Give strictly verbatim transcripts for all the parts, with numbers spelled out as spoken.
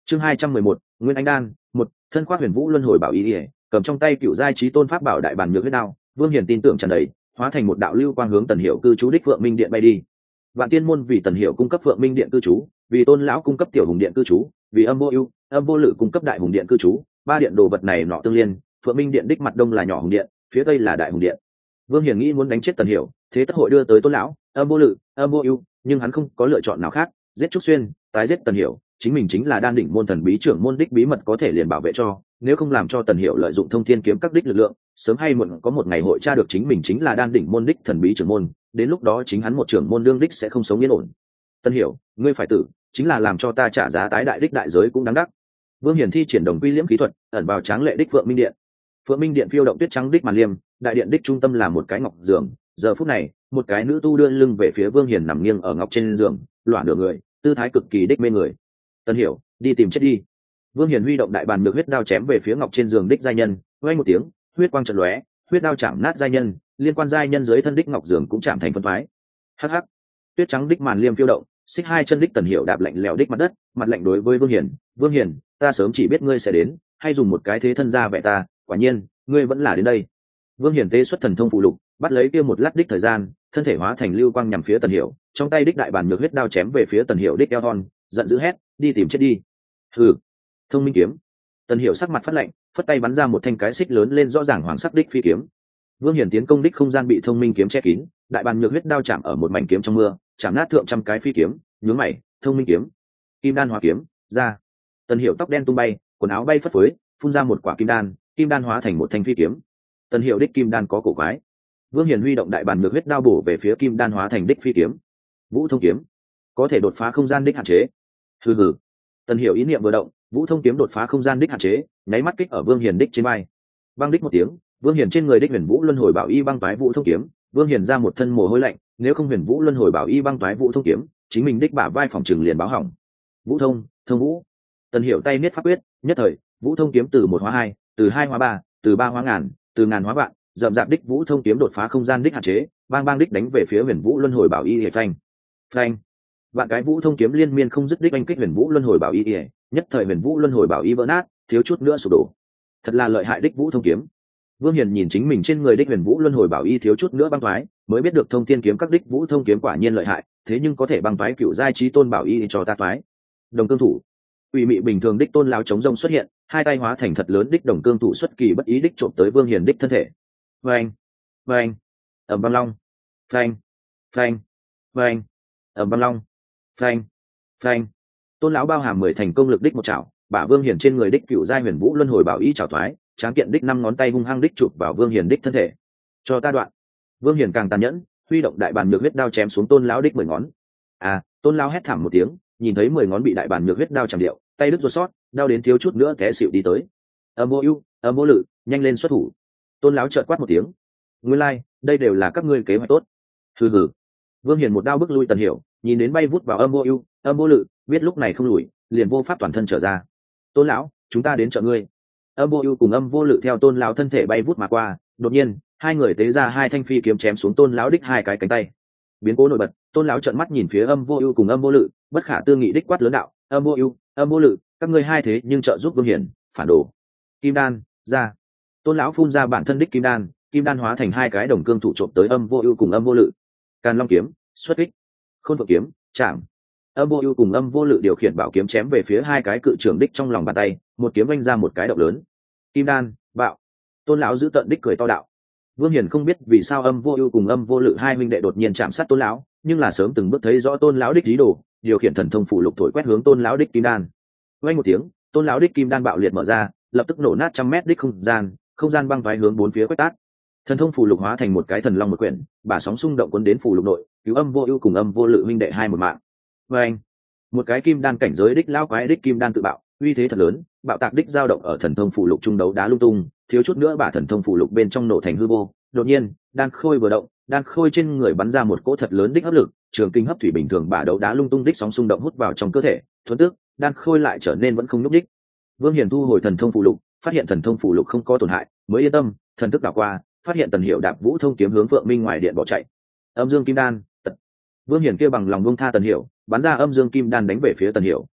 chương hai trăm mười một Nguyên Anh Đan. Một thân khoác huyền vũ luân hồi bảo y ỉa, cầm trong tay cựu giai trí tôn pháp bảo đại bản nhược huyết đao, Vương Hiền tin tưởng tràn đầy, hóa thành một đạo lưu quang hướng Tần Hiểu cư trú đích Phượng Minh Điện bay đi. Vạn Tiên môn vì Tần Hiểu cung cấp Phượng Minh Điện cư trú, vì Tôn lão cung cấp Tiểu Hùng Điện cư trú, vì Âm Vô Ưu, Âm Vô Lự cung cấp Đại Hùng Điện cư trú, ba điện đồ vật này nọ tương liên, Phượng Minh Điện đích mặt đông là nhỏ Hùng Điện, phía tây là Đại Hùng Điện. Vương Hiền nghĩ muốn đánh chết Tần Hiểu, thế tất hội đưa tới Tôn lão, Âm Vô Lự, Âm Vô Ưu, nhưng hắn không có lựa chọn nào khác, giết Trúc Xuyên, tái giết Tần Hiểu, chính mình chính là đan đỉnh môn thần bí trưởng môn đích bí mật có thể liền bảo vệ cho, nếu không làm cho Tần Hiểu lợi dụng thông thiên kiếm các đích lực lượng, sớm hay muộn có một ngày hội tra được chính mình chính là đan đỉnh môn đích thần bí trưởng môn, đến lúc đó chính hắn một trưởng môn đương đích sẽ không sống yên ổn. Tần Hiểu, ngươi phải tử, chính là làm cho ta trả giá tái đại đích đại giới cũng đáng đắc. Vương Hiển thi triển đồng quy liễm khí thuật, ẩn vào tráng lệ đích Phượng Minh Điện. Phượng Minh Điện phiêu động tuyết trắng đích màn liêm, đại điện đích trung tâm là một cái ngọc giường, giờ phút này, một cái nữ tu đưa lưng về phía Vương Hiển nằm nghiêng ở ngọc trên giường, loạn nửa người, tư thái cực kỳ đích mê người. Tần Hiểu, đi tìm chết đi. Vương Hiển huy động đại bàn nhược huyết đao chém về phía ngọc trên giường đích giai nhân, vang một tiếng, huyết quang chợt lóe, huyết đao chạm nát giai nhân, liên quan giai nhân dưới thân đích ngọc giường cũng chạm thành phân phái. Hắc hắc. Tuyết trắng đích màn liêm phiêu động, xích hai chân đích Tần Hiểu đạp lạnh lẽo đích mặt đất, mặt lạnh đối với Vương Hiển, "Vương Hiển, ta sớm chỉ biết ngươi sẽ đến, hay dùng một cái thế thân ra vẻ ta, quả nhiên, ngươi vẫn là đến đây." Vương Hiển tế xuất thần thông phụ lục, bắt lấy kia một lát đích thời gian, thân thể hóa thành lưu quang nhằm phía Tần Hiểu, trong tay đích đại bàn nhược huyết đao chém về phía Tần Hiểu đích eo thon, giận dữ hét, "Đi tìm chết đi." Hừ. Thông minh kiếm. Tần Hiểu sắc mặt phát lạnh, phất tay bắn ra một thanh cái xích lớn lên rõ ràng hoàng sắc đích phi kiếm. Vương Hiển tiến công đích không gian bị thông minh kiếm che kín, đại bàn nhược huyết đao chạm ở một mảnh kiếm trong mưa, chạm nát thượng trăm cái phi kiếm, nhướng mày, thông minh kiếm, kim đan hóa kiếm, ra. Tần Hiểu tóc đen tung bay, quần áo bay phất phới, phun ra một quả kim đan, kim đan hóa thành một thanh phi kiếm. Tần Hiểu đích kim đan có cổ quái. Vương Hiển huy động đại bàn nhược huyết đao bổ về phía kim đan hóa thành đích phi kiếm. Vũ thông kiếm, có thể đột phá không gian đích hạn chế. Hừ hừ. Tần Hiểu ý niệm vừa động, vũ thông kiếm đột phá không gian đích hạn chế, nháy mắt kích ở Vương Hiển đích trên vai. Băng đích một tiếng, Vương Hiển trên người đích huyền vũ luân hồi bảo y băng toái vũ thông kiếm, Vương Hiển ra một thân mồ hôi lạnh, nếu không huyền vũ luân hồi bảo y băng toái vũ thông kiếm, chính mình đích bả vai phòng trừng liền báo hỏng. Vũ thông, thông vũ. Tần Hiểu tay niết pháp quyết, nhất thời, vũ thông kiếm từ một hóa hai, từ hai hóa ba, từ ba hóa ngàn, từ ngàn hóa vạn, rậm rạp đích vũ thông kiếm đột phá không gian đích hạn chế, bang bang đích đánh về phía huyền vũ luân hồi bảo y hề phanh. Phanh. Vạn cái vũ thông kiếm liên miên không dứt đích anh kích huyền vũ luân hồi bảo y hề, nhất thời huyền vũ luân hồi bảo y vỡ nát, thiếu chút nữa sụp đổ. Thật là lợi hại đích vũ thông kiếm. Vương Hiền nhìn chính mình trên người đích huyền vũ luân hồi bảo y thiếu chút nữa băng toái, mới biết được thông thiên kiếm các đích vũ thông kiếm quả nhiên lợi hại, thế nhưng có thể băng toái cựu giai chí tôn bảo y cho ta toái. Đồng cương thủ. Ủy mị bình thường đích tôn lão chống rông xuất hiện, hai tay hóa thành thật lớn đích đồng cương thủ xuất kỳ bất ý đích trộm tới Vương Hiền đích thân thể. Vâng, vâng, ầm băng long, phanh, phanh, vâng, ầm băng long, phanh, phanh. Tôn lão bao hàm mười thành công lực đích một chảo, bả Vương Hiền trên người đích cựu giai huyền vũ luân hồi bảo y chảo thoái, tráng kiện đích năm ngón tay hung hăng đích chụp vào Vương Hiền đích thân thể. Cho ta đoạn. Vương Hiền càng tàn nhẫn, huy động đại bàn nhược huyết đao chém xuống tôn lão đích mười ngón. À, tôn lão hét thảm một tiếng, nhìn thấy mười ngón bị đại bàn nhược huyết đao chạm điệu, tay đứt ruột sót, đau đến thiếu chút nữa té xỉu đi tới. Âm Vô Ưu, Âm Vô Lự, nhanh lên xuất thủ. Tôn lão chợt quát một tiếng. Nguyên lai, like, đây đều là các ngươi kế hoạch tốt. Hừ hừ. Vương Hiền một đao bức lui Tần Hiểu, nhìn đến bay vút vào Âm Vô Ưu, Âm Vô Lự, biết lúc này không lùi, liền vô pháp toàn thân trở ra. Tôn lão, chúng ta đến trợ ngươi. Âm Vô Ưu cùng Âm Vô Lự theo tôn lão thân thể bay vút mà qua, đột nhiên, hai người tế ra hai thanh phi kiếm chém xuống tôn lão đích hai cái cánh tay. Biến cố nổi bật, tôn lão trợn mắt nhìn phía Âm Vô Ưu cùng Âm Vô Lự, bất khả tư nghị đích quát lớn đạo: Âm Vô Ưu, Âm Vô Lự, các ngươi hai thế nhưng trợ giúp Vương Hiển, phản đồ. Kim đan, ra. Tôn lão phun ra bản thân đích kim đan, kim đan hóa thành hai cái đồng cương thủ trộm tới Âm Vô Ưu cùng Âm Vô Lự. Càn Long kiếm, xuất kích. Khôn Phượng kiếm, chạm. Âm Vô Ưu cùng Âm Vô Lự điều khiển bảo kiếm chém về phía hai cái cự trưởng đích trong lòng bàn tay, một kiếm vung ra một cái động lớn. Kim đan, bạo. Tôn lão giữ tận đích cười to đạo. Vương Hiển không biết vì sao Âm Vô Ưu cùng Âm Vô Lự hai huynh đệ đột nhiên chạm sát tôn lão, nhưng là sớm từng bước thấy rõ tôn lão đích ý đồ, điều khiển thần thông phụ lục thổi quét hướng tôn lão đích kim đan. Vang một tiếng, tôn lão đích kim đan bạo liệt mở ra, lập tức nổ nát trăm mét đích không gian, không gian băng toái hướng bốn phía quét tát. Thần thông phụ lục hóa thành một cái thần long một quyển, bả sóng xung động cuốn đến phụ lục nội, cứu Âm Vô Ưu cùng Âm Vô Lự huynh đệ hai một mạng. Vang, một cái kim đan cảnh giới đích lão quái đích kim đan tự bạo, uy thế thật lớn, bạo tạc đích dao động ở thần thông phụ lục trung đấu đá lung tung, thiếu chút nữa bả thần thông phụ lục bên trong nổ thành hư vô. Đột nhiên, đan khôi vừa động, đan khôi trên người bắn ra một cỗ thật lớn đích hấp lực, trường kinh hấp thủy bình thường bả đấu đá lung tung đích sóng xung động hút vào trong cơ thể, thuần tức, đan khôi lại trở nên vẫn không nhúc đích. Vương Hiển thu hồi thần thông phụ lục, phát hiện thần thông phụ lục không có tổn hại, mới yên tâm, thần thức đảo qua, phát hiện Tần Hiểu đạp vũ thông kiếm hướng Phượng Minh ngoài điện bỏ chạy. Âm Dương Kim Đan, tật. Vương Hiển kia bằng lòng buông tha Tần Hiểu, bắn ra Âm Dương Kim Đan đánh về phía Tần Hiểu.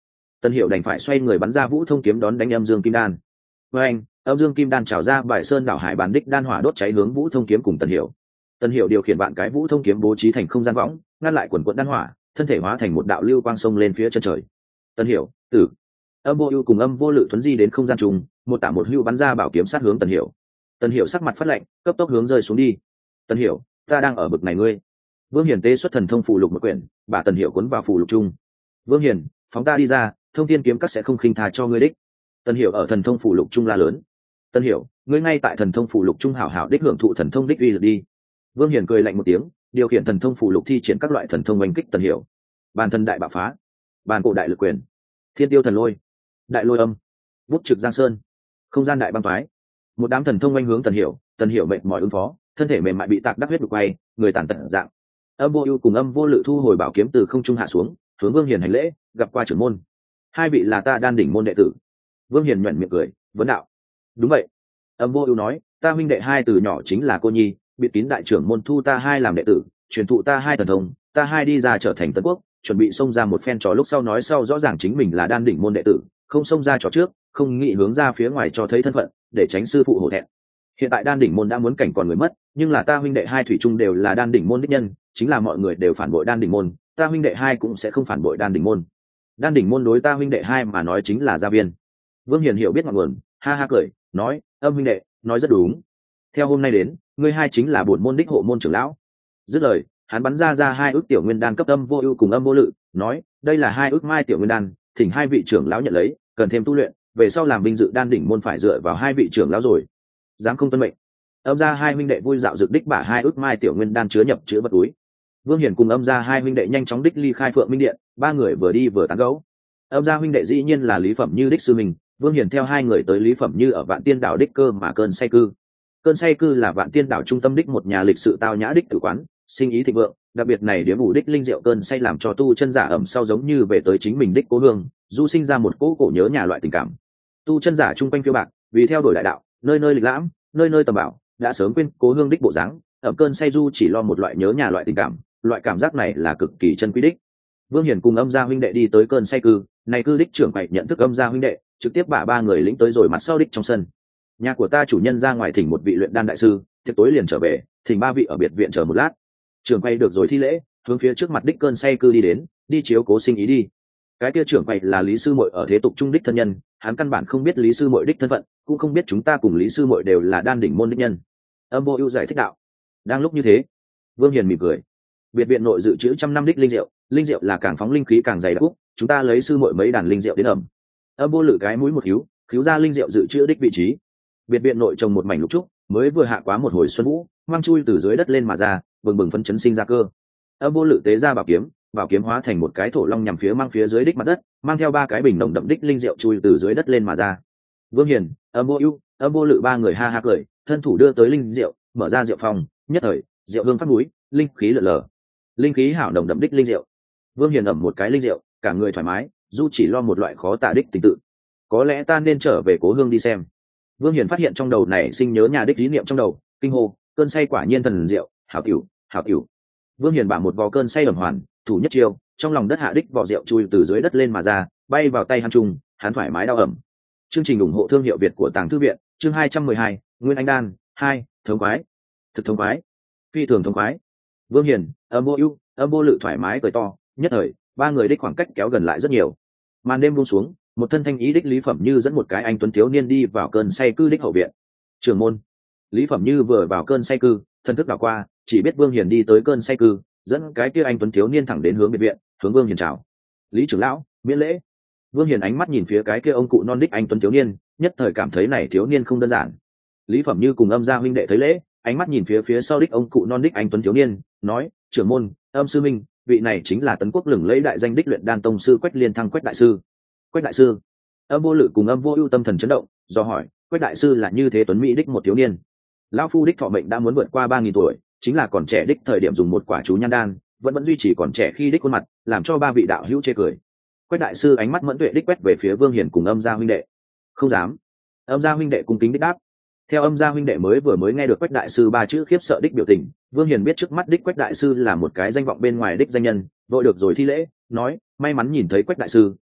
Tần Hiểu đành phải xoay người bắn ra vũ thông kiếm đón đánh âm dương kim đan. Với anh, âm dương kim đan trào ra bài sơn đảo hải bản đích đan hỏa đốt cháy hướng vũ thông kiếm cùng Tần Hiểu. Tần Hiểu điều khiển vạn cái vũ thông kiếm bố trí thành không gian võng, ngăn lại quần quần đan hỏa, thân thể hóa thành một đạo lưu quang sông lên phía chân trời. Tần Hiểu, tử. Âm vô ưu cùng âm vô lự thuấn di đến không gian trùng, một tả một hưu bắn ra bảo kiếm sát hướng Tần Hiểu. Tần Hiểu sắc mặt phát lạnh, cấp tốc hướng rơi xuống đi. Tần Hiểu, ta đang ở bực này ngươi. Vương Hiền tế xuất thần thông phù lục một quyển, bà Tần Hiểu cuốn vào phù lục chung. Vương Hiền, phóng ta đi ra, thông thiên kiếm các sẽ không khinh tha cho ngươi đích. Tần Hiểu ở thần thông phù lục chung la lớn. Tần Hiểu, ngươi ngay tại thần thông phù lục chung hảo hảo đích hưởng thụ thần thông đích uy lực đi. Vương Hiền cười lạnh một tiếng, điều khiển thần thông phù lục thi triển các loại thần thông oanh kích Tần Hiểu. Bàn thần đại bạo phá, bàn cổ đại lực quyền, thiên tiêu thần lôi, đại lôi âm, bút trực giang sơn, không gian đại băng toái. Một đám thần thông oanh hướng Tần Hiểu, Tần Hiểu mệt mỏi ứng phó, thân thể mềm mại bị tạc đắc huyết đục quay, người tàn tật dạng. Âm vô ưu cùng âm vô lự thu hồi bảo kiếm từ không trung hạ xuống, hướng Vương Hiền hành lễ, gặp qua trưởng môn. Hai vị là ta đan đỉnh môn đệ tử. Vương Hiền nhoẻn miệng cười, vấn đạo. Đúng vậy. Âm vô ưu nói, ta huynh đệ hai từ nhỏ chính là cô nhi, biệt kín đại trưởng môn thu ta hai làm đệ tử, truyền thụ ta hai thần thông, ta hai đi ra trở thành Tấn Quốc, chuẩn bị xông ra một phen trò lúc sau nói sau rõ ràng chính mình là đan đỉnh môn đệ tử, không xông ra trò trước, không nghĩ hướng ra phía ngoài cho thấy thân phận, để tránh sư phụ hổ thẹn. Hiện tại đan đỉnh môn đã muốn cảnh còn người mất, nhưng là ta huynh đệ hai thủy chung đều là đan đỉnh môn đích nhân, chính là mọi người đều phản bội đan đỉnh môn, ta huynh đệ hai cũng sẽ không phản bội đan đỉnh môn. Đan đỉnh môn đối ta huynh đệ hai mà nói chính là gia viên. Vương Hiền hiểu biết ngọn nguồn, ha ha cười, nói, âm huynh đệ, nói rất đúng. Theo hôm nay đến, ngươi hai chính là bổn môn đích hộ môn trưởng lão. Dứt lời, hắn bắn ra ra hai ước tiểu nguyên đan cấp âm vô ưu cùng âm vô lự, nói, đây là hai ước mai tiểu nguyên đan, thỉnh hai vị trưởng lão nhận lấy, cần thêm tu luyện, về sau làm binh dự đan đỉnh môn phải dựa vào hai vị trưởng lão rồi. Dám không tuân mệnh. Âm gia hai huynh đệ vui dạo dược đích bả hai ước mai tiểu nguyên đan chứa nhập chứa vật túi. Vương Hiền cùng âm gia hai huynh đệ nhanh chóng đích ly khai Phượng Minh Điện, ba người vừa đi vừa tán gẫu. Âm gia huynh đệ dĩ nhiên là Lý Phẩm Như đích sư mình, Vương Hiền theo hai người tới Lý Phẩm Như ở Vạn Tiên đảo đích cơ mà cơn say cư. Cơn say cư là Vạn Tiên đảo trung tâm đích một nhà lịch sự tao nhã đích tử quán, sinh ý thịnh vượng, đặc biệt này điếm ủ đích linh rượu cơn say làm cho tu chân giả ẩm sau giống như về tới chính mình đích cố hương, du sinh ra một cỗ cổ nhớ nhà loại tình cảm. Tu chân giả chung quanh phiêu bạc, vì theo đuổi đại đạo, nơi nơi lịch lãm, nơi nơi tầm bảo, đã sớm quên cố hương đích bộ dáng, ở cơn say du chỉ lo một loại nhớ nhà loại tình cảm, loại cảm giác này là cực kỳ chân quý đích. Vương Hiền cùng âm gia huynh đệ đi tới cơn say cư, này cư đích trưởng quầy nhận thức âm gia huynh đệ, trực tiếp bả ba người lĩnh tới rồi mặt sau đích trong sân. Nhà của ta chủ nhân ra ngoài thỉnh một vị luyện đan đại sư, tiệc tối liền trở về, thỉnh ba vị ở biệt viện chờ một lát. Trưởng quầy được rồi thi lễ, hướng phía trước mặt đích cơn say cư đi đến, đi chiếu cố sinh ý đi. Cái kia trưởng quầy là Lý sư muội ở thế tục trung đích thân nhân, hắn căn bản không biết Lý sư muội đích thân phận, cũng không biết chúng ta cùng Lý sư muội đều là đan đỉnh môn đích nhân. Âm vô ưu giải thích đạo. Đang lúc như thế, Vương Hiền mỉm cười. Biệt viện nội dự trữ trăm năm đích linh rượu, linh rượu là càng phóng linh khí càng dày đặc, chúng ta lấy sư muội mấy đàn linh rượu đến ẩm. Âm vô lự cái mũi một hiếu, khiếu ra linh rượu dự trữ đích vị trí. Biệt viện nội trồng một mảnh lục trúc, mới vừa hạ quá một hồi xuân vũ, mang chui từ dưới đất lên mà ra, bừng bừng phấn chấn sinh ra cơ. Âm vô lự tế ra bảo kiếm, bảo kiếm hóa thành một cái thổ long nhằm phía mang phía dưới đích mặt đất, mang theo ba cái bình nồng đậm đích linh rượu chui từ dưới đất lên mà ra. Vương Hiền, Âm vô ưu, Âm vô lự ba người ha ha cười, thân thủ đưa tới linh rượu, mở ra rượu phòng, nhất thời, rượu hương phát núi, linh khí lở lở. Linh khí hảo nồng đậm đích linh rượu. Vương Hiền ẩm một cái linh rượu, cả người thoải mái, dù chỉ lo một loại khó tả đích tình tự. Có lẽ ta nên trở về cố hương đi xem. Vương Hiền phát hiện trong đầu này sinh nhớ nhà đích lý niệm trong đầu, kinh hô, cơn say quả nhiên thần rượu, hảo tiểu, hảo tiểu. Vương Hiền bả một vò cơn say ẩm hoàn, thủ nhất chiêu, trong lòng đất hạ đích vỏ rượu chui từ dưới đất lên mà ra, bay vào tay hắn trung, hắn thoải mái đau ẩm. Chương trình ủng hộ thương hiệu Việt của Tàng Thư viện, chương hai trăm mười hai, Nguyên Anh đan, hai, thống khoái. Thực thống khoái. Phi thường thống khoái. Vương Hiền, Âm vô ưu, Âm vô lự thoải mái cười to, nhất thời, ba người đích khoảng cách kéo gần lại rất nhiều. Màn đêm buông xuống, một thân thanh ý đích Lý Phẩm Như dẫn một cái anh tuấn thiếu niên đi vào cơn say cư đích hậu viện. Trưởng môn. Lý Phẩm Như vừa vào cơn say cư, thân thức đảo qua, chỉ biết Vương Hiền đi tới cơn say cư, dẫn cái kia anh tuấn thiếu niên thẳng đến hướng biệt viện, hướng Vương Hiền chào. Lý trưởng lão, miễn lễ. Vương Hiền ánh mắt nhìn phía cái kia ông cụ non đích anh tuấn thiếu niên, nhất thời cảm thấy này thiếu niên không đơn giản. Lý Phẩm Như cùng Âm gia huynh đệ thấy lễ, ánh mắt nhìn phía phía sau đích ông cụ non đích anh tuấn thiếu niên, nói, trưởng môn, Âm sư minh, vị này chính là Tấn Quốc lừng lẫy đại danh đích luyện đan tông sư Quách Liên Thăng Quách đại sư. Quách đại sư. Âm vô lự cùng Âm vô ưu tâm thần chấn động, do hỏi, Quách đại sư là như thế tuấn mỹ đích một thiếu niên. Lão phu đích thọ mệnh đã muốn vượt qua ba nghìn tuổi, chính là còn trẻ đích thời điểm dùng một quả chú nhan đan, vẫn vẫn duy trì còn trẻ khi đích khuôn mặt, làm cho ba vị đạo hữu chê cười. Quách đại sư ánh mắt mẫn tuệ đích quét về phía Vương Hiền cùng Âm gia huynh đệ. Không dám. Âm gia huynh đệ cung kính đích đáp. Theo Âm gia huynh đệ mới vừa mới nghe được Quách đại sư ba chữ khiếp sợ đích biểu tình, Vương Hiền biết trước mắt đích Quách đại sư là một cái danh vọng bên ngoài đích danh nhân, vội được rồi thi lễ, nói, may mắn nhìn thấy Quách đại sư,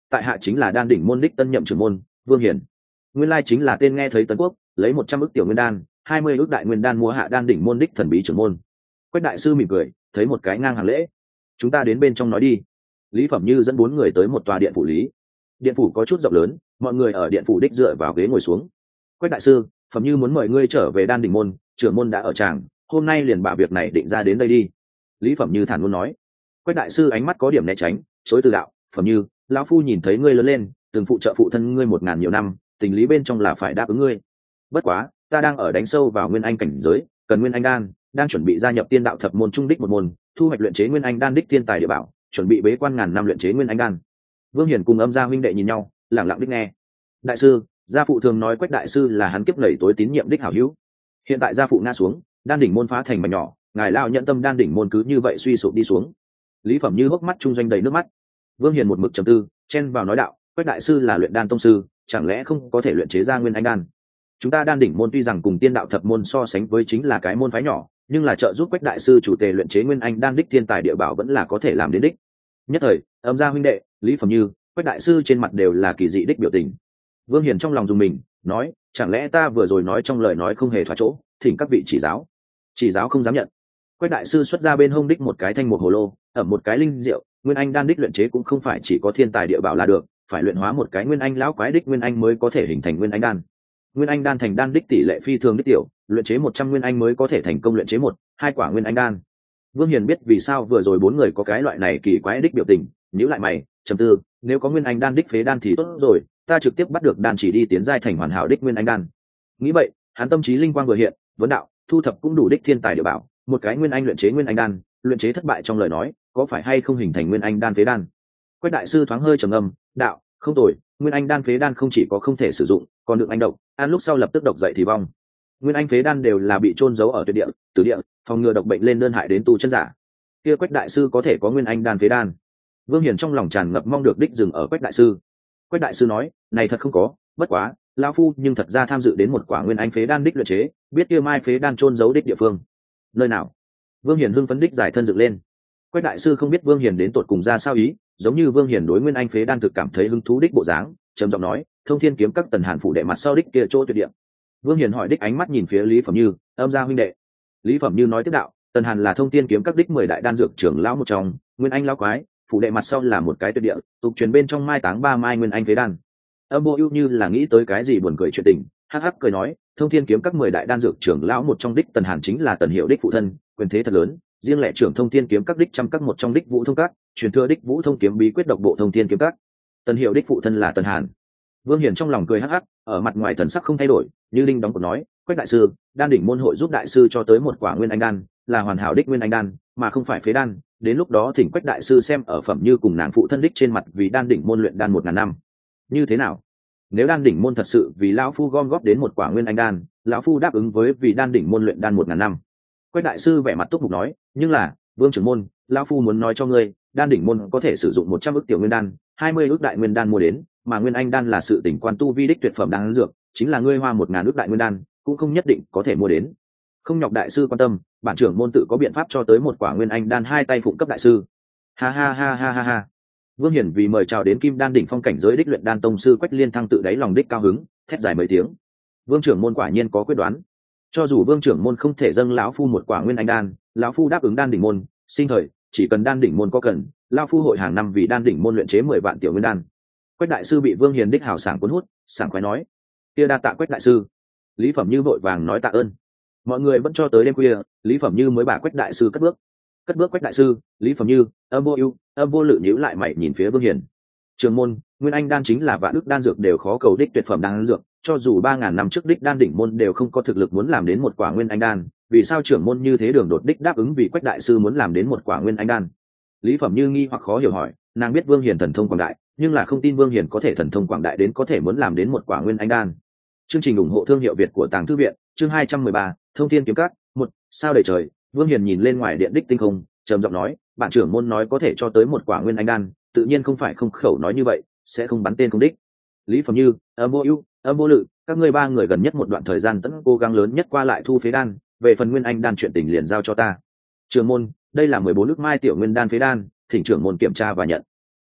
tại hạ chính là đan đỉnh môn đích tân nhậm trưởng môn Vương Hiển. Nguyên lai chính là tên nghe thấy Tấn Quốc, lấy một trăm ức tiểu nguyên đan, hai mươi ức đại nguyên đan mua hạ đan đỉnh môn đích thần bí trưởng môn. Quách đại sư mỉm cười, thấy một cái ngang hàng lễ. Chúng ta đến bên trong nói đi. Lý Phẩm Như dẫn bốn người tới một tòa điện phủ lý. Điện phủ có chút rộng lớn, mọi người ở điện phủ đích dựa vào ghế ngồi xuống. Quách đại sư, Phẩm Như muốn mời ngươi trở về đan đỉnh môn, trưởng môn đã ở tràng, hôm nay liền bảo việc này định ra đến đây đi. Lý Phẩm Như thản luôn nói. Quách đại sư ánh mắt có điểm né tránh, chối từ đạo, Phẩm Như, lão phu nhìn thấy ngươi lớn lên, từng phụ trợ phụ thân ngươi một ngàn nhiều năm, tình lý bên trong là phải đáp ứng ngươi. Bất quá, ta đang ở đánh sâu vào nguyên anh cảnh giới, cần nguyên anh đan, đang chuẩn bị gia nhập tiên đạo thập môn trung đích một môn, thu hoạch luyện chế nguyên anh đan đích thiên tài địa bảo, chuẩn bị bế quan ngàn năm luyện chế nguyên anh đan. Vương Hiển cùng Âm gia huynh đệ nhìn nhau, lặng lặng đích nghe. Đại sư, gia phụ thường nói Quách đại sư là hắn kiếp nảy tối tín nhiệm đích hảo hữu. Hiện tại gia phụ ngã xuống, đan đỉnh môn phá thành mảnh nhỏ, ngài lao nhận tâm đan đỉnh môn cứ như vậy suy sụp đi xuống. Lý Phẩm Như hốc mắt trung doanh đầy nước mắt. Vương Hiền một mực trầm tư, chen vào nói đạo, Quách đại sư là luyện đan tông sư, chẳng lẽ không có thể luyện chế ra nguyên anh đan? Chúng ta đan đỉnh môn tuy rằng cùng tiên đạo thập môn so sánh với chính là cái môn phái nhỏ, nhưng là trợ giúp Quách đại sư chủ tề luyện chế nguyên anh đan đích thiên tài địa bảo vẫn là có thể làm đến đích. Nhất thời, Âm gia huynh đệ, Lý Phẩm Như, Quách đại sư trên mặt đều là kỳ dị đích biểu tình. Vương Hiền trong lòng dùng mình, nói, chẳng lẽ ta vừa rồi nói trong lời nói không hề thỏa chỗ, thỉnh các vị chỉ giáo. Chỉ giáo không dám nhận. Quách đại sư xuất ra bên hông đích một cái thanh một hồ lô, ở một cái linh rượu, nguyên anh đan đích luyện chế cũng không phải chỉ có thiên tài địa bảo là được, phải luyện hóa một cái nguyên anh lão quái đích nguyên anh mới có thể hình thành nguyên anh đan. Nguyên anh đan thành đan đích tỷ lệ phi thường đích tiểu, luyện chế một trăm nguyên anh mới có thể thành công luyện chế một, hai quả nguyên anh đan. Vương Hiền biết vì sao vừa rồi bốn người có cái loại này kỳ quái đích biểu tình, nhíu lại mày, trầm tư, nếu có nguyên anh đan đích phế đan thì tốt rồi, ta trực tiếp bắt được đan chỉ đi tiến giai thành hoàn hảo đích nguyên anh đan. Nghĩ vậy, hắn tâm trí linh quang vừa hiện, vấn đạo, thu thập cũng đủ đích thiên tài địa bảo, một cái nguyên anh luyện chế nguyên anh đan, luyện chế thất bại trong lời nói, có phải hay không hình thành nguyên anh đan phế đan? Quách đại sư thoáng hơi trầm ngâm, đạo, không tồi, nguyên anh đan phế đan không chỉ có không thể sử dụng, còn được anh độc, ăn lúc sau lập tức độc dậy thì vong. Nguyên anh phế đan đều là bị chôn giấu ở tuyệt địa, tử địa, phòng ngừa độc bệnh lên đơn hại đến tu chân giả. Kia Quách đại sư có thể có nguyên anh đan phế đan? Vương Hiền trong lòng tràn ngập mong được đích dừng ở Quách đại sư. Quách đại sư nói, này thật không có, bất quá, lão phu nhưng thật ra tham dự đến một quả nguyên anh phế đan đích luyện chế, biết kia mai phế đan chôn giấu đích địa phương. Nơi nào? Vương Hiền hưng phấn đích giải thân dựng lên. Quách đại sư không biết Vương Hiền đến tột cùng ra sao ý, giống như Vương Hiền đối nguyên anh phế đan thực cảm thấy hứng thú đích bộ dáng, trầm giọng nói, Thông Thiên kiếm các tần hàn phủ đệ mặt sau đích kia chỗ tuyệt địa. Vương Hiền hỏi đích ánh mắt nhìn phía Lý Phẩm Như, Âm gia huynh đệ. Lý Phẩm Như nói tiếp đạo, tần hàn là Thông Thiên kiếm các đích mười đại đan dược trưởng lão một trong, nguyên anh lão quái, phủ đệ mặt sau là một cái tuyệt địa, tục truyền bên trong mai táng ba mai nguyên anh phế đan. Âm Vô Ưu như là nghĩ tới cái gì buồn cười chuyện tình, hắc hắc cười nói, Thông Thiên kiếm các mười đại đan dược trưởng lão một trong đích tần hàn chính là tần hiệu đích phụ thân, quyền thế thật lớn, riêng lẻ trưởng Thông Thiên kiếm các đích trăm các một trong đích Vũ Thông các, truyền thừa đích Vũ Thông kiếm bí quyết độc bộ Thông Thiên kiếm các. Tần hiệu đích phụ thân là Tần Hàn. Vương Hiền trong lòng cười hắc hắc, ở mặt ngoài thần sắc không thay đổi, như linh đóng cột nói, Quách đại sư, đan đỉnh môn hội giúp đại sư cho tới một quả nguyên anh đan, là hoàn hảo đích nguyên anh đan, mà không phải phế đan, đến lúc đó thỉnh Quách đại sư xem ở Phẩm Như cùng nàng phụ thân đích trên mặt vì đan đỉnh môn luyện đan một ngàn năm. Như thế nào? Nếu đan đỉnh môn thật sự vì lão phu gom góp đến một quả nguyên anh đan, lão phu đáp ứng với vì đan đỉnh môn luyện đan một ngàn năm. Quách đại sư vẻ mặt túc mục nói, nhưng là, Vương trưởng môn, lão phu muốn nói cho ngươi, đan đỉnh môn có thể sử dụng một trăm ức tiểu nguyên đan, hai mươi ức đại nguyên đan mua đến, mà nguyên anh đan là sự tỉnh quan tu vi đích tuyệt phẩm đan dược, chính là ngươi hoa một ngàn ức đại nguyên đan, cũng không nhất định có thể mua đến. Không nhọc đại sư quan tâm, bản trưởng môn tự có biện pháp cho tới một quả nguyên anh đan hai tay phụng cấp đại sư. Ha ha ha ha ha ha. Vương Hiển vì mời chào đến Kim Đan đỉnh phong cảnh giới đích luyện đan tông sư Quách Liên Thăng tự đáy lòng đích cao hứng, thét dài mấy tiếng. Vương trưởng môn quả nhiên có quyết đoán. Cho dù Vương trưởng môn không thể dâng lão phu một quả nguyên anh đan, lão phu đáp ứng đan đỉnh môn, sinh thời chỉ cần đan đỉnh môn có cần, lão phu hội hàng năm vì đan đỉnh môn luyện chế mười vạn tiểu nguyên đan. Quách đại sư bị Vương Hiền đích hào sảng cuốn hút, sảng khoái nói: "Kia đa tạ Quách đại sư." Lý Phẩm Như vội vàng nói tạ ơn. Mọi người vẫn cho tới đêm khuya, Lý Phẩm Như mới bà Quách đại sư cất bước. Cất bước Quách đại sư, Lý Phẩm Như, Âm Vô Ưu, Âm Vô Lự nhíu lại mày nhìn phía Vương Hiền. Trường môn, nguyên anh đan chính là vạn ức đan dược đều khó cầu đích tuyệt phẩm đan dược, cho dù ba ngàn năm trước đích đan đỉnh môn đều không có thực lực muốn làm đến một quả nguyên anh đan, vì sao trưởng môn như thế đường đột đích đáp ứng vì Quách đại sư muốn làm đến một quả nguyên anh đan? Lý Phẩm Như nghi hoặc khó hiểu hỏi, nàng biết Vương Hiền thần thông quảng đại, nhưng là không tin Vương Hiền có thể thần thông quảng đại đến có thể muốn làm đến một quả nguyên anh đan. Chương trình ủng hộ thương hiệu Việt của Tàng Thư viện, chương hai trăm mười ba, Thông Thiên kiếm các, một, sao đầy trời. Vương Hiền nhìn lên ngoài điện đích tinh không, trầm giọng nói, bản trưởng môn nói có thể cho tới một quả nguyên anh đan, tự nhiên không phải không khẩu nói như vậy, sẽ không bắn tên không đích. Lý Phẩm Như, Âm Vô Ưu, Âm Vô Lự, các ngươi ba người gần nhất một đoạn thời gian tận cố gắng lớn nhất qua lại thu phế đan, về phần nguyên anh đan chuyện tình liền giao cho ta. Trưởng môn, đây là mười bốn ức mai tiểu nguyên đan phế đan, thỉnh trưởng môn kiểm tra và nhận.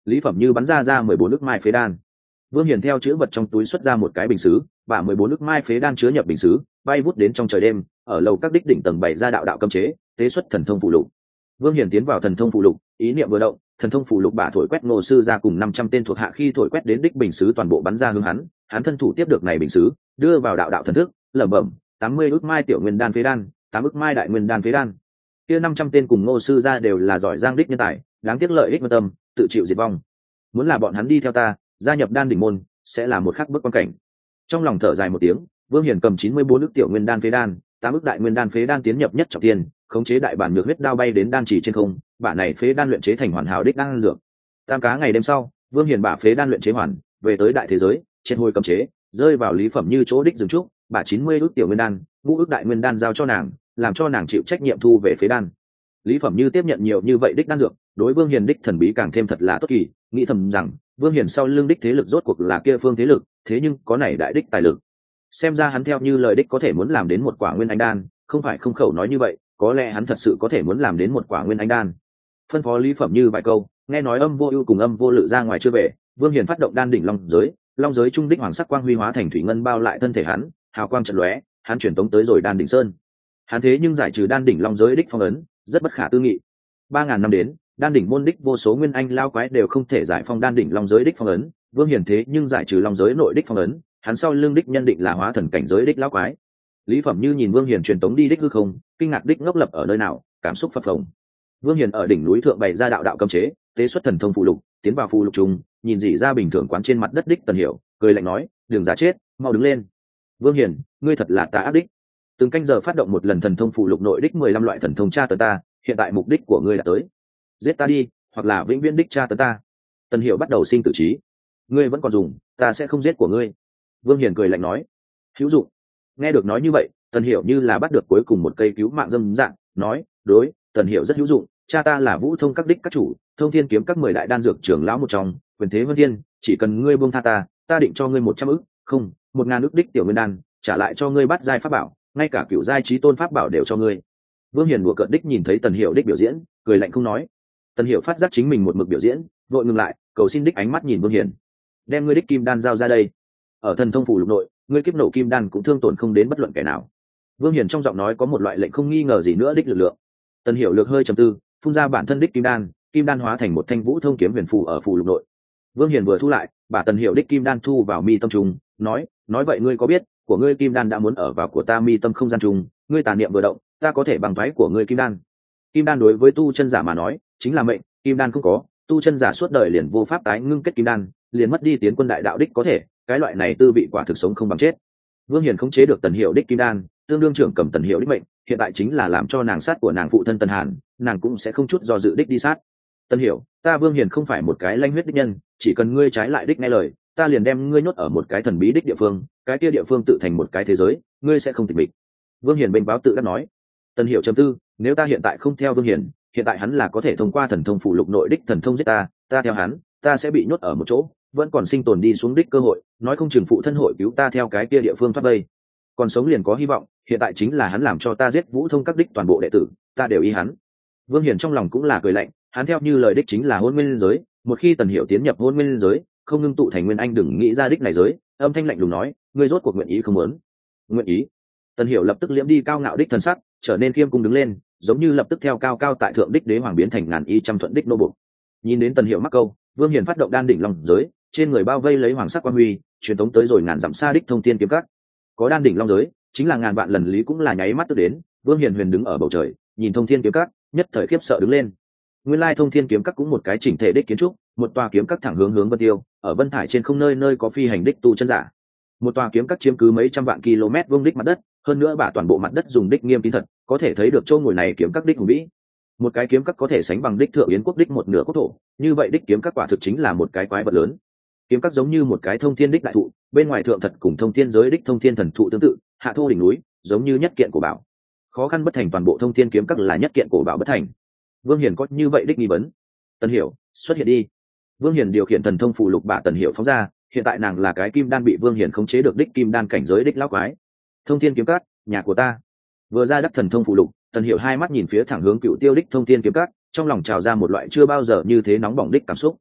Lý Phẩm Như bắn ra ra mười bốn ức mai phế đan. Vương Hiền theo chữ vật trong túi xuất ra một cái bình sứ, và mười bốn ức mai phế đan chứa nhập bình sứ, bay vút đến trong trời đêm, ở lầu các đích đỉnh tầng bảy ra đạo đạo cấm chế, tế xuất thần thông phụ lục. Vương Hiền tiến vào thần thông phụ lục, ý niệm vừa động, thần thông phụ lục bả thổi quét Ngô sư ra cùng năm trăm tên thuộc hạ khi thổi quét đến đích bình sứ toàn bộ bắn ra hướng hắn, hắn thân thủ tiếp được này bình sứ, đưa vào đạo đạo thần thức, lẩm bẩm, tám mươi ức mai tiểu nguyên đan phế đan, tám ức mai đại nguyên đan phế đan. Kia năm trăm tên cùng Ngô sư ra đều là giỏi giang đích nhân tài, đáng tiếc lợi ích vô tâm, tự chịu diệt vong. Muốn là bọn hắn đi theo ta, gia nhập đan đỉnh môn, sẽ là một khắc bước quan cảnh. Trong lòng thở dài một tiếng, Vương Hiền cầm chín mươi bốn ức tiểu nguyên đan phế đan, tám ức đại nguyên đan phế đan tiến nhập nhất trọng tiên, khống chế đại bản nhược huyết đao bay đến đan chỉ trên không, bả này phế đan luyện chế thành hoàn hảo đích đan dược. Tam cá ngày đêm sau, Vương Hiền bả phế đan luyện chế hoàn, về tới đại thế giới, trên hồi cấm chế, rơi vào Lý Phẩm Như chỗ đích dừng trúc, bả chín mươi ức tiểu nguyên đan, ngũ ức đại nguyên đan giao cho nàng, làm cho nàng chịu trách nhiệm thu về phế đan. Lý Phẩm Như tiếp nhận nhiều như vậy đích đan dược, đối Vương Hiền đích thần bí càng thêm thật là tốt kỳ, nghĩ thầm rằng Vương Hiền sau lưng đích thế lực rốt cuộc là kia phương thế lực, thế nhưng có này đại đích tài lực. Xem ra hắn theo như lời đích có thể muốn làm đến một quả nguyên anh đan, không phải không khẩu nói như vậy, có lẽ hắn thật sự có thể muốn làm đến một quả nguyên anh đan. Phân phó Lý Phẩm Như vài câu, nghe nói Âm Vô Ưu cùng Âm Vô Lự ra ngoài chưa về, Vương Hiền phát động đan đỉnh long giới, long giới trung đích hoàng sắc quang huy hóa thành thủy ngân bao lại thân thể hắn, hào quang chợt lóe, hắn chuyển tống tới rồi đan đỉnh sơn. Hắn thế nhưng giải trừ đan đỉnh long giới đích phong ấn, rất bất khả tư nghị. ba ngàn năm đến, đan đỉnh môn đích vô số nguyên anh lao quái đều không thể giải phong đan đỉnh long giới đích phong ấn, Vương Hiền thế nhưng giải trừ long giới nội đích phong ấn, hắn sau lưng đích nhân định là hóa thần cảnh giới đích lao quái. Lý Phẩm Như nhìn Vương Hiền truyền tống đi đích hư không, kinh ngạc đích ngốc lập ở nơi nào, cảm xúc phập phồng. Vương Hiền ở đỉnh núi thượng bày ra đạo đạo cấm chế, tế xuất thần thông phụ lục, tiến vào phụ lục trùng, nhìn dị ra bình thường quán trên mặt đất đích Tần Hiểu, cười lạnh nói, "Đừng giả chết, mau đứng lên." Vương Hiền, ngươi thật là tà ác đích. Từng canh giờ phát động một lần thần thông phụ lục nội đích mười lăm loại thần thông tra tấn ta, hiện tại mục đích của ngươi đã tới. Giết ta đi, hoặc là vĩnh viễn đích tra tấn ta. Tần Hiểu bắt đầu sinh tử trí. Ngươi vẫn còn dùng, ta sẽ không giết của ngươi. Vương Hiền cười lạnh nói, hữu dụng. Nghe được nói như vậy, Tần Hiểu như là bắt được cuối cùng một cây cứu mạng dâm dạng, nói, đối, Tần Hiểu rất hữu dụng, cha ta là Vũ Thông các đích các chủ, Thông Thiên kiếm các mười đại đan dược trưởng lão một trong, quyền thế vân thiên, chỉ cần ngươi buông tha ta, ta định cho ngươi một trăm ức, không, một ngàn ức đích tiểu nguyên đan, trả lại cho ngươi bắt giai pháp bảo, ngay cả cửu giai chí tôn pháp bảo đều cho ngươi. Vương Hiền đùa cợt đích nhìn thấy Tần Hiểu đích biểu diễn, cười lạnh không nói. Tần Hiểu phát giác chính mình một mực biểu diễn, vội ngừng lại, cầu xin đích ánh mắt nhìn Vương Hiền. Đem ngươi đích kim đan giao ra đây. Ở thần thông phủ lục nội, ngươi kiếp nổ kim đan cũng thương tổn không đến bất luận kẻ nào. Vương Hiền trong giọng nói có một loại lệnh không nghi ngờ gì nữa đích lực lượng. Tần Hiểu lược hơi trầm tư, phun ra bản thân đích kim đan, kim đan hóa thành một thanh vũ thông kiếm huyền phù ở phù lục nội. Vương Hiền vừa thu lại, bà Tần Hiểu đích kim đan thu vào mi tâm trùng, nói, nói vậy ngươi có biết, của ngươi kim đan đã muốn ở vào của ta mi tâm không gian trùng, ngươi tà niệm vừa động, ta có thể bằng thoái của ngươi kim đan. Kim đan đối với tu chân giả mà nói, chính là mệnh, kim đan không có, tu chân giả suốt đời liền vô pháp tái ngưng kết kim đan, liền mất đi tiến quân đại đạo đích có thể, cái loại này tư vị quả thực sống không bằng chết. Vương Hiền khống chế được Tần Hiểu đích kim đan, tương đương trưởng cầm Tần Hiểu đích mệnh, hiện tại chính là làm cho nàng sát của nàng phụ thân Tần Hàn, nàng cũng sẽ không chút do dự đích đi sát. Tần Hiểu, ta Vương Hiền không phải một cái lanh huyết đích nhân, chỉ cần ngươi trái lại đích nghe lời, ta liền đem ngươi nhốt ở một cái thần bí đích địa phương, cái kia địa phương tự thành một cái thế giới, ngươi sẽ không tịch mịch. Vương Hiền bình báo tự đắc nói. Tần Hiểu trầm tư, nếu ta hiện tại không theo Vương Hiền, hiện tại hắn là có thể thông qua thần thông phụ lục nội đích thần thông giết ta, ta theo hắn, ta sẽ bị nhốt ở một chỗ, vẫn còn sinh tồn đi xuống đích cơ hội, nói không chừng phụ thân hội cứu ta theo cái kia địa phương thoát vây. Còn sống liền có hy vọng, hiện tại chính là hắn làm cho ta giết Vũ Thông các đích toàn bộ đệ tử, ta đều ý hắn. Vương Hiền trong lòng cũng là cười lạnh, hắn theo như lời đích chính là hôn nguyên giới, một khi Tần Hiểu tiến nhập hôn nguyên giới, không ngưng tụ thành nguyên anh đừng nghĩ ra đích này giới, âm thanh lạnh lùng nói, ngươi rốt cuộc nguyện ý không muốn? Nguyện ý. Tần Hiểu lập tức liễm đi cao ngạo đích thần sắc, trở nên khiêm cung đứng lên, giống như lập tức theo cao cao tại thượng đích đế hoàng biến thành ngàn y trăm thuận đích nô bộc. Nhìn đến Tần Hiểu mắc câu, Vương Hiền phát động đan đỉnh long giới, trên người bao vây lấy hoàng sắc quang huy, truyền tống tới rồi ngàn dặm xa đích thông thiên kiếm các. Có đan đỉnh long giới, chính là ngàn vạn lần lý cũng là nháy mắt tức đến, Vương Hiền huyền đứng ở bầu trời, nhìn thông thiên kiếm các, nhất thời khiếp sợ đứng lên. Nguyên lai thông thiên kiếm các cũng một cái chỉnh thể đích kiến trúc, một tòa kiếm các thẳng hướng hướng vân tiêu, ở vân thải trên không nơi nơi có phi hành đích tu chân giả. Một tòa kiếm các chiếm cứ mấy trăm vạn km vuông đích mặt đất, hơn nữa bả toàn bộ mặt đất dùng đích nghiêm kín thật, có thể thấy được châu ngồi này kiếm các đích hùng vĩ. Một cái kiếm các có thể sánh bằng đích thượng yến quốc đích một nửa quốc thổ, như vậy đích kiếm các quả thực chính là một cái quái vật lớn. Kiếm các giống như một cái thông thiên đích đại thụ, bên ngoài thượng thật cùng thông thiên giới đích thông thiên thần thụ tương tự, hạ thô đỉnh núi, giống như nhất kiện cổ bảo. Khó khăn bất thành toàn bộ thông thiên kiếm các là nhất kiện cổ bảo bất thành. Vương Hiền có như vậy đích nghi vấn. Tần Hiểu, xuất hiện đi. Vương Hiền điều khiển thần thông phù lục bả Tần Hiểu phóng ra, hiện tại nàng là cái kim đan bị Vương Hiền khống chế được đích kim đan cảnh giới đích lão quái. Thông thiên kiếm các, nhà của ta. Vừa ra đắc thần thông phù lục, Tần Hiểu hai mắt nhìn phía thẳng hướng cựu tiêu đích thông thiên kiếm các, trong lòng trào ra một loại chưa bao giờ như thế nóng bỏng đích cảm xúc.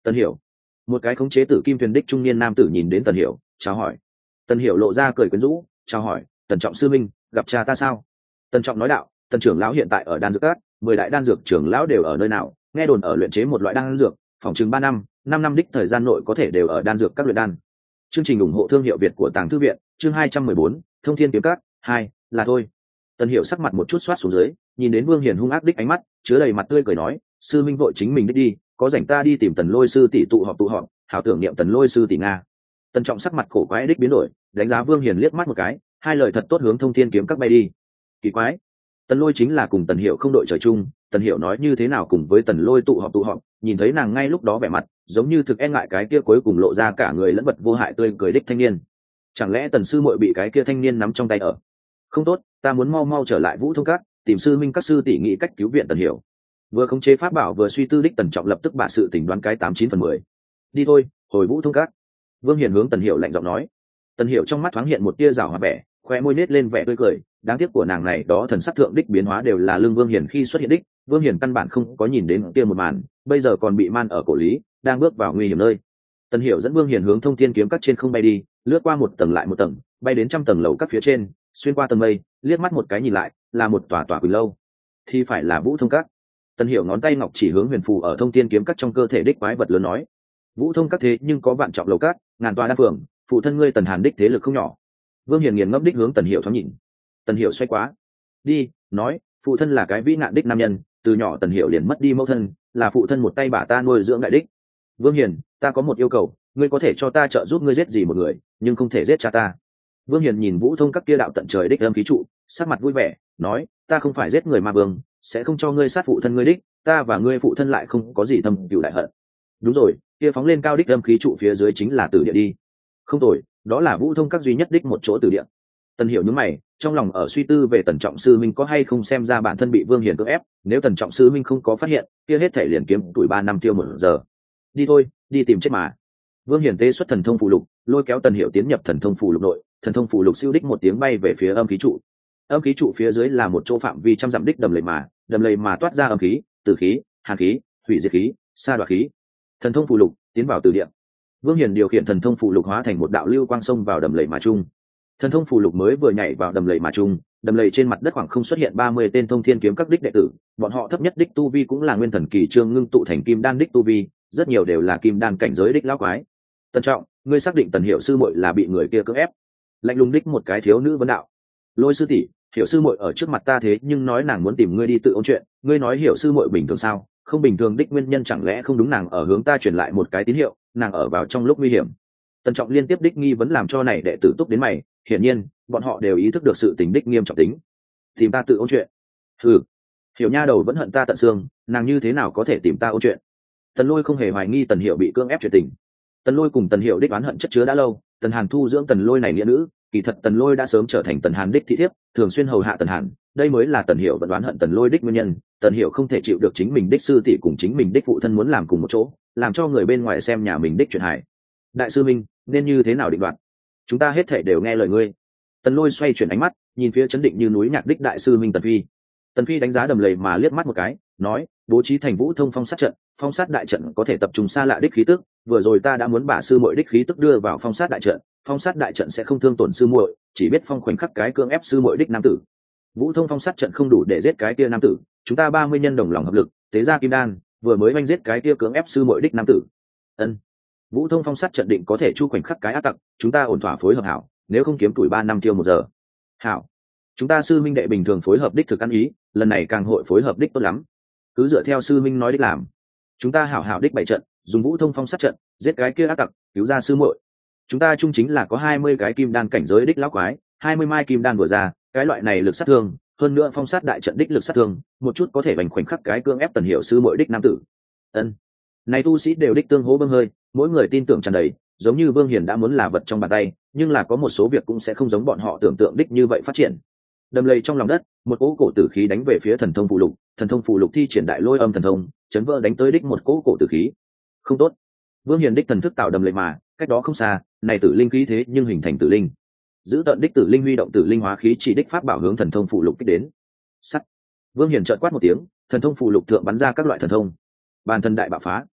Tần Hiểu. Một cái khống chế tử kim thuyền đích trung niên nam tử nhìn đến Tần Hiểu, chào hỏi. Tần Hiểu lộ ra cười quyến rũ, chào hỏi, Tần Trọng sư minh, gặp cha ta sao? Tần Trọng nói đạo, Tần trưởng lão hiện tại ở đan dược cát, mười đại đan dược trưởng lão đều ở nơi nào? Nghe đồn ở luyện chế một loại đan dược, phòng chừng ba năm, năm năm đích thời gian nội có thể đều ở đan dược các luyện đan. Chương trình ủng hộ thương hiệu Việt của Tàng Thư viện, chương hai trăm mười bốn, Thông Thiên kiếm cát, hai, là thôi. Tần Hiểu sắc mặt một chút xoát xuống dưới, nhìn đến Vương Hiền hung ác đích ánh mắt, chứa đầy mặt tươi cười nói, sư minh vội chính mình đích đi, có rảnh ta đi tìm Tần Lôi sư tỷ tụ họp tụ họp, hảo tưởng niệm Tần Lôi sư tỷ nga. Tần Trọng sắc mặt khổ quái đích biến đổi, đánh giá Vương Hiền liếc mắt một cái, hai lời thật tốt hướng Thông Thiên kiếm các bay đi. Kỳ quái, Tần Lôi chính là cùng Tần Hiểu không đội trời chung, Tần Hiểu nói như thế nào cùng với Tần Lôi tụ họp tụ họp, nhìn thấy nàng ngay lúc đó vẻ mặt, giống như thực e ngại cái kia cuối cùng lộ ra cả người lẫn vật vô hại tươi cười đích thanh niên. Chẳng lẽ Tần sư muội bị cái kia thanh niên nắm trong tay ở? Không tốt, ta muốn mau mau trở lại Vũ Thông Các, tìm sư minh các sư tỷ nghĩ cách cứu viện Tần Hiểu. Vừa khống chế pháp bảo vừa suy tư đích Tần Trọng lập tức bả sự tình đoán cái tám chín phần mười. Đi thôi, hồi Vũ Thông Các. Vương Hiền hướng Tần Hiểu lạnh giọng nói. Tần Hiểu trong mắt thoáng hiện một tia rào hòa vẻ, khoe môi nết lên vẻ tươi cười, đáng tiếc của nàng này đó thần sắc thượng đích biến hóa đều là lương Vương Hiền khi xuất hiện đích, Vương Hiền căn bản không có nhìn đến kia một màn, bây giờ còn bị man ở cổ lý, đang bước vào nguy hiểm nơi. Tần Hiểu dẫn Vương Hiền hướng Thông Thiên kiếm các trên không bay đi, lướt qua một tầng lại một tầng, bay đến trăm tầng lầu các phía trên, xuyên qua tầng mây, liếc mắt một cái nhìn lại, là một tòa tòa quỳnh lâu. Thì phải là Vũ Thông Các. Tần Hiểu ngón tay ngọc chỉ hướng huyền phù ở Thông Thiên kiếm các trong cơ thể đích quái vật lớn nói, Vũ Thông Các thế nhưng có vạn trọng lầu các, ngàn tòa đan phường, phụ thân ngươi Tần Hàn đích thế lực không nhỏ. Vương Hiền nghiền ngẫm đích hướng Tần Hiểu thoáng nhìn. Tần Hiểu xoay quá đi, nói, phụ thân là cái vĩ nạn đích nam nhân, từ nhỏ Tần Hiểu liền mất đi mẫu thân, là phụ thân một tay bả ta nuôi dưỡng đại đích. Vương Hiền, ta có một yêu cầu, ngươi có thể cho ta trợ giúp ngươi giết gì một người, nhưng không thể giết cha ta. Vương Hiền nhìn Vũ Thông Các kia đạo tận trời đích âm khí trụ, sắc mặt vui vẻ, nói, ta không phải giết người mà vương, sẽ không cho ngươi sát phụ thân ngươi đích, ta và ngươi phụ thân lại không có gì thâm cừu đại hận. Đúng rồi, kia phóng lên cao đích âm khí trụ phía dưới chính là tử địa đi. Không tồi, đó là Vũ Thông Các duy nhất đích một chỗ tử địa. Tần Hiểu nhướng mày, trong lòng ở suy tư về Tần Trọng sư minh có hay không xem ra bản thân bị Vương Hiền cưỡng ép, nếu Tần Trọng sư minh không có phát hiện, kia hết thể liền kiếm tuổi ba năm tiêu một giờ. Đi thôi, đi tìm chết mà. Vương Hiền tế xuất thần thông phù lục, lôi kéo Tần Hiểu tiến nhập thần thông phù lục nội, thần thông phù lục siêu đích một tiếng bay về phía âm khí trụ. Âm khí trụ phía dưới là một chỗ phạm vi trăm dặm đích đầm lầy mà, đầm lầy mà toát ra âm khí, tử khí, hàn khí, hủy diệt khí, sa đoạt khí. Thần thông phù lục tiến vào từ địa. Vương Hiền điều khiển thần thông phù lục hóa thành một đạo lưu quang sông vào đầm lầy mà trung. Thần thông phù lục mới vừa nhảy vào đầm lầy mà trung, đầm lầy trên mặt đất khoảng không xuất hiện ba mươi tên Thông Thiên kiếm các đích đệ tử, bọn họ thấp nhất đích tu vi cũng là nguyên thần kỳ trương ngưng tụ thành kim đan đích tu vi, rất nhiều đều là kim đan cảnh giới đích lão quái. Tần Trọng, ngươi xác định Tần Hiểu sư muội là bị người kia cưỡng ép? Lạnh lùng đích một cái thiếu nữ vấn đạo. Lôi sư tỷ, Hiểu sư muội ở trước mặt ta thế nhưng nói nàng muốn tìm ngươi đi tự ôn chuyện, ngươi nói Hiểu sư muội bình thường sao? Không bình thường đích nguyên nhân chẳng lẽ không đúng, nàng ở hướng ta truyền lại một cái tín hiệu, nàng ở vào trong lúc nguy hiểm. Tần Trọng liên tiếp đích nghi vấn làm cho này đệ tử túc đến mày, hiển nhiên bọn họ đều ý thức được sự tình đích nghiêm trọng tính. Tìm ta tự ôn chuyện? Ừ, Hiểu nha đầu vẫn hận ta tận xương, nàng như thế nào có thể tìm ta ôn chuyện? Tần Lôi không hề hoài nghi Tần Hiểu bị cưỡng ép chuyện tình. Tần Lôi cùng Tần Hiểu đích oán hận chất chứa đã lâu, Tần Hàn thu dưỡng Tần Lôi này nghĩa nữ, kỳ thật Tần Lôi đã sớm trở thành Tần Hàn đích thị thiếp, thường xuyên hầu hạ Tần Hàn, đây mới là Tần Hiểu vẫn oán hận Tần Lôi đích nguyên nhân. Tần Hiểu không thể chịu được chính mình đích sư tỷ cùng chính mình đích phụ thân muốn làm cùng một chỗ, làm cho người bên ngoài xem nhà mình đích chuyện hại. Đại sư minh, nên như thế nào định đoạt? Chúng ta hết thảy đều nghe lời ngươi. Tần Lôi xoay chuyển ánh mắt, nhìn phía chấn định như núi nhạc đích đại sư minh Tần Phi. Tần Phi đánh giá đầm lầy mà liếc mắt một cái, nói, bố trí thành Vũ Thông phong sát trận, phong sát đại trận có thể tập trung xa lạ đích khí tức, vừa rồi ta đã muốn bả sư muội đích khí tức đưa vào phong sát đại trận, phong sát đại trận sẽ không thương tổn sư muội, chỉ biết phong khoảnh khắc cái cưỡng ép sư muội đích nam tử. Vũ Thông phong sát trận không đủ để giết cái kia nam tử, chúng ta ba mươi nhân đồng lòng hợp lực, tế ra kim đan, vừa mới oanh giết cái kia cưỡng ép sư muội đích nam tử. Ân. Vũ Thông phong sát trận định có thể chu khoảnh khắc cái ác tặc, chúng ta ổn thỏa phối hợp hảo, nếu không kiếm tuổi ba năm tiêu một giờ. Hảo. Chúng ta sư minh đệ bình thường phối hợp đích thực ăn ý, lần này càng hội phối hợp đích tốt lắm. Cứ dựa theo sư minh nói đích làm. Chúng ta hảo hảo đích bày trận, dùng Vũ Thông phong sát trận, giết cái kia ác tặc, cứu ra sư muội. Chúng ta chung chính là có hai mươi cái kim đan cảnh giới đích lão quái, hai mươi mai kim đan vừa ra, cái loại này lực sát thương, hơn nữa phong sát đại trận đích lực sát thương, một chút có thể vành khoảnh khắc cái cưỡng ép Tần Hiểu sư muội đích nam tử. Ân. Này tu sĩ đều đích tương hỗ bơm hơi, mỗi người tin tưởng tràn đầy, giống như Vương Hiền đã muốn là vật trong bàn tay, nhưng là có một số việc cũng sẽ không giống bọn họ tưởng tượng đích như vậy phát triển. Đầm lầy trong lòng đất, một cỗ cổ tử khí đánh về phía thần thông phù lục, thần thông phù lục thi triển đại lôi âm thần thông, chấn vỡ đánh tới đích một cỗ cổ tử khí. Không tốt. Vương Hiền đích thần thức tạo đầm lầy mà, cách đó không xa, này tử linh khí thế nhưng hình thành tử linh. Giữ tận đích tử linh huy động tử linh hóa khí chỉ đích pháp bảo hướng thần thông phù lục kích đến. Sắt. Vương Hiền chợt quát một tiếng, thần thông phù lục thượng bắn ra các loại thần thông. Bàn thần đại bạo phá.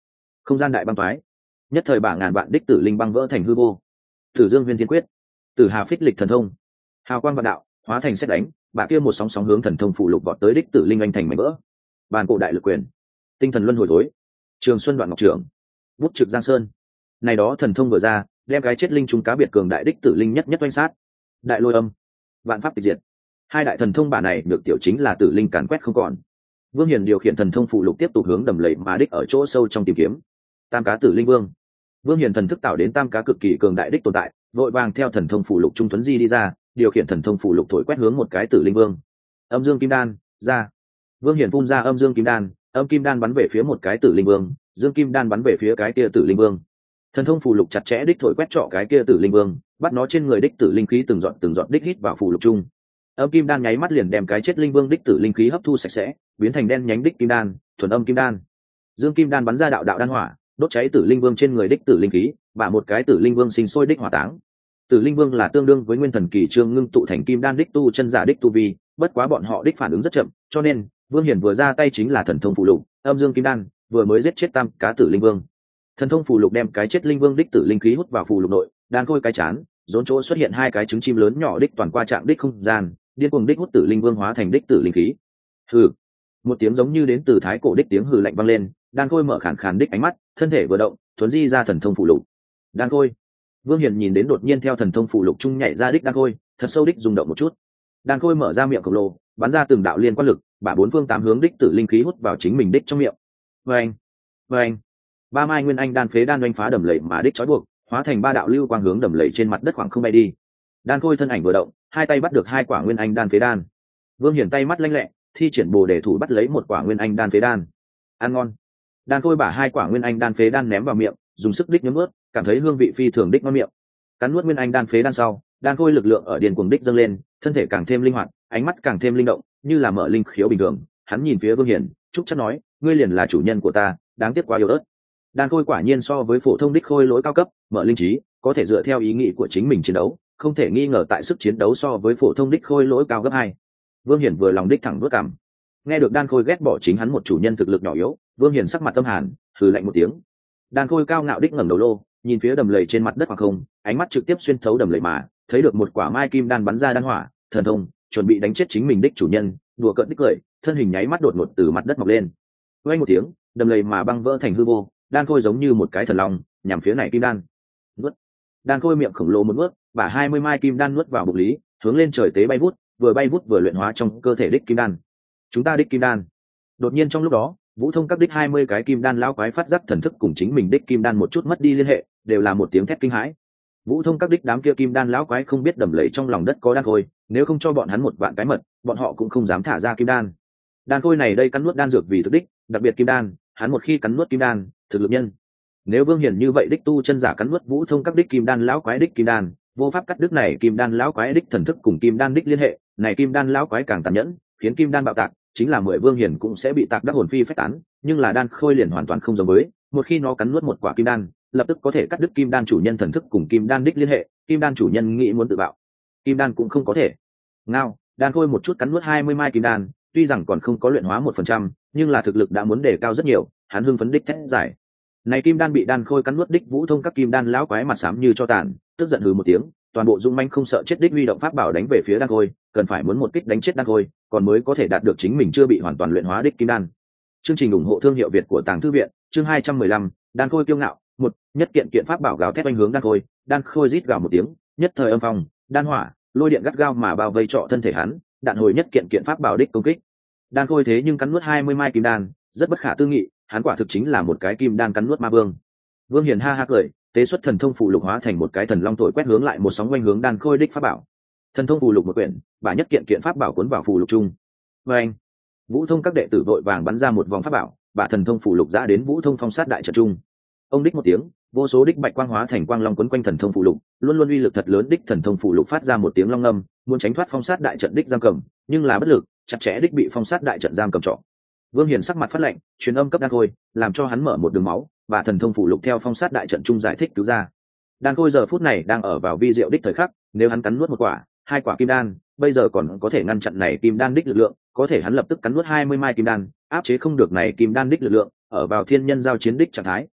không gian đại băng toái, nhất thời bả ngàn vạn đích tử linh băng vỡ thành hư vô. Tử Dương Huyên Thiên Quyết, Tử Hà Phích Lịch Thần Thông, hào quang vạn đạo hóa thành xét đánh, bả kia một sóng sóng hướng thần thông phụ lục vọt tới đích tử linh anh thành mảnh vỡ. Bàn cổ đại lực quyền, tinh thần luân hồi thối, Trường Xuân Đoạn Ngọc Trưởng, bút trực Giang Sơn. Này đó thần thông vừa ra, đem cái chết linh trung cá biệt cường đại đích tử linh nhất nhất oanh sát. Đại lôi âm, vạn pháp tịch diệt. Hai đại thần thông bả này được tiểu chính là tử linh càn quét không còn. Vương Hiền điều khiển thần thông phụ lục tiếp tục hướng đầm lầy mà đích ở chỗ sâu trong tìm kiếm. Tam cá tử linh vương. Vương Hiền thần thức tạo đến tam cá cực kỳ cường đại đích tồn tại, vội vàng theo thần thông phụ lục trung tuấn di đi ra, điều khiển thần thông phụ lục thổi quét hướng một cái tử linh vương. Âm dương kim đan, ra. Vương Hiền phun ra âm dương kim đan, âm kim đan bắn về phía một cái tử linh vương, dương kim đan bắn về phía cái kia tử linh vương. Thần thông phụ lục chặt chẽ đích thổi quét trọ cái kia tử linh vương, bắt nó trên người đích tử linh khí từng giọt từng giọt đích hít vào phụ lục chung. Âm kim đan nháy mắt liền đem cái chết linh vương đích tử linh khí hấp thu sạch sẽ, biến thành đen nhánh đích kim đan, thuần âm kim đan. Dương kim đan bắn ra đạo đạo đan hỏa, đốt cháy tử linh vương trên người đích tử linh khí, và một cái tử linh vương sinh sôi đích hỏa táng. Tử linh vương là tương đương với nguyên thần kỳ trương ngưng tụ thành kim đan đích tu chân giả đích tu vi, bất quá bọn họ đích phản ứng rất chậm, cho nên Vương Hiển vừa ra tay chính là thần thông phụ lục, âm dương kim đan, vừa mới giết chết tam cá tử linh vương. Thần thông phụ lục đem cái chết linh vương đích tử linh khí hút vào phụ lục nội, đan khôi cái chán, rốn chỗ xuất hiện hai cái trứng chim lớn nhỏ đích toàn qua trạng đích không gian, điên cuồng đích hút tử linh vương hóa thành đích tử linh khí. Hừ. Một tiếng giống như đến từ thái cổ đích tiếng hừ lạnh vang lên, đan khôi mở khàn khàn đích ánh mắt, thân thể vừa động, thuấn di ra thần thông phụ lục. Đan khôi. Vương Hiền nhìn đến đột nhiên theo thần thông phụ lục trung nhảy ra đích đan khôi, thật sâu đích rung động một chút. Đan khôi mở ra miệng khổng lồ, bắn ra từng đạo liên quan lực, bả bốn phương tám hướng đích tử linh khí hút vào chính mình đích trong miệng. Vâng, vâng. Ba mai nguyên anh đan phế đan oanh phá đầm lầy mà đích trói buộc, hóa thành ba đạo lưu quang hướng đầm lầy trên mặt đất khoảng không bay đi. Đan khôi thân ảnh vừa động, hai tay bắt được hai quả nguyên anh đan phế đan. Vương Hiển tay mắt lanh lẹ, thi triển bồ đề thủ bắt lấy một quả nguyên anh đan phế đan. Ăn ngon. Đan khôi bả hai quả nguyên anh đan phế đan ném vào miệng, dùng sức đích nhấm nuốt, cảm thấy hương vị phi thường đích ngon miệng. Cắn nuốt nguyên anh đan phế đan sau, đan khôi lực lượng ở điền cuồng đích dâng lên, thân thể càng thêm linh hoạt, ánh mắt càng thêm linh động, như là mở linh khiếu bình thường. Hắn nhìn phía Vương Hiển, chúc chắc nói, ngươi liền là chủ nhân của ta, đáng tiếc quá yếu ớt. Đan khôi quả nhiên so với phổ thông đích khôi lỗi cao cấp, mở linh trí, có thể dựa theo ý nghĩ của chính mình chiến đấu, không thể nghi ngờ tại sức chiến đấu so với phổ thông đích khôi lỗi cao gấp hai. Vương Hiển vừa lòng đích thẳng đuốt cảm. Nghe được đan khôi ghét bỏ chính hắn một chủ nhân thực lực nhỏ yếu, Vương Hiển sắc mặt tâm hàn, hừ lạnh một tiếng. Đan khôi cao ngạo đích ngẩng đầu lô, nhìn phía đầm lầy trên mặt đất khoảng không, ánh mắt trực tiếp xuyên thấu đầm lầy mà, thấy được một quả mai kim đan bắn ra đan hỏa, thần thông, chuẩn bị đánh chết chính mình đích chủ nhân, đùa cợt đích cười, thân hình nháy mắt đột ngột từ mặt đất mọc lên. Vang một tiếng, đầm lầy mà băng vỡ thành hư vô, đan khôi giống như một cái thần long, nhằm phía này kim đan. Nuốt. Đan khôi miệng khổng lồ một nuốt, và hai mươi mai kim đan nuốt vào bụng lý, hướng lên trời tế bay vút, vừa bay vút vừa luyện hóa trong cơ thể đích kim đan. Chúng ta đích kim đan. Đột nhiên trong lúc đó, Vũ Thông các đích hai mươi cái kim đan lão quái phát giác thần thức cùng chính mình đích kim đan một chút mất đi liên hệ, đều là một tiếng thét kinh hãi. Vũ Thông các đích đám kia kim đan lão quái không biết đầm lầy trong lòng đất có đan khôi, nếu không cho bọn hắn một vạn cái mật, bọn họ cũng không dám thả ra kim đan. Đan khôi này đây cắn nuốt đan dược vì thực đích, đặc biệt kim đan, hắn một khi cắn nuốt kim đan, thực lực nhân. Nếu Vương Hiển như vậy đích tu chân giả cắn nuốt Vũ Thông các đích kim đan lão quái đích kim đan, vô pháp cắt đứt này kim đan lão quái đích thần thức cùng kim đan đích liên hệ, này kim đan lão quái càng tàn nhẫn, khiến kim đan bạo tạc, chính là mười Vương Hiển cũng sẽ bị tạc đắc hồn phi phách tán, nhưng là đan khôi liền hoàn toàn không giống với, một khi nó cắn nuốt một quả kim đan, lập tức có thể cắt đứt kim đan chủ nhân thần thức cùng kim đan đích liên hệ, kim đan chủ nhân nghĩ muốn tự bạo, kim đan cũng không có thể. Ngao, đan khôi một chút cắn nuốt hai mươi mai kim đan, tuy rằng còn không có luyện hóa một phần trăm, nhưng là thực lực đã muốn đề cao rất nhiều, hắn hưng phấn đích thét giải. Này kim đan bị đan khôi cắn nuốt đích Vũ Thông các kim đan lão quái mặt xám như cho tàn, tức giận hừ một tiếng, toàn bộ dung manh không sợ chết đích huy động pháp bảo đánh về phía đan khôi, cần phải muốn một kích đánh chết đan khôi, còn mới có thể đạt được chính mình chưa bị hoàn toàn luyện hóa đích kim đan. Chương trình ủng hộ thương hiệu Việt của Tàng Thư viện, chương hai trăm mười lăm, đan khôi kiêu ngạo, một, nhất kiện kiện pháp bảo gào thét oanh hướng đan khôi, đan khôi rít gào một tiếng, nhất thời âm phong, đan hỏa, lôi điện gắt gao mà bao vây trọ thân thể hắn, đạn hồi nhất kiện kiện pháp bảo đích công kích. Đan khôi thế nhưng cắn nuốt hai mươi mai kim đan, rất bất khả tư nghị, hắn quả thực chính là một cái kim đan cắn nuốt ma vương. Vương Hiền ha ha cười, tế xuất thần thông phụ lục hóa thành một cái thần long thổi quét hướng lại một sóng quanh hướng đan khôi đích pháp bảo. Thần thông phụ lục một quyển, bả nhất kiện kiện pháp bảo cuốn vào phụ lục chung. Và anh, Vũ Thông các đệ tử vội vàng bắn ra một vòng pháp bảo, bả thần thông phụ lục giã đến Vũ Thông phong sát đại trận trung. Ông đích một tiếng, vô số đích bạch quang hóa thành quang long quấn quanh thần thông phụ lục, luôn luôn uy lực thật lớn đích thần thông phụ lục phát ra một tiếng long ngâm, muốn tránh thoát phong sát đại trận đích giam cầm, nhưng là bất lực, chặt chẽ đích bị phong sát đại trận giam cầm trọ. Vương Hiền sắc mặt phát lạnh, truyền âm cấp đan khôi, làm cho hắn mở một đường máu, và thần thông phụ lục theo phong sát đại trận trung giải thích cứu ra. Đan khôi giờ phút này đang ở vào vi diệu đích thời khắc, nếu hắn cắn nuốt một quả, hai quả kim đan, bây giờ còn có thể ngăn chặn này kim đan đích lực lượng, có thể hắn lập tức cắn nuốt hai mươi mai kim đan, áp chế không được này kim đan đích lực lượng, ở vào thiên nhân giao chiến đích trạng thái,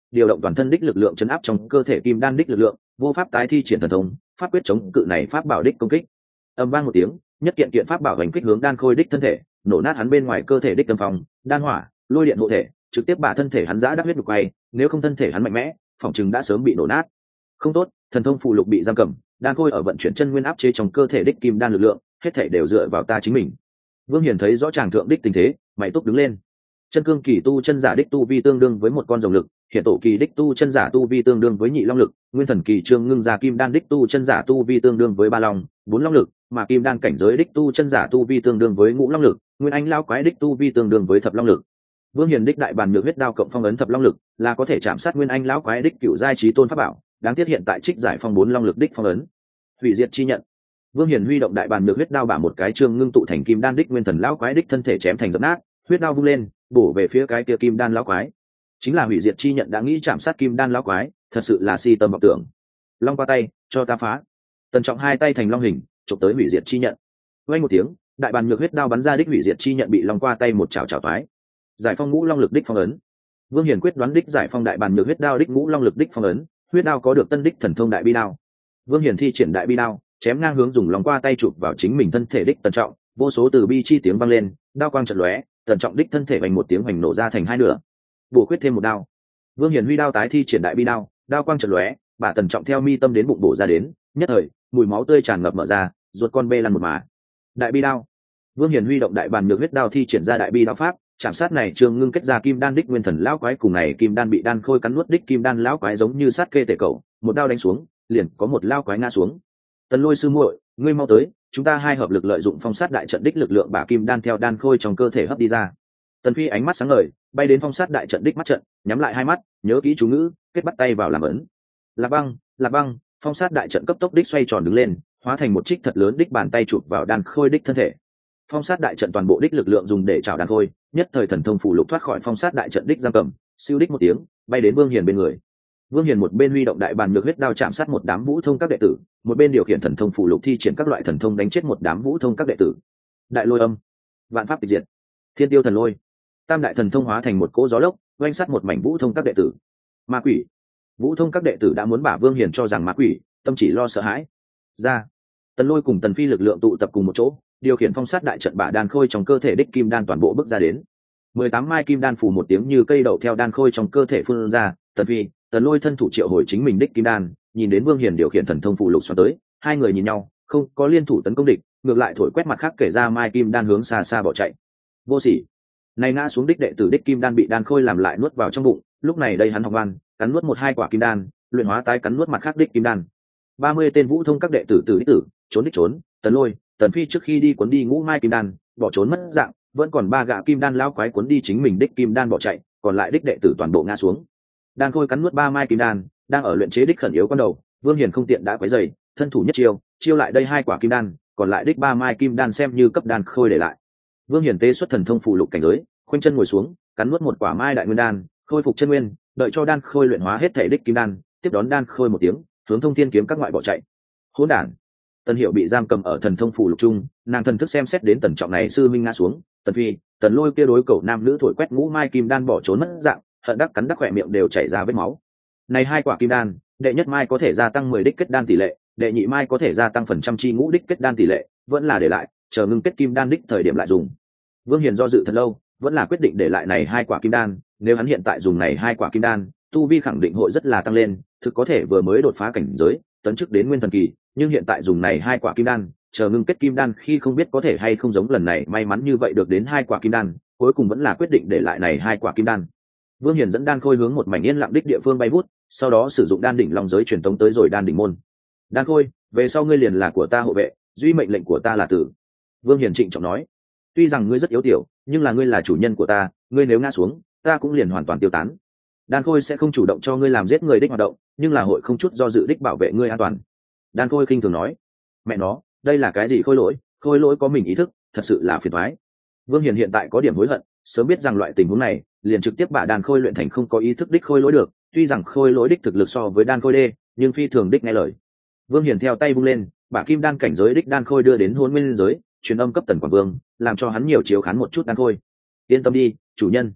điều động toàn thân đích lực lượng chấn áp trong cơ thể kim đan đích lực lượng, vô pháp tái thi triển thần thông, pháp quyết chống cự này pháp bảo đích công kích. Âm vang một tiếng, nhất kiện kiện pháp bảo hành kích hướng đan khôi đích thân thể, nổ nát hắn bên ngoài cơ thể đích tâm phòng, đan hỏa, lôi điện hộ thể, trực tiếp bả thân thể hắn giã đắc huyết đục quay, nếu không thân thể hắn mạnh mẽ, phòng chừng đã sớm bị nổ nát. Không tốt, thần thông phụ lục bị giam cầm, đan khôi ở vận chuyển chân nguyên áp chế trong cơ thể đích kim đan lực lượng, hết thể đều dựa vào ta chính mình. Vương Hiền thấy rõ ràng thượng đích tình thế, mày túc đứng lên. Chân cương kỳ tu chân giả đích tu vi tương đương với một con rồng lực, hiện tổ kỳ đích tu chân giả tu vi tương đương với nhị long lực, nguyên thần kỳ trương ngưng giả kim đan đích tu chân giả tu vi tương đương với ba long, bốn long lực, mà kim đan cảnh giới đích tu chân giả tu vi tương đương với ngũ long lực, nguyên anh lao quái đích tu vi tương đương với thập long lực. Vương Hiền đích đại bàn nhược huyết đao cộng phong ấn thập long lực, là có thể chạm sát nguyên anh lão quái đích cựu giai chí tôn pháp bảo, đáng tiếc hiện tại trích giải phong bốn long lực đích phong ấn. Hủy diệt chi nhận. Vương Hiền huy động đại bàn nhược huyết đao bả một cái trương ngưng tụ thành kim đan đích nguyên thần lão quái đích thân thể chém thành dập nát, huyết đao vung lên, bổ về phía cái kia kim đan lão quái. Chính là hủy diệt chi nhận đã nghĩ chạm sát kim đan lão quái, thật sự là si tâm vọng tưởng. Long qua tay, cho ta phá. Tần Trọng hai tay thành long hình, chụp tới hủy diệt chi nhận. Vang một tiếng, đại bàn nhược huyết đao bắn ra đích hủy diệt chi nhận bị long qua tay một chảo chảo toái. Giải phong ngũ long lực đích phong ấn. Vương Hiền quyết đoán đích giải phong đại bàn nhược huyết đao đích ngũ long lực đích phong ấn, huyết đao có được tân đích thần thông đại bi đao. Vương Hiền thi triển đại bi đao, chém ngang hướng dùng long qua tay chụp vào chính mình thân thể đích Tần Trọng, vô số từ bi chi tiếng vang lên, đao quang chợt lóe, Tần Trọng đích thân thể vành một tiếng hoành nổ ra thành hai nửa. Bổ quyết thêm một đao. Vương Hiền huy đao tái thi triển đại bi đao, đao quang chợt lóe, bả Tần Trọng theo mi tâm đến bụng bổ ra đến, nhất thời, mùi máu tươi tràn ngập mở ra, ruột con bê lăn một mà. Đại bi đao. Vương Hiền huy động đại bàn nhược huyết đao thi triển ra đại bi đao pháp, chạm sát này trường ngưng kết ra kim đan đích nguyên thần lão quái cùng này kim đan bị đan khôi cắn nuốt đích kim đan lão quái giống như sát kê tể cầu, một đao đánh xuống, liền có một lão quái ngã xuống. Tần Lôi sư muội, ngươi mau tới, chúng ta hai hợp lực lợi dụng phong sát đại trận đích lực lượng bả kim đan theo đan khôi trong cơ thể hấp đi ra. Tần Phi ánh mắt sáng ngời, bay đến phong sát đại trận đích mắt trận, nhắm lại hai mắt, nhớ kỹ chú ngữ, kết bắt tay vào làm ấn. Lạc băng, lạc băng, phong sát đại trận cấp tốc đích xoay tròn đứng lên, hóa thành một trích thật lớn đích bàn tay chụp vào đan khôi đích thân thể. Phong sát đại trận toàn bộ đích lực lượng dùng để chảo đan khôi, nhất thời thần thông phủ lục thoát khỏi phong sát đại trận đích giam cầm, siêu đích một tiếng, bay đến Vương Hiền bên người. Vương Hiền một bên huy động đại bàn nhược huyết đao chạm sát một đám vũ thông các đệ tử, một bên điều khiển thần thông phủ lục thi triển các loại thần thông đánh chết một đám vũ thông các đệ tử. Đại lôi âm, vạn pháp tịch diệt, thiên tiêu thần lôi, tam đại thần thông hóa thành một cỗ gió lốc, oanh sát một mảnh vũ thông các đệ tử. Ma quỷ, vũ thông các đệ tử đã muốn bả Vương Hiền cho rằng ma quỷ, tâm chỉ lo sợ hãi. Ra, Tần Lôi cùng Tần Phi lực lượng tụ tập cùng một chỗ, điều khiển phong sát đại trận bả đan khôi trong cơ thể đích kim đan toàn bộ bước ra đến. Mười tám mai kim đan phủ một tiếng như cây đậu theo đan khôi trong cơ thể phun ra. Tần Phi, Tần Lôi thân thủ triệu hồi chính mình đích kim đan, nhìn đến Vương Hiền điều khiển thần thông phụ lục xoắn tới, hai người nhìn nhau, không có liên thủ tấn công địch, ngược lại thổi quét mặt khác kể ra mai kim đan hướng xa xa bỏ chạy. Vô sỉ, này ngã xuống đích đệ tử đích kim đan bị đan khôi làm lại nuốt vào trong bụng, lúc này đây hắn học ngoan, cắn nuốt một hai quả kim đan, luyện hóa tái cắn nuốt mặt khác đích kim đan. Ba mươi tên vũ thông các đệ tử tử đích tử, trốn đích trốn, Tần Lôi, Tần Phi trước khi đi cuốn đi ngũ mai kim đan, bỏ trốn mất dạng, vẫn còn ba gã kim đan lão quái cuốn đi chính mình đích kim đan bỏ chạy, còn lại đích đệ tử toàn bộ ngã xuống. Đan khôi cắn nuốt ba mai kim đan, đang ở luyện chế đích khẩn yếu con đầu, Vương Hiền không tiện đã quấy rầy, thân thủ nhất chiêu, chiêu lại đây hai quả kim đan, còn lại đích ba mai kim đan xem như cấp đan khôi để lại. Vương Hiền tế xuất thần thông phụ lục cảnh giới, khoanh chân ngồi xuống, cắn nuốt một quả mai đại nguyên đan, khôi phục chân nguyên, đợi cho đan khôi luyện hóa hết thể đích kim đan, tiếp đón đan khôi một tiếng, hướng thông thiên kiếm các ngoại bỏ chạy. Hỗn đản! Tần Hiểu bị giam cầm ở thần thông phủ lục trung, nàng thần thức xem xét đến Tần Trọng này sư minh ngã xuống, Tần Phi, Tần Lôi kia đối cầu nam nữ thổi quét ngũ mai kim đan bỏ trốn mất dạng, hận đắc cắn đắc khỏe miệng đều chảy ra vết máu. Này hai quả kim đan, đệ nhất mai có thể gia tăng mười đích kết đan tỷ lệ, đệ nhị mai có thể gia tăng phần trăm chi ngũ đích kết đan tỷ lệ, vẫn là để lại, chờ ngưng kết kim đan đích thời điểm lại dùng. Vương Hiền do dự thật lâu, vẫn là quyết định để lại này hai quả kim đan, nếu hắn hiện tại dùng này hai quả kim đan, tu vi khẳng định hội rất là tăng lên, thực có thể vừa mới đột phá cảnh giới, tấn chức đến nguyên thần kỳ, nhưng hiện tại dùng này hai quả kim đan, chờ ngưng kết kim đan khi không biết có thể hay không giống lần này may mắn như vậy được đến hai quả kim đan, cuối cùng vẫn là quyết định để lại này hai quả kim đan. Vương Hiền dẫn đan khôi hướng một mảnh yên lặng đích địa phương bay vút, sau đó sử dụng đan đỉnh long giới truyền tống tới rồi đan đỉnh môn. Đan khôi, về sau ngươi liền là của ta hộ vệ, duy mệnh lệnh của ta là tử. Vương Hiền trịnh trọng nói, tuy rằng ngươi rất yếu tiểu, nhưng là ngươi là chủ nhân của ta, ngươi nếu ngã xuống, ta cũng liền hoàn toàn tiêu tán. Đan khôi sẽ không chủ động cho ngươi làm giết người đích hoạt động, nhưng là hội không chút do dự đích bảo vệ ngươi an toàn. Đan khôi khinh thường nói, mẹ nó, đây là cái gì khôi lỗi, khôi lỗi có mình ý thức, thật sự là phiền toái. Vương Hiền hiện tại có điểm hối hận, sớm biết rằng loại tình huống này, liền trực tiếp bả đan khôi luyện thành không có ý thức đích khôi lỗi được, tuy rằng khôi lỗi đích thực lực so với đan khôi đê, nhưng phi thường đích nghe lời. Vương Hiền theo tay vung lên, bả kim đan cảnh giới đích đan khôi đưa đến hôn nguyên giới, truyền âm cấp Tần Quảng Vương, làm cho hắn nhiều chiếu khán một chút đan khôi. Yên tâm đi, chủ nhân.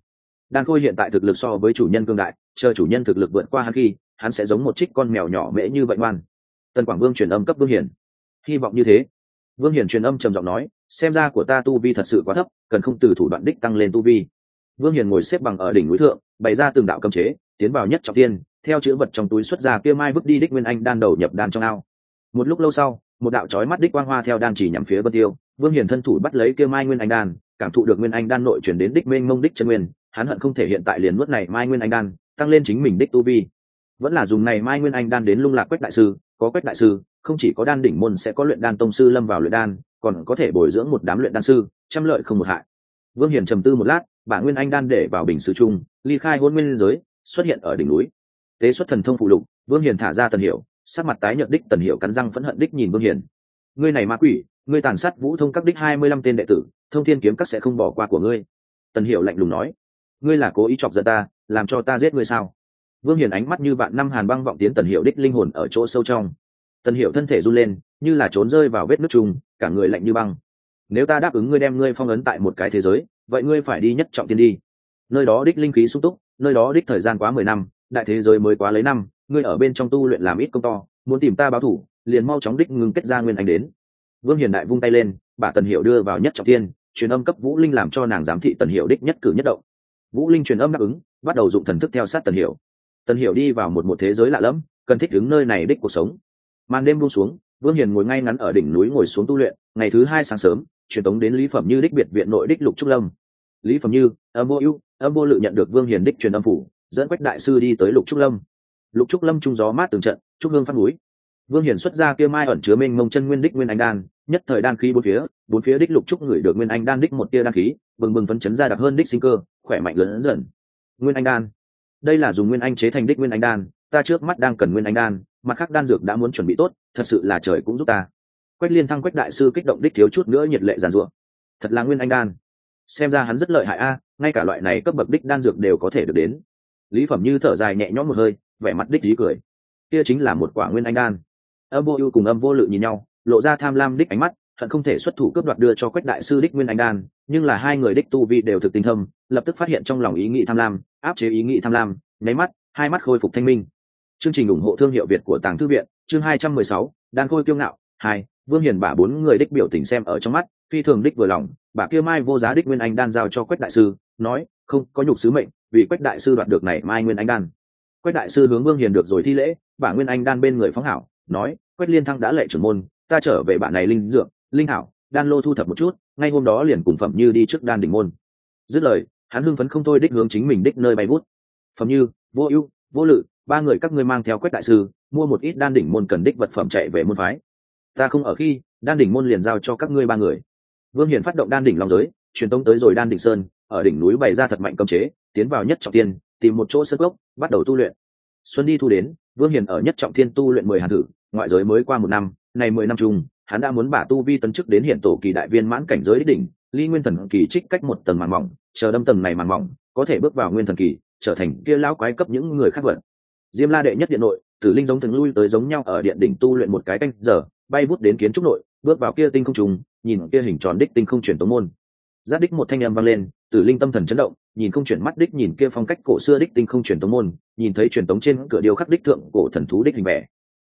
Đan Khôi hiện tại thực lực so với chủ nhân cương đại, chờ chủ nhân thực lực vượt qua hắn khi, hắn sẽ giống một trích con mèo nhỏ mễ như vậy ngoan. Tần Quảng Vương truyền âm cấp Vương Hiển. Hy vọng như thế. Vương Hiển truyền âm trầm giọng nói, xem ra của ta tu vi thật sự quá thấp, cần không từ thủ đoạn đích tăng lên tu vi. Vương Hiển ngồi xếp bằng ở đỉnh núi thượng, bày ra từng đạo cấm chế, tiến vào nhất trọng thiên, theo chữ vật trong túi xuất ra kia mai vứt đi đích nguyên anh đan đầu nhập đan trong ao. Một lúc lâu sau, một đạo chói mắt đích quang hoa theo đan chỉ nhắm phía Vân Tiêu, Vương Hiển thân thủ bắt lấy kia mai nguyên anh đan, cảm thụ được nguyên anh đan nội chuyển đến đích mênh mông đích chân nguyên, hắn hận không thể hiện tại liền nuốt này mai nguyên anh đan, tăng lên chính mình đích tu vi. Vẫn là dùng này mai nguyên anh đan đến lung lạc Quách đại sư, có Quách đại sư, không chỉ có đan đỉnh môn sẽ có luyện đan tông sư lâm vào luyện đan, còn có thể bồi dưỡng một đám luyện đan sư, trăm lợi không một hại. Vương Hiển trầm tư một lát,把nguyên anh đan để vào bình sứ chung, ly khai hôn nguyên giới, xuất hiện ở đỉnh núi. Tế xuất thần thông phụ lục, Vương Hiển thả ra Tần Hiểu, sắc mặt tái nhợt đích Tần Hiểu cắn răng phẫn hận đích nhìn Vương Hiển. Ngươi này ma quỷ, ngươi tàn sát Vũ Thông các đích hai mươi lăm tên đệ tử, Thông Thiên kiếm các sẽ không bỏ qua của ngươi. Tần Hiểu lạnh lùng nói, ngươi là cố ý chọc giận ta, làm cho ta giết ngươi sao? Vương Hiển ánh mắt như vạn năm hàn băng vọng tiến Tần Hiểu đích linh hồn ở chỗ sâu trong. Tần Hiểu thân thể run lên, như là trốn rơi vào vết nước trùng, cả người lạnh như băng. Nếu ta đáp ứng ngươi đem ngươi phong ấn tại một cái thế giới, vậy ngươi phải đi nhất trọng thiên đi. Nơi đó đích linh khí sung túc, nơi đó đích thời gian quá mười năm, đại thế giới mới quá lấy năm, ngươi ở bên trong tu luyện làm ít công to, muốn tìm ta báo thủ, liền mau chóng đích ngừng kết ra nguyên anh đến. Vương Hiển đại vung tay lên,把Tần Hiểu đưa vào nhất trọng thiên, truyền âm cấp Vũ Linh làm cho nàng giám thị Tần Hiểu đích nhất cử nhất động. Vũ Linh truyền âm đáp ứng, bắt đầu dụng thần thức theo sát Tần Hiểu. Tần Hiểu đi vào một một thế giới lạ lẫm, cần thích ứng nơi này đích cuộc sống. Màn đêm buông xuống, Vương Hiển ngồi ngay ngắn ở đỉnh núi ngồi xuống tu luyện. Ngày thứ hai sáng sớm, truyền tống đến Lý Phẩm Như đích biệt viện nội đích Lục Trúc Lâm. Lý Phẩm Như, Âm Vô Ưu, Âm Vô Lự nhận được Vương Hiển đích truyền âm phủ, dẫn Quách đại sư đi tới Lục Trúc Lâm. Lục Trúc Lâm trung gió mát từng trận, trúc hương phát núi. Vương Hiển xuất ra kia mai ẩn chứa mênh mông chân nguyên đích nguyên anh đan, nhất thời đan khí bốn phía, bốn phía đích Lục Trúc ngửi được nguyên anh đan đích một tia đan khí, bừng bừng phấn chấn ra đặc hơn đích sinh cơ, khỏe mạnh lớn dần. Nguyên anh đan, đây là dùng nguyên anh chế thành đích nguyên anh đan, ta trước mắt đang cần nguyên anh đan, mặt khác đan dược đã muốn chuẩn bị tốt, thật sự là trời cũng giúp ta. Quách Liên Thăng Quách đại sư kích động đích thiếu chút nữa nhiệt lệ giàn giụa. Thật là nguyên anh đan, xem ra hắn rất lợi hại a, ngay cả loại này cấp bậc đích đan dược đều có thể được đến. Lý Phẩm Như thở dài nhẹ nhõm một hơi, vẻ mặt đích ý cười. Kia chính là một quả nguyên anh đan. Âm Vô Ưu cùng Âm Vô Lự nhìn nhau, lộ ra tham lam đích ánh mắt, hận không thể xuất thủ cướp đoạt đưa cho Quách đại sư đích nguyên anh đan, nhưng là hai người đích tu vi đều thực tinh thâm, lập tức phát hiện trong lòng ý nghĩ tham lam, áp chế ý nghĩ tham lam, nháy mắt, hai mắt khôi phục thanh minh. Chương trình ủng hộ thương hiệu Việt của Tàng Thư viện, chương hai trăm mười sáu, Đan Khôi kiêu ngạo, hai, Vương Hiển bả bốn người đích biểu tình xem ở trong mắt, phi thường đích vừa lòng, bả kia mai vô giá đích nguyên anh đan giao cho Quách đại sư, nói, không, có nhục sứ mệnh, vì Quách đại sư đoạt được này mai nguyên anh đan. Quách đại sư hướng Vương Hiển được rồi thi lễ, bả nguyên anh đan bên người phóng hảo, nói, Quách Liên Thăng đã lệ trưởng môn, ta trở về bản này linh dược, linh hảo, đan lô thu thập một chút, ngay hôm đó liền cùng Phẩm Như đi trước đan đỉnh môn. Dứt lời, hắn hưng phấn không thôi đích hướng chính mình đích nơi bay vút. Phẩm Như, Vô Ưu, Vô Lự, ba người các ngươi mang theo Quách đại sư, mua một ít đan đỉnh môn cần đích vật phẩm chạy về môn phái. Ta không ở khi, đan đỉnh môn liền giao cho các ngươi ba người. Vương Hiển phát động đan đỉnh long giới, truyền tống tới rồi đan đỉnh sơn, ở đỉnh núi bày ra thật mạnh cấm chế, tiến vào nhất trọng thiên, tìm một chỗ sơn gốc, bắt đầu tu luyện. Xuân đi thu đến, Vương Hiển ở nhất trọng thiên tu luyện mười hàn thử, ngoại giới mới qua một năm, này mười năm chung, hắn đã muốn bả tu vi tấn chức đến hiện tổ kỳ đại viên mãn cảnh giới đỉnh, ly nguyên thần kỳ trích cách một tầng màn mỏng, chờ đâm tầng này màn mỏng, có thể bước vào nguyên thần kỳ, trở thành kia lão quái cấp những người khác vận. Diêm La đệ nhất điện nội, Tử Linh giống thường lui tới giống nhau ở điện đỉnh tu luyện một cái canh giờ, bay vút đến kiến trúc nội, bước vào kia tinh không trùng, nhìn kia hình tròn đích tinh không chuyển tống môn. Giác đích một thanh âm vang lên, Tử Linh tâm thần chấn động, nhìn không chuyển mắt đích nhìn kia phong cách cổ xưa đích tinh không chuyển tống môn, nhìn thấy truyền tống trên cửa điêu khắc đích thượng cổ thần thú đích hình vẽ.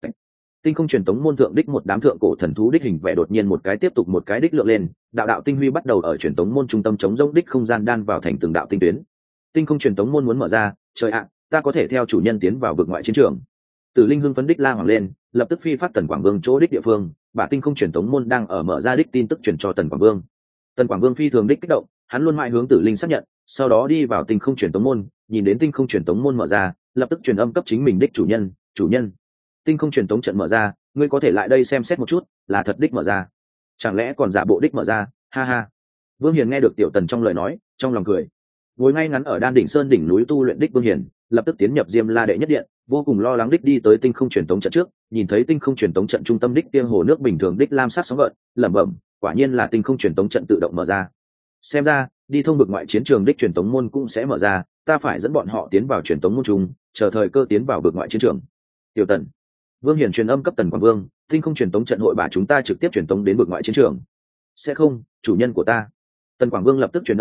Tinh không truyền tống môn thượng đích một đám thượng cổ thần thú đích hình vẽ đột nhiên một cái tiếp tục một cái đích lượng lên, đạo đạo tinh huy bắt đầu ở truyền tống môn trung tâm chống rỗng đích không gian đan vào thành từng đạo tinh tuyến. Tinh không truyền tống môn muốn mở ra, trời ạ, ta có thể theo chủ nhân tiến vào vực ngoại chiến trường. Tử Linh hưng phấn đích la hoàng lên, lập tức phi phát Tần Quảng Vương chỗ đích địa phương, bả tinh không truyền tống môn đang ở mở ra đích tin tức truyền cho Tần Quảng Vương. Tần Quảng Vương phi thường đích kích động, hắn luôn mãi hướng Tử Linh xác nhận, sau đó đi vào tinh không truyền tống môn, nhìn đến tinh không truyền tống môn mở ra, lập tức truyền âm cấp chính mình đích chủ nhân, chủ nhân, tinh không truyền tống trận mở ra, ngươi có thể lại đây xem xét một chút, là thật đích mở ra, chẳng lẽ còn giả bộ đích mở ra, ha ha. Vương Hiền nghe được Tiểu Tần trong lời nói, trong lòng cười. Ngồi ngay ngắn ở Đan đỉnh sơn đỉnh núi tu luyện đích Vương Hiền, lập tức tiến nhập Diêm La đệ nhất điện, vô cùng lo lắng đích đi tới tinh không truyền tống trận trước, nhìn thấy tinh không truyền tống trận trung tâm đích kia hồ nước bình thường đích lam sắc sóng gợn, lẩm bẩm, quả nhiên là tinh không truyền tống trận tự động mở ra. Xem ra, đi thông vực ngoại chiến trường đích truyền tống môn cũng sẽ mở ra, ta phải dẫn bọn họ tiến vào truyền tống môn chung, chờ thời cơ tiến vào vực ngoại chiến trường. Tiểu Tần, Vương Hiền truyền âm cấp Tần Quảng Vương, tinh không truyền tống trận hội bà chúng ta trực tiếp truyền tống đến vực ngoại chiến trường. Sẽ không, chủ nhân của ta. Tần Quảng Vương lập tức truyền âm đạo,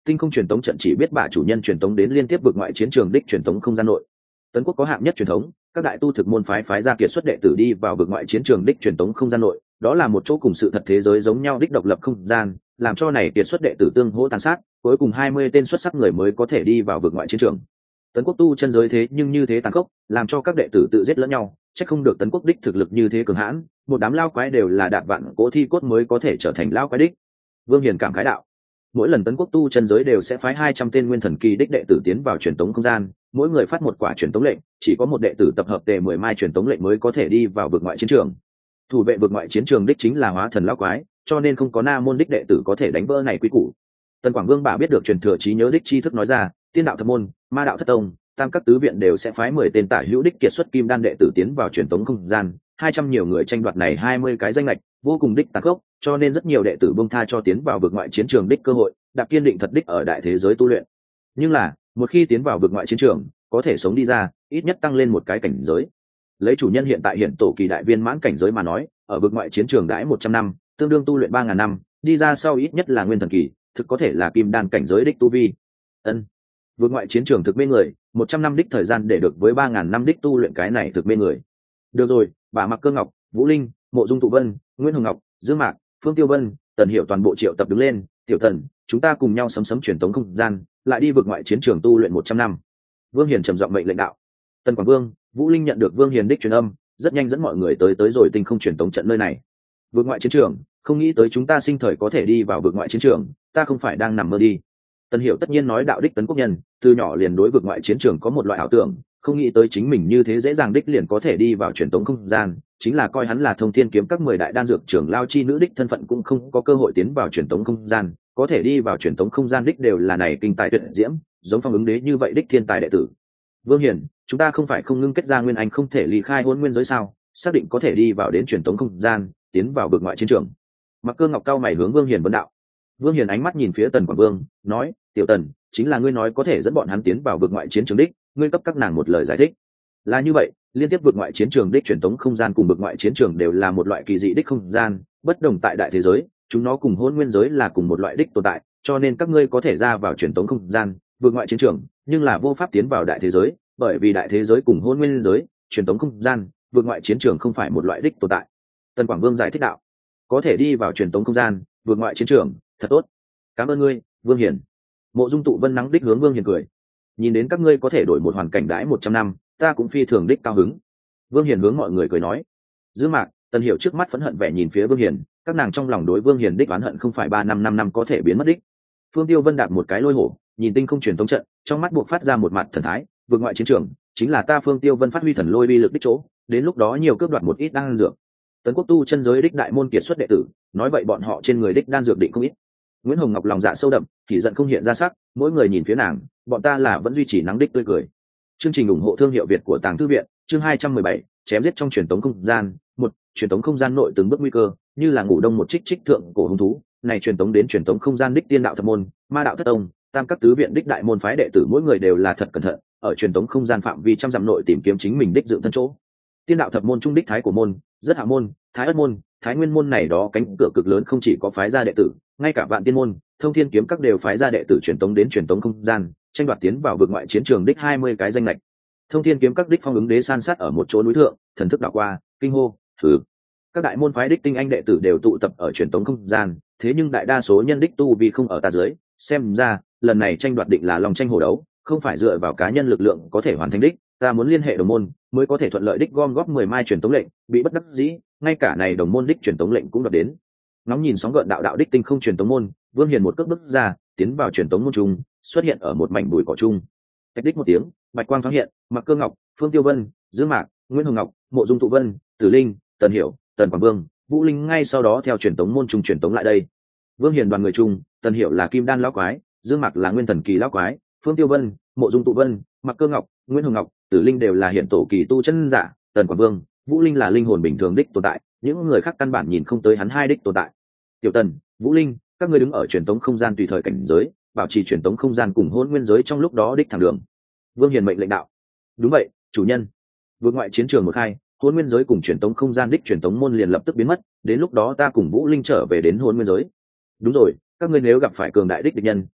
tinh không truyền tống trận chỉ biết bả chủ nhân truyền tống đến liên tiếp vực ngoại chiến trường đích truyền tống không gian nội. Tấn quốc có hạng nhất truyền thống, các đại tu thực môn phái phái ra kiệt xuất đệ tử đi vào vực ngoại chiến trường đích truyền tống không gian nội, đó là một chỗ cùng sự thật thế giới giống nhau đích độc lập không gian, làm cho này kiệt xuất đệ tử tương hỗ tàn sát, cuối cùng hai mươi tên xuất sắc người mới có thể đi vào vực ngoại chiến trường. Tấn quốc tu chân giới thế nhưng như thế tàn khốc, làm cho các đệ tử tự giết lẫn nhau, chắc không được tấn quốc đích thực lực như thế cường hãn, một đám lao quái đều là đạp vạn cố thi cốt mới có thể trở thành lao quái đích. Vương Hiền cảm khái đạo, mỗi lần tấn quốc tu chân giới đều sẽ phái hai trăm tên nguyên thần kỳ đích đệ tử tiến vào truyền tống không gian, mỗi người phát một quả truyền tống lệnh, chỉ có một đệ tử tập hợp tề mười mai truyền tống lệnh mới có thể đi vào vực ngoại chiến trường. Thủ vệ vực ngoại chiến trường đích chính là hóa thần lão quái, cho nên không có na môn đích đệ tử có thể đánh vỡ này quy củ. Tần Quảng Vương bà biết được truyền thừa trí nhớ đích tri thức nói ra, tiên đạo thập môn, ma đạo thất tông, tam các tứ viện đều sẽ phái mười tên tả hữu đích kiệt xuất kim đan đệ tử tiến vào truyền tống không gian, hai trăm nhiều người tranh đoạt này hai mươi cái danh lệch, vô cùng đích tàn khốc, cho nên rất nhiều đệ tử bông tha cho tiến vào vực ngoại chiến trường đích cơ hội, đạp kiên định thật đích ở đại thế giới tu luyện. Nhưng là, một khi tiến vào vực ngoại chiến trường, có thể sống đi ra, ít nhất tăng lên một cái cảnh giới. Lấy chủ nhân hiện tại hiện tổ kỳ đại viên mãn cảnh giới mà nói, ở vực ngoại chiến trường đãi một trăm năm, tương đương tu luyện ba ngàn năm, đi ra sau ít nhất là nguyên thần kỳ, thực có thể là kim đan cảnh giới đích tu vi. Ân. Vực ngoại chiến trường thực mê người, một trăm năm đích thời gian để được với ba ngàn năm đích tu luyện cái này thực mê người. Được rồi, bà Mặc Cơ Ngọc, Vũ Linh, Mộ Dung Tụ Vân, Nguyễn Hồng Ngọc, Dương Mạc, Phương Tiêu Vân, Tần Hiểu toàn bộ triệu tập đứng lên, "Tiểu Tần, chúng ta cùng nhau sấm sấm truyền tống không gian, lại đi vực ngoại chiến trường tu luyện một trăm năm." Vương Hiền trầm giọng mệnh lệnh đạo. Tần Quảng Vương, Vũ Linh nhận được Vương Hiền đích truyền âm, rất nhanh dẫn mọi người tới tới rồi tinh không truyền tống trận nơi này. Vực ngoại chiến trường, không nghĩ tới chúng ta sinh thời có thể đi vào vực ngoại chiến trường, ta không phải đang nằm mơ đi. Tần Hiểu tất nhiên nói đạo đích tấn quốc nhân, từ nhỏ liền đối vực ngoại chiến trường có một loại ảo tưởng, không nghĩ tới chính mình như thế dễ dàng đích liền có thể đi vào truyền tống không gian, chính là coi hắn là thông thiên kiếm các mười đại đan dược trưởng lao chi nữ đích thân phận cũng không có cơ hội tiến vào truyền tống không gian, có thể đi vào truyền tống không gian đích đều là này kinh tài tuyệt diễm, giống Phong Ứng Đế như vậy đích thiên tài đệ tử. Vương Hiền, chúng ta không phải không ngưng kết ra nguyên anh không thể ly khai hôn nguyên giới sao, xác định có thể đi vào đến truyền tống không gian, tiến vào vực ngoại chiến trường. Mặc Cơ Ngọc cao mày hướng Vương Hiền vấn đạo. Vương Hiền ánh mắt nhìn phía Tần Quảng Vương, nói, "Tiểu Tần, chính là ngươi nói có thể dẫn bọn hắn tiến vào vực ngoại chiến trường đích, ngươi cấp các nàng một lời giải thích." Là như vậy, liên tiếp vực ngoại chiến trường đích truyền tống không gian cùng vực ngoại chiến trường đều là một loại kỳ dị đích không gian, bất đồng tại đại thế giới, chúng nó cùng hôn nguyên giới là cùng một loại đích tồn tại, cho nên các ngươi có thể ra vào truyền tống không gian, vực ngoại chiến trường, nhưng là vô pháp tiến vào đại thế giới, bởi vì đại thế giới cùng hôn nguyên giới, truyền tống không gian, vực ngoại chiến trường không phải một loại đích tồn tại. Tần Quảng Vương giải thích đạo, có thể đi vào truyền tống không gian, vực ngoại chiến trường, thật tốt. Cảm ơn ngươi, Vương Hiền. Mộ Dung Tụ Vân nắng đích hướng Vương Hiền cười. Nhìn đến các ngươi có thể đổi một hoàn cảnh đãi một trăm năm, ta cũng phi thường đích cao hứng. Vương Hiền hướng mọi người cười nói. Dương Mạc, Tần Hiểu trước mắt phẫn hận vẻ nhìn phía Vương Hiền, các nàng trong lòng đối Vương Hiền đích oán hận không phải ba năm năm năm có thể biến mất đích. Phương Tiêu Vân đạp một cái lôi hổ, nhìn tinh không truyền tống trận, trong mắt buộc phát ra một mặt thần thái, vực ngoại chiến trường, chính là ta Phương Tiêu Vân phát huy thần lôi vi lực đích chỗ, đến lúc đó nhiều cướp đoạt một ít đan dược. Tấn quốc tu chân giới đích đại môn kiệt xuất đệ tử, nói vậy bọn họ trên người đích đan dược định không ít. Nguyễn Hồng Ngọc lòng dạ sâu đậm, thì giận không hiện ra sắc, mỗi người nhìn phía nàng, bọn ta là vẫn duy trì nắng đích tươi cười. Chương trình ủng hộ thương hiệu Việt của Tàng Thư viện, chương hai trăm mười bảy, chém giết trong truyền tống không gian, một, truyền tống không gian nội từng bước nguy cơ, như là ngủ đông một trích trích thượng cổ hung thú, này truyền tống đến truyền tống không gian đích tiên đạo thập môn, ma đạo thất tông, tam các tứ viện đích đại môn phái đệ tử mỗi người đều là thật cẩn thận, ở truyền tống không gian phạm vi trăm dặm nội tìm kiếm chính mình đích dựng thân chỗ. Tiên đạo thập môn trung đích thái của môn, rất hạ môn, thái ất môn, thái nguyên môn này đó cánh cửa cực lớn không chỉ có phái gia đệ tử, ngay cả vạn tiên môn, thông thiên kiếm các đều phái gia đệ tử truyền tống đến truyền tống không gian, tranh đoạt tiến vào vực ngoại chiến trường đích hai mươi cái danh lệch. Thông thiên kiếm các đích Phong Ứng Đế san sát ở một chỗ núi thượng, thần thức đảo qua, kinh hô, thử. Các đại môn phái đích tinh anh đệ tử đều tụ tập ở truyền tống không gian, thế nhưng đại đa số nhân đích tu vì không ở ta dưới, xem ra lần này tranh đoạt định là lòng tranh hổ đấu, không phải dựa vào cá nhân lực lượng có thể hoàn thành đích, ta muốn liên hệ đồng môn mới có thể thuận lợi đích gom góp mười mai truyền tống lệnh, bị bất đắc dĩ, ngay cả này đồng môn đích truyền tống lệnh cũng đoạt đến. Ngóng nhìn sóng gợn đạo đạo đích tinh không truyền tống môn, Vương Hiền một cước bước ra, tiến vào truyền tống môn trung, xuất hiện ở một mảnh bụi cỏ trung. Tách đích một tiếng, bạch quang thoáng hiện, Mặc Cơ Ngọc, Phương Tiêu Vân, Dương Mạc, Nguyễn Hồng Ngọc, Mộ Dung Tụ Vân, Tử Linh, Tần Hiểu, Tần Quảng Vương, Vũ Linh ngay sau đó theo truyền tống môn trung truyền tống lại đây. Vương Hiền đoàn người trung, Tần Hiểu là kim đan lão quái, Dương Mạc là nguyên thần kỳ lão quái, Phương Tiêu Vân, Mộ Dung Tụ Vân, Mặc Cơ Ngọc, Nguyễn Hồng Ngọc, Tử Linh đều là hiện tổ kỳ tu chân giả, Tần Quảng Vương, Vũ Linh là linh hồn bình thường đích tồn tại, những người khác căn bản nhìn không tới hắn hai đích tồn tại. Tiểu Tần, Vũ Linh, các ngươi đứng ở truyền tống không gian tùy thời cảnh giới, bảo trì truyền tống không gian cùng hôn nguyên giới trong lúc đó đích thẳng đường. Vương Hiền mệnh lệnh đạo. Đúng vậy, chủ nhân. Vượt ngoại chiến trường một hai, hôn nguyên giới cùng truyền tống không gian đích truyền tống môn liền lập tức biến mất, đến lúc đó ta cùng Vũ Linh trở về đến hôn nguyên giới. Đúng rồi, các ngươi nếu gặp phải cường đại đích địch nhân,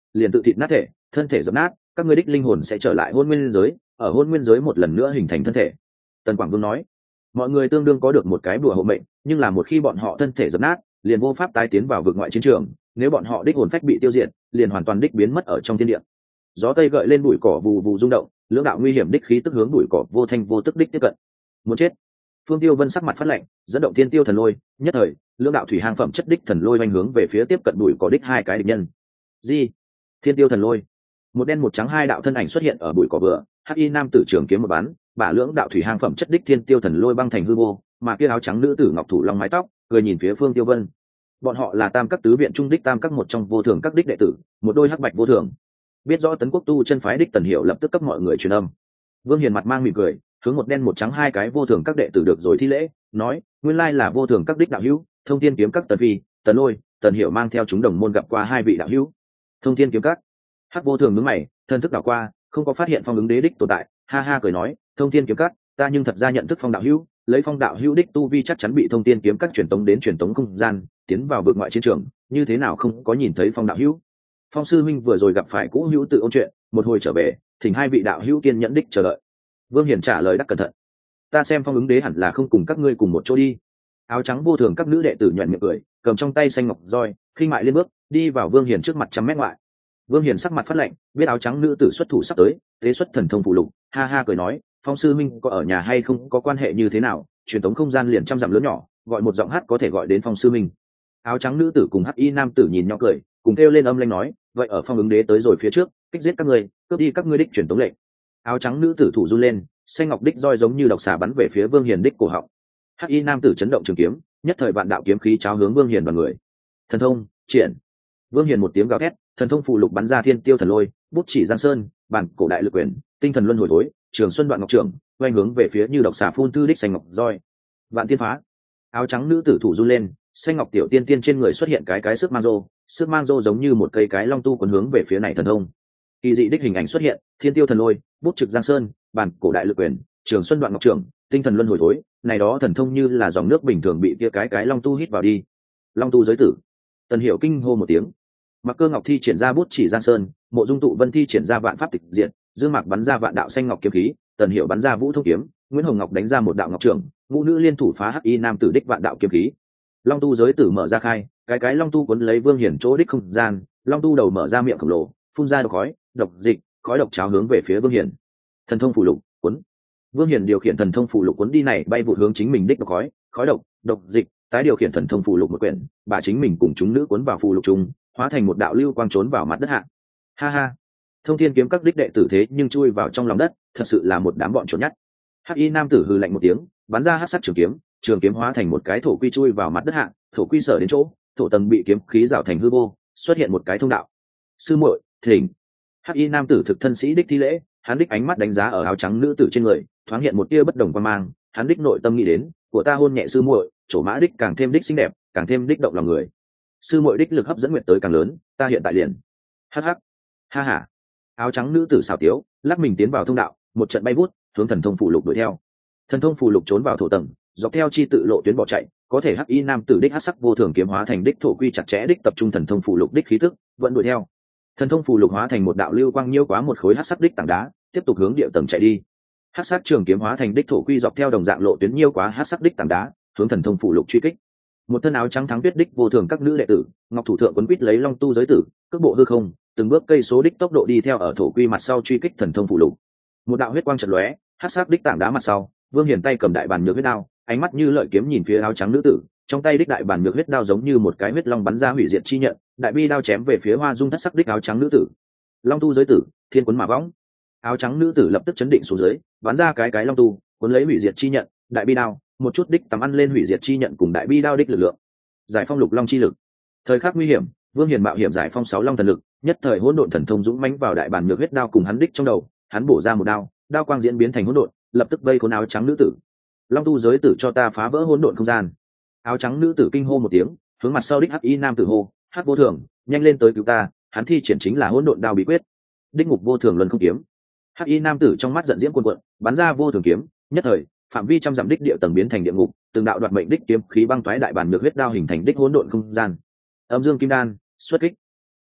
liền tự thịt nát thể, thân thể dập nát, các ngươi đích linh hồn sẽ trở lại hôn nguyên giới, ở hôn nguyên giới một lần nữa hình thành thân thể. Tần Quảng Vương nói, mọi người tương đương có được một cái bùa hộ mệnh, nhưng là một khi bọn họ thân thể dập nát, liền vô pháp tái tiến vào vực ngoại chiến trường, nếu bọn họ đích hồn phách bị tiêu diệt, liền hoàn toàn đích biến mất ở trong thiên địa. Gió tây gợi lên bụi cỏ vù vù rung động, lưỡng đạo nguy hiểm đích khí tức hướng bụi cỏ vô thanh vô tức đích tiếp cận. Muốn chết. Phương Tiêu Vân sắc mặt phát lạnh, dẫn động thiên tiêu thần lôi, nhất thời, lưỡng đạo thủy hang phẩm chất đích thần lôi vành hướng về phía tiếp cận bụi cỏ đích hai cái địch nhân. Gì? Thiên tiêu thần lôi. Một đen một trắng hai đạo thân ảnh xuất hiện ở bụi cỏ vừa, hắc y nam tử trường kiếm một bắn, bả lưỡng đạo thủy hang phẩm chất đích thiên tiêu thần lôi băng thành hư vô, mà kia áo trắng nữ tử ngọc thủ long mái tóc, cười nhìn phía Phương Tiêu Vân. Bọn họ là tam các tứ viện trung đích tam các một trong vô thường các đích đệ tử, một đôi hắc bạch vô thường. Biết rõ tấn quốc tu chân phái đích Tần Hiểu lập tức cấp mọi người truyền âm. Vương Hiền mặt mang mỉm cười, hướng một đen một trắng hai cái vô thường các đệ tử được rồi thi lễ, nói, nguyên lai là vô thường các đích đạo hữu, Thông Thiên kiếm các Tần Phi, Tần Lôi, Tần Hiểu mang theo chúng đồng môn gặp qua hai vị đạo hữu. Thông Thiên kiếm các. Hắc vô thường nhướng mày, thân thức đảo qua, không có phát hiện Phong ứng đế đích tồn tại, ha ha cười nói, Thông Thiên kiếm các, ta nhưng thật ra nhận thức Phong đạo hữu, lấy Phong đạo hữu đích tu vi chắc chắn bị Thông Thiên kiếm các truyền tống đến truyền tống không gian, tiến vào vực ngoại chiến trường, như thế nào không có nhìn thấy Phong đạo hữu. Phong sư minh vừa rồi gặp phải cũ hữu tự ôn chuyện, một hồi trở về, thỉnh hai vị đạo hữu kiên nhẫn đích chờ đợi. Vương Hiển trả lời đắc cẩn thận, ta xem Phong ứng đế hẳn là không cùng các ngươi cùng một chỗ đi. Áo trắng vô thường các nữ đệ tử nhoẻn miệng cười, cầm trong tay xanh ngọc roi, khinh mại lên bước đi vào Vương Hiển trước mặt trăm mét ngoại. Vương Hiển sắc mặt phát lạnh, biết áo trắng nữ tử xuất thủ sắp tới, tế xuất thần thông phụ lục, ha ha cười nói, Phong sư minh có ở nhà hay không có quan hệ như thế nào, truyền tống không gian liền trăm dặm lớn nhỏ, gọi một giọng hát có thể gọi đến Phong sư minh. Áo trắng nữ tử cùng hắc y nam tử nhìn nhau cười, cùng kêu lên âm lanh nói, vậy ở Phong ứng đế tới rồi phía trước, kích giết các ngươi, cướp đi các ngươi đích truyền tống lệnh. Áo trắng nữ tử thủ run lên, xanh ngọc đích roi giống như độc xà bắn về phía Vương Hiền đích cổ họng. Hắc y nam tử chấn động trường kiếm, nhất thời vạn đạo kiếm khí cháo hướng Vương Hiền vào người. Thần thông triển. Vương Hiền một tiếng gào thét, thần thông phụ lục bắn ra thiên tiêu thần lôi, bút chỉ giang sơn, bản cổ đại lực quyền, tinh thần luân hồi thối, trường xuân đoạn ngọc trưởng, quay hướng về phía như độc xà phun tư đích xanh ngọc roi. Vạn tiên phá. Áo trắng nữ tử thủ run lên, xanh ngọc tiểu tiên tiên trên người xuất hiện cái cái sức mang rô, sức mang rô giống như một cây cái long tu cuốn hướng về phía này thần thông. Kỳ dị đích hình ảnh xuất hiện, thiên tiêu thần lôi, bút trực giang sơn, bản cổ đại lực quyền, trường xuân đoạn ngọc trưởng, tinh thần luân hồi thối, này đó thần thông như là dòng nước bình thường bị kia cái cái long tu hít vào đi. Long tu giới tử. Tần Hiểu kinh hô một tiếng. Mặc Cơ Ngọc thi triển ra bút chỉ giang sơn, Mộ Dung Tụ Vân thi triển ra vạn pháp tịch diệt, Dương Mạc bắn ra vạn đạo xanh ngọc kiếm khí, Tần Hiểu bắn ra vũ thông kiếm, Nguyễn Hồng Ngọc đánh ra một đạo ngọc trưởng, ngũ nữ liên thủ phá hắc y nam tử đích vạn đạo kiếm khí. Long tu giới tử mở ra khai, cái cái long tu cuốn lấy Vương Hiển chỗ đích không gian, long tu đầu mở ra miệng khổng lồ, phun ra độc khói, độc dịch, khói độc cháo hướng về phía Vương Hiển. Thần thông phù lục cuốn. Vương Hiển điều khiển thần thông phù lục cuốn đi này bay vụ hướng chính mình đích độc khói, khói độc, độc dịch, tái điều khiển thần thông phù lục một quyển, bà chính mình cùng chúng nữ cuốn vào phù lục chung, hóa thành một đạo lưu quang trốn vào mặt đất hạ. Ha ha. Thông Thiên kiếm các đích đệ tử thế nhưng chui vào trong lòng đất, thật sự là một đám bọn trốn nhát. Hắc y nam tử hừ lạnh một tiếng, bắn ra hắc sắc trường kiếm, trường kiếm hóa thành một cái thổ quy chui vào mặt đất hạ, thổ quy sở đến chỗ, thổ tầng bị kiếm khí rào thành hư vô, xuất hiện một cái thông đạo. Sư muội, thỉnh. Hắc y nam tử thực thân sĩ đích thi lễ, hắn đích ánh mắt đánh giá ở áo trắng nữ tử trên người, thoáng hiện một tia bất đồng quan mang, hắn đích nội tâm nghĩ đến, của ta hôn nhẹ sư muội, chỗ mã đích càng thêm đích xinh đẹp, càng thêm đích động lòng người. Sư muội đích lực hấp dẫn nguyện tới càng lớn, ta hiện tại liền. Hắc hắc. Ha ha. Áo trắng nữ tử xảo tiếu, lắc mình tiến vào thông đạo, một trận bay vút, hướng thần thông phù lục đuổi theo. Thần thông phù lục trốn vào thổ tầng, dọc theo chi tự lộ tuyến bỏ chạy, có thể hắc y nam tử đích hắc sắc vô thường kiếm hóa thành đích thổ quy chặt chẽ đích tập trung thần thông phù lục đích khí tức, vẫn đuổi theo. Thần thông phù lục hóa thành một đạo lưu quang nhiêu quá một khối hắc sắc đích tảng đá, tiếp tục hướng địa tầng chạy đi. Hắc sắc trường kiếm hóa thành đích thổ quy dọc theo đồng dạng lộ tuyến nhiêu quá hắc sắc đích tảng đá, hướng thần thông phù lục truy kích. Một thân áo trắng thắng tuyết đích vô thường các nữ đệ tử, ngọc thủ thượng quấn quít lấy long tu giới tử, cước bộ hư không, từng bước cây số đích tốc độ đi theo ở thổ quy mặt sau truy kích thần thông phù lục. Một đạo huyết quang chợt lóe, hắc sắc đích tảng đá mặt sau, Vương Hiển tay cầm đại bàn nhược huyết đao, ánh mắt như lợi kiếm nhìn phía áo trắng nữ tử, trong tay đích đại bàn nhược huyết đao giống như một cái huyết long bắn ra hủy diệt chi nhận, đại bi đao chém về phía hoa dung thất sắc đích áo trắng nữ tử. Long tu giới tử, thiên cuốn mà võng. Áo trắng nữ tử lập tức chấn định xuống dưới, bắn ra cái cái long tu, cuốn lấy hủy diệt chi nhận, đại bi đao, một chút đích tầm ăn lên hủy diệt chi nhận cùng đại bi đao đích lực lượng. Giải phong lục long chi lực. Thời khắc nguy hiểm, Vương Hiển mạo hiểm giải phong sáu long thần lực, nhất thời hỗn độn thần thông dũng mãnh vào đại bản nhược huyết đao cùng hắn đích trong đầu, hắn bổ ra một đao, đao quang diễn biến thành hỗn độn, lập tức vây khốn áo trắng nữ tử. Long tu giới tử cho ta phá vỡ hỗn độn không gian. Áo trắng nữ tử kinh hô một tiếng, hướng mặt sau đích hắc y nam tử hô, hắc vô thường, nhanh lên tới cứu ta, hắn thi triển chính là hỗn độn đao bí quyết. Đích ngục vô thường luân không kiếm. Hắc y nam tử trong mắt giận diễm cuồn cuộn, bắn ra vô thường kiếm, nhất thời, phạm vi trăm dặm đích địa tầng biến thành địa ngục, từng đạo đoạt mệnh đích kiếm khí băng toái đại bản nhược huyết đao hình thành đích hỗn độn không gian. Âm dương kim đan, xuất kích.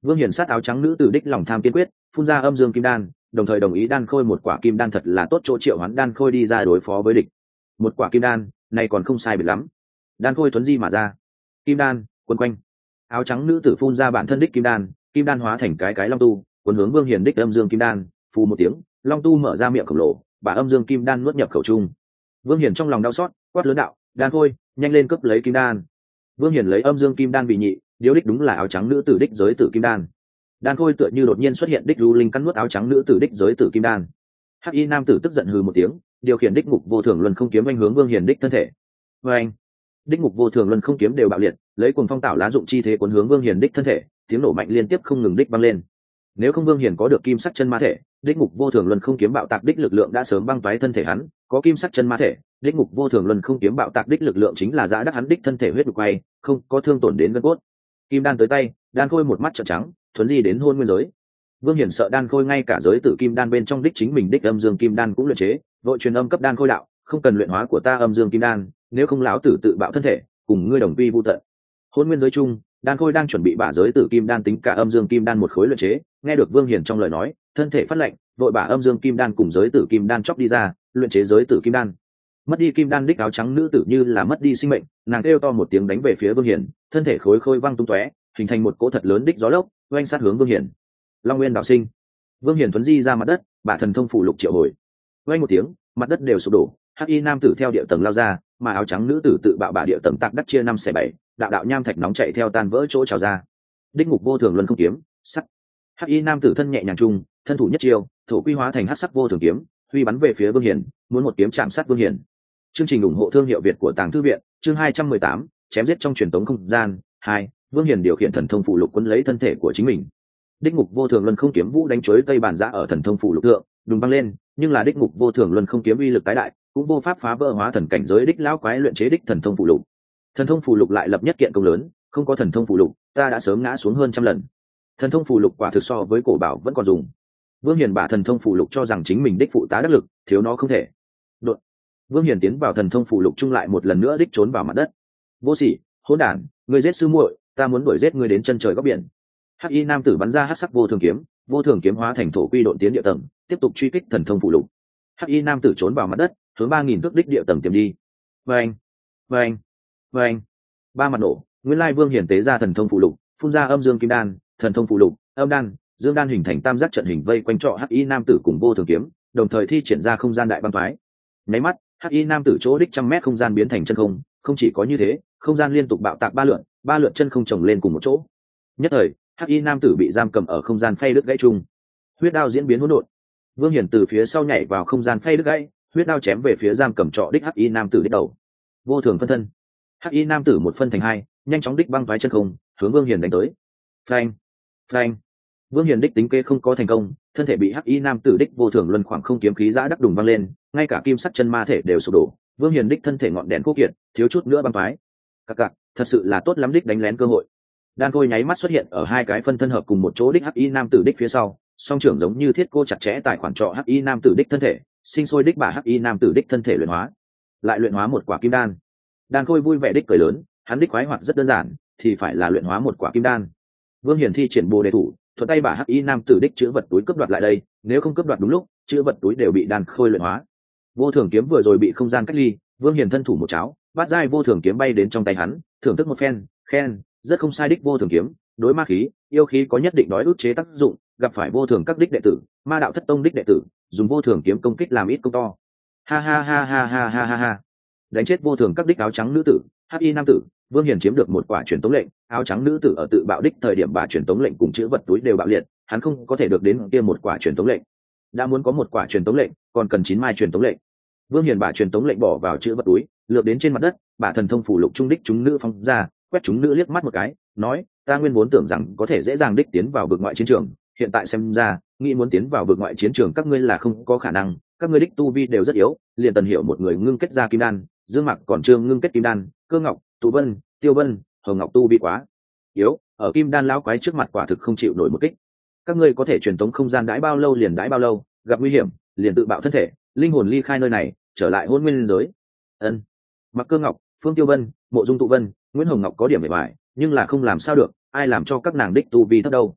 Vương Hiển sát áo trắng nữ tử đích lòng tham kiên quyết, phun ra âm dương kim đan, đồng thời đồng ý đan khôi một quả kim đan thật là tốt chỗ triệu hoán đan khôi đi ra đối phó với địch. Một quả kim đan này còn không sai biệt lắm. Đan khôi tuấn di mà ra, kim đan quấn quanh áo trắng nữ tử phun ra bản thân đích kim đan, kim đan hóa thành cái cái long tu cuốn hướng Vương Hiển đích âm dương kim đan, phù một tiếng, long tu mở ra miệng khổng lồ,把âm dương kim đan nuốt nhập khẩu trung. Vương Hiển trong lòng đau xót, quát lớn đạo: đan khôi, nhanh lên cướp lấy kim đan. Vương Hiển lấy âm dương kim đan bị nhị, điếu đích đúng là áo trắng nữ tử đích giới tử kim đan. Đan khôi tựa như đột nhiên xuất hiện đích ru linh cắn nuốt áo trắng nữ tử đích giới tử kim đan. Hắc y nam tử tức giận hừ một tiếng, điều khiển đích ngục vô thường luân không kiếm anh hướng Vương Hiển đích thân thể. Và anh, đích ngục vô thường luân không kiếm đều bạo liệt, lấy cuồng phong tạo lá dụng chi thế cuốn hướng Vương Hiển đích thân thể, tiếng nổ mạnh liên tiếp không ngừng đích băng lên. Nếu không Vương Hiển có được kim sắc chân ma thể, đích ngục vô thường luân không kiếm bạo tạc đích lực lượng đã sớm băng toái thân thể hắn, có kim sắc chân ma thể, đích ngục vô thường luân không kiếm bạo tạc đích lực lượng chính là giã đắc hắn đích thân thể huyết đục quay, không có thương tổn đến gân cốt. Kim đan tới tay, đan khôi một mắt trợn trắng, thuấn di đến hôn nguyên giới. Vương Hiển sợ đan khôi ngay cả giới tử kim đan bên trong đích chính mình đích âm dương kim đan cũng luyện chế, vội truyền âm cấp đan khôi đạo, không cần luyện hóa của ta âm dương kim đan, nếu không lão tử tự bạo thân thể, cùng ngươi đồng quy vu tận. Hôn nguyên giới chung, đan khôi đang chuẩn bị bả giới tử kim đan tính cả âm dương kim đan một khối luyện chế, nghe được Vương Hiển trong lời nói, thân thể phát lệnh, vội bả âm dương kim đan cùng giới tử kim đan chóc đi ra, luyện chế giới tử kim đan. Mất đi kim đan đích áo trắng nữ tử như là mất đi sinh mệnh, nàng kêu to một tiếng đánh về phía Vương Hiển, thân thể khối khôi văng tung tóe, hình thành một cỗ thật lớn đích gió lốc, oanh sát hướng Vương Hiển. Long nguyên đạo sinh. Vương Hiển thuấn di ra mặt đất, bả thần thông phủ lục triệu hồi. Oanh một tiếng, mặt đất đều sụp đổ, hắc y nam tử theo địa tầng lao ra, mà áo trắng nữ tử tự bạo bả địa tầng tạc đắc chia năm xẻ bảy, đạo đạo nham thạch nóng chạy theo tan vỡ chỗ trào ra. Đích ngục vô thường luân không kiếm, sắt. Hắc y nam tử thân nhẹ nhàng trung, thân thủ nhất chiêu, thổ quy hóa thành hắc sắc vô thường kiếm, huy bắn về phía Vương Hiển, muốn một kiếm chạm sát Vương Hiển. Chương trình ủng hộ thương hiệu Việt của Tàng Thư viện, chương hai trăm mười tám, chém giết trong truyền tống không gian. Hai, Vương Hiển điều khiển thần thông phụ lục quấn lấy thân thể của chính mình. Đích ngục vô thường luân không kiếm vũ đánh chối tây bản giã ở thần thông phụ lục thượng, đùng băng lên, nhưng là đích ngục vô thường luân không kiếm uy lực tái đại, cũng vô pháp phá vỡ hóa thần cảnh giới đích lão quái luyện chế đích thần thông phụ lục. Thần thông phụ lục lại lập nhất kiện công lớn, không có thần thông phụ lục, ta đã sớm ngã xuống hơn trăm lần. Thần thông phụ lục quả thực so với cổ bảo vẫn còn dùng. Vương Hiển bả thần thông phụ lục cho rằng chính mình đích phụ tá đắc lực, thiếu nó không thể. Đột. Vương Hiển tiến vào thần thông phụ lục chung lại một lần nữa đích trốn vào mặt đất. Vô sỉ, hỗn đản, ngươi giết sư muội, ta muốn đuổi giết ngươi đến chân trời góc biển. Hắc y nam tử bắn ra hắc sắc vô thường kiếm, vô thường kiếm hóa thành thổ quy độn tiến địa tầng, tiếp tục truy kích thần thông phụ lục. Hắc y nam tử trốn vào mặt đất, hướng ba nghìn thước đích địa tầng tiềm đi. Vâng, vâng, vâng. Ba mặt nổ, nguyên lai Vương Hiển tế ra thần thông phụ lục, phun ra âm dương kim đan, thần thông phụ lục, âm đan, dương đan hình thành tam giác trận hình vây quanh trọ Hắc y nam tử cùng vô thường kiếm, đồng thời thi triển ra không gian đại băng toái. Nháy mắt, Hắc y nam tử chỗ đích trăm mét không gian biến thành chân không, không chỉ có như thế, không gian liên tục bạo tạc ba lượn, ba lượn chân không chồng lên cùng một chỗ. Nhất thời, Hắc y nam tử bị giam cầm ở không gian phay đứt gãy chung. Huyết đao diễn biến hỗn độn. Vương Hiển từ phía sau nhảy vào không gian phay đứt gãy, huyết đao chém về phía giam cầm trọ đích Hắc y nam tử đích đầu. Vô thường phân thân. Hắc y nam tử một phân thành hai, nhanh chóng đích băng toái chân không, hướng Vương Hiển đánh tới. Phanh, phanh. Vương Hiển đích tính kế không có thành công, thân thể bị Hắc y nam tử đích vô thường luân khoảng không kiếm khí giã đắc đùng văng lên, ngay cả kim sắc chân ma thể đều sụp đổ. Vương Hiển đích thân thể ngọn đèn khô kiệt, thiếu chút nữa băng toái. Cặc cặc, thật sự là tốt lắm đích đánh lén cơ hội. Đan khôi nháy mắt xuất hiện ở hai cái phân thân hợp cùng một chỗ đích Hắc y nam tử đích phía sau, song trưởng giống như thiết cô chặt chẽ tài khoản trọ Hắc y nam tử đích thân thể, sinh sôi đích bả Hắc y nam tử đích thân thể luyện hóa, lại luyện hóa một quả kim đan. Đan khôi vui vẻ đích cười lớn, hắn đích khoái hoạt rất đơn giản, thì phải là luyện hóa một quả kim đan. Vương Hiển thi triển bồ đề thủ, thuận tay bả Hắc y nam tử đích chữ vật túi cướp đoạt lại đây, nếu không cướp đoạt đúng lúc, chữ vật túi đều bị Đan khôi luyện hóa. Vô thường kiếm vừa rồi bị không gian cách ly, Vương Hiển thân thủ một cháo, bát giai vô thường kiếm bay đến trong tay hắn, thưởng thức một phen, khen, rất không sai đích vô thường kiếm, đối ma khí, yêu khí có nhất định đói ức chế tác dụng, gặp phải vô thường các đích đệ tử, ma đạo thất tông đích đệ tử, dùng vô thường kiếm công kích làm ít công to. Ha ha ha ha ha ha ha ha. Đánh chết vô thường các đích áo trắng nữ tử, Hắc y nam tử, Vương Hiển chiếm được một quả truyền tống lệnh, áo trắng nữ tử ở tự bạo đích thời điểm bà truyền tống lệnh cùng chữ vật túi đều bạo liệt, hắn không có thể được đến kia một quả truyền tống lệnh. Đã muốn có một quả truyền tống lệnh, còn cần chín mai truyền tống lệnh. Vương Hiển bà truyền tống lệnh bỏ vào chữ vật túi, lược đến trên mặt đất, bà thần thông phủ lục trung đích chúng nữ phóng ra, quét chúng nữ liếc mắt một cái, nói, ta nguyên vốn tưởng rằng có thể dễ dàng đích tiến vào vực ngoại chiến trường, hiện tại xem ra, nghĩ muốn tiến vào vực ngoại chiến trường các ngươi là không có khả năng, các ngươi đích tu vi đều rất yếu, liền Tần Hiểu một người ngưng kết ra kim đan, Dương Mặc còn trương ngưng kết kim đan, Cơ Ngọc, Tụ Vân, Tiêu Vân, Hồng Ngọc tu vi quá yếu, ở kim đan lão quái trước mặt quả thực không chịu nổi một kích. Các ngươi có thể truyền tống không gian đãi bao lâu liền đãi bao lâu, gặp nguy hiểm liền tự bạo thân thể, linh hồn ly khai nơi này, trở lại hôn nguyên giới. Ân. Mặc Cơ Ngọc, Phương Tiêu Vân, Mộ Dung Tụ Vân, Nguyễn Hồng Ngọc có điểm bề bài, nhưng là không làm sao được, ai làm cho các nàng đích tu vi thấp đâu.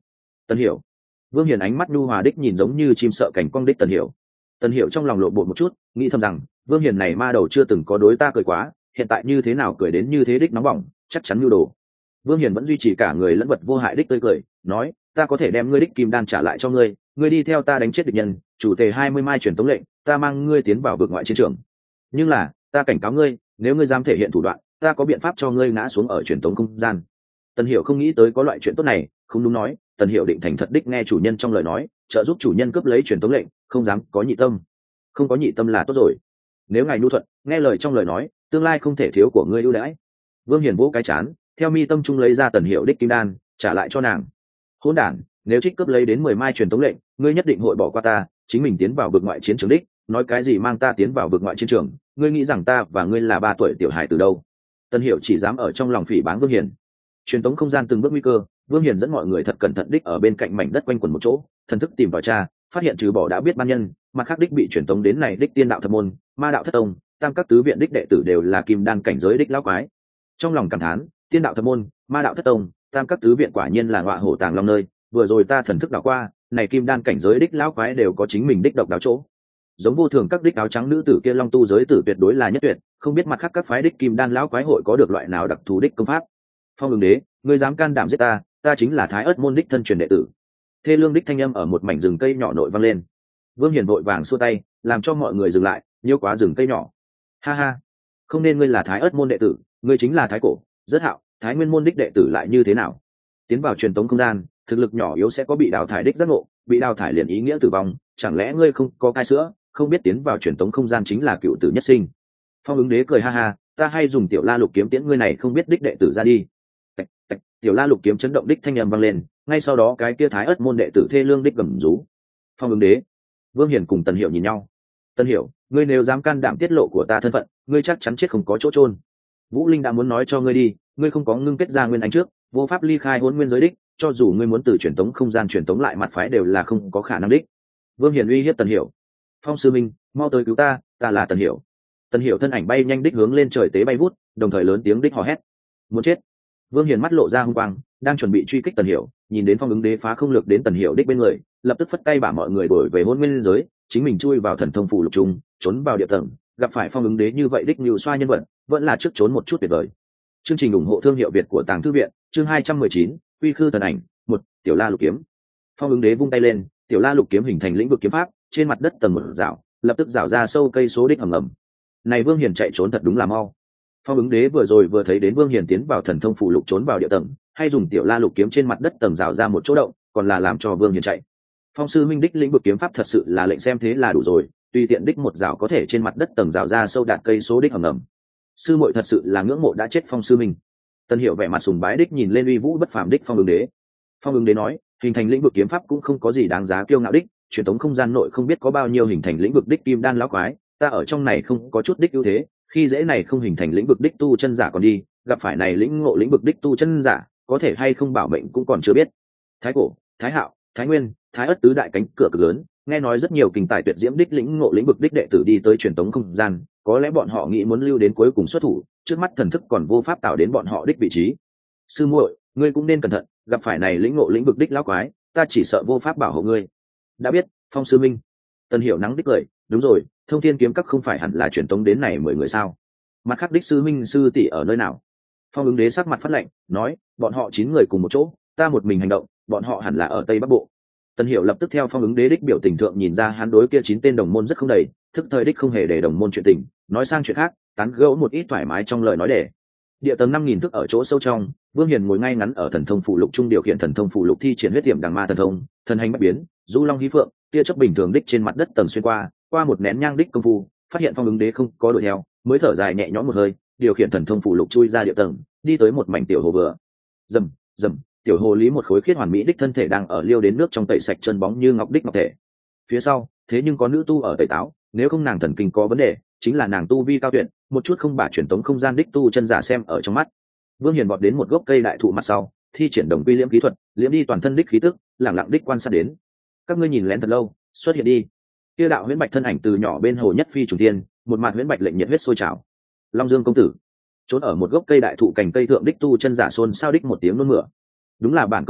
Tân Hiểu. Vương Hiền ánh mắt nhu hòa đích nhìn giống như chim sợ cảnh quang đích Tân Hiểu. Tân Hiểu trong lòng lộ bột một chút, nghĩ thầm rằng Vương Hiền này ma đầu chưa từng có đối ta cười quá, hiện tại như thế nào cười đến như thế đích nóng bỏng, chắc chắn nhu đồ. Vương Hiền vẫn duy trì cả người lẫn vật vô hại đích tươi cười, nói, ta có thể đem ngươi đích kim đan trả lại cho ngươi, ngươi đi theo ta đánh chết địch nhân, chủ tề hai mươi mai truyền tống lệnh, ta mang ngươi tiến vào vực ngoại chiến trường. Nhưng là, ta cảnh cáo ngươi, nếu ngươi dám thể hiện thủ đoạn, ta có biện pháp cho ngươi ngã xuống ở truyền tống không gian. Tần Hiểu không nghĩ tới có loại chuyện tốt này, không đúng nói, Tần Hiểu định thành thật đích nghe chủ nhân trong lời nói, trợ giúp chủ nhân cướp lấy truyền tống lệnh, không dám có nhị tâm. Không có nhị tâm là tốt rồi. Nếu ngài nhu thuận, nghe lời trong lời nói, tương lai không thể thiếu của ngươi ưu đãi. Vương Hiền vỗ cái chán, theo mi tâm trung lấy ra Tần Hiểu đích kim đan, trả lại cho nàng. Hỗn đản, nếu trích cướp lấy đến mười mai truyền tống lệnh, ngươi nhất định hội bỏ qua ta, chính mình tiến vào vực ngoại chiến trường đích, nói cái gì mang ta tiến vào vực ngoại chiến trường, ngươi nghĩ rằng ta và ngươi là ba tuổi tiểu hài từ đâu? Tần Hiểu chỉ dám ở trong lòng phỉ báng Vương Hiền. Truyền tống không gian từng bước nguy cơ, Vương Hiền dẫn mọi người thật cẩn thận đích ở bên cạnh mảnh đất quanh quẩn một chỗ, thần thức tìm vào tra, phát hiện trừ bỏ đã biết ban nhân, mặt khác đích bị truyền tống đến này đích tiên đạo thập môn, ma đạo thất tông, tam các tứ viện đích đệ tử đều là kim đan cảnh giới đích lão quái. Trong lòng cảm thán, tiên đạo thập môn, ma đạo thất tông, tam các tứ viện quả nhiên là ngọa hổ tàng long nơi, vừa rồi ta thần thức đảo qua, này kim đan cảnh giới đích lão quái đều có chính mình đích độc đáo chỗ. Giống vô thường các đích áo trắng nữ tử kia long tu giới tử tuyệt đối là nhất tuyệt, không biết mặt khác các phái đích kim đan lão quái hội có được loại nào đặc thù đích công pháp. Phong Ứng Đế, ngươi dám can đảm giết ta, ta chính là Thái Ức môn đích thân truyền đệ tử. Thê lương đích thanh âm ở một mảnh rừng cây nhỏ nội vang lên. Vương Hiền vội vàng xua tay, làm cho mọi người dừng lại, nhiêu quá rừng cây nhỏ. Ha ha, không nên ngươi là Thái Ức môn đệ tử, ngươi chính là Thái Cổ, rất hạo, Thái Nguyên môn đích đệ tử lại như thế nào? Tiến vào truyền tống không gian, thực lực nhỏ yếu sẽ có bị đào thải đích giác ngộ, bị đào thải liền ý nghĩa tử vong, chẳng lẽ ngươi không có cai sữa, không biết tiến vào truyền tống không gian chính là cựu tử nhất sinh? Phong Ứng Đế cười ha ha, ta hay dùng tiểu la lục kiếm tiễn ngươi này không biết đích đệ tử ra đi. Tạch, tạch, tiểu la lục kiếm chấn động đích thanh âm vang lên, ngay sau đó cái kia Thái Ức môn đệ tử thê lương đích gầm rú. Phong Ứng Đế. Vương Hiền cùng Tần Hiểu nhìn nhau. Tần Hiểu, ngươi nếu dám can đảm tiết lộ của ta thân phận, ngươi chắc chắn chết không có chỗ chôn. Vũ Linh đã muốn nói cho ngươi đi, ngươi không có ngưng kết ra nguyên ánh trước, vô pháp ly khai hỗn nguyên giới đích, cho dù ngươi muốn từ truyền tống không gian truyền tống lại mặt phái đều là không có khả năng đích. Vương Hiền uy hiếp Tần Hiểu. Phong sư minh, mau tới cứu ta, ta là Tần Hiểu. Tần Hiểu thân ảnh bay nhanh đích hướng lên trời tế bay vút, đồng thời lớn tiếng đích hò hét. Muốn chết. Vương Hiền mắt lộ ra hung quang, đang chuẩn bị truy kích Tần Hiểu, nhìn đến Phong Ứng Đế phá không lược đến Tần Hiểu đích bên người, lập tức phất tay bảo mọi người đổi về hỗn nguyên giới, chính mình chui vào thần thông phủ lục trung, trốn vào địa tầng, gặp phải Phong Ứng Đế như vậy đích nhiều xoa nhân vật, vẫn là trước trốn một chút tuyệt vời. Chương trình ủng hộ thương hiệu Việt của Tàng Thư viện, chương hai trăm mười chín, Quy Khư thần ảnh, một, Tiểu La Lục kiếm. Phong Ứng Đế vung tay lên, Tiểu La Lục kiếm hình thành lĩnh vực kiếm pháp, trên mặt đất tầng một rào, lập tức rào ra sâu cây số đích ầm ầm. Này Vương Hiền chạy trốn thật đúng là mau. Phong Ứng Đế vừa rồi vừa thấy đến Vương Hiền tiến vào thần thông phủ lục trốn vào địa tầng, hay dùng Tiểu La Lục kiếm trên mặt đất tầng rào ra một chỗ động, còn là làm cho Vương Hiền chạy. Phong sư minh đích lĩnh vực kiếm pháp thật sự là lệnh xem thế là đủ rồi, tùy tiện đích một rào có thể trên mặt đất tầng rào ra sâu đạt cây số đích ầm ầm. Sư muội thật sự là ngưỡng mộ đã chết Phong sư minh. Tân Hiểu vẻ mặt sùng bái đích nhìn lên uy vũ bất phàm đích Phong Ứng Đế. Phong Ứng Đế nói, hình thành lĩnh vực kiếm pháp cũng không có gì đáng giá kiêu ngạo đích, truyền thống không gian nội không biết có bao nhiêu hình thành lĩnh vực đích kim đan lão quái, ta ở trong này không có chút đích ưu thế, khi dễ này không hình thành lĩnh vực đích tu chân giả còn đi, gặp phải này lĩnh ngộ lĩnh vực đích tu chân giả, có thể hay không bảo mệnh cũng còn chưa biết. Thái Cổ, Thái Hạo, Thái Nguyên, Thái Ất tứ đại cánh cửa cực lớn, nghe nói rất nhiều kinh tài tuyệt diễm đích lĩnh ngộ lĩnh vực đích đệ tử đi tới truyền thống không gian, có lẽ bọn họ nghĩ muốn lưu đến cuối cùng xuất thủ, trước mắt thần thức còn vô pháp tạo đến bọn họ đích vị trí. Sư muội, ngươi cũng nên cẩn thận, gặp phải này lĩnh ngộ lĩnh vực đích lão quái, ta chỉ sợ vô pháp bảo hộ ngươi. Đã biết, Phong sư minh. Tân Hiểu nắng đích cười, đúng rồi, Thông Thiên kiếm các không phải hẳn là truyền tống đến này mười người sao? Mặt khác đích sư minh sư tỷ ở nơi nào? Phong Ứng Đế sắc mặt phát lạnh, nói, bọn họ chín người cùng một chỗ, ta một mình hành động, bọn họ hẳn là ở Tây Bắc Bộ. Tân Hiểu lập tức theo Phong Ứng Đế đích biểu tình thượng nhìn ra hắn đối kia chín tên đồng môn rất không đầy, thức thời đích không hề để đồng môn chuyện tình, nói sang chuyện khác, tán gẫu một ít thoải mái trong lời nói để. Địa tầng năm nghìn thước ở chỗ sâu trong, Vương Hiền ngồi ngay ngắn ở thần thông phụ lục trung điều khiển thần thông phụ lục thi triển huyết tiềm đằng ma thần thông, thần hành bất biến, du long hí phượng, tia chớp bình thường đích trên mặt đất tầng xuyên qua, qua một nén nhang đích công phu, phát hiện Phong Ứng Đế không có đuổi theo, mới thở dài nhẹ nhõm một hơi, điều khiển thần thông phụ lục chui ra địa tầng, đi tới một mảnh tiểu hồ vừa. Rầm, rầm, tiểu hồ lý một khối khiết hoàn mỹ đích thân thể đang ở liêu đến nước trong tẩy sạch chân bóng như ngọc đích ngọc thể. Phía sau, thế nhưng có nữ tu ở tẩy táo, nếu không nàng thần kinh có vấn đề, chính là nàng tu vi cao tuyệt, một chút không bả truyền tống không gian đích tu chân giả xem ở trong mắt. Vương Hiền vọt đến một gốc cây đại thụ mặt sau, thi triển đồng quy liễm kỹ thuật, liễm đi toàn thân đích khí tức, lẳng lặng đích quan sát đến. Các ngươi nhìn lén thật lâu, xuất hiện đi. Kia đạo huyễn bạch thân ảnh từ nhỏ bên hồ nhất phi trùng thiên, một mặt huyễn bạch lệnh nhiệt huyết sôi trào. Long Dương công tử, trốn ở một gốc cây đại thụ cành cây thượng đích tu chân giả xôn xao đích một tiếng nôn mửa. Đúng là bản công tử,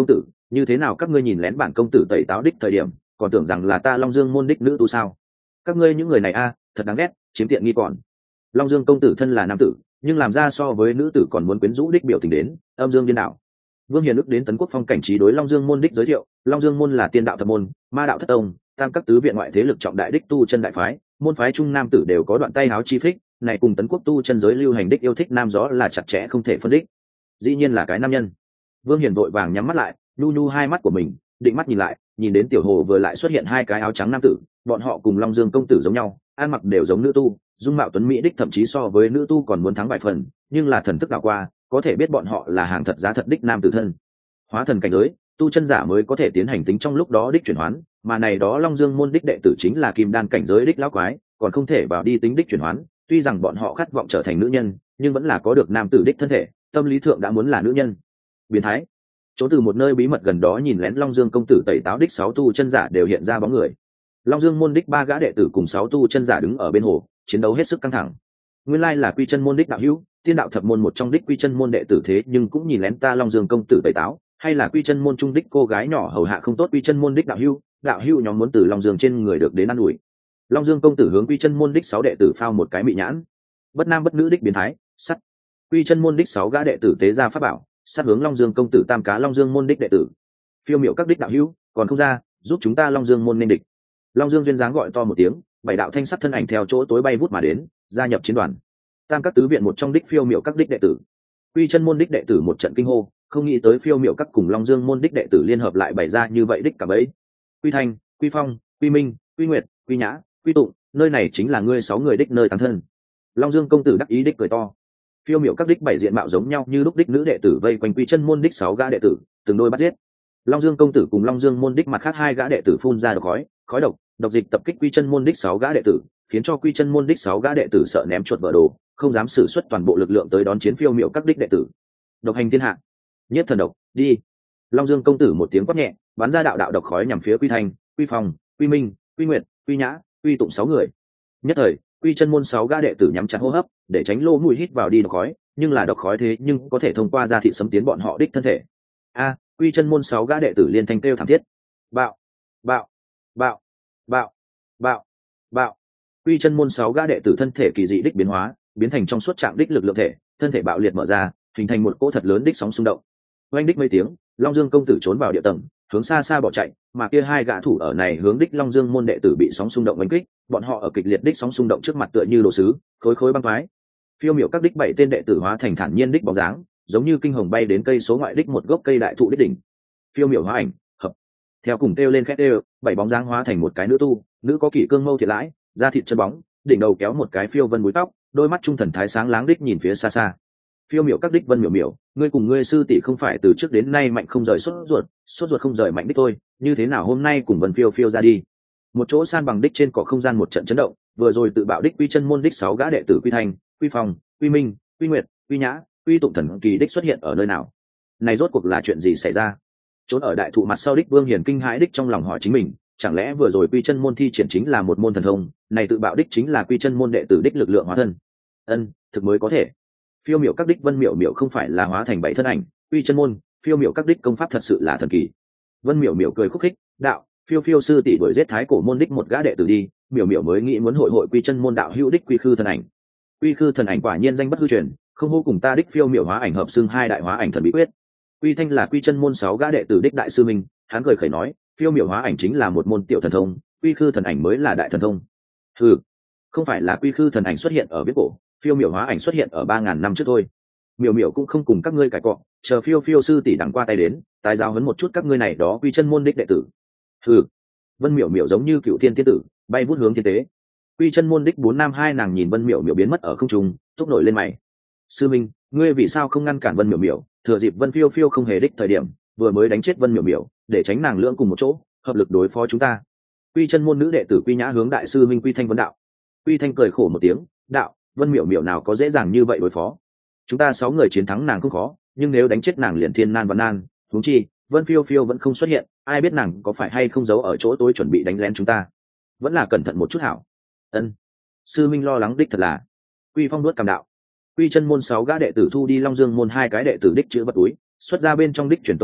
như thế nào các ngươi nhìn lén bản công tử tẩy táo đích thời điểm còn tưởng rằng là ta Long Dương môn đích nữ tu sao? Các ngươi những người này a thật đáng ghét, chiếm tiện nghi còn. Long Dương công tử thân là nam tử nhưng làm ra so với nữ tử còn muốn quyến rũ đích biểu tình đến âm dương điên đảo. Vương Hiền ức đến Tấn Quốc phong cảnh trí đối Long Dương môn đích giới thiệu, Long Dương môn là tiên đạo thập môn, ma đạo thất tông, tam các tứ viện ngoại thế lực trọng đại đích tu chân đại phái, môn phái trung nam tử đều có đoạn tay háo chi phích, này cùng Tấn Quốc tu chân giới lưu hành đích yêu thích nam gió là chặt chẽ không thể phân đích. Dĩ nhiên là cái nam nhân. Vương Hiền vội vàng nhắm mắt lại, nhu nhu hai mắt của mình, định mắt nhìn lại, nhìn đến tiểu hồ vừa lại xuất hiện hai cái áo trắng nam tử, bọn họ cùng Long Dương công tử giống nhau, ăn mặc đều giống nữ tu, dung mạo tuấn mỹ đích thậm chí so với nữ tu còn muốn thắng vài phần, nhưng là thần thức đảo qua, có thể biết bọn họ là hàng thật giá thật đích nam tử thân. Hóa thần cảnh giới, tu chân giả mới có thể tiến hành tính trong lúc đó đích chuyển hoán, mà này đó Long Dương môn đích đệ tử chính là kim đan cảnh giới đích lão quái, còn không thể vào đi tính đích chuyển hoán, tuy rằng bọn họ khát vọng trở thành nữ nhân, nhưng vẫn là có được nam tử đích thân thể, tâm lý thượng đã muốn là nữ nhân. Biến thái. Chỗ từ một nơi bí mật gần đó nhìn lén Long Dương công tử tẩy táo đích sáu tu chân giả đều hiện ra bóng người. Long Dương môn đích ba gã đệ tử cùng sáu tu chân giả đứng ở bên hồ, chiến đấu hết sức căng thẳng. Nguyên lai là Quy Chân môn đích đạo hữu, tiên đạo thập môn một trong đích Quy Chân môn đệ tử thế nhưng cũng nhìn lén ta Long Dương công tử tẩy táo, hay là Quy Chân môn trung đích cô gái nhỏ hầu hạ không tốt Quy Chân môn đích đạo hữu, đạo hữu nhóm muốn từ Long Dương trên người được đến ăn ủi. Long Dương công tử hướng Quy Chân môn đích sáu đệ tử phao một cái mị nhãn. Bất nam bất nữ đích biến thái, sắt. Quy Chân môn đích sáu gã đệ tử tế ra pháp bảo, sát hướng Long Dương công tử tam cá Long Dương môn đích đệ tử. Phiêu miểu các đích đạo hữu, còn không ra, giúp chúng ta Long Dương môn nên địch. Long Dương duyên dáng gọi to một tiếng, bảy đạo thanh sắc thân ảnh theo chỗ tối bay vút mà đến, gia nhập chiến đoàn. Tam các tứ viện một trong đích phiêu miểu các đích đệ tử. Quy Chân môn đích đệ tử một trận kinh hô, không nghĩ tới phiêu miểu các cùng Long Dương môn đích đệ tử liên hợp lại bày ra như vậy đích cả bấy. Quy Thanh, Quy Phong, Quy Minh, Quy Nguyệt, Quy Nhã, Quy Tụng, nơi này chính là ngươi sáu người đích nơi tán thân. Long Dương công tử đắc ý đích cười to. Phiêu miểu các đích bảy diện mạo giống nhau như lúc đích nữ đệ tử vây quanh Quy Chân môn đích sáu gã đệ tử, từng đôi bắt giết. Long Dương công tử cùng Long Dương môn đích mặt khác hai gã đệ tử phun ra độc khói, khói độc, độc dịch tập kích Quy Chân môn đích sáu gã đệ tử, khiến cho Quy Chân môn đích sáu gã đệ tử sợ ném chuột vỡ đồ, không dám sử xuất toàn bộ lực lượng tới đón chiến phiêu miểu các đích đệ tử. Độc hành thiên hạ, nhất thần độc, đi. Long Dương công tử một tiếng quát nhẹ, bắn ra đạo đạo độc khói nhằm phía Quy Thanh, Quy Phong, Quy Minh, Quy Nguyệt, Quy Nhã, Quy Tụng sáu người. Nhất thời, Quy Chân môn sáu gã đệ tử nhắm chặt hô hấp, để tránh lỗ mũi hít vào đi độc khói, nhưng là độc khói thế nhưng có thể thông qua da thịt xâm tiến bọn họ đích thân thể. A, Quy Chân môn sáu gã đệ tử liên thanh kêu thảm thiết. Bạo, bạo, bạo, bạo, bạo, bạo. Quy Chân môn sáu gã đệ tử thân thể kỳ dị đích biến hóa, biến thành trong suốt trạng đích lực lượng thể, thân thể bạo liệt mở ra, hình thành một cỗ thật lớn đích sóng xung động. Oanh đích mấy tiếng, Long Dương công tử trốn vào địa tầng, hướng xa xa bỏ chạy, mà kia hai gã thủ ở này hướng đích Long Dương môn đệ tử bị sóng xung động đánh kích, bọn họ ở kịch liệt đích sóng xung động trước mặt tựa như đồ sứ, khối khối băng thoái. Phiêu miểu các đích bảy tên đệ tử hóa thành thản nhiên đích bóng dáng, giống như kinh hồng bay đến cây số ngoại đích một gốc cây đại thụ đích đỉnh. Phiêu miểu hóa ảnh, hợp. Theo cùng kêu lên khét kêu, bảy bóng dáng hóa thành một cái nữ tu, nữ có kỷ cương mâu thiệt lãi, da thịt chân bóng, đỉnh đầu kéo một cái phiêu vân búi tóc, đôi mắt trung thần thái sáng láng đích nhìn phía xa xa. Phiêu miểu các đích vân miểu miểu, ngươi cùng ngươi sư tỷ không phải từ trước đến nay mạnh không rời sốt ruột, sốt ruột không rời mạnh đích thôi, như thế nào hôm nay cùng vân phiêu phiêu ra đi? Một chỗ san bằng đích trên cỏ không gian một trận chấn động, vừa rồi tự bạo đích Quy Chân môn đích sáu gã đệ tử Quy Thanh, Quy Phong, Quy Minh, Quy Nguyệt, Quy Nhã, Quy Tụng thần kỳ đích xuất hiện ở nơi nào? Này rốt cuộc là chuyện gì xảy ra? Trốn ở đại thụ mặt sau đích Vương Hiền kinh hãi đích trong lòng hỏi chính mình, chẳng lẽ vừa rồi Quy Chân môn thi triển chính là một môn thần thông, này tự bạo đích chính là Quy Chân môn đệ tử đích lực lượng hóa thân? Ân, thực mới có thể. Phiêu miểu các đích vân miểu miểu không phải là hóa thành bảy thân ảnh, Quy Chân môn, phiêu miểu các đích công pháp thật sự là thần kỳ. Vân miểu miểu cười khúc khích, đạo, phiêu phiêu sư tỷ đuổi giết thái cổ môn đích một gã đệ tử đi, miểu miểu mới nghĩ muốn hội hội Quy Chân môn đạo hữu đích Quy Khư thần ảnh. Quy Khư thần ảnh quả nhiên danh bất hư truyền, không hô cùng ta đích phiêu miểu hóa ảnh hợp xưng hai đại hóa ảnh thần bí quyết. Quy Thanh là Quy Chân môn sáu gã đệ tử đích đại sư minh, hắn cười khẩy nói, phiêu miểu hóa ảnh chính là một môn tiểu thần thông, Quy Khư thần ảnh mới là đại thần thông. Ừ, không phải là Quy Khư thần ảnh xuất hiện ở viết cổ, phiêu miểu hóa ảnh xuất hiện ở ba ngàn năm trước thôi. Miểu miểu cũng không cùng các ngươi cãi cọ, chờ phiêu phiêu sư tỷ đằng qua tay đến, tái giáo huấn một chút các ngươi này đó Quy Chân môn đích đệ tử. Ừ, Vân miểu miểu giống như cựu thiên tiên tử, bay vút hướng thiên tế. Quy Chân môn đích bốn nam hai nàng nhìn Vân miểu miểu biến mất ở không trung, thúc nổi lên mày. Sư minh, ngươi vì sao không ngăn cản Vân miểu miểu? Thừa dịp Vân phiêu phiêu không hề đích thời điểm, vừa mới đánh chết Vân miểu miểu, để tránh nàng lưỡng cùng một chỗ, hợp lực đối phó chúng ta. Quy Chân môn nữ đệ tử Quy Nhã hướng đại sư minh Quy Thanh vấn đạo. Quy Thanh cười khổ một tiếng, đạo, Vân miểu miểu nào có dễ dàng như vậy đối phó? Chúng ta sáu người chiến thắng nàng không khó, nhưng nếu đánh chết nàng liền thiên nan và nan, huống chi Vân phiêu phiêu vẫn không xuất hiện, ai biết nàng có phải hay không giấu ở chỗ tối chuẩn bị đánh lén chúng ta? Vẫn là cẩn thận một chút hảo. Ân. Sư minh lo lắng đích thật là. Quy Phong nuốt cảm đạo. Quy Chân môn sáu gã đệ tử thu đi Long Dương môn hai cái đệ tử đích chữ vật túi, xuất ra bên trong đích truyền tống lệnh,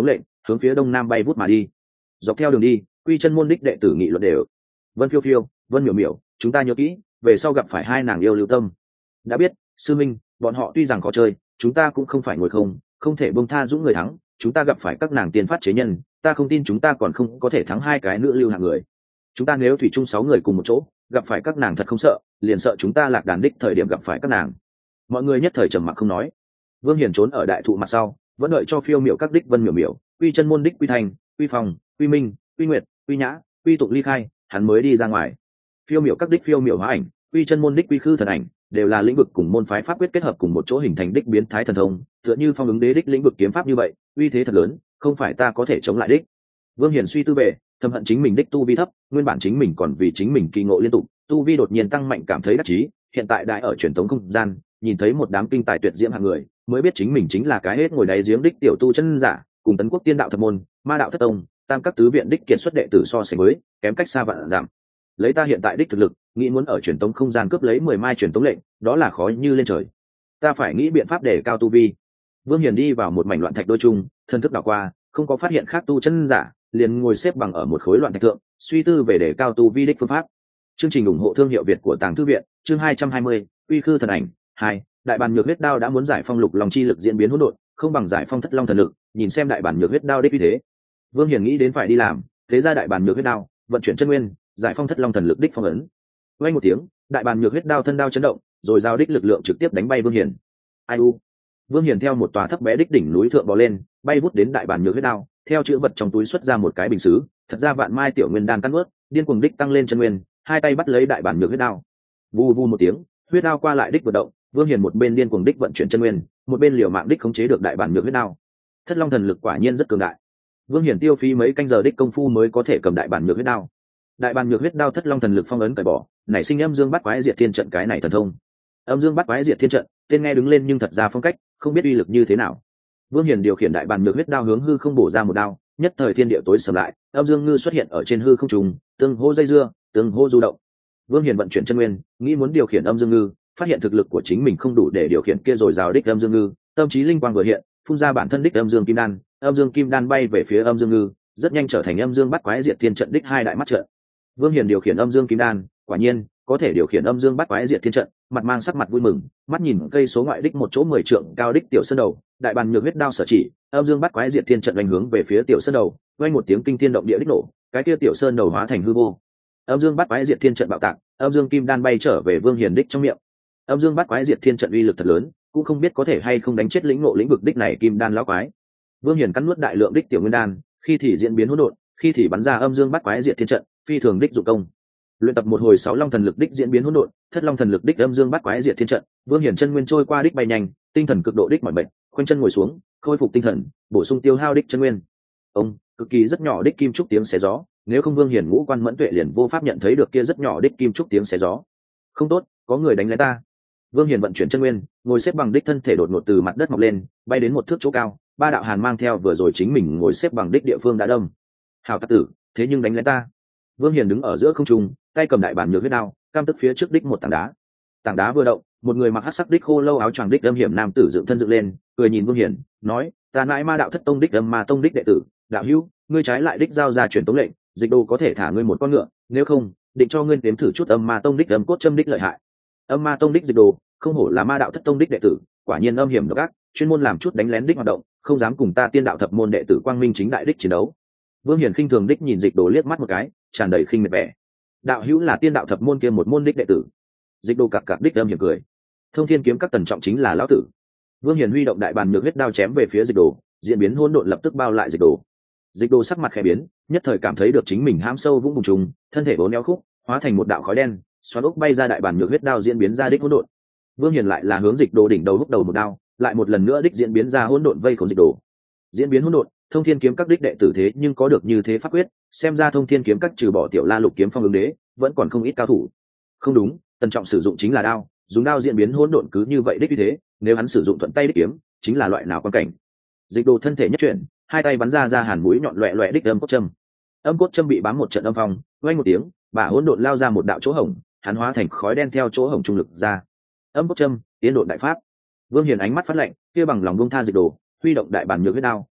hướng phía đông nam bay vút mà đi. Dọc theo đường đi, quy chân môn đích đệ tử nghị luận đều. Vân phiêu phiêu, Vân miểu miểu, chúng ta nhớ kỹ, về sau gặp phải hai nàng yêu lưu tâm. Đã biết, sư minh, bọn họ tuy rằng khó chơi, chúng ta cũng không phải ngồi không, không thể buông tha dũng người thắng. Chúng ta gặp phải các nàng tiên phát chế nhân, ta không tin chúng ta còn không có thể thắng hai cái nữ lưu hạng người. Chúng ta nếu thủy chung sáu người cùng một chỗ, gặp phải các nàng thật không sợ, liền sợ chúng ta lạc đàn đích thời điểm gặp phải các nàng. Mọi người nhất thời trầm mặc không nói. Vương Hiền trốn ở đại thụ mặt sau, vẫn đợi cho phiêu miểu các đích Vân miểu miểu, quy chân môn đích quy thành, quy phòng, quy minh, quy nguyệt, quy nhã, quy tụng ly khai, hắn mới đi ra ngoài. Phiêu miểu các đích phiêu miểu hóa ảnh, quy chân môn đích quy khư thần ảnh, đều là lĩnh vực cùng môn phái pháp quyết kết hợp cùng một chỗ hình thành đích biến thái thần thông, tựa như phong ứng đế đích lĩnh vực kiếm pháp như vậy, uy thế thật lớn, không phải ta có thể chống lại đích. Vương Hiền suy tư về, thầm hận chính mình đích tu vi thấp, nguyên bản chính mình còn vì chính mình kỳ ngộ liên tục, tu vi đột nhiên tăng mạnh cảm thấy đắc chí, hiện tại đại ở truyền thống không gian, nhìn thấy một đám kinh tài tuyệt diễm hạng người, mới biết chính mình chính là cái hết ngồi đáy giếng đích tiểu tu chân giả, cùng Tấn Quốc Tiên đạo thập môn, Ma đạo thất tông, tam các tứ viện đích kiệt xuất đệ tử so sánh với, kém cách xa vạn giảm. Lấy ta hiện tại đích thực lực, nghĩ muốn ở truyền tống không gian cướp lấy mười mai truyền tống lệnh, đó là khó như lên trời. Ta phải nghĩ biện pháp để cao tu vi. Vương Hiền đi vào một mảnh loạn thạch đôi trung, thân thức đảo qua, không có phát hiện khác tu chân giả, liền ngồi xếp bằng ở một khối loạn thạch thượng, suy tư về để cao tu vi đích phương pháp. Chương trình ủng hộ thương hiệu Việt của Tàng Thư viện, chương hai trăm hai mươi, Uy Khư thần ảnh hai. Đại bản nhược huyết đao đã muốn giải phong lục long chi lực diễn biến hỗn độn, không bằng giải phong thất long thần lực, nhìn xem đại bản nhược huyết đao đích uy thế. Vương Hiền nghĩ đến phải đi làm, thế ra đại bản nhược huyết đao, vận chuyển chân nguyên, giải phong thất long thần lực đích phong ấn. Vang một tiếng, đại bản nhược huyết đao thân đao chấn động, rồi giao đích lực lượng trực tiếp đánh bay Vương Hiền. Ai u. Vương Hiền theo một tòa thấp bé đích đỉnh núi thượng bò lên, bay vút đến đại bản nhược huyết đao, theo chữ vật trong túi xuất ra một cái bình sứ, thật ra vạn mai tiểu nguyên đan căn nuốt, điên cuồng đích tăng lên chân nguyên, hai tay bắt lấy đại bản nhược huyết đao. Vù vù một tiếng, huyết đao qua lại đích vận động, Vương Hiền một bên điên cuồng đích vận chuyển chân nguyên, một bên liều mạng đích khống chế được đại bản nhược huyết đao. Thất long thần lực quả nhiên rất cường đại. Vương Hiền tiêu phí mấy canh giờ đích công phu mới có thể cầm đại bản nhược huyết đao. Đại bản nhược huyết đao thất long thần lực phong ấn cởi bỏ, nảy sinh âm dương bắt quái diệt thiên trận cái này thần thông. Âm dương bắt quái diệt thiên trận, tên nghe đứng lên nhưng thật ra phong cách, không biết uy lực như thế nào. Vương Hiền điều khiển đại bản nhược huyết đao hướng hư không bổ ra một đao, nhất thời thiên địa tối sầm lại, âm dương ngư xuất hiện ở trên hư không trùng, tương hô dây dưa, tương hô du động. Vương Hiền vận chuyển chân nguyên, nghĩ muốn điều khiển âm dương ngư, phát hiện thực lực của chính mình không đủ để điều khiển kia rồi rào đích âm dương ngư, tâm trí linh quang vừa hiện, phun ra bản thân đích âm dương kim đan, âm dương kim đan bay về phía âm dương ngư, rất nhanh trở thành âm dương bắt quái diệt thiên trận đích hai đại mắt trận. Vương Hiền điều khiển âm dương kim đan, quả nhiên có thể điều khiển âm dương bắt quái diệt thiên trận, mặt mang sắc mặt vui mừng, mắt nhìn cây số ngoại đích một chỗ mười trượng cao đích tiểu sơn đầu, đại bàn nhược huyết đao sở chỉ, âm dương bắt quái diệt thiên trận đánh hướng về phía tiểu sơn đầu, vang một tiếng kinh thiên động địa đích nổ, cái kia tiểu sơn đầu hóa thành hư vô. Âm dương bắt quái diệt thiên trận bạo tạc, âm dương kim đan bay trở về Vương Hiền đích trong miệng. Âm dương bắt quái diệt thiên trận uy lực thật lớn, cũng không biết có thể hay không đánh chết lĩnh ngộ lĩnh vực đích này kim đan lão quái. Vương Hiền cắn nuốt đại lượng đích tiểu nguyên đan, khi thì diễn biến hỗn độn, khi thì bắn ra âm dương bắt quái diệt thiên trận, phi thường đích dụng công. Luyện tập một hồi sáu long thần lực đích diễn biến hỗn độn, thất long thần lực đích âm dương bắt quái diệt thiên trận, Vương Hiền chân nguyên trôi qua đích bay nhanh, tinh thần cực độ đích mỏi mệt, khoanh chân ngồi xuống, khôi phục tinh thần, bổ sung tiêu hao đích chân nguyên. Ông, cực kỳ rất nhỏ đích kim trúc tiếng xé gió, nếu không Vương Hiền ngũ quan mẫn tuệ liền vô pháp nhận thấy được kia rất nhỏ đích kim trúc tiếng xé gió. Không tốt, có người đánh lén ta. Vương Hiền vận chuyển chân nguyên, ngồi xếp bằng đích thân thể đột ngột từ mặt đất mọc lên, bay đến một thước chỗ cao, ba đạo hàn mang theo vừa rồi chính mình ngồi xếp bằng đích địa phương đã đâm. Hảo tặc tử, thế nhưng đánh lén ta. Vương Hiền đứng ở giữa không trung, tay cầm đại bản nhược huyết đao, cam tức phía trước đích một tảng đá. Tảng đá vừa động, một người mặc hắc sắc đích khô lâu áo choàng đích âm hiểm nam tử dựng thân dựng lên, cười nhìn Vương Hiền, nói: "Ta nãi Ma đạo thất tông đích âm ma tông đích đệ tử, đạo hữu, ngươi trái lại đích giao ra truyền tống lệnh, dịch đồ có thể thả ngươi một con ngựa, nếu không, định cho ngươi nếm thử chút âm ma tông đích âm cốt châm đích lợi hại." Âm ma tông đích dịch đồ, không hổ là Ma đạo thất tông đích đệ tử, quả nhiên âm hiểm độc ác, chuyên môn làm chút đánh lén đích hoạt động, không dám cùng ta Tiên đạo thập môn đệ tử quang minh chính đại đích chiến đấu. Vương Hiền khinh thường đích nhìn dịch đồ liếc mắt một cái, tràn đầy khinh miệt vẻ. Đạo hữu là Tiên đạo thập môn kia một môn đích đệ tử. Dịch đồ cặc cặc đích âm hiểm cười. Thông Thiên kiếm các tần trọng chính là lão tử. Vương Hiền huy động đại bàn nhược huyết đao chém về phía dịch đồ, diễn biến hỗn độn lập tức bao lại dịch đồ. Dịch đồ sắc mặt khẽ biến, nhất thời cảm thấy được chính mình hãm sâu vũng bùn trùng, thân thể bốn neo khúc, hóa thành một đạo khói đen, xoắn ốc bay ra đại bàn nhược huyết đao diễn biến ra đích hỗn độn. Vương Hiền lại là hướng dịch đồ đỉnh đầu húc đầu một đao, lại một lần nữa đích diễn biến ra hỗn độn vây khốn dịch đồ. Diễn biến hỗn độn, Thông Thiên kiếm các đích đệ tử thế nhưng có được như thế pháp quyết, xem ra Thông Thiên kiếm các trừ bỏ tiểu La Lục kiếm phong ứng đế, vẫn còn không ít cao thủ. Không đúng, tần trọng sử dụng chính là đao, dùng đao diễn biến hỗn độn cứ như vậy đích như thế, nếu hắn sử dụng thuận tay đích kiếm, chính là loại nào quan cảnh. Dịch đồ thân thể nhất chuyển, hai tay bắn ra ra hàn mũi nhọn loẹt loẹt đích âm cốt châm. Âm cốt châm bị bám một trận âm phong, vang một tiếng, bả hỗn độn lao ra một đạo chỗ hổng, hắn hóa thành khói đen theo chỗ hổng trung lực ra. Âm cốt châm, tiến độn đại pháp. Vương Hiền ánh mắt phát lạnh, kia bằng lòng buông tha dịch đồ, huy động đại bản nhược huyết đao,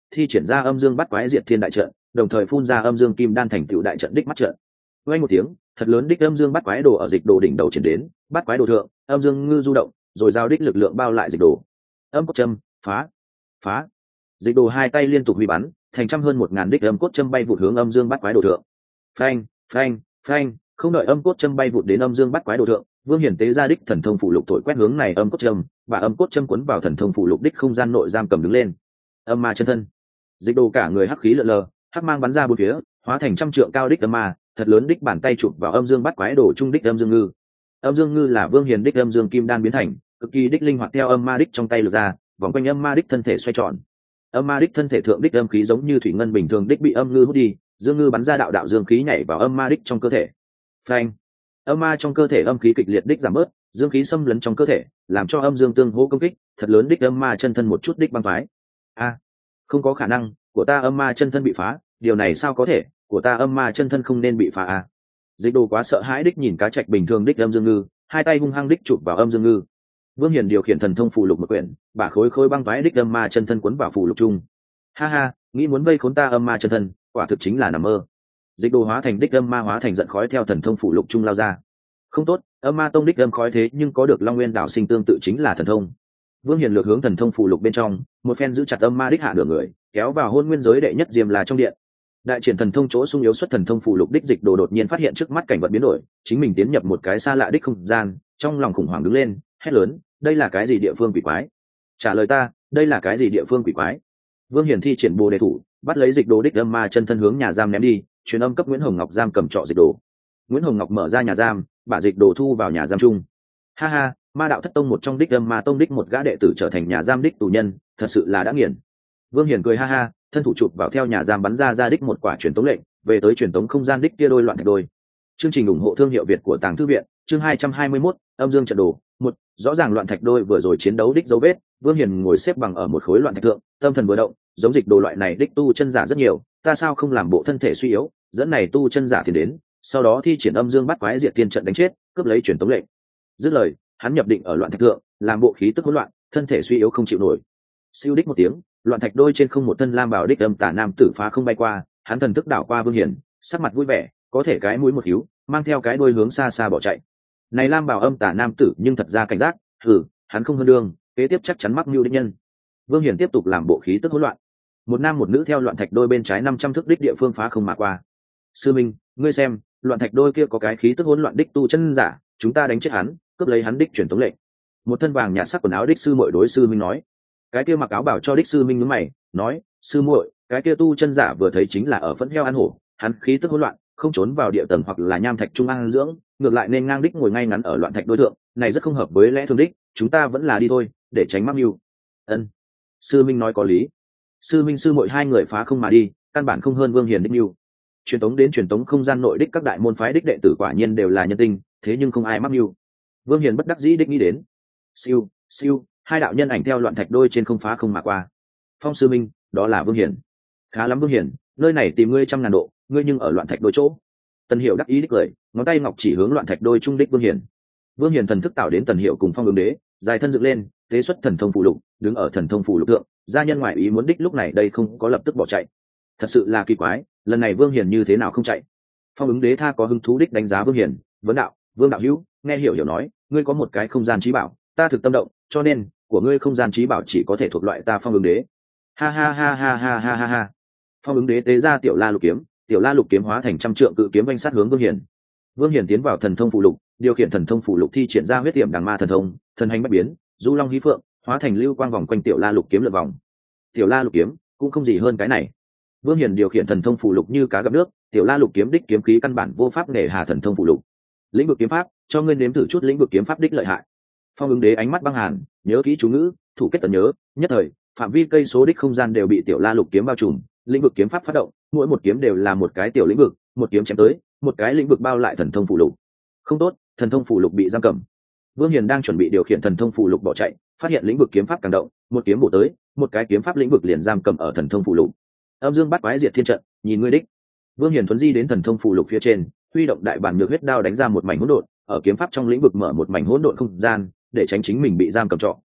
thi triển ra âm dương bắt quái diệt thiên đại trận, đồng thời phun ra âm dương kim đan thành tựu đại trận đích mắt trận. Vang một tiếng, thật lớn đích âm dương bắt quái đồ ở dịch đồ đỉnh đầu triển đến, bắt quái đồ thượng, âm dương ngư du động, rồi giao đích lực lượng bao lại dịch đồ. Âm cốt châm, phá, phá. Dịch đồ hai tay liên tục huy bắn, thành trăm hơn một ngàn đích âm cốt châm bay vụt hướng âm dương bắt quái đồ thượng. Phanh, phanh, phanh, không đợi âm cốt châm bay vụt đến âm dương bắt quái đồ thượng, Vương Hiển tế ra đích thần thông phụ lục thổi quét hướng này âm cốt châm, và âm cốt châm cuốn vào thần thông phụ lục đích không gian nội giam cầm đứng lên. Âm ma chân thân. Dịch đồ cả người hắc khí lượn lờ, hắc mang bắn ra bốn phía, hóa thành trăm trượng cao đích âm ma, thật lớn đích bàn tay chụp vào âm dương bắt quái đồ trung đích âm dương ngư. Âm dương ngư là Vương Hiền đích âm dương kim đan biến thành, cực kỳ đích linh hoạt theo âm ma đích trong tay lược ra, vòng quanh âm ma đích thân thể xoay tròn. Âm ma đích thân thể thượng đích âm khí giống như thủy ngân bình thường đích bị âm ngư hút đi, dương ngư bắn ra đạo đạo dương khí nhảy vào âm ma đích trong cơ thể. Phanh! Âm ma trong cơ thể âm khí kịch liệt đích giảm bớt, dương khí xâm lấn trong cơ thể, làm cho âm dương tương hỗ công kích, thật lớn đích âm ma chân thân một chút đích băng phái. A, không có khả năng, của ta âm ma chân thân bị phá, điều này sao có thể, của ta âm ma chân thân không nên bị phá a. Dịch đồ quá sợ hãi đích nhìn cá trạch bình thường đích âm dương ngư, hai tay hung hăng đích chụp vào âm dương ngư. Vương Hiền điều khiển thần thông phù lục một quyển, bả khối khối băng phái đích âm ma chân thân cuốn vào phù lục chung. Ha ha, nghĩ muốn vây khốn ta âm ma chân thân, quả thực chính là nằm mơ. Dịch đồ hóa thành đích âm ma hóa thành giận khói theo thần thông phù lục chung lao ra. Không tốt, âm ma tông đích âm khói thế nhưng có được Long Nguyên đảo sinh tương tự chính là thần thông. Vương Hiền lược hướng thần thông phù lục bên trong, một phen giữ chặt âm ma đích hạ nửa người, kéo vào hôn nguyên giới đệ nhất diêm là trong điện. Đại triển thần thông chỗ sung yếu xuất thần thông phù lục đích dịch đồ đột nhiên phát hiện trước mắt cảnh vật biến đổi, chính mình tiến nhập một cái xa lạ đích không gian, trong lòng khủng hoảng đứng lên, hét lớn, đây là cái gì địa phương quỷ quái? Trả lời ta, đây là cái gì địa phương quỷ quái? Vương Hiền thi triển bồ đề thủ, bắt lấy dịch đồ đích âm ma chân thân hướng nhà giam ném đi, truyền âm cấp Nguyễn Hồng Ngọc giam cầm trọ dịch đồ. Nguyễn Hồng Ngọc mở ra nhà giam, bả dịch đồ thu vào nhà giam chung. Ha ha, ma đạo thất tông một trong đích âm ma tông đích một gã đệ tử trở thành nhà giam đích tù nhân, thật sự là đã nghiền. Vương Hiền cười ha ha, thân thủ chụp vào theo nhà giam bắn ra ra đích một quả truyền tống lệnh, về tới truyền tống không gian đích kia đôi loạn thạch đôi. Chương trình ủng hộ thương hiệu Việt của Tàng Thư viện, chương hai trăm hai mươi mốt, âm dương trận đồ. Một, rõ ràng loạn thạch đôi vừa rồi chiến đấu đích dấu vết, Vương Hiền ngồi xếp bằng ở một khối loạn thạch thượng, tâm thần vừa động, giống dịch đồ loại này đích tu chân giả rất nhiều, ta sao không làm bộ thân thể suy yếu, dẫn này tu chân giả thì đến, sau đó thi triển âm dương bắt quái diệt tiên trận đánh chết, cướp lấy truyền tống lệnh. Dứt lời, hắn nhập định ở loạn thạch thượng, làm bộ khí tức hỗn loạn, thân thể suy yếu không chịu nổi. Siêu đích một tiếng, loạn thạch đôi trên không một thân lam bảo đích âm tả nam tử phá không bay qua, hắn thần thức đảo qua Vương Hiền, sắc mặt vui vẻ, có thể cái mũi một hiếu, mang theo cái đuôi hướng xa xa bỏ chạy. Này lam bảo âm tả nam tử nhưng thật ra cảnh giác, hừ, hắn không hơn đường, kế tiếp chắc chắn mắc mưu đích nhân. Vương Hiền tiếp tục làm bộ khí tức hỗn loạn. Một nam một nữ theo loạn thạch đôi bên trái năm trăm thước đích địa phương phá không mà qua. Sư Minh, ngươi xem, loạn thạch đôi kia có cái khí tức hỗn loạn đích tu chân giả, chúng ta đánh chết hắn, cướp lấy hắn đích truyền tống lệnh. Một thân vàng nhạt sắc quần áo đích sư muội đối sư Minh nói. Cái kia mặc áo bảo cho đích sư Minh nhướng mày, nói, sư muội, cái kia tu chân giả vừa thấy chính là ở phẫn heo ăn hổ, hắn khí tức hỗn loạn, không trốn vào địa tầng hoặc là nham thạch trung ăn dưỡng, ngược lại nên ngang đích ngồi ngay ngắn ở loạn thạch đối tượng, này rất không hợp với lẽ thường đích, chúng ta vẫn là đi thôi, để tránh mắc mưu. Ân, sư Minh nói có lý. Sư Minh sư muội hai người phá không mà đi, căn bản không hơn Vương Hiền đích mưu. Truyền tống đến truyền tống không gian nội đích các đại môn phái đích đệ tử quả nhiên đều là nhân tinh, thế nhưng không ai mắc mưu. Vương Hiền bất đắc dĩ đích nghĩ đến. Siêu, siêu, hai đạo nhân ảnh theo loạn thạch đôi trên không phá không mà qua. Phong sư Minh, đó là Vương Hiền. Khá lắm Vương Hiền, nơi này tìm ngươi trăm ngàn độ, ngươi nhưng ở loạn thạch đôi chỗ. Tần Hiểu đắc ý đích cười, ngón tay ngọc chỉ hướng loạn thạch đôi trung đích Vương Hiền. Vương Hiền thần thức tạo đến Tần Hiểu cùng Phong Ứng Đế, dài thân dựng lên, tế xuất thần thông phù lục, đứng ở thần thông phù lục thượng, gia nhân ngoại ý muốn đích lúc này đây không có lập tức bỏ chạy. Thật sự là kỳ quái, lần này Vương Hiền như thế nào không chạy? Phong Ứng Đế tha có hứng thú đích đánh giá Vương Hiền, vấn đạo, Vương đạo hữu, nghe Hiểu Hiểu nói, ngươi có một cái không gian trí bảo, ta thực tâm động, cho nên của ngươi không gian trí bảo chỉ có thể thuộc loại ta Phong Ứng Đế. Ha ha ha ha ha ha ha ha. Phong Ứng Đế tế ra tiểu la lục kiếm, tiểu la lục kiếm hóa thành trăm trượng cự kiếm vanh sát hướng Vương Hiền. Vương Hiền tiến vào thần thông phù lục, điều khiển thần thông phù lục thi triển ra huyết tiệm đằng ma thần thông, thần hành bất biến, du long hí phượng, hóa thành lưu quang vòng quanh tiểu la lục kiếm lượn vòng. Tiểu la lục kiếm cũng không gì hơn cái này. Vương Hiền điều khiển thần thông phù lục như cá gặp nước, tiểu la lục kiếm đích kiếm khí căn bản vô pháp nể hà thần thông phù lục. Lĩnh vực kiếm pháp, cho ngươi nếm thử chút lĩnh vực kiếm pháp đích lợi hại. Phong Ứng Đế ánh mắt băng hàn, nhớ kỹ chú ngữ, thủ kết tần nhớ, nhất thời, phạm vi cây số đích không gian đều bị tiểu la lục kiếm bao trùm, lĩnh vực kiếm pháp phát động, mỗi một kiếm đều là một cái tiểu lĩnh vực, một kiếm chém tới, một cái lĩnh vực bao lại thần thông phù lục. Không tốt, thần thông phù lục bị giam cầm. Vương Hiền đang chuẩn bị điều khiển thần thông phù lục bỏ chạy, phát hiện lĩnh vực kiếm pháp càng động, một kiếm bổ tới, một cái kiếm pháp lĩnh vực liền giam cầm ở thần thông phù lục. Âm dương bắt quái diệt thiên trận, nhìn ngươi đích. Vương Hiền thuấn di đến thần thông phù lục phía trên, huy động đại bản nhược huyết đao đánh ra một mảnh hỗn độn, ở kiếm pháp trong lĩnh vực mở một mảnh hỗn độn không gian, để tránh chính mình bị giam cầm trọ,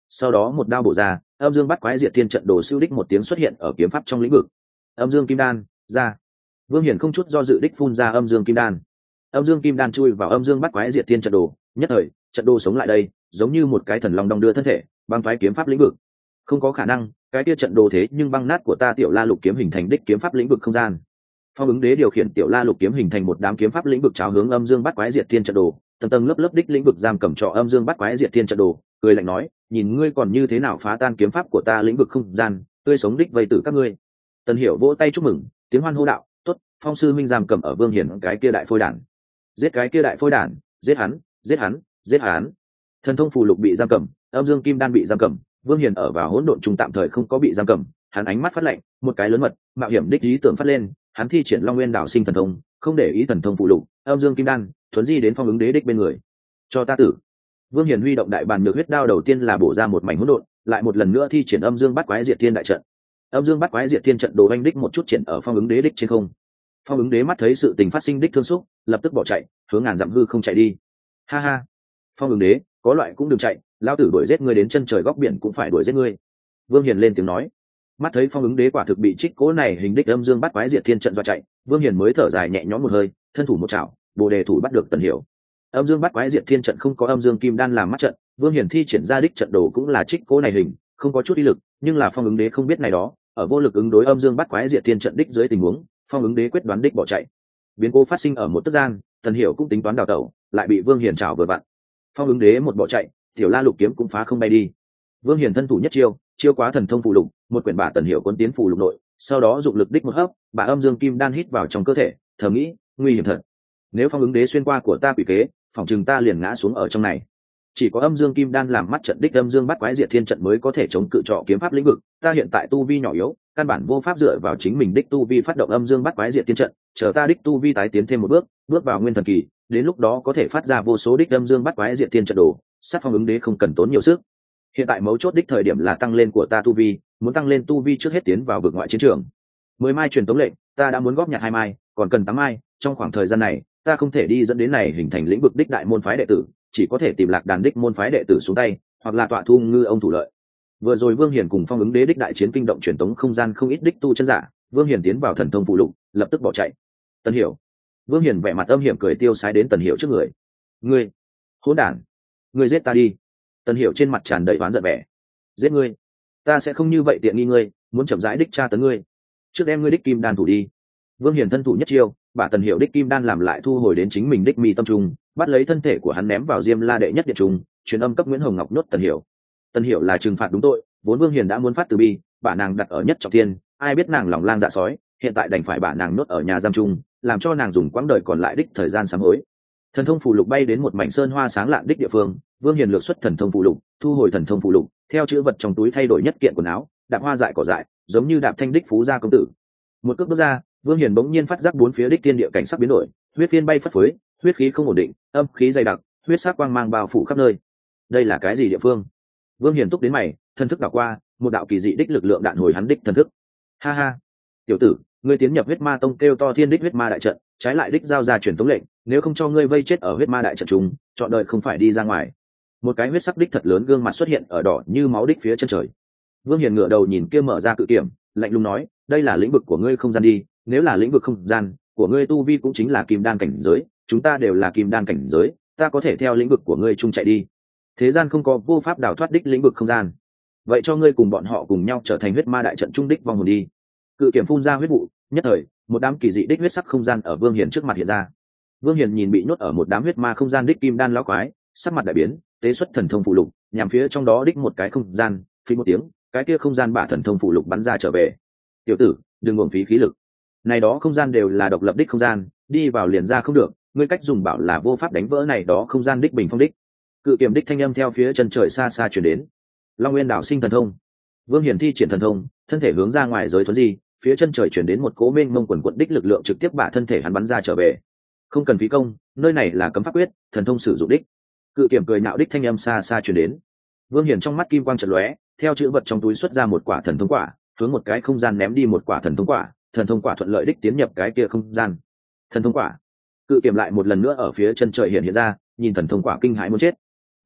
sau đó một đao bổ ra, âm dương bắt quái diệt thiên trận đồ siêu đích một tiếng xuất hiện ở kiếm pháp trong lĩnh vực. Âm dương kim đan ra. Vương Hiển không chút do dự đích phun ra âm dương kim đan. Âm dương kim đan chui vào âm dương bắt quái diệt thiên trận đồ, nhất thời trận đồ sống lại đây, giống như một cái thần long đong đưa thân thể, băng thoái kiếm pháp lĩnh vực. Không có khả năng, cái kia trận đồ thế nhưng băng nát của ta tiểu la lục kiếm hình thành đích kiếm pháp lĩnh vực không gian. Phong ứng đế điều khiển tiểu la lục kiếm hình thành một đám kiếm pháp lĩnh vực cháo hướng âm dương bắt quái diệt thiên trận đồ, tầng tầng lớp lớp đích lĩnh vực giam cầm trọ âm dương bắt quái diệt thiên trận đồ, cười lạnh nói, nhìn ngươi còn như thế nào phá tan kiếm pháp của ta lĩnh vực không gian, tươi sống đích vây tử các ngươi. Tần Hiểu vỗ tay chúc mừng, tiếng hoan hô đạo, tốt, Phong sư minh giam cầm ở Vương Hiển cái kia đại phôi đản, giết cái kia đại phôi đản, giết hắn, giết hắn, giết hắn. Thần thông phù lục bị giam cầm, âm dương kim đan bị giam cầm, Vương Hiển ở vào hỗn độn trung tạm thời không có bị giam cầm, hắn ánh mắt phát lạnh, một cái lớn mật, mạo hiểm đích ý tưởng phát lên, hắn thi triển Long Nguyên đảo sinh thần thông, không để ý thần thông phụ lục, âm dương kim đan, thuấn di đến Phong ứng đế đích bên người. Cho ta tử. Vương Hiển huy động đại bàn nhược huyết đao đầu tiên là bổ ra một mảnh hỗn độn, lại một lần nữa thi triển âm dương bắt quái diệt thiên đại trận. Âm dương bắt quái diệt thiên trận đồ anh đích một chút triển ở Phong ứng đế đích trên không. Phong ứng đế mắt thấy sự tình phát sinh đích thương xúc, lập tức bỏ chạy, hướng ngàn dặm hư không chạy đi. Ha ha. Phong ứng đế, có loại cũng đừng chạy, lao tử đuổi giết ngươi đến chân trời góc biển cũng phải đuổi giết ngươi. Vương Hiển lên tiếng nói. Mắt thấy Phong ứng đế quả thực bị trích cố này hình đích âm dương bắt quái diệt thiên trận dọa chạy, Vương Hiển mới thở dài nhẹ nhõm một hơi, thân thủ một chảo, bồ đề thủ bắt được Tần Hiểu. Âm dương bắt quái diệt thiên trận không có âm dương kim đan làm mắt trận, Vương Hiển thi triển ra đích trận đồ cũng là trích cố này hình, không có chút uy lực, nhưng là Phong ứng đế không biết này đó, ở vô lực ứng đối âm dương bắt quái diệt thiên trận đích dưới tình huống, Phong ứng đế quyết đoán đích bỏ chạy. Biến cố phát sinh ở một tức gian, Tần Hiểu cũng tính toán đào tẩu, lại bị Vương Hiển chảo vừa vặn. Phong ứng đế một bỏ chạy, tiểu la lục kiếm cũng phá không bay đi. Vương Hiển thân thủ nhất chiêu, chiêu quá thần thông phù lục, một quyển bả Tần Hiểu cuốn tiến phù lục nội, sau đó dụng lực đích một hấp, bả âm dương kim đan hít vào trong cơ thể, thầm nghĩ, nguy hiểm thật. Nếu Phong ứng đế xuyên qua của ta quỷ kế, phòng chừng ta liền ngã xuống ở trong này. Chỉ có âm dương kim đan làm mắt trận đích âm dương bắt quái diệt thiên trận mới có thể chống cự trọ kiếm pháp lĩnh vực, ta hiện tại tu vi nhỏ yếu, căn bản vô pháp dựa vào chính mình đích tu vi phát động âm dương bắt quái diệt thiên trận, chờ ta đích tu vi tái tiến thêm một bước, bước vào nguyên thần kỳ, đến lúc đó có thể phát ra vô số đích âm dương bắt quái diệt thiên trận đồ, sát Phong ứng đế không cần tốn nhiều sức. Hiện tại mấu chốt đích thời điểm là tăng lên của ta tu vi, muốn tăng lên tu vi trước hết tiến vào vực ngoại chiến trường. Mười mai truyền tống lệnh, ta đã muốn góp nhặt hai mai, còn cần tám mai, trong khoảng thời gian này, ta không thể đi dẫn đến này hình thành lĩnh vực đích đại môn phái đệ tử, chỉ có thể tìm lạc đàn đích môn phái đệ tử xuống tay, hoặc là tọa thu ngư ông thủ lợi. Vừa rồi Vương Hiển cùng Phong ứng đế đích đại chiến kinh động truyền tống không gian không ít đích tu chân giả, Vương Hiển tiến vào thần thông phụ lục, lập tức bỏ chạy. Tần Hiểu. Vương Hiển vẻ mặt âm hiểm cười tiêu sái đến Tần Hiểu trước người. Ngươi, hỗn đản, ngươi giết ta đi. Tần Hiểu trên mặt tràn đầy oán giận vẻ. Giết ngươi? Ta sẽ không như vậy tiện nghi ngươi, muốn chậm rãi đích tra tấn ngươi. Trước đem ngươi đích kim đan thủ đi. Vương Hiển thân thủ nhất chiêu,把Tần Hiểu đích kim đan làm lại thu hồi đến chính mình đích mi tâm trung, bắt lấy thân thể của hắn ném vào Diêm La đệ nhất điện trung, truyền âm cấp Nguyễn Hồng Ngọc nhốt Tần Hiểu. Tần Hiểu là trừng phạt đúng tội, vốn Vương Hiển đã muốn phát từ bi,把nàng đặt ở nhất trọng thiên, ai biết nàng lòng lang dạ sói, hiện tại đành phải把nàng nhốt ở nhà giam trung, làm cho nàng dùng quãng đời còn lại đích thời gian sám hối. Thần thông phù lục bay đến một mảnh sơn hoa sáng lạn đích địa phương, Vương Hiển lược xuất thần thông phù lục, thu hồi thần thông phù lục, theo chữ vật trong túi thay đổi nhất kiện quần áo, đạp hoa dại cỏ dại, giống như đạp thanh đích phú gia công tử. Một cước bước ra, Vương Hiển bỗng nhiên phát giác bốn phía đích thiên địa cảnh sắc biến đổi, huyết phiên bay phất phới, huyết khí không ổn định, âm khí dày đặc, huyết sắc quang mang bao phủ khắp nơi. Đây là cái gì địa phương? Vương Hiển túc đến mày, thân thức đảo qua, một đạo kỳ dị đích lực lượng đạn hồi hắn đích thân thức. Ha ha, tiểu tử, ngươi tiến nhập huyết ma tông kêu to thiên đích huyết ma đại trận, trái lại đích giao ra truyền tống lệnh, nếu không cho ngươi vây chết ở huyết ma đại trận chúng, chọn đời không phải đi ra ngoài. Một cái huyết sắc đích thật lớn gương mặt xuất hiện ở đỏ như máu đích phía chân trời. Vương Hiển ngửa đầu nhìn kia mở ra cự kiểm, lạnh lùng nói, đây là lĩnh vực của ngươi không gian đi, nếu là lĩnh vực không gian của ngươi tu vi cũng chính là kim đan cảnh giới, chúng ta đều là kim đan cảnh giới, ta có thể theo lĩnh vực của ngươi chung chạy đi. Thế gian không có vô pháp đào thoát đích lĩnh vực không gian, vậy cho ngươi cùng bọn họ cùng nhau trở thành huyết ma đại trận trung đích vong hồn đi. Cự kiểm phun ra huyết vụ, nhất thời một đám kỳ dị đích huyết sắc không gian ở Vương Hiển trước mặt hiện ra. Vương Hiển nhìn bị nhốt ở một đám huyết ma không gian đích kim đan lão quái, sắc mặt đại biến, tế xuất thần thông phụ lục, nhằm phía trong đó đích một cái không gian, phí một tiếng, cái kia không gian bả thần thông phụ lục bắn ra trở về. Tiểu tử, đừng uổng phí khí lực. Này đó không gian đều là độc lập đích không gian, đi vào liền ra không được, ngươi cách dùng bảo là vô pháp đánh vỡ này đó không gian đích bình phong đích. Cự kiểm đích thanh âm theo phía chân trời xa xa truyền đến. Long Nguyên đảo sinh thần thông. Vương Hiển thi triển thần thông, thân thể hướng ra ngoài giới thuấn di, phía chân trời chuyển đến một cỗ mênh mông quần quận đích lực lượng trực tiếp bả thân thể hắn bắn ra trở về. Không cần phí công, nơi này là cấm pháp quyết, thần thông sử dụng đích. Cự kiểm cười nạo đích thanh âm xa xa truyền đến. Vương Hiển trong mắt kim quang chợt lóe, theo chữ vật trong túi xuất ra một quả thần thông quả, hướng một cái không gian ném đi một quả thần thông quả, thần thông quả thuận lợi đích tiến nhập cái kia không gian. Thần thông quả. Cự kiểm lại một lần nữa ở phía chân trời hiện hiện ra, nhìn thần thông quả kinh hãi muốn chết.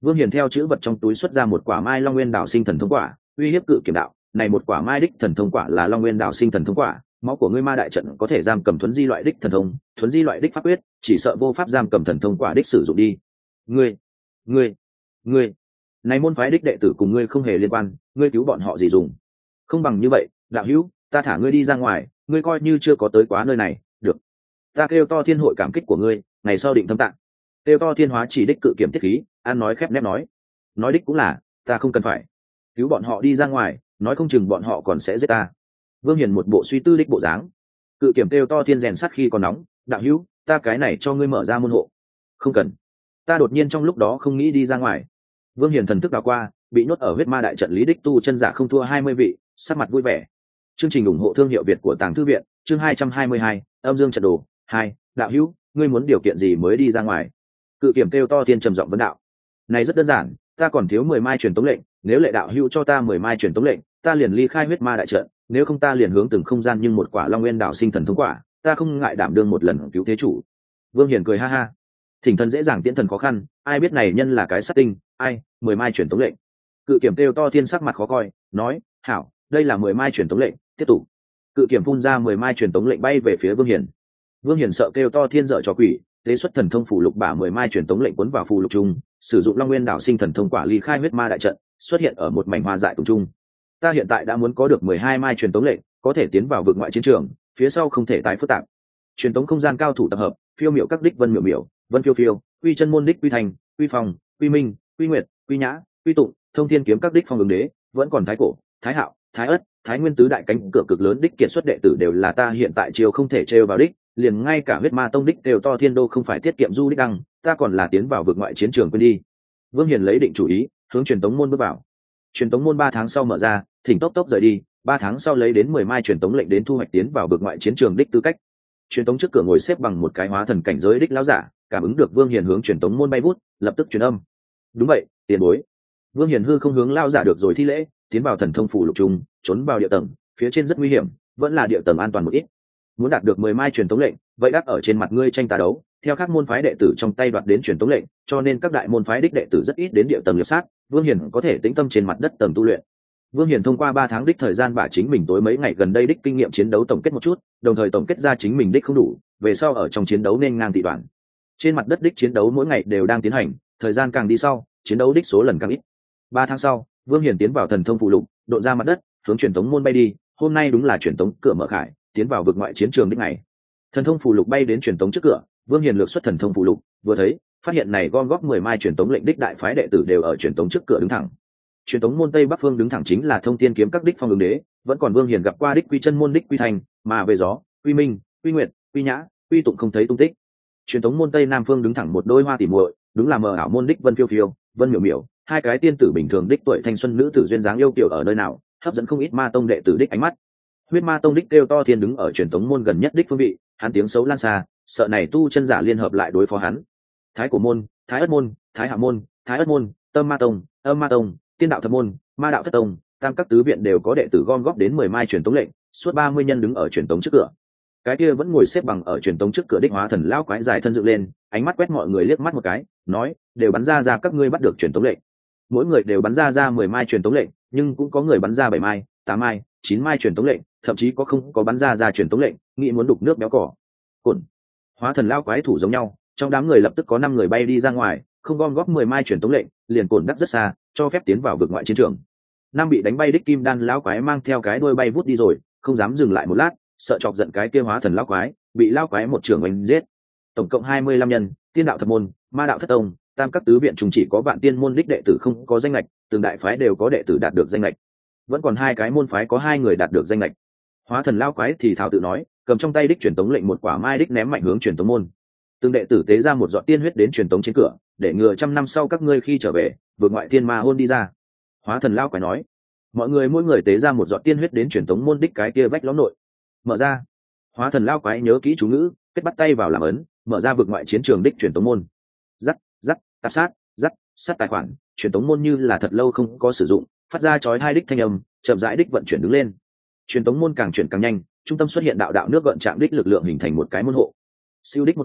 Vương Hiền theo chữ vật trong túi xuất ra một quả mai Long Nguyên Đạo Sinh Thần Thông Quả, uy hiếp Cự Kiểm đạo, này một quả mai đích thần thông quả là Long Nguyên Đạo Sinh Thần Thông Quả, máu của ngươi ma đại trận có thể giam cầm thuấn di loại đích thần thông, thuấn di loại đích pháp quyết, chỉ sợ vô pháp giam cầm thần thông quả đích sử dụng đi. Ngươi, ngươi, ngươi, này môn phái đích đệ tử cùng ngươi không hề liên quan, ngươi cứu bọn họ gì dùng? Không bằng như vậy, đạo hữu, ta thả ngươi đi ra ngoài, ngươi coi như chưa có tới quá nơi này, được? Ta kêu to thiên hội cảm kích của ngươi, ngày sau định thâm tạng. Kêu to thiên hóa chỉ đích cự kiểm tiết khí, an nói khép nép nói, nói đích cũng là, ta không cần phải cứu bọn họ đi ra ngoài, nói không chừng bọn họ còn sẽ giết ta. Vương Hiền một bộ suy tư đích bộ dáng. Cự kiểm kêu to thiên rèn sắt khi còn nóng, đạo hữu, ta cái này cho ngươi mở ra môn hộ. Không cần, ta đột nhiên trong lúc đó không nghĩ đi ra ngoài. Vương Hiền thần thức đảo qua, bị nhốt ở huyết ma đại trận lý đích tu chân giả không thua hai mươi vị, sắc mặt vui vẻ. Chương trình ủng hộ thương hiệu Việt của Tàng Thư viện, chương hai trăm hai mươi hai, âm dương trận đồ hai, đạo hữu, ngươi muốn điều kiện gì mới đi ra ngoài? Cự kiểm kêu to thiên trầm giọng vấn đạo. Này rất đơn giản, ta còn thiếu mười mai truyền tống lệnh, nếu lệ đạo hữu cho ta mười mai truyền tống lệnh, ta liền ly khai huyết ma đại trận, nếu không ta liền hướng từng không gian nhưng một quả Long Nguyên Đạo Sinh Thần Thông Quả, ta không ngại đảm đương một lần cứu thế chủ. Vương Hiền cười ha ha. Thỉnh thần dễ dàng tiễn thần khó khăn, ai biết này nhân là cái sát tinh, ai, mười mai truyền tống lệnh. Cự kiểm kêu to thiên sắc mặt khó coi, nói, hảo, đây là mười mai truyền tống lệnh, tiếp tục. Cự kiểm phun ra mười mai truyền tống lệnh bay về phía Vương Hiền. Vương Hiền sợ kêu to thiên dở trò quỷ, tế xuất thần thông phù lục bả mười mai truyền tống lệnh cuốn vào phù lục trung, sử dụng Long Nguyên Đạo Sinh Thần Thông Quả ly khai huyết ma đại trận, xuất hiện ở một mảnh hoa dại tùng trung. Ta hiện tại đã muốn có được mười hai mai truyền tống lệnh, có thể tiến vào vực ngoại chiến trường, phía sau không thể tái phức tạp. Truyền tống không gian cao thủ tập hợp, phiêu miểu các đích vân miểu miểu, vân phiêu phiêu, quy chân môn đích quy thành, quy phong, quy minh, quy nguyệt, quy nhã, quy tụng, thông thiên kiếm các đích phong ứng đế, vẫn còn thái cổ, thái hạo, thái ất, thái nguyên tứ đại cánh cửa cực lớn đích kiệt xuất đệ tử đều là ta hiện tại chiều không thể trêu vào đích, liền ngay cả huyết ma tông đích đều to thiên đô không phải tiết kiệm du đích đăng, ta còn là tiến vào vực ngoại chiến trường quên đi. Vương Hiền lấy định chủ ý, hướng truyền tống môn bước vào. Truyền tống môn ba tháng sau mở ra, thỉnh tốc tốc rời đi, ba tháng sau lấy đến mười mai truyền tống lệnh đến thu hoạch tiến vào vực ngoại chiến trường đích tư cách. Truyền tống trước cửa ngồi xếp bằng một cái hóa thần cảnh giới đích lão giả, cảm ứng được Vương Hiền hướng truyền tống môn bay vút, lập tức truyền âm. Đúng vậy, tiền bối. Vương Hiền hư không hướng lão giả được rồi thi lễ, tiến vào thần thông phủ lục trung, trốn vào địa tầng, phía trên rất nguy hiểm, vẫn là địa tầng an toàn một ít. Muốn đạt được mười mai truyền tống lệnh, vậy đáp ở trên mặt ngươi tranh ta đấu, theo các môn phái đệ tử trong tay đoạt đến truyền tống lệnh, cho nên các đại môn phái đích đệ tử rất ít đến địa tầng liệp sát, Vương Hiền có thể tĩnh tâm trên mặt đất tầng tu luyện. Vương Hiền thông qua ba tháng đích thời gian bả chính mình tối mấy ngày gần đây đích kinh nghiệm chiến đấu tổng kết một chút, đồng thời tổng kết ra chính mình đích không đủ, về sau ở trong chiến đấu nên ngang tị đoạn. Trên mặt đất đích chiến đấu mỗi ngày đều đang tiến hành, thời gian càng đi sau, chiến đấu đích số lần càng ít. Ba tháng sau, Vương Hiền tiến vào thần thông phụ lục, độn ra mặt đất, hướng truyền tống môn bay đi, hôm nay đúng là truyền tống cửa mở khải, tiến vào vực ngoại chiến trường đích ngày. Thần thông phụ lục bay đến truyền tống trước cửa, Vương Hiền lược xuất thần thông phụ lục, vừa thấy, phát hiện này gom góp mười mai truyền tống lệnh đích đại phái đệ tử đều ở truyền tống trước cửa đứng thẳng. Truyền tống môn tây bắc phương đứng thẳng chính là thông thiên kiếm các đích phong ứng đế, vẫn còn Vương Hiền gặp qua đích quy chân môn đích quy thành, mà về gió, quy minh, quy nguyệt, quy nhã, quy tụng không thấy tung tích. Truyền tống môn tây nam phương đứng thẳng một đôi hoa tỉ muội, đúng là mờ ảo môn đích vân phiêu phiêu, vân miểu miểu, hai cái tiên tử bình thường đích tuổi thanh xuân nữ tử duyên dáng yêu kiều ở nơi nào, hấp dẫn không ít ma tông đệ tử đích ánh mắt. Huyết ma tông đích kêu to thiên đứng ở truyền tống môn gần nhất đích phương vị, hắn tiếng xấu lan xa, sợ này tu chân giả liên hợp lại đối phó hắn. Thái cổ môn, thái ất môn, thái hạ môn, thái ất môn, tâm ma tông, âm ma tông, tiên đạo thập môn, ma đạo thất tông, tam các tứ viện đều có đệ tử gom góp đến mười mai truyền tống lệnh, suốt ba mươi nhân đứng ở truyền tống trước cửa. Cái kia vẫn ngồi xếp bằng ở truyền tống trước cửa đích hóa thần lão quái dài thân dựng lên, ánh mắt quét mọi người liếc mắt một cái, nói, đều bắn ra ra các ngươi bắt được truyền tống lệnh. Mỗi người đều bắn ra ra mười mai truyền tống lệnh, nhưng cũng có người bắn ra bảy mai, tám mai, chín mai truyền tống lệnh, thậm chí có không có bắn ra ra truyền tống lệnh, nghĩ muốn đục nước béo cỏ. Cồn. Hóa thần lão quái thủ giống nhau, trong đám người lập tức có năm người bay đi ra ngoài, không gom góp mười mai truyền tống lệnh, liền cồn đắc rất xa, cho phép tiến vào vực ngoại chiến trường. Năm bị đánh bay đích kim đan lão quái mang theo cái đuôi bay vút đi rồi, không dám dừng lại một lát, sợ chọc giận cái kia hóa thần lão quái, bị lão quái một trường oanh giết. Tổng cộng hai mươi lăm nhân, tiên đạo thập môn, ma đạo thất tông, tam các tứ viện trùng chỉ có vạn tiên môn đích đệ tử không có danh lệch, từng đại phái đều có đệ tử đạt được danh lệch. Vẫn còn hai cái môn phái có hai người đạt được danh lệch. Hóa thần lão quái thì thảo tự nói, cầm trong tay đích truyền tống lệnh một quả mai đích ném mạnh hướng truyền tống môn. Từng đệ tử tế ra một giọt tiên huyết đến truyền tống trên cửa, để ngừa trăm năm sau các ngươi khi trở về, vượt ngoại thiên ma hôn đi ra. Hóa thần lão quái nói, mọi người mỗi người tế ra một giọt tiên huyết đến truyền tống môn đích cái kia vách lõm nội. Mở ra. Hóa thần lão quái nhớ kỹ chú ngữ, kết bắt tay vào làm ấn, mở ra vượt ngoại chiến trường đích truyền tống môn. Dắt, dắt, tạp sát, dắt, sát tài khoản, truyền tống môn như là thật lâu không có sử dụng, phát ra chói hai đích thanh âm, chậm rãi đích vận chuyển đứng lên. Truyền tống môn càng chuyển càng nhanh, trung tâm xuất hiện đạo đạo nước gợn chạm đích lực lượng hình thành một cái môn hộ. Siêu đích một tiếng,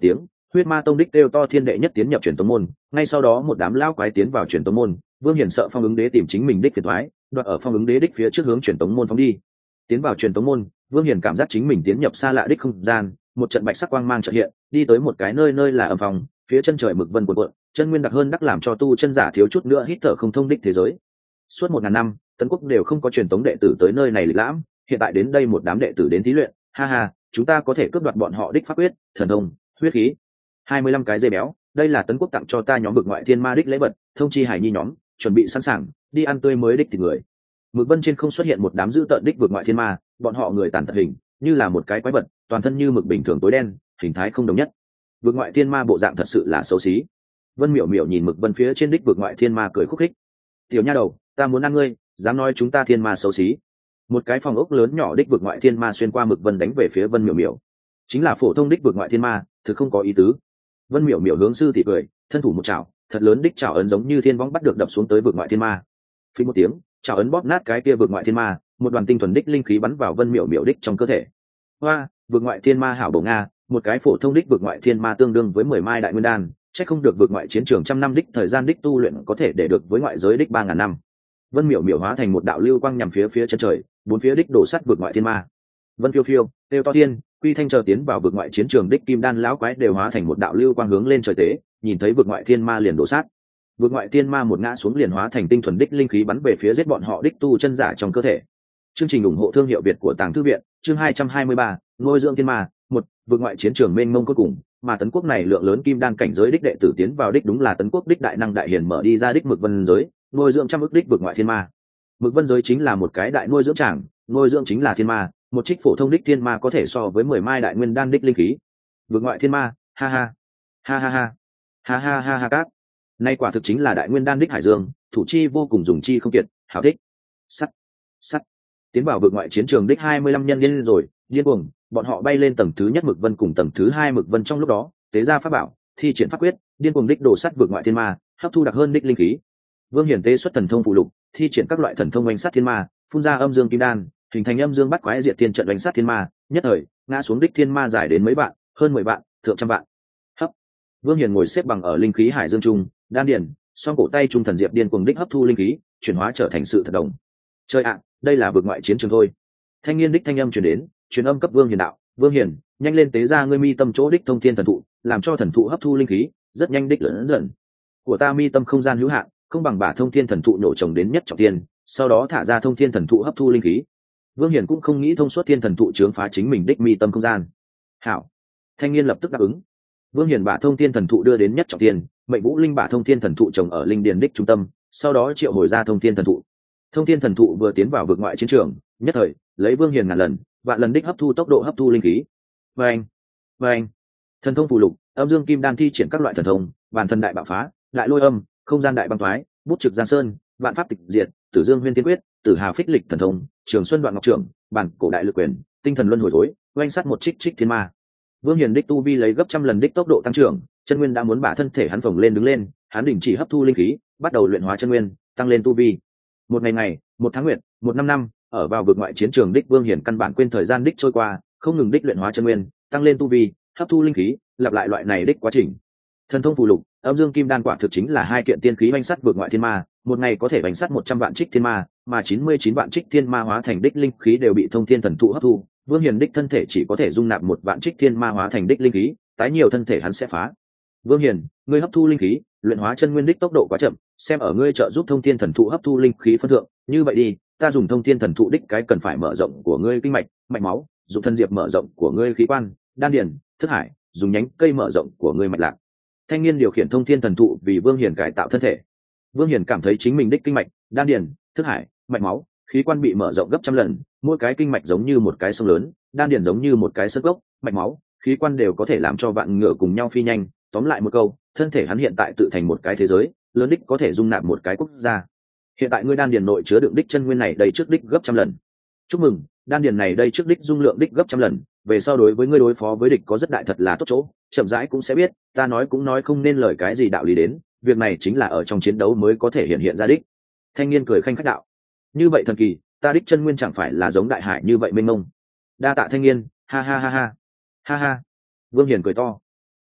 huyết ma tông đích kêu to thiên đệ nhất tiến nhập truyền tống môn, ngay sau đó một đám lao quái tiến vào truyền tống môn. Vương Hiền sợ phong ứng đế tìm chính mình đích phiền thoái, đoạt ở phong ứng đế đích phía trước hướng truyền tống môn phóng đi. Tiến vào truyền tống môn, Vương Hiền cảm giác chính mình tiến nhập xa lạ đích không gian, một trận bạch sắc quang mang chợt hiện, đi tới một cái nơi nơi là âm phòng, phía chân trời mực vân cuộn cuộn, chân nguyên đặc hơn đắc làm cho tu chân giả thiếu chút nữa hít thở không thông đích thế giới. Suốt một ngàn năm, Tấn Quốc đều không có truyền tống đệ tử tới nơi này lịch lãm, hiện tại đến đây một đám đệ tử đến thí luyện, ha ha, chúng ta có thể cướp đoạt bọn họ đích pháp quyết, thần thông, huyết khí. hai mươi lăm cái dây béo, đây là Tấn Quốc tặng cho ta nhóm vực ngoại thiên ma đích lễ vật, thông chi hải nhi nhóm, chuẩn bị sẵn sàng, đi ăn tươi mới đích thịt người. Mực vân trên không xuất hiện một đám dữ tợn đích vực ngoại thiên ma, bọn họ người tàn tật hình, như là một cái quái vật, toàn thân như mực bình thường tối đen, hình thái không đồng nhất. Vực ngoại thiên ma bộ dạng thật sự là xấu xí. Vân Miểu Miểu nhìn mực vân phía trên đích vực ngoại thiên ma cười khúc khích. Tiểu nha đầu, ta muốn ăn ngươi, dám nói chúng ta thiên ma xấu xí. Một cái phòng ốc lớn nhỏ đích vực ngoại thiên ma xuyên qua mực vân đánh về phía Vân Miểu Miểu. Chính là phổ thông đích vực ngoại thiên ma, thực không có ý tứ. Vân Miểu Miểu hướng sư tỷ cười, thân thủ một chảo, thật lớn đích chảo ấn giống như thiên võng bắt được đập xuống tới vực ngoại thiên ma. Phí một tiếng, chảo ấn bóp nát cái kia vực ngoại thiên ma, một đoàn tinh thuần đích linh khí bắn vào Vân Miểu Miểu đích trong cơ thể. Hoa, vực ngoại thiên ma hảo bổ nga, một cái phổ thông đích vực ngoại thiên ma tương đương với mười mai đại nguyên đan, chắc không được vực ngoại chiến trường trăm năm đích thời gian đích tu luyện có thể để được với ngoại giới đích ba ngàn năm. Vân Miểu Miểu hóa thành một đạo lưu quang nhằm phía phía chân trời, bốn phía đích đổ sắt vực ngoại thiên ma. Vân Phiêu Phiêu, Tiêu To Thiên, Quy Thanh chờ tiến vào vực ngoại chiến trường đích kim đan lão quái đều hóa thành một đạo lưu quang hướng lên trời tế, nhìn thấy vực ngoại thiên ma liền đổ sát. Vực ngoại thiên ma một ngã xuống liền hóa thành tinh thuần đích linh khí bắn về phía giết bọn họ đích tu chân giả trong cơ thể. Chương trình ủng hộ thương hiệu Việt của Tàng Thư viện, chương hai trăm hai mươi ba, nuôi dưỡng thiên ma, một, vực ngoại chiến trường mênh mông cuối cùng, mà Tấn Quốc này lượng lớn kim đan cảnh giới đích đệ tử tiến vào đích đúng là Tấn Quốc đích đại năng đại hiển mở đi ra đích mực vân giới, nuôi dưỡng trăm ức đích vực ngoại thiên ma. Mực vân giới chính là một cái đại nuôi dưỡng tràng, nuôi dưỡng chính là thiên ma, một trích phổ thông đích thiên ma có thể so với mười mai đại nguyên đan đích linh khí. Vực ngoại thiên ma, ha ha, ha ha ha, ha ha ha ha các. Nay quả thực chính là đại nguyên đan đích hải dương, thủ chi vô cùng dùng chi không kiệt, hảo thích. Sắt, sắt. Tiến vào vực ngoại chiến trường đích hai mươi lăm nhân điên rồi, điên cuồng, bọn họ bay lên tầng thứ nhất mực vân cùng tầng thứ hai mực vân trong lúc đó, tế ra pháp bảo, thi triển pháp quyết, điên cuồng đích đổ sắt vực ngoại thiên ma, hấp thu đặc hơn đích linh khí. Vương Hiển tế xuất thần thông phụ lục, thi triển các loại thần thông oanh sát thiên ma, phun ra âm dương kim đan, hình thành âm dương bắt quái diệt thiên trận oanh sát thiên ma, nhất thời ngã xuống đích thiên ma dài đến mấy bạn, hơn mười bạn, thượng trăm bạn. Hấp. Vương Hiển ngồi xếp bằng ở linh khí hải dương trung, đan điền, song cổ tay trung thần diệp điên cuồng đích hấp thu linh khí, chuyển hóa trở thành sự thật đồng. Chơi ạ, đây là vực ngoại chiến trường thôi. Thanh niên đích thanh âm truyền đến, truyền âm cấp Vương Hiển đạo, Vương Hiển, nhanh lên tế ra ngươi mi tâm chỗ đích thông thiên thần thụ, làm cho thần thụ hấp thu linh khí, rất nhanh đích lớn dần. Của ta mi tâm không gian hữu hạn, không bằng bả thông thiên thần thụ nổ trồng đến nhất trọng tiên, sau đó thả ra thông thiên thần thụ hấp thu linh khí. Vương Hiển cũng không nghĩ thông suốt thiên thần thụ chướng phá chính mình đích mi tâm không gian. Hảo, thanh niên lập tức đáp ứng. Vương Hiển bả thông thiên thần thụ đưa đến nhất trọng tiên, mệnh Vũ Linh bả thông thiên thần thụ trồng ở linh điền đích trung tâm, sau đó triệu hồi ra thông thiên thần thụ. Thông thiên thần thụ vừa tiến vào vực ngoại chiến trường, nhất thời lấy Vương Hiển ngàn lần, vạn lần đích hấp thu tốc độ hấp thu linh khí. Vâng, vâng. Thần thông phù lục, âm dương kim đan thi triển các loại thần thông, bản thân đại bạo phá, lại lôi âm, không gian đại băng thoái, bút trực giang sơn, vạn pháp tịch diệt, tử dương huyên tiên quyết, tử hà phích lịch thần thông, trường xuân đoạn ngọc trưởng, bản cổ đại lực quyền, tinh thần luân hồi thối, oanh sát một trích trích thiên ma. Vương Hiền đích tu vi lấy gấp trăm lần đích tốc độ tăng trưởng, chân nguyên đã muốn bả thân thể hắn phồng lên đứng lên, hắn đình chỉ hấp thu linh khí, bắt đầu luyện hóa chân nguyên, tăng lên tu vi. Một ngày ngày, một tháng nguyệt, một năm năm, ở vào vực ngoại chiến trường đích Vương Hiền căn bản quên thời gian đích trôi qua, không ngừng đích luyện hóa chân nguyên, tăng lên tu vi, hấp thu linh khí, lặp lại loại này đích quá trình. Thần thông phù lục, âm dương kim đan quả thực chính là hai kiện tiên khí oanh sắt vực ngoại thiên ma, một ngày có thể oanh sắt một trăm vạn trích thiên ma, mà chín mươi chín vạn trích thiên ma hóa thành đích linh khí đều bị thông thiên thần thụ hấp thu. Vương Hiền đích thân thể chỉ có thể dung nạp một vạn trích thiên ma hóa thành đích linh khí, tái nhiều thân thể hắn sẽ phá. Vương Hiền, ngươi hấp thu linh khí, luyện hóa chân nguyên đích tốc độ quá chậm, xem ở ngươi trợ giúp thông thiên thần thụ hấp thu linh khí phân thượng, như vậy đi, ta dùng thông thiên thần thụ đích cái cần phải mở rộng của ngươi kinh mạch, mạch máu, dùng thân diệp mở rộng của ngươi khí quan, đan điền, thức hải, dùng nhánh cây mở rộng của ngươi mạch lạc. Thanh niên điều khiển thông thiên thần thụ vì Vương Hiền cải tạo thân thể. Vương Hiền cảm thấy chính mình đích kinh mạch, đan điền, thức hải, mạch máu, khí quan bị mở rộng gấp trăm lần, mỗi cái kinh mạch giống như một cái sông lớn, đan điền giống như một cái sơn gốc, mạch máu, khí quan đều có thể làm cho vạn ngựa cùng nhau phi nhanh. Tóm lại một câu, thân thể hắn hiện tại tự thành một cái thế giới, lớn đích có thể dung nạp một cái quốc gia. Hiện tại ngươi đan điền nội chứa đựng đích chân nguyên này đầy trước đích gấp trăm lần. Chúc mừng, đan điền này đây trước đích dung lượng đích gấp trăm lần, về sau đối với ngươi đối phó với địch có rất đại thật là tốt chỗ, chậm rãi cũng sẽ biết, ta nói cũng nói không nên lời cái gì đạo lý đến, việc này chính là ở trong chiến đấu mới có thể hiện hiện ra đích. Thanh niên cười khanh khách đạo, như vậy thần kỳ, ta đích chân nguyên chẳng phải là giống đại hải như vậy mênh mông. Đa tạ thanh niên, ha ha ha ha, ha ha. Vương Hiền cười to,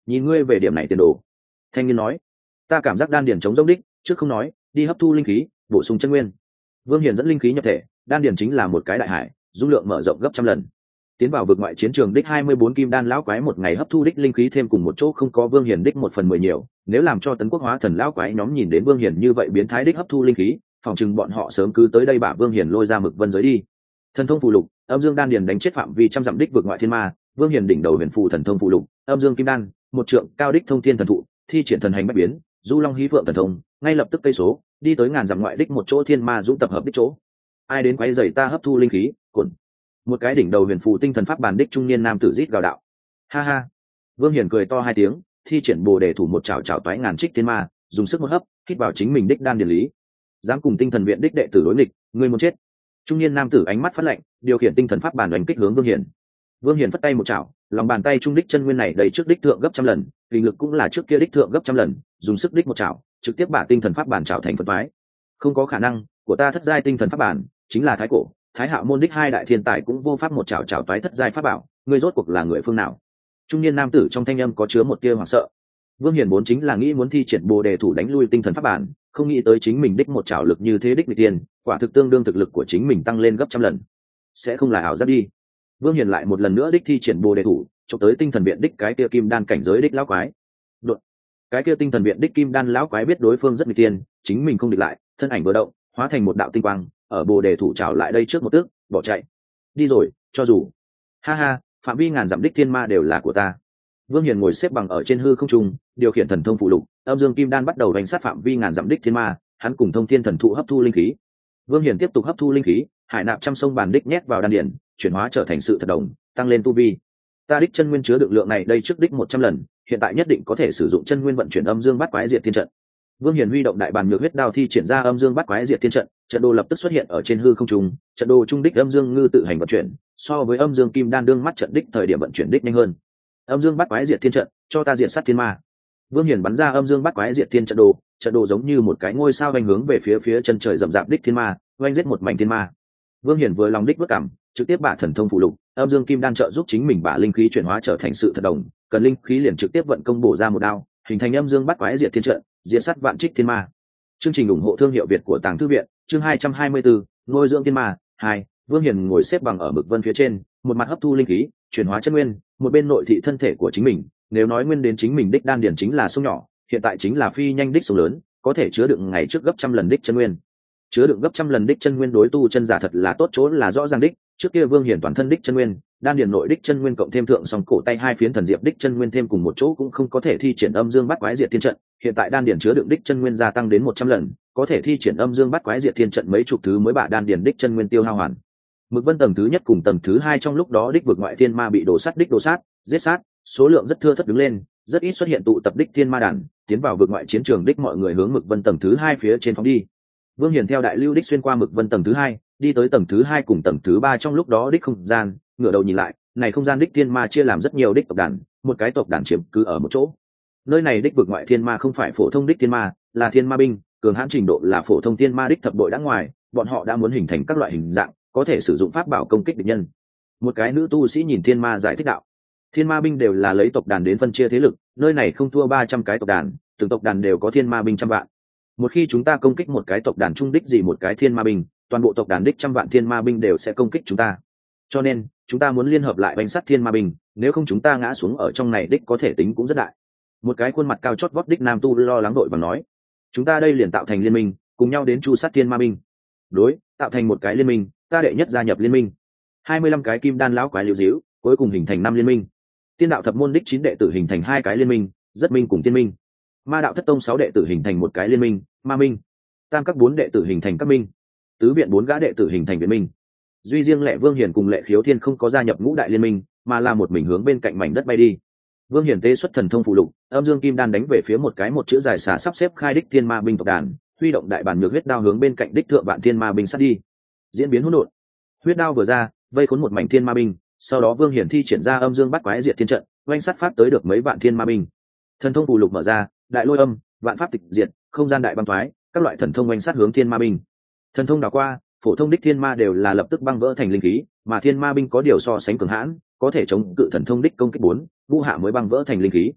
nhìn ngươi về điểm này tiền đồ. Thanh niên nói, ta cảm giác đan điền chống dốc đích, trước không nói, đi hấp thu linh khí, bổ sung chân nguyên. Vương Hiền dẫn linh khí nhập thể, đan điền chính là một cái đại hải, dung lượng mở rộng gấp trăm lần. Tiến vào vực ngoại chiến trường đích hai mươi bốn kim đan lão quái một ngày hấp thu đích linh khí thêm cùng một chỗ không có Vương Hiền đích một phần mười nhiều, nếu làm cho Tấn Quốc hóa thần lão quái nhóm nhìn đến Vương Hiền như vậy biến thái đích hấp thu linh khí, phòng chừng bọn họ sớm cứ tới đây bả Vương Hiền lôi ra mực vân giới đi. Thần thông phù lục, âm dương đan điền đánh chết phạm vi trăm dặm đích vực ngoại thiên ma, Vương Hiền đỉnh đầu huyền phù thần thông phù lục, âm dương kim đan, một trượng cao đích thông thiên thần thụ, thi triển thần hành bách biến, du long hí phượng thần thông, ngay lập tức cây số, đi tới ngàn dặm ngoại đích một chỗ thiên ma dũng tập hợp đích chỗ. Ai đến quấy rầy ta hấp thu linh khí, cuộn. Một cái đỉnh đầu huyền phù tinh thần pháp bàn đích trung niên nam tử rít gào đạo. Ha ha. Vương Hiền cười to hai tiếng, thi triển bồ đề thủ một chảo chảo toái ngàn trích thiên ma, dùng sức một hấp, hít vào chính mình đích đan điền lý. Dám cùng tinh thần viện đích đệ tử đối nghịch, ngươi muốn chết. Trung niên nam tử ánh mắt phát lạnh, điều khiển tinh thần pháp bàn đánh kích hướng Vương Hiền. Vương Hiền phất tay một chảo, lòng bàn tay trung đích chân nguyên này đầy trước đích thượng gấp trăm lần, linh lực cũng là trước kia đích thượng gấp trăm lần, dùng sức đích một chảo, trực tiếp bả tinh thần pháp bàn chảo thành phấn toái. Không có khả năng, của ta thất giai tinh thần pháp bàn, chính là thái cổ, thái hạo môn đích hai đại thiên tài cũng vô pháp một chảo chảo toái thất giai pháp bảo, ngươi rốt cuộc là người phương nào? Trung niên nam tử trong thanh âm có chứa một tia hoảng sợ. Vương Hiền vốn chính là nghĩ muốn thi triển bồ đề thủ đánh lui tinh thần pháp bản, không nghĩ tới chính mình đích một chảo lực như thế đích người tiền, quả thực tương đương thực lực của chính mình tăng lên gấp trăm lần. Sẽ không là ảo giác đi. Vương Hiền lại một lần nữa đích thi triển bồ đề thủ, chụp tới tinh thần viện đích cái kia kim đan cảnh giới đích lão quái. Đột. Cái kia tinh thần viện đích kim đan lão quái biết đối phương rất nguy tiền, chính mình không địch lại, thân ảnh vừa động, hóa thành một đạo tinh quang, ở bồ đề thủ chảo lại đây trước một tức, bỏ chạy. Đi rồi, cho dù. Ha ha, phạm vi ngàn dặm đích thiên ma đều là của ta. Vương Hiền ngồi xếp bằng ở trên hư không trung, điều khiển thần thông phụ lục, âm dương kim đan bắt đầu đánh sát phạm vi ngàn dặm đích thiên ma, hắn cùng thông thiên thần thụ hấp thu linh khí. Vương Hiền tiếp tục hấp thu linh khí, hải nạp trăm sông bàn đích nhét vào đan điền, chuyển hóa trở thành sự thật đồng, tăng lên tu vi. Ta đích chân nguyên chứa được lượng này đây trước đích một trăm lần, hiện tại nhất định có thể sử dụng chân nguyên vận chuyển âm dương bát quái diệt thiên trận. Vương Hiền huy động đại bàn nhược huyết đao thi triển ra âm dương bát quái diệt thiên trận, trận đồ lập tức xuất hiện ở trên hư không trung, trận đồ trung đích âm dương ngư tự hành vận chuyển, so với âm dương kim đan đương mắt trận đích thời điểm vận chuyển đích nhanh hơn. Âm dương bát quái diệt thiên trận, cho ta diệt sát thiên ma. Vương Hiền bắn ra âm dương bát quái diệt thiên trận đồ, trận đồ giống như một cái ngôi sao vành hướng về phía phía chân trời rậm rạp đích thiên ma, oanh giết một mảnh thiên ma. Vương Hiền vừa lòng đích vất cảm, trực tiếp bả thần thông phụ lục, âm dương kim đan trợ giúp chính mình bả linh khí chuyển hóa trở thành sự thật đồng, cần linh khí liền trực tiếp vận công bổ ra một đao, hình thành âm dương bát quái diệt thiên trận, diệt sát vạn trích thiên ma. Chương trình ủng hộ thương hiệu Việt của Tàng Thư viện, chương hai trăm hai mươi bốn, nuôi dưỡng thiên ma hai. Vương Hiền ngồi xếp bằng ở mực vân phía trên, một mặt hấp thu linh khí, chuyển hóa chân nguyên, một bên nội thị thân thể của chính mình. Nếu nói nguyên đến chính mình đích đan điển chính là sông nhỏ, hiện tại chính là phi nhanh đích sông lớn, có thể chứa đựng ngày trước gấp trăm lần đích chân nguyên. Chứa đựng gấp trăm lần đích chân nguyên đối tu chân giả thật là tốt chỗ là rõ ràng đích. Trước kia Vương Hiền toàn thân đích chân nguyên, đan điển nội đích chân nguyên cộng thêm thượng song cổ tay hai phiến thần diệp đích chân nguyên thêm cùng một chỗ cũng không có thể thi triển âm dương bát quái diệt thiên trận. Hiện tại đan điển chứa đựng đích chân nguyên gia tăng đến một trăm lần, có thể thi triển âm dương bát quái diệt thiên trận mấy chục thứ mới bả đan điển đích chân nguyên tiêu hao hoàn. Mực vân tầng thứ nhất cùng tầng thứ hai trong lúc đó đích vực ngoại thiên ma bị đổ sát đích đổ sát, giết sát, số lượng rất thưa thớt đứng lên, rất ít xuất hiện tụ tập đích thiên ma đàn, tiến vào vực ngoại chiến trường đích mọi người hướng mực vân tầng thứ hai phía trên phóng đi. Vương Hiền theo đại lưu đích xuyên qua mực vân tầng thứ hai, đi tới tầng thứ hai cùng tầng thứ ba trong lúc đó đích không gian, ngửa đầu nhìn lại, này không gian đích thiên ma chia làm rất nhiều đích tộc đàn, một cái tộc đàn chiếm cứ ở một chỗ. Nơi này đích vực ngoại thiên ma không phải phổ thông đích thiên ma, là thiên ma binh, cường hãn trình độ là phổ thông thiên ma đích thập bội đã ngoài, bọn họ đã muốn hình thành các loại hình dạng, có thể sử dụng pháp bảo công kích địch nhân. Một cái nữ tu sĩ nhìn thiên ma giải thích đạo, thiên ma binh đều là lấy tộc đàn đến phân chia thế lực, nơi này không thua ba trăm cái tộc đàn, từng tộc đàn đều có thiên ma binh trăm vạn. Một khi chúng ta công kích một cái tộc đàn trung đích gì một cái thiên ma binh, toàn bộ tộc đàn đích trăm vạn thiên ma binh đều sẽ công kích chúng ta. Cho nên chúng ta muốn liên hợp lại đánh sát thiên ma binh, nếu không chúng ta ngã xuống ở trong này đích có thể tính cũng rất đại. Một cái khuôn mặt cao chót vót đích nam tu lo lắng đội và nói, chúng ta đây liền tạo thành liên minh, cùng nhau đến chu sát thiên ma binh. Đối, tạo thành một cái liên minh, ta đệ nhất gia nhập liên minh. Hai mươi lăm cái kim đan lão quái liễu díu, cuối cùng hình thành năm liên minh. Tiên đạo thập môn đích chín đệ tử hình thành hai cái liên minh, rất minh cùng tiên minh. Ma đạo thất tông sáu đệ tử hình thành một cái liên minh, ma minh. Tam các bốn đệ tử hình thành các minh. Tứ viện bốn gã đệ tử hình thành viện minh. Duy riêng Lệ Vương Hiền cùng Lệ Khiếu Thiên không có gia nhập ngũ đại liên minh, mà là một mình hướng bên cạnh mảnh đất bay đi. Vương Hiền tế xuất thần thông phụ lục, âm dương kim đan đánh về phía một cái một chữ dài xả sắp xếp khai đích thiên ma binh tộc đàn, huy động đại bản nhược huyết đao hướng bên cạnh đích thượng vạn thiên ma binh sát đi. Diễn biến hỗn độn. Huyết đao vừa ra, vây khốn một mảnh thiên ma binh, sau đó Vương Hiển thi triển ra âm dương bát quái diệt thiên trận, oanh sát pháp tới được mấy vạn thiên ma binh. Thần thông phù lục mở ra, đại lôi âm, vạn pháp tịch diệt, không gian đại băng thoái, các loại thần thông oanh sát hướng thiên ma binh. Thần thông đảo qua, phổ thông đích thiên ma đều là lập tức băng vỡ thành linh khí, mà thiên ma binh có điều so sánh cường hãn, có thể chống cự thần thông đích công kích bốn, ngũ hạ mới băng vỡ thành linh khí.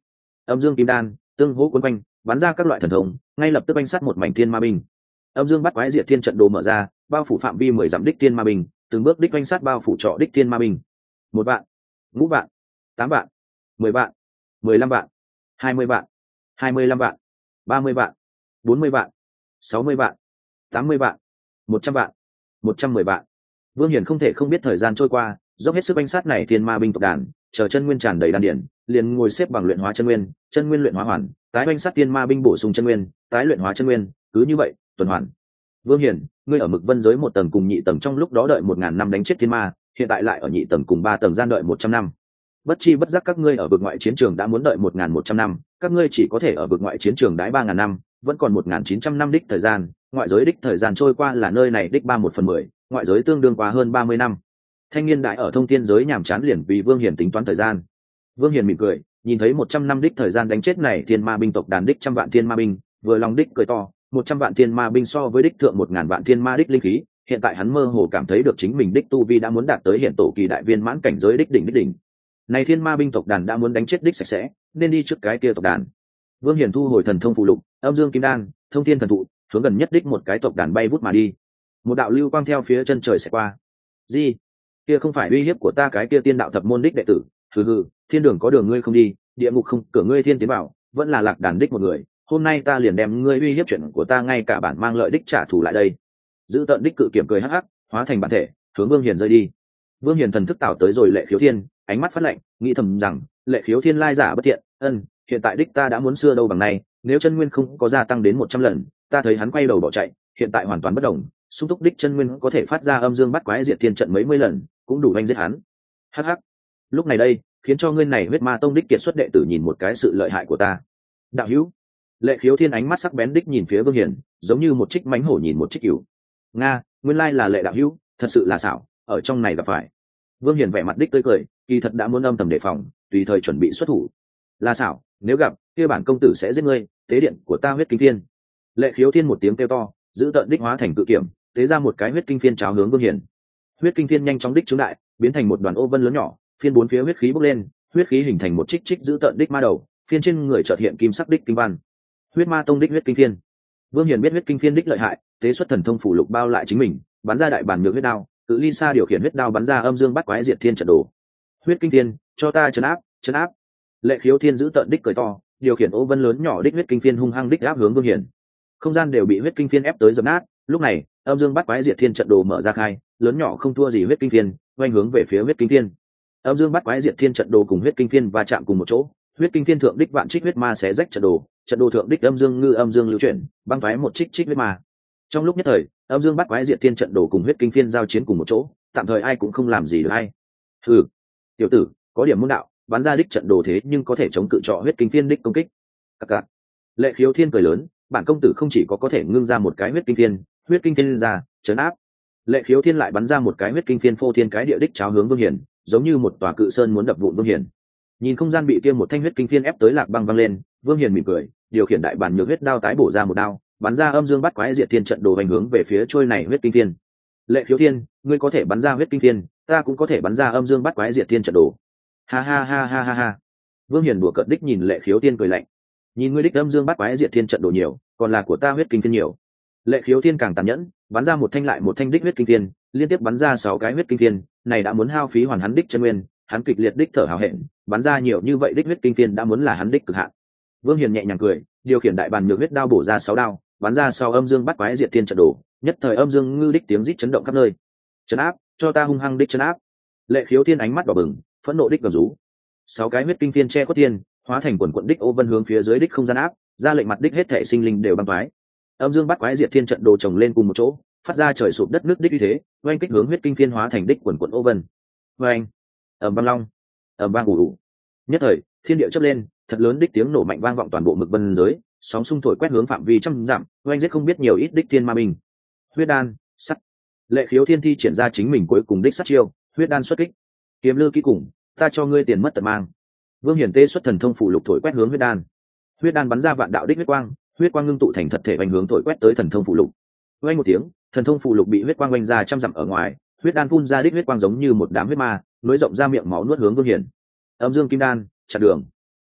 âm dương kim đan tương hỗ quấn quanh, bắn ra các loại thần thông, ngay lập tức oanh sát một mảnh thiên ma binh. Âm dương bắt quái diệt thiên trận đồ mở ra, bao phủ phạm vi mười dặm đích thiên ma binh, từng bước đích oanh sát bao phủ trọ đích thiên ma binh. Một vạn, ngũ vạn, tám vạn, mười vạn, mười lăm vạn, hai mươi vạn, hai mươi lăm vạn, ba mươi vạn, bốn mươi vạn, sáu mươi vạn, tám mươi vạn, một trăm vạn, một trăm mười vạn. Vương Hiển không thể không biết thời gian trôi qua, dốc hết sức oanh sát này thiên ma binh tộc đàn, chờ chân nguyên tràn đầy đan điển, liền ngồi xếp bằng luyện hóa chân nguyên, chân nguyên luyện hóa hoàn, tái oanh sát thiên ma binh bổ sung chân nguyên, tái luyện hóa chân nguyên, cứ như vậy tuần hoàn. Vương Hiển, ngươi ở mực vân giới một tầng cùng nhị tầng trong lúc đó đợi một ngàn năm đánh chết thiên ma, hiện tại lại ở nhị tầng cùng ba tầng gian đợi một trăm năm. Bất chi bất giác các ngươi ở vực ngoại chiến trường đã muốn đợi một ngàn một trăm năm, các ngươi chỉ có thể ở vực ngoại chiến trường đãi ba ngàn năm, vẫn còn một ngàn chín trăm năm đích thời gian, ngoại giới đích thời gian trôi qua là nơi này đích ba một phần mười, ngoại giới tương đương qua hơn ba mươi năm. Thanh niên đại ở thông thiên giới nhàm chán liền vì Vương Hiển tính toán thời gian. Vương Hiển mỉm cười, nhìn thấy một trăm năm đích thời gian đánh chết này thiên ma binh tộc đàn đích trăm vạn thiên ma binh, vừa lòng đích cười to, một trăm vạn thiên ma binh so với đích thượng một ngàn vạn thiên ma đích linh khí, hiện tại hắn mơ hồ cảm thấy được chính mình đích tu vi đã muốn đạt tới hiện tổ kỳ đại viên mãn cảnh giới đích đỉnh đích đỉnh. Này thiên ma binh tộc đàn đã muốn đánh chết đích sạch sẽ, nên đi trước cái kia tộc đàn. Vương Hiển thu hồi thần thông phụ lục, âm dương kim đan, thông thiên thần thụ, hướng gần nhất đích một cái tộc đàn bay vút mà đi. Một đạo lưu quang theo phía chân trời sẽ qua. Gì? Kia không phải uy hiếp của ta cái kia tiên đạo thập môn đích đệ tử? Hừ hừ, thiên đường có đường ngươi không đi, địa ngục không cửa ngươi thiên tiến bảo, vẫn là lạc đàn đích một người. Hôm nay ta liền đem ngươi uy hiếp chuyện của ta ngay cả bản mang lợi đích trả thù lại đây. Giữ tận đích cự kiểm cười hắc hắc, hóa thành bản thể, hướng Vương Hiển rơi đi. Vương Hiển thần thức tạo tới rồi Lệ Khiếu Thiên, ánh mắt phát lạnh, nghĩ thầm rằng, Lệ Khiếu Thiên lai giả bất thiện, ân, hiện tại đích ta đã muốn xưa đâu bằng này, nếu chân nguyên không có gia tăng đến một trăm lần, ta thấy hắn quay đầu bỏ chạy, hiện tại hoàn toàn bất động, sung túc đích chân nguyên có thể phát ra âm dương bắt quái diệt thiên trận mấy mươi lần, cũng đủ đánh giết hắn. Hắc hắc. Lúc này đây, khiến cho ngươi này huyết ma tông đích kiệt xuất đệ tử nhìn một cái sự lợi hại của ta. Đạo hữu. Lệ Khiếu Thiên ánh mắt sắc bén đích nhìn phía Vương Hiển, giống như một trích mãnh hổ nhìn một trích cừu. Nga, nguyên lai là Lệ đạo hữu, thật sự là xảo, ở trong này gặp phải. Vương Hiển vẻ mặt đích tươi cười, kỳ thật đã muốn âm thầm đề phòng, tùy thời chuẩn bị xuất thủ. Là xảo, nếu gặp, kia bản công tử sẽ giết ngươi, tế điện của ta huyết kinh thiên. Lệ Khiếu Thiên một tiếng kêu to, giữ tận đích hóa thành cự kiểm, tế ra một cái huyết kinh phiên cháo hướng Vương Hiển. Huyết kinh phiên nhanh chóng đích trướng đại, biến thành một đoàn ô vân lớn nhỏ, phiên bốn phía huyết khí bốc lên, huyết khí hình thành một trích trích giữ tận đích ma đầu, phiên trên người chợt hiện kim sắc đích kinh văn. Huyết ma tông đích huyết kinh phiên. Vương Hiển biết huyết kinh phiên đích lợi hại, tế xuất thần thông phủ lục bao lại chính mình, bắn ra đại bản nhược huyết đao, tự ly xa điều khiển huyết đao bắn ra âm dương bắt quái diệt thiên trận đồ. Huyết kinh phiên, cho ta trấn áp, trấn áp. Lệ Khiếu Thiên giữ tận đích cười to, điều khiển ô vân lớn nhỏ đích huyết kinh phiên hung hăng đích áp hướng Vương Hiển. Không gian đều bị huyết kinh phiên ép tới dập nát, lúc này, âm dương bắt quái diệt thiên trận đồ mở ra khai, lớn nhỏ không thua gì huyết kinh phiên, quanh hướng về phía huyết kinh phiên. Âm dương bắt quái diệt thiên trận đồ cùng huyết kinh phiên va chạm cùng một chỗ, huyết kinh phiên thượng đích vạn trích huyết ma xé rách trận đồ, trận đồ thượng đích âm dương ngư âm dương lưu chuyển, băng thoái một trích trích huyết ma. Trong lúc nhất thời, âm dương bắt quái diệt thiên trận đồ cùng huyết kinh phiên giao chiến cùng một chỗ, tạm thời ai cũng không làm gì được ai. Ừ, tiểu tử, có điểm môn đạo, bắn ra đích trận đồ thế nhưng có thể chống cự trọ huyết kinh phiên đích công kích. Cặc cặc. Lệ Khiếu Thiên cười lớn, bản công tử không chỉ có có thể ngưng ra một cái huyết kinh phiên, huyết kinh phiên ra, chấn áp. Lệ Khiếu Thiên lại bắn ra một cái huyết kinh phiên phô thiên cái địa đích cháo hướng Vương Hiển, giống như một tòa cự sơn muốn đập vụn Vương Hiển. Nhìn không gian bị kia một thanh huyết kinh phiên ép tới lạc băng văng lên, Vương Hiển mỉm cười, điều khiển đại bản nhược huyết đao tái bổ ra một đao, bắn ra âm dương bắt quái diệt thiên trận đồ hành hướng về phía trôi này huyết kinh phiên. Lệ Khiếu Thiên, ngươi có thể bắn ra huyết kinh phiên, ta cũng có thể bắn ra âm dương bắt quái diệt thiên trận đồ. Ha ha ha ha ha ha. Vương Hiển đùa cợt đích nhìn Lệ Khiếu Thiên cười lạnh. Nhìn ngươi đích âm dương bắt quái diệt thiên trận đồ nhiều, còn là của ta huyết kinh phiên nhiều. Lệ Khiếu Thiên càng tàn nhẫn, bắn ra một thanh lại một thanh đích huyết kinh phiên, liên tiếp bắn ra sáu cái huyết kinh phiên, này đã muốn hao phí hoàn hắn đích chân nguyên, hắn kịch liệt đích thở hào hẹn, bắn ra nhiều như vậy đích huyết kinh phiên đã muốn là hắn đích cực hạn. Vương Hiển nhẹ nhàng cười, điều khiển đại bàn nhược huyết đao bổ ra sáu đao, bắn ra sau âm dương bắt quái diệt thiên trận đồ, nhất thời âm dương ngư đích tiếng rít chấn động khắp nơi. Chấn áp, cho ta hung hăng đích chấn áp. Lệ Khiếu Thiên ánh mắt đỏ bừng, phẫn nộ đích gầm rú. Sáu cái huyết kinh phiên che khuất thiên, hóa thành quần quận đích ô vân hướng phía dưới đích không gian áp, ra lệnh mặt đích hết thể sinh linh đều băng toái. Âm dương bắt quái diệt thiên trận đồ chồng lên cùng một chỗ, phát ra trời sụp đất nước đích như thế, oanh kích hướng huyết kinh phiên hóa thành đích quần quận ô vân. Oanh, ầm băng long, ầm vang ủ ủ. Nhất thời, thiên địa chớp lên, thật lớn đích tiếng nổ mạnh vang vọng toàn bộ mực vân giới, sóng xung thổi quét hướng phạm vi trăm dặm, oanh giết không biết nhiều ít đích thiên ma binh. Huyết đan, sắt. Lệ Khiếu Thiên thi triển ra chính mình cuối cùng đích sát chiêu, huyết đan xuất kích. Kiếm lư kỹ cùng, ta cho ngươi tiền mất tật mang. Vương Hiển tê xuất thần thông phủ lục thổi quét hướng huyết đan. Huyết đan bắn ra vạn đạo đích huyết quang, huyết quang ngưng tụ thành thật thể vành hướng thổi quét tới thần thông phủ lục. Oanh một tiếng, thần thông phủ lục bị huyết quang oanh ra trăm dặm ở ngoài, huyết đan phun ra đích huyết quang giống như một đám huyết ma, nối rộng ra miệng máu nuốt hướng Vương Hiển. Âm dương kim đan, chặn đường.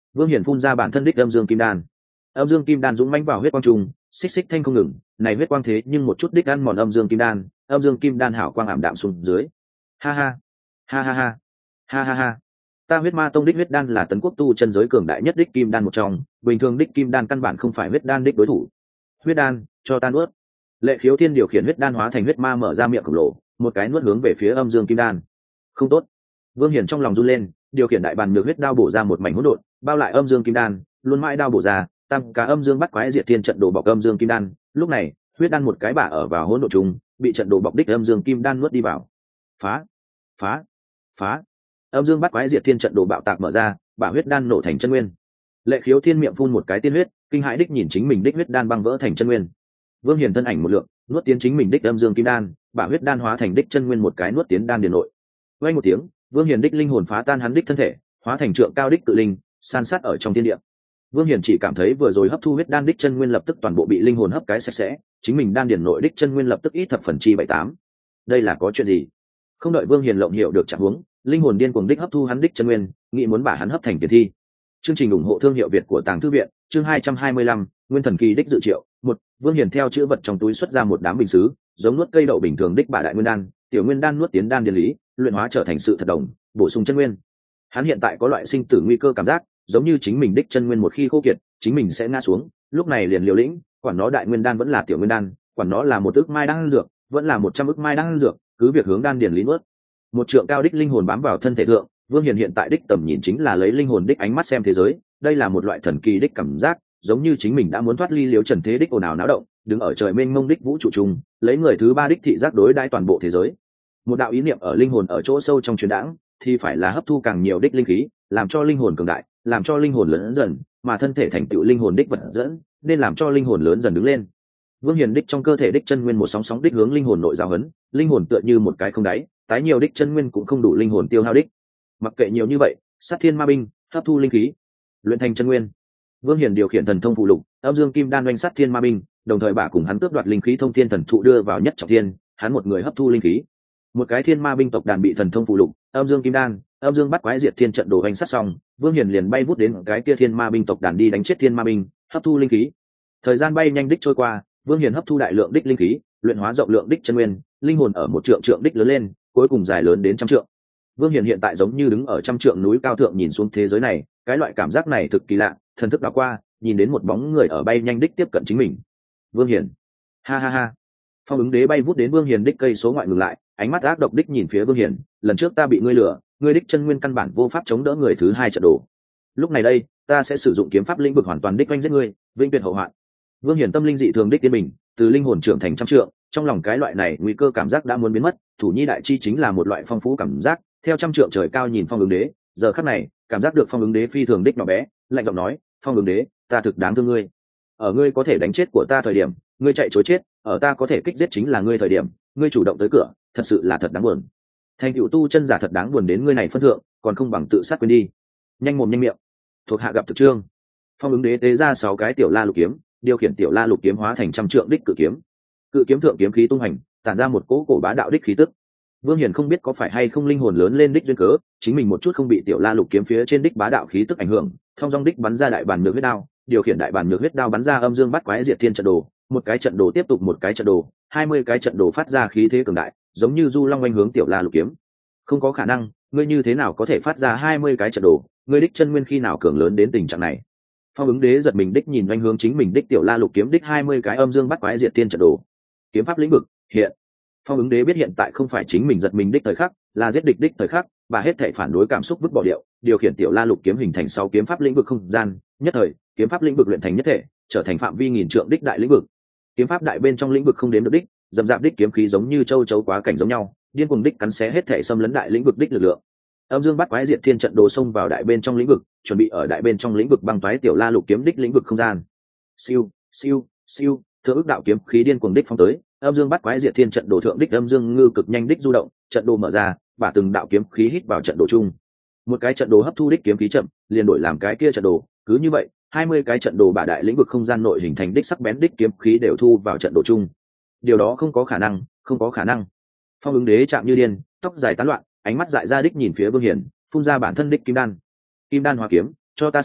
Vương Hiển phun ra bản thân đích âm dương kim đan. Âm dương kim đan dũng mãnh vào huyết quang trùng, xích xích thanh không ngừng, này huyết quang thế nhưng một chút đích ăn mòn âm dương kim đan, âm dương kim đan hảo quang ảm đạm xuống dưới. Ha ha, ha ha ha, ha ha ha. Ta huyết ma tông đích huyết đan là tấn quốc tu chân giới cường đại nhất đích kim đan một trong, bình thường đích kim đan căn bản không phải huyết đan đích đối thủ. Huyết đan, cho ta nuốt. Lệ Khiếu Thiên điều khiển huyết đan hóa thành huyết ma mở ra miệng khổng lồ, một cái nuốt hướng về phía âm dương kim đan. Không tốt. Vương Hiển trong lòng run lên, điều khiển đại bàn nhược huyết đao bổ ra một mảnh hỗn độn, bao lại âm dương kim đan, luôn mãi đao bổ ra, tam cá âm dương bắt quái diệt thiên trận đồ bọc âm dương kim đan. Lúc này, huyết đan một cái bả ở vào hỗn độn trùng, bị trận đồ bọc đích âm dương kim đan nuốt đi vào. Phá, phá, phá. Âm dương bắt quái diệt thiên trận đồ bạo tạc mở ra, bả huyết đan nổ thành chân nguyên. Lệ Khiếu Thiên miệng phun một cái tiên huyết, kinh hãi đích nhìn chính mình đích huyết đan băng vỡ thành chân nguyên. Vương Hiển thân ảnh một lượng, nuốt tiến chính mình đích âm dương kim đan, bả huyết đan hóa thành đích chân nguyên một cái nuốt tiến đan điền nội. Vang một tiếng, Vương Hiển đích linh hồn phá tan hắn đích thân thể, hóa thành trượng cao đích tự linh, san sát ở trong thiên địa. Vương Hiển chỉ cảm thấy vừa rồi hấp thu huyết đan đích chân nguyên lập tức toàn bộ bị linh hồn hấp cái sạch sẽ, chính mình đan điền nội đích chân nguyên lập tức ít thập phần chi bảy tám. Đây là có chuyện gì? Không đợi Vương Hiển lộng hiểu được trạng huống, linh hồn điên cuồng đích hấp thu hắn đích chân nguyên, nghĩ muốn bả hắn hấp thành tiền thi. Chương trình ủng hộ thương hiệu Việt của Tàng Thư viện, chương hai trăm hai mươi lăm, Nguyên Thần Kỳ đích dự triệu. Một, Vương Hiển theo chữ vật trong túi xuất ra một đám bình sứ, giống nuốt cây đậu bình thường đích bả đại nguyên đan, tiểu nguyên đan nuốt tiến đan điền lý, luyện hóa trở thành sự thật đồng, bổ sung chân nguyên. Hắn hiện tại có loại sinh tử nguy cơ cảm giác, giống như chính mình đích chân nguyên một khi khô kiệt, chính mình sẽ ngã xuống, lúc này liền liều lĩnh, quản nó đại nguyên đan vẫn là tiểu nguyên đan, quản nó là một ức mai đan dược, vẫn là một trăm ức mai đan dược, cứ việc hướng đan điền lý nuốt. Một trượng cao đích linh hồn bám vào thân thể thượng, Vương Hiển hiện tại đích tầm nhìn chính là lấy linh hồn đích ánh mắt xem thế giới, đây là một loại thần kỳ đích cảm giác, giống như chính mình đã muốn thoát ly liếu trần thế đích ồn ào náo động, đứng ở trời mênh mông đích vũ trụ chung, lấy người thứ ba đích thị giác đối đãi toàn bộ thế giới. Một đạo ý niệm ở linh hồn ở chỗ sâu trong truyền đãng, thì phải là hấp thu càng nhiều đích linh khí, làm cho linh hồn cường đại, làm cho linh hồn lớn dần, mà thân thể thành tựu linh hồn đích vật dẫn, nên làm cho linh hồn lớn dần đứng lên. Vương Hiển đích trong cơ thể đích chân nguyên một sóng sóng đích hướng linh hồn nội giao hấn, linh hồn tựa như một cái không đáy, tái nhiều đích chân nguyên cũng không đủ linh hồn tiêu hao đích. Mặc kệ nhiều như vậy, sát thiên ma binh, hấp thu linh khí, luyện thành chân nguyên. Vương Hiển điều khiển thần thông phụ lục, âm dương kim đan oanh sát thiên ma binh, đồng thời bả cùng hắn cướp đoạt linh khí thông thiên thần thụ đưa vào nhất trọng thiên, hắn một người hấp thu linh khí. Một cái thiên ma binh tộc đàn bị thần thông phụ lục, âm dương kim đan, âm dương bắt quái diệt thiên trận đồ oanh sát xong, Vương Hiển liền bay vút đến cái kia thiên ma binh tộc đàn đi đánh chết thiên ma binh, hấp thu linh khí. Thời gian bay nhanh đích trôi qua, Vương Hiển hấp thu đại lượng đích linh khí, luyện hóa rộng lượng đích chân nguyên, linh hồn ở một trượng trượng đích lớn lên, cuối cùng dài lớn đến trăm trượng. Vương Hiển hiện tại giống như đứng ở trăm trượng núi cao thượng nhìn xuống thế giới này, cái loại cảm giác này thực kỳ lạ, thần thức đảo qua, nhìn đến một bóng người ở bay nhanh đích tiếp cận chính mình. Vương Hiển, ha ha ha. Phong ứng đế bay vút đến Vương Hiển đích cây số ngoại ngừng lại, ánh mắt ác độc đích nhìn phía Vương Hiển, lần trước ta bị ngươi lừa, ngươi đích chân nguyên căn bản vô pháp chống đỡ người thứ hai trận đồ. Lúc này đây, ta sẽ sử dụng kiếm pháp lĩnh vực hoàn toàn đích oanh giết ngươi, vĩnh tuyệt hậu hoạn. Vương Hiển tâm linh dị thường đích yên bình, từ linh hồn trưởng thành trăm trượng, trong lòng cái loại này nguy cơ cảm giác đã muốn biến mất, thủ nhi đại chi chính là một loại phong phú cảm giác, theo trăm trượng trời cao nhìn Phong ứng đế, giờ khắc này, cảm giác được Phong ứng đế phi thường đích nhỏ bé, lạnh giọng nói, Phong ứng đế, ta thực đáng thương ngươi. Ở ngươi có thể đánh chết của ta thời điểm, ngươi chạy trối chết, ở ta có thể kích giết chính là ngươi thời điểm, ngươi chủ động tới cửa, thật sự là thật đáng buồn. Thành cựu tu chân giả thật đáng buồn đến ngươi này phân thượng, còn không bằng tự sát quên đi. Nhanh mồm nhanh miệng. Thuộc hạ gặp thực trương. Phong ứng đế tế ra sáu cái tiểu la lục kiếm, điều khiển tiểu la lục kiếm hóa thành trăm trượng đích cự kiếm. Cự kiếm thượng kiếm khí tung hành, tản ra một cỗ cổ bá đạo đích khí tức. Vương Hiển không biết có phải hay không linh hồn lớn lên đích duyên cớ, chính mình một chút không bị tiểu la lục kiếm phía trên đích bá đạo khí tức ảnh hưởng, thông dong đích bắn ra đại bản nhược huyết đao, điều khiển đại bản nhược huyết đao bắn ra âm dương bắt quái diệt thiên trận đồ, một cái trận đồ tiếp tục một cái trận đồ, hai mươi cái trận đồ phát ra khí thế cường đại, giống như du long oanh hướng tiểu la lục kiếm. Không có khả năng, ngươi như thế nào có thể phát ra hai mươi cái trận đồ, ngươi đích chân nguyên khi nào cường lớn đến tình trạng này? Phong ứng đế giật mình đích nhìn oanh hướng chính mình đích tiểu la lục kiếm đích hai mươi cái âm dương bắt quái diệt thiên trận đồ. Kiếm pháp lĩnh vực, hiện. Phong ứng đế biết hiện tại không phải chính mình giật mình đích thời khắc, là giết địch đích thời khắc, và hết thảy phản đối cảm xúc vứt bỏ điệu, điều khiển tiểu la lục kiếm hình thành sáu kiếm pháp lĩnh vực không gian, nhất thời, kiếm pháp lĩnh vực luyện thành nhất thể, trở thành phạm vi nghìn trượng đích đại lĩnh vực. Kiếm pháp đại bên trong lĩnh vực không đếm được đích, dầm dạp đích kiếm khí giống như châu chấu quá cảnh giống nhau, điên cuồng đích cắn xé hết thảy xâm lấn đại lĩnh vực đích lực lượng. Âm dương bắt quái diệt thiên trận đồ xông vào đại bên trong lĩnh vực, chuẩn bị ở đại bên trong lĩnh vực băng toái tiểu la lục kiếm đích lĩnh vực không gian. Siêu, siêu, siêu, thừa ước đạo kiếm khí điên cuồng đích phóng tới, âm dương bắt quái diệt thiên trận đồ thượng đích âm dương ngư cực nhanh đích du động, trận đồ mở ra, bả từng đạo kiếm khí hít vào trận đồ chung. Một cái trận đồ hấp thu đích kiếm khí chậm, liền đổi làm cái kia trận đồ, cứ như vậy, hai mươi cái trận đồ bả đại lĩnh vực không gian nội hình thành đích sắc bén đích kiếm khí đều thu vào trận đồ chung. Điều đó không có khả năng, không có khả năng. Phong ứng đế chạm như điên, tóc dài tán loạn, ánh mắt dại ra đích nhìn phía Vương Hiển, phun ra bản thân đích kim đan. Kim đan hóa kiếm, cho ta sát,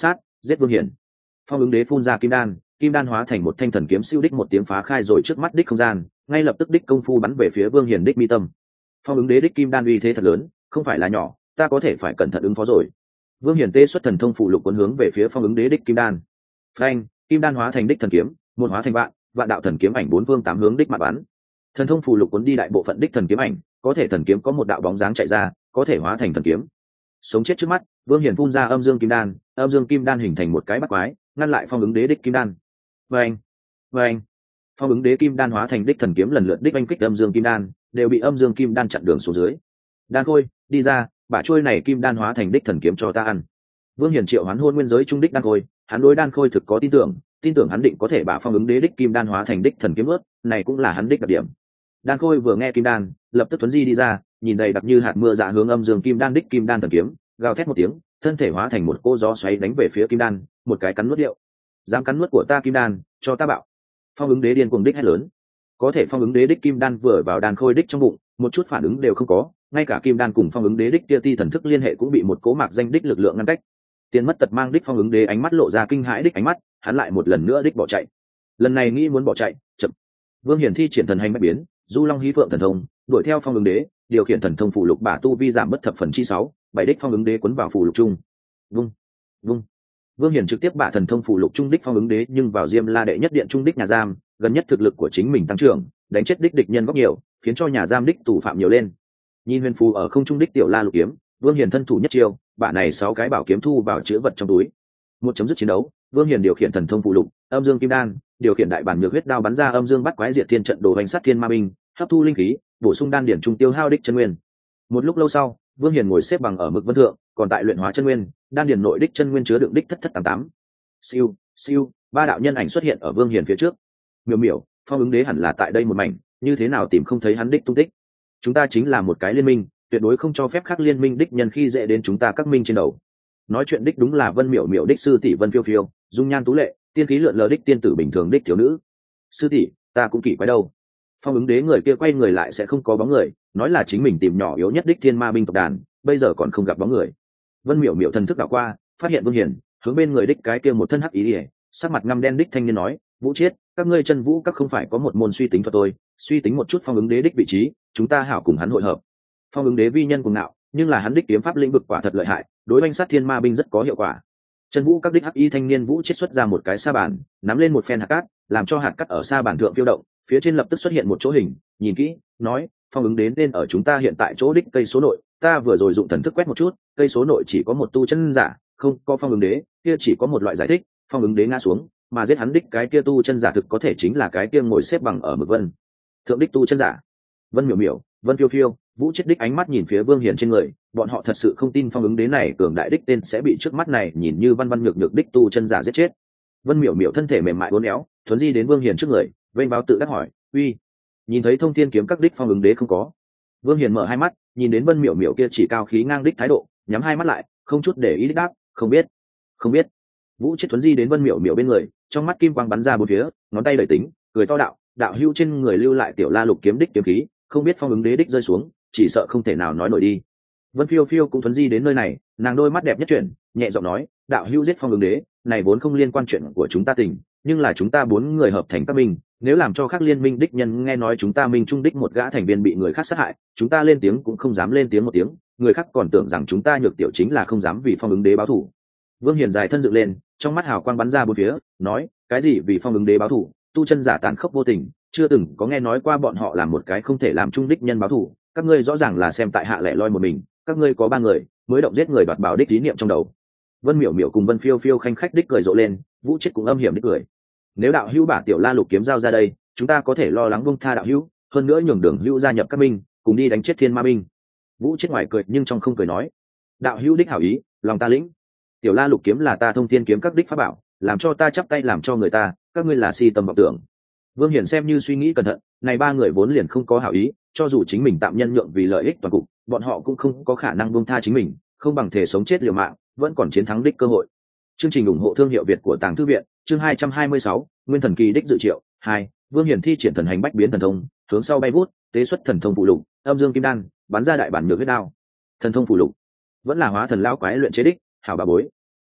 giết Vương Hiển. Phong ứng đế phun ra kim đan, kim đan hóa thành một thanh thần kiếm siêu đích một tiếng phá khai rồi trước mắt đích không gian, ngay lập tức đích công phu bắn về phía Vương Hiển đích mi tâm. Phong ứng đế đích kim đan uy thế thật lớn, không phải là nhỏ, ta có thể phải cẩn thận ứng phó rồi. Vương Hiển tê xuất thần thông phụ lục cuốn hướng về phía phong ứng đế đích kim đan. Phanh, kim đan hóa thành đích thần kiếm, một hóa thành vạn, vạn đạo thần kiếm ảnh bốn phương tám hướng đích mặt bắn. Thần thông phụ lục cuốn đi đại bộ phận đích thần kiếm ảnh, có thể thần kiếm có một đạo bóng dáng chạy ra, có thể hóa thành thần kiếm. Sống chết trước mắt, Vương Hiển phun ra âm dương kim đan, âm dương kim đan hình thành một cái bắt quái, ngăn lại phong ứng đế đích kim đan. Vâng, vâng. Phong ứng đế kim đan hóa thành đích thần kiếm lần lượt đích oanh kích âm dương kim đan, đều bị âm dương kim đan chặn đường xuống dưới. Đan Khôi, đi ra, bả trôi này kim đan hóa thành đích thần kiếm cho ta ăn. Vương Hiển triệu hoán hôn nguyên giới trung đích Đan Khôi, hắn đối Đan Khôi thực có tin tưởng, tin tưởng hắn định có thể bả phong ứng đế đích kim đan hóa thành đích thần kiếm ướt, này cũng là hắn đích đặc điểm. Đan Khôi vừa nghe kim đan, lập tức tuấn di đi ra, nhìn dày đặc như hạt mưa dạ hướng âm dương kim đan đích kim đan thần kiếm, gào thét một tiếng, thân thể hóa thành một cô gió xoáy đánh về phía kim đan, một cái cắn nuốt điệu. Dám cắn nuốt của ta kim đan, cho ta bạo. Phong ứng đế điên cuồng đích hét lớn. Có thể phong ứng đế đích kim đan vừa vào Đan Khôi đích trong bụng, một chút phản ứng đều không có, ngay cả kim đan cùng phong ứng đế đích kia ti thần thức liên hệ cũng bị một cố mạc danh đích lực lượng ngăn cách. Tiền mất tật mang đích phong ứng đế ánh mắt lộ ra kinh hãi đích ánh mắt, hắn lại một lần nữa đích bỏ chạy. Lần này nghĩ muốn bỏ chạy, chậm. Vương Hiển thi triển thần hành bách biến, du long hí phượng thần thông, đuổi theo phong ứng đế, điều khiển thần thông phụ lục bả tu vi giảm bất thập phần chi sáu, bảy đích phong ứng đế cuốn vào phụ lục trung. Vung, vung. Vương Hiển trực tiếp bả thần thông phụ lục trung đích phong ứng đế nhưng vào Diêm La đệ nhất điện trung đích nhà giam, gần nhất thực lực của chính mình tăng trưởng, đánh chết đích địch nhân góc nhiều, khiến cho nhà giam đích tù phạm nhiều lên. Nhìn huyền phù ở không trung đích tiểu la lục kiếm, Vương Hiển thân thủ nhất chiêu, bả này sáu cái bảo kiếm thu vào chứa vật trong túi. Một chấm dứt chiến đấu, Vương Hiển điều khiển thần thông phụ lục, âm dương kim đan, điều khiển đại bản nhược huyết đao bắn ra âm dương bắt quái diệt thiên trận đồ hành sát thiên ma binh, hấp thu linh khí, bổ sung đan điển trung tiêu hao đích chân nguyên. Một lúc lâu sau, Vương Hiển ngồi xếp bằng ở mực vân thượng, còn tại luyện hóa chân nguyên, đan điển nội đích chân nguyên chứa đựng đích thất thất tám tám. Siêu, siêu, ba đạo nhân ảnh xuất hiện ở Vương Hiển phía trước. Miểu miểu, phong ứng đế hẳn là tại đây một mảnh, như thế nào tìm không thấy hắn đích tung tích? Chúng ta chính là một cái liên minh, tuyệt đối không cho phép khác liên minh đích nhân khi dễ đến chúng ta các minh trên đầu. Nói chuyện đích đúng là Vân Miểu Miểu đích sư tỷ Vân Phiêu Phiêu, dung nhan tú lệ, tiên khí lượn lờ đích tiên tử bình thường đích thiếu nữ. Sư tỷ, ta cũng kỳ quái đâu. Phong ứng đế người kia quay người lại sẽ không có bóng người, nói là chính mình tìm nhỏ yếu nhất đích thiên ma binh tộc đàn, bây giờ còn không gặp bóng người. Vân Miểu Miểu thần thức đảo qua, phát hiện Vương Hiển, hướng bên người đích cái kia một thân hắc ý ỉa, sắc mặt ngăm đen đích thanh niên nói, Vũ Chiết, các ngươi chân vũ các không phải có một môn suy tính thuật tôi, suy tính một chút phong ứng đế đích vị trí, chúng ta hảo cùng hắn hội hợp. Phong ứng đế vi nhân cùng nạo, nhưng là hắn đích kiếm pháp lĩnh vực quả thật lợi hại, đối oanh sát thiên ma binh rất có hiệu quả. Chân vũ các đích hắc y thanh niên Vũ Chiết xuất ra một cái sa bàn, nắm lên một phen hạt cát, làm cho hạt cát ở sa bàn thượng phiêu động, phía trên lập tức xuất hiện một chỗ hình, nhìn kỹ, nói, phong ứng đến nên ở chúng ta hiện tại chỗ đích cây số nội, ta vừa rồi dụng thần thức quét một chút, cây số nội chỉ có một tu chân giả, không có phong ứng đế, kia chỉ có một loại giải thích, phong ứng đế ngã xuống, mà giết hắn đích cái kia tu chân giả thực có thể chính là cái kia ngồi xếp bằng ở mực vân thượng đích tu chân giả. Vân Miểu Miểu, Vân Phiêu Phiêu, Vũ Chiết đích ánh mắt nhìn phía Vương Hiển trên người, bọn họ thật sự không tin phong ứng đế này cường đại đích tên sẽ bị trước mắt này nhìn như văn văn nhược nhược đích tu chân giả giết chết. Vân Miểu Miểu thân thể mềm mại uốn éo, thuấn di đến Vương Hiển trước người, vênh báo tự đắc hỏi, uy, nhìn thấy thông thiên kiếm các đích phong ứng đế không có? Vương Hiển mở hai mắt, nhìn đến Vân Miểu Miểu kia chỉ cao khí ngang đích thái độ, nhắm hai mắt lại, không chút để ý đích đáp, không biết, không biết. Vũ Chiết thuấn di đến Vân Miểu Miểu bên người, trong mắt kim quang bắn ra bốn phía, ngón tay đẩy tính, cười to đạo, đạo hữu trên người lưu lại tiểu la lục kiếm đích kiếm khí, không biết phong ứng đế đích rơi xuống, chỉ sợ không thể nào nói nổi đi. Vân Phiêu Phiêu cũng thuấn di đến nơi này, nàng đôi mắt đẹp nhất chuyển, nhẹ giọng nói, đạo hữu giết phong ứng đế, này vốn không liên quan chuyện của chúng ta tình, nhưng là chúng ta bốn người hợp thành các minh, nếu làm cho khác liên minh đích nhân nghe nói chúng ta minh trung đích một gã thành viên bị người khác sát hại, chúng ta lên tiếng cũng không dám lên tiếng một tiếng, người khác còn tưởng rằng chúng ta nhược tiểu chính là không dám vì phong ứng đế báo thù. Vương Hiển dài thân dựng lên, trong mắt hào quang bắn ra bốn phía, nói, cái gì vì phong ứng đế báo thù, tu chân giả tàn khốc vô tình, chưa từng có nghe nói qua bọn họ làm một cái không thể làm trung đích nhân báo thù, các ngươi rõ ràng là xem tại hạ lẻ loi một mình, các ngươi có ba người mới động giết người đoạt bảo đích ý niệm trong đầu. Vân Miểu Miểu cùng Vân Phiêu Phiêu khanh khách đích cười rộ lên, Vũ Chiết cũng âm hiểm đích cười. Nếu đạo hữu bả tiểu la lục kiếm giao ra đây, chúng ta có thể lo lắng buông tha đạo hữu, hơn nữa nhường đường hữu gia nhập các binh, cùng đi đánh chết thiên ma binh. Vũ Chiết ngoài cười nhưng trong không cười nói, đạo hữu đích hảo ý, lòng ta lĩnh. Tiểu la lục kiếm là ta thông thiên kiếm các đích pháp bảo, làm cho ta chắp tay làm cho người ta, các ngươi là si tâm vọng tưởng. Vương Hiển xem như suy nghĩ cẩn thận, này ba người vốn liền không có hảo ý, cho dù chính mình tạm nhân nhượng vì lợi ích toàn cục, bọn họ cũng không có khả năng buông tha chính mình, không bằng thể sống chết liều mạng, vẫn còn chiến thắng đích cơ hội. Chương trình ủng hộ thương hiệu Việt của Tàng Thư viện, chương hai trăm hai mươi sáu, Nguyên thần kỳ đích dự triệu, hai, Vương Hiển thi triển thần hành bách biến thần thông, hướng sau bay vút, tế xuất thần thông phụ lục, âm dương kim đan, bắn ra đại bản nhược huyết đao. Thần thông phụ lục, vẫn là hóa thần lão quái luyện chế đích, hảo bà bối.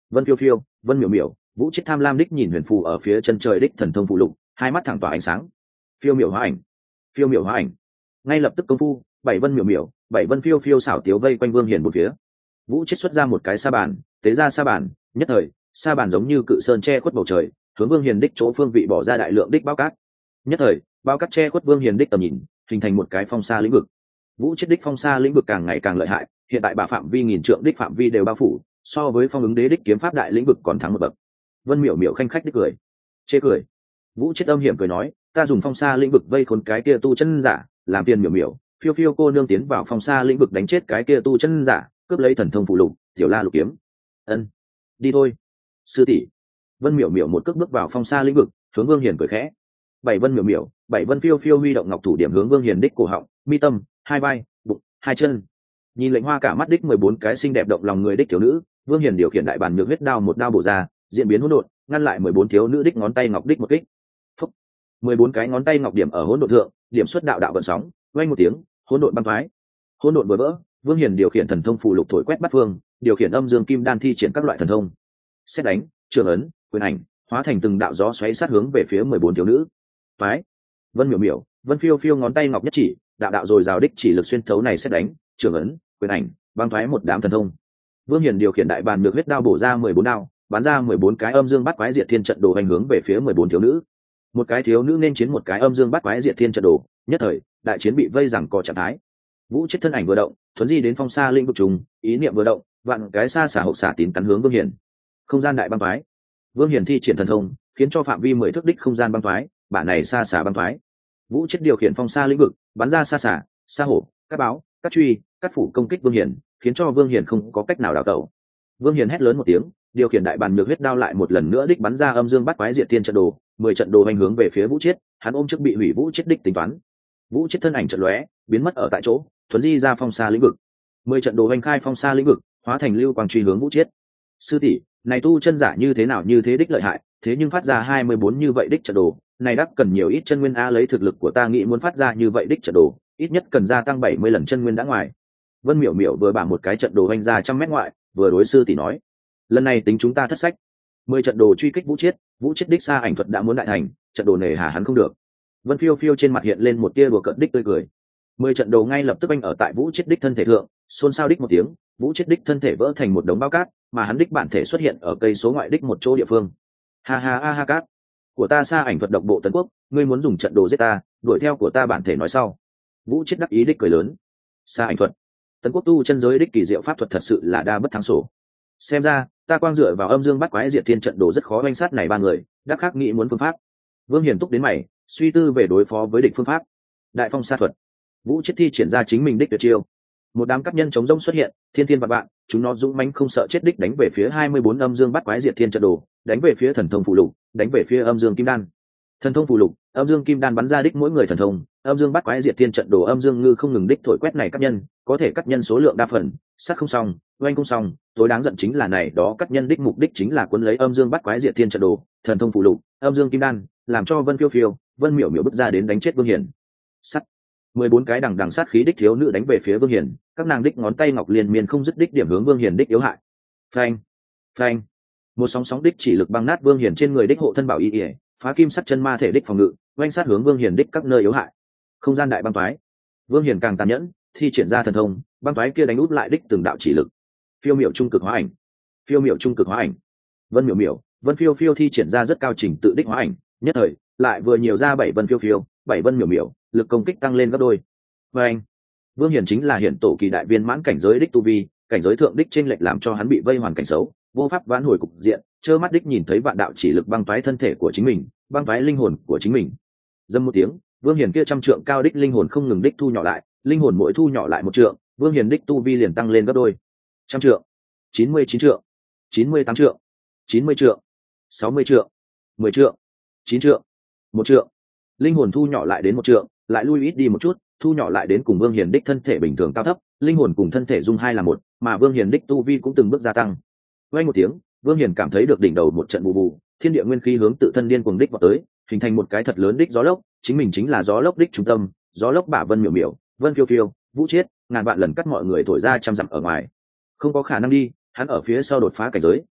Vân phiêu phiêu, Vân miểu miểu, Vũ Chiết tham lam đích nhìn huyền phù ở phía chân trời đích thần thông phụ lục, hai mắt thẳng tỏa ánh sáng. Phiêu miểu hóa ảnh, phiêu miểu hóa ảnh. Ngay lập tức công phu, bảy Vân miểu miểu, bảy Vân phiêu phiêu xảo tiếu vây quanh Vương Hiền một phía. Vũ Chiết xuất ra một cái sa bàn, tế ra sa bàn, nhất thời, sa bàn giống như cự sơn che khuất bầu trời, hướng Vương Hiền đích chỗ phương vị bỏ ra đại lượng đích bao cát. Nhất thời, bao cát che khuất Vương Hiền đích tầm nhìn, hình thành một cái phong sa lĩnh vực. Vũ Chiết đích phong sa lĩnh vực càng ngày càng lợi hại, hiện tại bà phạm vi nghìn trượng đích phạm vi đều bao phủ, so với phong ứng đế đích kiếm pháp đại lĩnh vực còn thắng một bậc. Vân miểu miểu khanh khách đích cười, chê cười. Vũ Chiết âm hiểm cười nói, ta dùng phong sa lĩnh vực vây khốn cái kia tu chân giả, làm tiền miểu miểu, phiêu phiêu cô nương tiến vào phong sa lĩnh vực đánh chết cái kia tu chân giả, cướp lấy thần thông phụ lục, tiểu la lục kiếm. Ân, đi thôi, sư tỷ. Vân miểu miểu một cước bước vào phong sa lĩnh vực, hướng Vương Hiền cười khẽ. Bảy Vân miểu miểu, bảy Vân phiêu phiêu huy động ngọc thủ điểm hướng Vương Hiền đích cổ họng, mi tâm, hai vai, bụng, hai chân. Nhìn lệnh hoa cả mắt đích mười bốn cái xinh đẹp động lòng người đích thiếu nữ, Vương Hiền điều khiển đại bản nhược huyết đao một đao bổ ra, diễn biến hỗn độn, ngăn lại mười bốn thiếu nữ đích ngón tay ngọc đích một kích. Phúc. mười bốn cái ngón tay ngọc điểm ở hỗn độn thượng, điểm xuất đạo đạo gợn sóng, vang một tiếng, hỗn độn băng thoái. Hỗn độn vừa vỡ, Vương Hiền điều khiển thần thông phù lục thổi quét bát phương, điều khiển âm dương kim đan thi triển các loại thần thông. Xét đánh, trường ấn, quyền ảnh, hóa thành từng đạo gió xoáy sát hướng về phía mười bốn thiếu nữ. Phái. Vân miểu miểu, Vân phiêu phiêu ngón tay ngọc nhất chỉ, đạo đạo rồi rào đích chỉ lực xuyên thấu này xét đánh, trường ấn, quyền ảnh, băng thoái một đám thần thông. Vương Hiền điều khiển đại bàn nhược huyết đao bổ ra mười bốn đao, bắn ra mười bốn cái âm dương bát quái diệt thiên trận đồ hành hướng về phía mười bốn thiếu nữ. Một cái thiếu nữ nên chiến một cái âm dương bát quái diệt thiên trận đồ, nhất thời, đại chiến bị vây rằng co trạng thái. Vũ Chiết thân ảnh vừa động, thuấn di đến phong xa linh vực trùng, ý niệm vừa động, vạn cái xa xả hộc xả tín cắn hướng Vương Hiền. Không gian đại băng thoái. Vương Hiền thi triển thần thông, khiến cho phạm vi mười thước đích không gian băng thoái, bản này xa xả băng thoái. Vũ Chiết điều khiển phong xa lĩnh vực, bắn ra xa xả, xa hổ, các báo, các truy, các phủ công kích Vương Hiền, khiến cho Vương Hiền không có cách nào đào tẩu. Vương Hiền hét lớn một tiếng, điều khiển đại bàn nhược huyết đao lại một lần nữa đích bắn ra âm dương bát quái diệt thiên trận đồ, mười trận đồ hành hướng về phía Vũ Chiết, hắn ôm trước bị hủy Vũ Chiết đích tính toán. Vũ Chiết thân ảnh chợt lóe, biến mất ở tại chỗ, thuấn di ra phong xa lĩnh vực. Mười trận đồ hành khai phong xa lĩnh vực, hóa thành lưu quang truy hướng Vũ Chiết. Sư tỷ, này tu chân giả như thế nào như thế đích lợi hại, thế nhưng phát ra hai mươi bốn như vậy đích trận đồ, này đắc cần nhiều ít chân nguyên a, lấy thực lực của ta nghĩ muốn phát ra như vậy đích trận đồ, ít nhất cần gia tăng bảy mươi lần chân nguyên đã ngoài. Vân miểu miểu vừa bả một cái trận đồ hành ra trăm mét ngoại, vừa đối sư tỷ nói, lần này tính chúng ta thất sách. Mười trận đồ truy kích Vũ Chiết, Vũ Chiết đích xa ảnh thuật đã muốn đại thành, trận đồ nề hà hắn không được. Vân phiêu phiêu trên mặt hiện lên một tia đùa cợt đích tươi cười. Mười trận đồ ngay lập tức anh ở tại Vũ Chiết đích thân thể thượng, xôn xao đích một tiếng, Vũ Chiết đích thân thể vỡ thành một đống bao cát, mà hắn đích bản thể xuất hiện ở cây số ngoại đích một chỗ địa phương. Ha ha ha ha cát, của ta xa ảnh thuật độc bộ tấn quốc, ngươi muốn dùng trận đồ giết ta, đuổi theo của ta bản thể nói sau. Vũ Chiết đắc ý đích cười lớn. Xa ảnh thuật, tấn quốc tu chân giới đích kỳ diệu pháp thuật thật sự là đa bất thắng sổ. Xem ra ta quang dựa vào âm dương bắt quái diệt thiên trận đồ rất khó oanh sát này ba người, đắc khắc nghĩ muốn phương pháp. Vương Hiền túc đến mày, suy tư về đối phó với địch phương pháp. Đại phong sa thuật. Vũ Chiết thi triển ra chính mình đích tuyệt chiêu. Một đám cấp nhân chống rông xuất hiện, thiên thiên vạn vạn, chúng nó dũng mãnh không sợ chết đích đánh về phía hai mươi bốn âm dương bắt quái diệt thiên trận đồ, đánh về phía thần thông phụ lục, đánh về phía âm dương kim đan. Thần thông phụ lục, âm dương kim đan bắn ra đích mỗi người thần thông, âm dương bắt quái diệt thiên trận đồ âm dương ngư không ngừng đích thổi quét này các nhân, có thể cắt nhân số lượng đa phần, sát không xong, oanh không xong, tối đáng giận chính là này đó cắt nhân đích mục đích chính là cuốn lấy âm dương bắt quái diệt thiên trận đồ, thần thông phụ lục, âm dương kim đan, làm cho Vân phiêu phiêu, Vân miểu miểu bước ra đến đánh chết Vương Hiền. Sắt. mười bốn cái đằng đằng sát khí đích thiếu nữ đánh về phía Vương Hiền, các nàng đích ngón tay ngọc liên miên không dứt đích điểm hướng Vương Hiền đích yếu hại. Phanh, phanh. Một sóng sóng đích chỉ lực băng nát Vương Hiền trên người đích hộ thân bảo y, phá kim sắt chân ma thể đích phòng ngự, oanh sát hướng Vương Hiền đích các nơi yếu hại. Không gian đại băng toái. Vương Hiền càng tàn nhẫn, thi triển ra thần thông, băng toái kia đánh úp lại đích từng đạo chỉ lực. Phiêu miểu trung cực hóa ảnh, phiêu miểu trung cực hóa ảnh. Vân miểu miểu, Vân phiêu phiêu thi triển ra rất cao trình tự đích hóa ảnh, nhất thời lại vừa nhiều ra bảy Vân phiêu phiêu, bảy Vân miểu miểu, lực công kích tăng lên gấp đôi. Và anh, Vương Hiền chính là hiện tổ kỳ đại viên mãn cảnh giới đích tu vi, cảnh giới thượng đích chênh lệch làm cho hắn bị vây hoàn cảnh xấu, vô pháp vãn hồi cục diện, trơ mắt đích nhìn thấy vạn đạo chỉ lực băng toái thân thể của chính mình, băng toái linh hồn của chính mình. Dâm một tiếng, Vương Hiền kia trăm trượng cao đích linh hồn không ngừng đích thu nhỏ lại, linh hồn mỗi thu nhỏ lại một trượng, Vương Hiền đích tu vi liền tăng lên gấp đôi. Trăm trượng, chín mươi chín trượng, chín mươi tám trượng, chín mươi trượng, sáu mươi trượng, mười trượng, chín trượng, một trượng. Linh hồn thu nhỏ lại đến một trượng, lại lui ít đi một chút, thu nhỏ lại đến cùng Vương Hiền đích thân thể bình thường cao thấp, linh hồn cùng thân thể dung hai là một, mà Vương Hiền đích tu vi cũng từng bước gia tăng. Vang một tiếng, Vương Hiền cảm thấy được đỉnh đầu một trận bù bù, thiên địa nguyên khí hướng tự thân điên cuồng đích vào tới, hình thành một cái thật lớn đích gió lốc, chính mình chính là gió lốc đích trung tâm, gió lốc bả Vân miểu miểu, Vân phiêu phiêu, Vũ Chiết, ngàn vạn lần cắt mọi người thổi ra trăm dặm ở ngoài. Không có khả năng đi, hắn ở phía sau đột phá cảnh giới,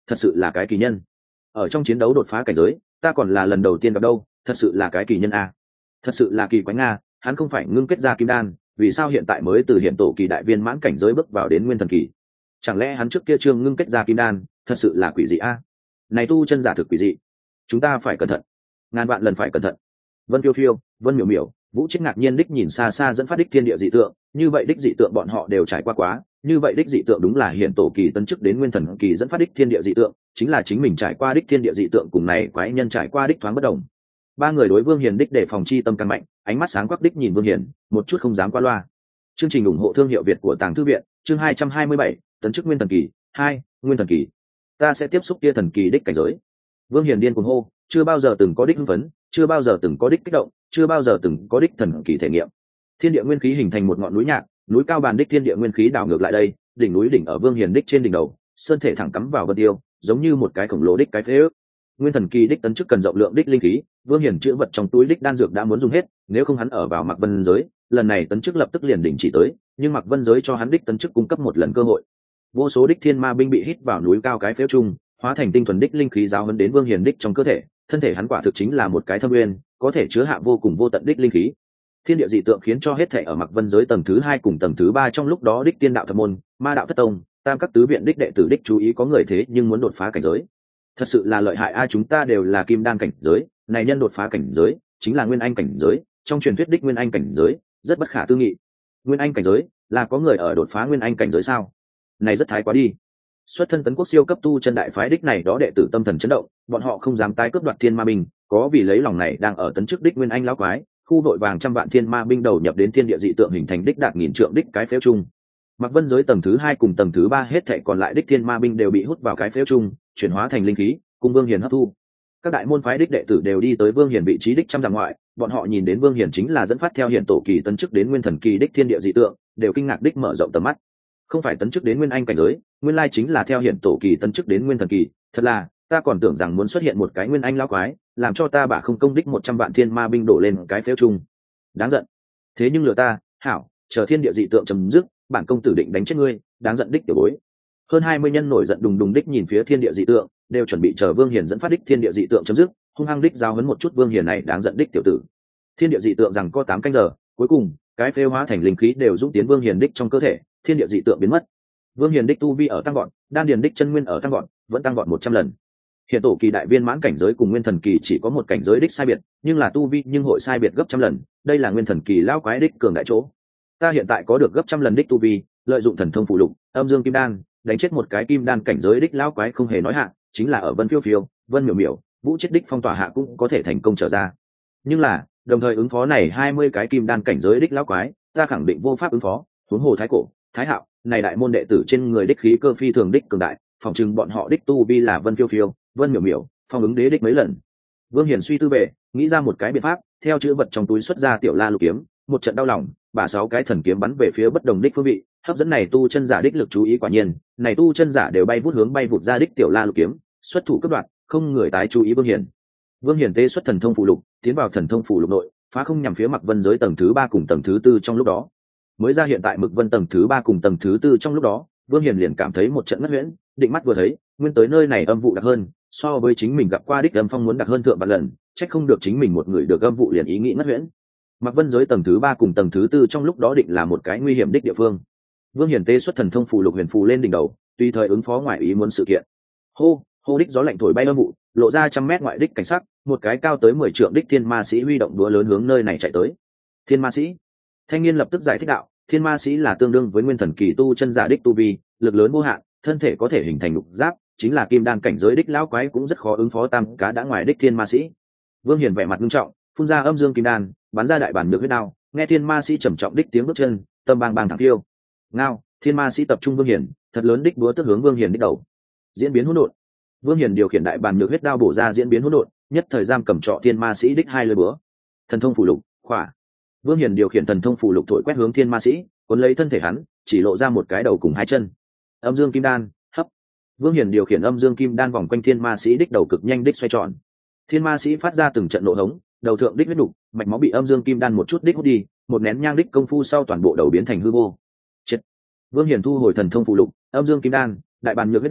thật sự là cái kỳ nhân. Ở trong chiến đấu đột phá cảnh giới, ta còn là lần đầu tiên gặp đâu, thật sự là cái kỳ nhân a. Thật sự là kỳ quái nga, hắn không phải ngưng kết ra kim đan, vì sao hiện tại mới từ hiện tổ kỳ đại viên mãn cảnh giới bước vào đến nguyên thần kỳ? Chẳng lẽ hắn trước kia chưa ngưng kết ra kim đan, thật sự là quỷ dị a. Này tu chân giả thực quỷ dị, chúng ta phải cẩn thận, ngàn vạn lần phải cẩn thận. Vân Phiêu Phiêu, Vân Miểu Miểu, Vũ Chết ngạc nhiên đích nhìn xa xa dẫn phát đích thiên địa dị tượng, như vậy đích dị tượng bọn họ đều trải qua quá, như vậy đích dị tượng đúng là hiện tổ kỳ tấn chức đến nguyên thần kỳ dẫn phát đích thiên địa dị tượng, chính là chính mình trải qua đích thiên địa dị tượng cùng này quái nhân trải qua đích thoáng bất đồng. Ba người đối Vương Hiền đích để phòng chi tâm càng mạnh, ánh mắt sáng quắc đích nhìn Vương Hiền, một chút không dám qua loa. Chương trình ủng hộ thương hiệu Việt của Tàng Thư viện, chương hai trăm hai mươi bảy, tấn chức nguyên thần kỳ, hai, nguyên thần kỳ. Ta sẽ tiếp xúc kia thần kỳ đích cảnh giới. Vương Hiền điên cuồng hô, chưa bao giờ từng có đích hưng phấn, chưa bao giờ từng có đích kích động, chưa bao giờ từng có đích thần kỳ thể nghiệm. Thiên địa nguyên khí hình thành một ngọn núi nhạc, núi cao bàn đích thiên địa nguyên khí đảo ngược lại đây, đỉnh núi đỉnh ở Vương Hiền đích trên đỉnh đầu, sơn thể thẳng cắm vào vân tiêu, giống như một cái khổng lồ đích cái phế ước. Nguyên thần kỳ đích tấn chức cần rộng lượng đích linh khí, Vương Hiền chữ vật trong túi đích đan dược đã muốn dùng hết, nếu không hắn ở vào Mạc Vân giới, lần này tấn chức lập tức liền đỉnh chỉ tới, nhưng Mạc Vân giới cho hắn đích tấn chức cung cấp một lần cơ hội. Vô số đích thiên ma binh bị hít vào núi cao cái phế trung, hóa thành tinh thuần đích linh khí giáo huấn đến Vương Hiền đích trong cơ thể, thân thể hắn quả thực chính là một cái thâm nguyên, có thể chứa hạ vô cùng vô tận đích linh khí. Thiên địa dị tượng khiến cho hết thể ở Mạc Vân giới tầng thứ hai cùng tầng thứ ba trong lúc đó đích tiên đạo thập môn, ma đạo thất tông, tam các tứ viện đích đệ tử đích chú ý có người thế nhưng muốn đột phá cảnh giới. Thật sự là lợi hại a, chúng ta đều là kim đan cảnh giới, này nhân đột phá cảnh giới chính là nguyên anh cảnh giới, trong truyền thuyết đích nguyên anh cảnh giới rất bất khả tư nghị. Nguyên anh cảnh giới là có người ở đột phá nguyên anh cảnh giới sao? Này rất thái quá đi. Xuất thân tấn quốc siêu cấp tu chân đại phái đích này đó đệ tử tâm thần chấn động, bọn họ không dám tái cướp đoạt thiên ma binh, có vì lấy lòng này đang ở tấn chức đích nguyên anh lão quái, khu đội vàng trăm vạn thiên ma binh đầu nhập đến thiên địa dị tượng hình thành đích đạt nghìn trượng đích cái phếu chung. Mạc Vân giới tầng thứ hai cùng tầng thứ ba hết thảy còn lại đích thiên ma binh đều bị hút vào cái phếu chung, chuyển hóa thành linh khí, cùng Vương Hiền hấp thu. Các đại môn phái đích đệ tử đều đi tới Vương Hiền vị trí đích trăm dặm ngoại, bọn họ nhìn đến Vương Hiền chính là dẫn phát theo hiện tổ kỳ tấn chức đến nguyên thần kỳ đích thiên địa dị tượng, đều kinh ngạc đích mở rộng tầm mắt. Không phải tấn chức đến nguyên anh cảnh giới, nguyên lai chính là theo hiện tổ kỳ tấn chức đến nguyên thần kỳ, thật là, ta còn tưởng rằng muốn xuất hiện một cái nguyên anh lão quái, làm cho ta bả không công đích một trăm vạn thiên ma binh đổ lên cái phếu chung. Đáng giận. Thế nhưng lừa ta, hảo, chờ thiên địa dị tượng chấm dứt, bản công tử định đánh chết ngươi, đáng giận đích tiểu bối. Hơn hai mươi nhân nổi giận đùng đùng đích nhìn phía thiên địa dị tượng, đều chuẩn bị chờ Vương Hiền dẫn phát đích thiên địa dị tượng chấm dứt, hung hăng đích giao huấn một chút Vương Hiền này đáng giận đích tiểu tử. Thiên địa dị tượng rằng có tám canh giờ, cuối cùng, cái phế hóa thành linh khí đều dũng tiến Vương Hiền đích trong cơ thể, thiên địa dị tượng biến mất. Vương Hiền đích tu vi ở tăng vọt, đan điền đích chân nguyên ở tăng vọt, vẫn tăng vọt một trăm lần. Hiện tổ kỳ đại viên mãn cảnh giới cùng nguyên thần kỳ chỉ có một cảnh giới đích sai biệt, nhưng là tu vi nhưng hội sai biệt gấp trăm lần, đây là nguyên thần kỳ lão quái đích cường đại chỗ. Ta hiện tại có được gấp trăm lần đích tu vi, lợi dụng thần thông phụ lục, âm dương kim đan, đánh chết một cái kim đan cảnh giới đích lão quái không hề nói hạ, chính là ở Vân Phiêu Phiêu, Vân Miểu Miểu, Vũ Chết đích phong tỏa hạ cũng có thể thành công trở ra. Nhưng là, đồng thời ứng phó này hai mươi cái kim đan cảnh giới đích lão quái, ta khẳng định vô pháp ứng phó, huống hồ Thái Cổ, Thái Hạo, này đại môn đệ tử trên người đích khí cơ phi thường đích cường đại, phòng trừng bọn họ đích tu vi là Vân Phiêu Phiêu, Vân Miểu Miểu, phong ứng đế đích mấy lần. Vương Hiền suy tư về, nghĩ ra một cái biện pháp, theo chữ vật trong túi xuất ra tiểu la lục kiếm, một trận đau lòng, bả sáu cái thần kiếm bắn về phía bất đồng đích phương vị, hấp dẫn này tu chân giả đích lực chú ý. Quả nhiên, này tu chân giả đều bay vút hướng bay vụt ra đích tiểu la lục kiếm, xuất thủ cấp đoạn, không người tái chú ý Vương Hiền. Vương Hiền tê xuất thần thông phụ lục, tiến vào thần thông phụ lục nội, phá không nhằm phía Mạc Vân giới tầng thứ ba cùng tầng thứ tư trong lúc đó. Mới ra hiện tại Mực Vân tầng thứ ba cùng tầng thứ tư trong lúc đó, Vương Hiền liền cảm thấy một trận ngất huyễn, định mắt vừa thấy, nguyên tới nơi này âm vụ đặc hơn, so với chính mình gặp qua đích âm phong muốn đặc hơn thượng vạn lần, trách không được chính mình một người được âm vụ liền ý nghĩ ngất huyễn. Mạc Vân giới tầng thứ ba cùng tầng thứ tư trong lúc đó định là một cái nguy hiểm đích địa phương. Vương Hiền tê xuất thần thông phù lục huyền phù lên đỉnh đầu, tùy thời ứng phó ngoại ý muốn sự kiện. Hô, hô đích gió lạnh thổi bay âm vụ, lộ ra trăm mét ngoại đích cảnh sắc, một cái cao tới mười trượng đích thiên ma sĩ huy động đũa lớn hướng nơi này chạy tới. Thiên ma sĩ? Thanh niên lập tức giải thích đạo, thiên ma sĩ là tương đương với nguyên thần kỳ tu chân giả đích tu vi, lực lớn vô hạn, thân thể có thể hình thành lục giáp, chính là kim đan cảnh giới đích lão quái cũng rất khó ứng phó tam cá đã ngoài đích thiên ma sĩ. Vương Hiền vẻ mặt nghiêm trọng, phun ra âm dương kim đan, bắn ra đại bản nhược huyết đao, nghe thiên ma sĩ trầm trọng đích tiếng bước chân, tâm bang bang thẳng tiêu. Ngao, thiên ma sĩ tập trung Vương Hiền, thật lớn đích búa tức hướng Vương Hiền đích đầu. Diễn biến hỗn độn. Vương Hiền điều khiển đại bản nhược huyết đao bổ ra diễn biến hỗn độn, nhất thời giam cầm trọ thiên ma sĩ đích hai lưỡi búa. Thần thông phù lục, khỏa. Vương Hiền điều khiển thần thông phù lục thổi quét hướng thiên ma sĩ, cuốn lấy thân thể hắn, chỉ lộ ra một cái đầu cùng hai chân. Âm dương kim đan, hấp. Vương Hiền điều khiển âm dương kim đan vòng quanh thiên ma sĩ đích đầu cực nhanh đích xoay tròn. Thiên ma sĩ phát ra từng trận nộ hống, đầu thượng đích huyết đục, mạch máu bị âm dương kim đan một chút đích hút đi, một nén nhang đích công phu sau toàn bộ đầu biến thành hư vô. Chết. Vương Hiền thu hồi thần thông phụ lục, âm dương kim đan, đại bàn nhược huyết đao,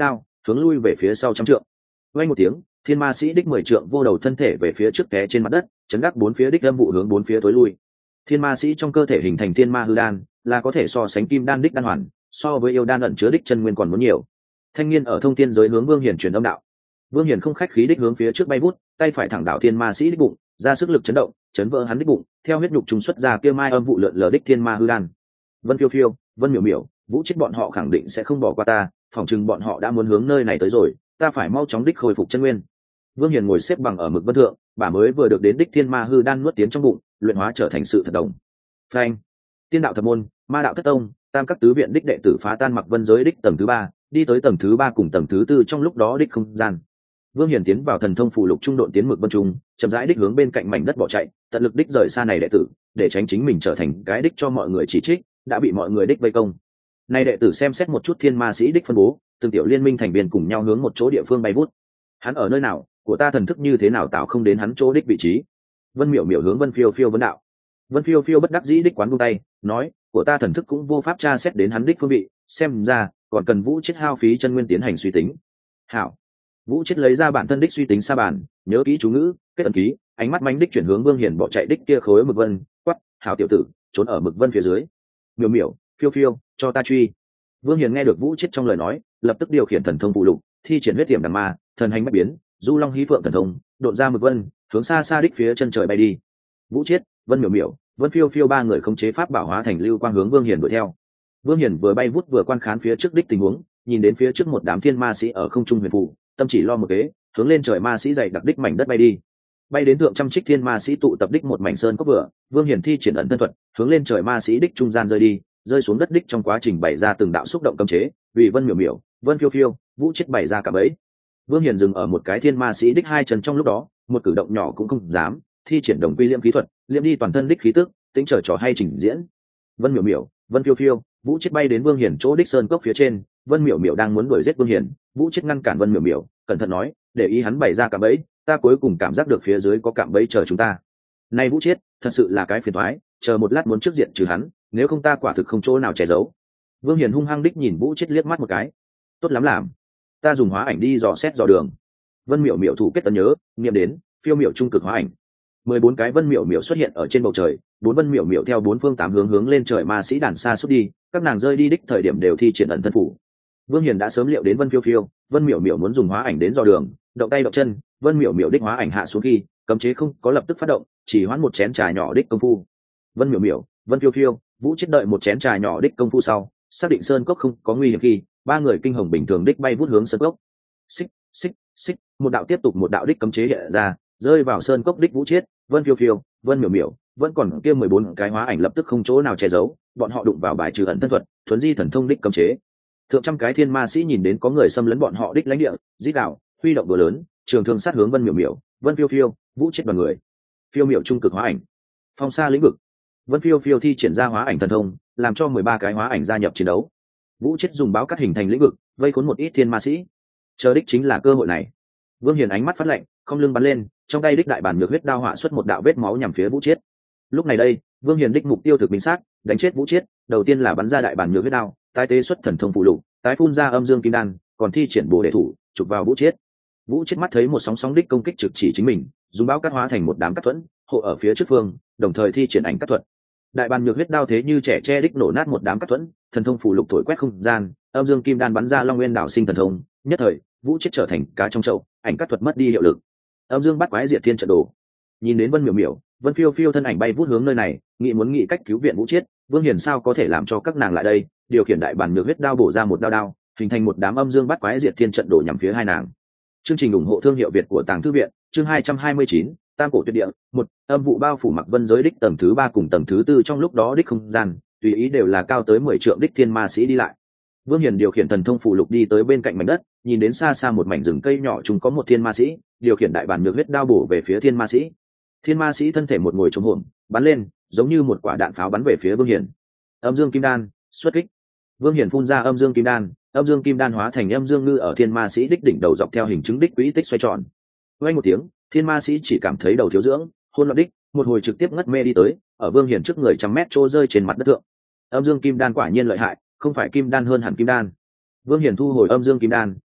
hướng lui về phía sau trăm trượng. Vang một tiếng, thiên ma sĩ đích mười trượng vô đầu thân thể về phía trước té trên mặt đất, chấn đắc bốn phía đích âm vụ hướng bốn phía tối lui. Thiên ma sĩ trong cơ thể hình thành thiên ma hư đan, là có thể so sánh kim đan đích đan hoàn, so với yêu đan ẩn chứa đích chân nguyên còn muốn nhiều. Thanh niên ở thông thiên giới hướng Vương Hiền truyền âm đạo. Vương Hiền không khách khí đích hướng phía trước bay vút, tay phải thẳng đảo thiên ma sĩ đích bụng, ra sức lực chấn động, chấn vỡ hắn đích bụng, theo huyết nhục trùng xuất ra kia mai âm vụ lượn lờ đích thiên ma hư đan. Vân Phiêu Phiêu, Vân Miểu Miểu, Vũ Chết bọn họ khẳng định sẽ không bỏ qua ta, phỏng chừng bọn họ đã muốn hướng nơi này tới rồi, ta phải mau chóng đích khôi phục chân nguyên. Vương Hiền ngồi xếp bằng ở mực vân thượng, bà mới vừa được đến đích thiên ma hư đan nuốt tiến trong bụng, luyện hóa trở thành sự thật đồng. Phanh. Tiên đạo thập môn, ma đạo thất tông, tam các tứ viện đích đệ tử phá tan mặc vân giới đích tầng thứ ba, đi tới tầng thứ ba cùng tầng thứ tư trong lúc đó đích không gian. Vương Hiền tiến vào thần thông phù lục trung độn tiến mực vân trung, chậm rãi đích hướng bên cạnh mảnh đất bỏ chạy, tận lực đích rời xa này đệ tử, để tránh chính mình trở thành cái đích cho mọi người chỉ trích, đã bị mọi người đích vây công. Này đệ tử xem xét một chút thiên ma sĩ đích phân bố, từng tiểu liên minh thành viên cùng nhau hướng một chỗ địa phương bay vút. Hắn ở nơi nào, của ta thần thức như thế nào tạo không đến hắn chỗ đích vị trí? Vân Miểu Miểu hướng Vân Phiêu Phiêu vấn đạo. Vân Phiêu Phiêu bất đắc dĩ đích quán buông tay, nói, của ta thần thức cũng vô pháp tra xét đến hắn đích phương vị, xem ra còn cần Vũ Chết hao phí chân nguyên tiến hành suy tính. Hảo. Vũ Chết lấy ra bản thân đích suy tính sa bàn, nhớ kỹ chú ngữ, kết ấn ký, ánh mắt manh đích chuyển hướng Vương Hiền bỏ chạy đích kia khối mực vân, quắc, hảo tiểu tử, trốn ở mực vân phía dưới. Miểu Miểu, Phiêu Phiêu, cho ta truy. Vương Hiền nghe được Vũ Chết trong lời nói, lập tức điều khiển thần thông phụ lục, thi triển huyết tiềm đằng ma, thần hành bất biến, du long hí phượng thần thông, độn ra mực vân, hướng xa xa đích phía chân trời bay đi. Vũ Chết, Vân Miểu Miểu, Vân Phiêu Phiêu ba người khống chế pháp bảo hóa thành lưu quang hướng Vương Hiền đuổi theo. Vương Hiền vừa bay vút vừa quan khán phía trước đích tình huống, nhìn đến phía trước một đám thiên ma sĩ ở không trung huyền phù, tâm chỉ lo một kế, hướng lên trời ma sĩ dày đặc đích mảnh đất bay đi. Bay đến thượng trăm trích thiên ma sĩ tụ tập đích một mảnh sơn cốc vừa, Vương Hiền thi triển ẩn thân thuật, hướng lên trời ma sĩ đích trung gian rơi đi, rơi xuống đất đích trong quá trình bày ra từng đạo xúc động cấm chế, vì Vân Miểu Miểu, Vân Phiêu Phiêu, Vũ Chết bày ra cả bẫy. Vương Hiền dừng ở một cái thiên ma sĩ đích hai chân trong lúc đó, một cử động nhỏ cũng không dám, thi triển đồng quy liễm khí thuật, liễm đi toàn thân đích khí tức, tính chờ trò hay trình diễn. Vân Miểu Miểu, Vân Phiêu Phiêu, Vũ Chết bay đến Vương Hiền chỗ đích sơn cốc phía trên, Vân Miểu Miểu đang muốn đuổi giết Vương Hiền, Vũ Chết ngăn cản Vân Miểu Miểu, cẩn thận nói, để ý hắn bày ra cạm bẫy, ta cuối cùng cảm giác được phía dưới có cạm bẫy chờ chúng ta. Này Vũ Chết, thật sự là cái phiền toái, chờ một lát muốn trước diện trừ hắn, nếu không ta quả thực không chỗ nào che giấu. Vương Hiền hung hăng đích nhìn Vũ Chết liếc mắt một cái. Tốt lắm làm, ta dùng hóa ảnh đi dò xét dò đường. Vân Miểu Miểu thủ kết tấn nhớ, niệm đến, phiêu miểu trung cực hóa ảnh. Mười bốn cái Vân Miểu Miểu xuất hiện ở trên bầu trời, bốn Vân Miểu Miểu theo bốn phương tám hướng hướng lên trời ma sĩ đàn xa xuất đi, các nàng rơi đi đích thời điểm đều thi triển ẩn thân phủ. Vương Hiền đã sớm liệu đến Vân Phiêu Phiêu, Vân Miểu Miểu muốn dùng hóa ảnh đến dò đường, động tay động chân, Vân Miểu Miểu đích hóa ảnh hạ xuống khi, cấm chế không có lập tức phát động, chỉ hoãn một chén trà nhỏ đích công phu. Vân Miểu Miểu, Vân Phiêu Phiêu, Vũ Chết đợi một chén trà nhỏ đích công phu sau, xác định sơn cốc không có nguy hiểm khi, ba người kinh hồng bình thường đích bay vút hướng sơn cốc. Xích, xích, xích, một đạo tiếp tục một đạo đích cấm chế hiện ra, rơi vào sơn cốc đích Vũ Chết, Vân Phiêu Phiêu, Vân Miểu Miểu, vẫn còn kia mười bốn cái hóa ảnh lập tức không chỗ nào che giấu, bọn họ đụng vào bài trừ ẩn thân thuật, thuần di thần thông đích cấm chế. Thượng trăm cái thiên ma sĩ nhìn đến có người xâm lấn bọn họ đích lãnh địa, rít đạo, huy động đồ lớn, trường thương sát hướng Vân Miểu Miểu, Vân Phiêu Phiêu, Vũ Chết đoàn người. Phiêu Miểu trung cực hóa ảnh, phong xa lĩnh vực. Vân Phiêu Phiêu thi triển ra hóa ảnh thần thông, làm cho mười ba cái hóa ảnh gia nhập chiến đấu. Vũ Chết dùng báo cắt hình thành lĩnh vực, vây khốn một ít thiên ma sĩ. Chờ đích chính là cơ hội này. Vương Hiền ánh mắt phát lạnh, không lưng bắn lên, trong tay đích đại bản nhược huyết đao họa xuất một đạo vết máu nhằm phía Vũ Chết. Lúc này đây, Vương Hiền đích mục tiêu thực minh xác, đánh chết Vũ Chết, đầu tiên là bắn ra đại bản nhược huyết đao, tái tế xuất thần thông phụ lục, tái phun ra âm dương kim đan, còn thi triển bổ đệ thủ, chụp vào Vũ Chết. Vũ Chết mắt thấy một sóng sóng đích công kích trực chỉ chính mình, dùng báo cắt hóa thành một đám cắt thuẫn, hộ ở phía trước phương, đồng thời thi triển ảnh cắt thuật. Đại bản nhược huyết đao thế như trẻ tre đích nổ nát một đám cắt thuẫn, thần thông phụ lục thổi quét không gian, âm dương kim đan bắn ra long nguyên đảo sinh thần thông, nhất thời, Vũ Chết trở thành cá trong chậu, ảnh cắt thuật mất đi hiệu lực. Âm dương bắt quái diệt thiên trận đồ. Nhìn đến Vân Miểu Miểu, Vân Phiêu Phiêu thân ảnh bay vút hướng nơi này, nghĩ muốn nghĩ cách cứu viện Vũ Chết, Vương Hiền sao có thể làm cho các nàng lại đây, điều khiển đại bản nhược huyết đao bổ ra một đao đao, hình thành một đám âm dương bắt quái diệt thiên trận đồ nhằm phía hai nàng. Chương trình ủng hộ thương hiệu Việt của Tàng Thư viện, chương hai trăm hai mươi chín, Tam cổ tuyệt địa, một, âm vụ bao phủ mặc vân giới đích tầng thứ ba cùng tầng thứ tư trong lúc đó đích không gian, tùy ý đều là cao tới mười trượng đích thiên ma sĩ đi lại. Vương Hiền điều khiển thần thông phù lục đi tới bên cạnh mảnh đất, nhìn đến xa xa một mảnh rừng cây nhỏ chúng có một thiên ma sĩ, điều khiển đại bản nhược huyết đao bổ về phía thiên ma sĩ. Thiên ma sĩ thân thể một ngồi trống hổm, bắn lên, giống như một quả đạn pháo bắn về phía Vương Hiền. Âm dương kim đan, xuất kích. Vương Hiền phun ra âm dương kim đan, âm dương kim đan hóa thành âm dương ngư ở thiên ma sĩ đích đỉnh đầu dọc theo hình chứng đích quỹ tích xoay tròn. Vang một tiếng, thiên ma sĩ chỉ cảm thấy đầu thiếu dưỡng, hôn loạn đích, một hồi trực tiếp ngất mê đi tới, ở Vương Hiền trước người trăm mét trô rơi trên mặt đất thượng. Âm dương kim đan quả nhiên lợi hại, không phải kim đan hơn hẳn kim đan. Vương Hiền thu hồi âm dương kim đan,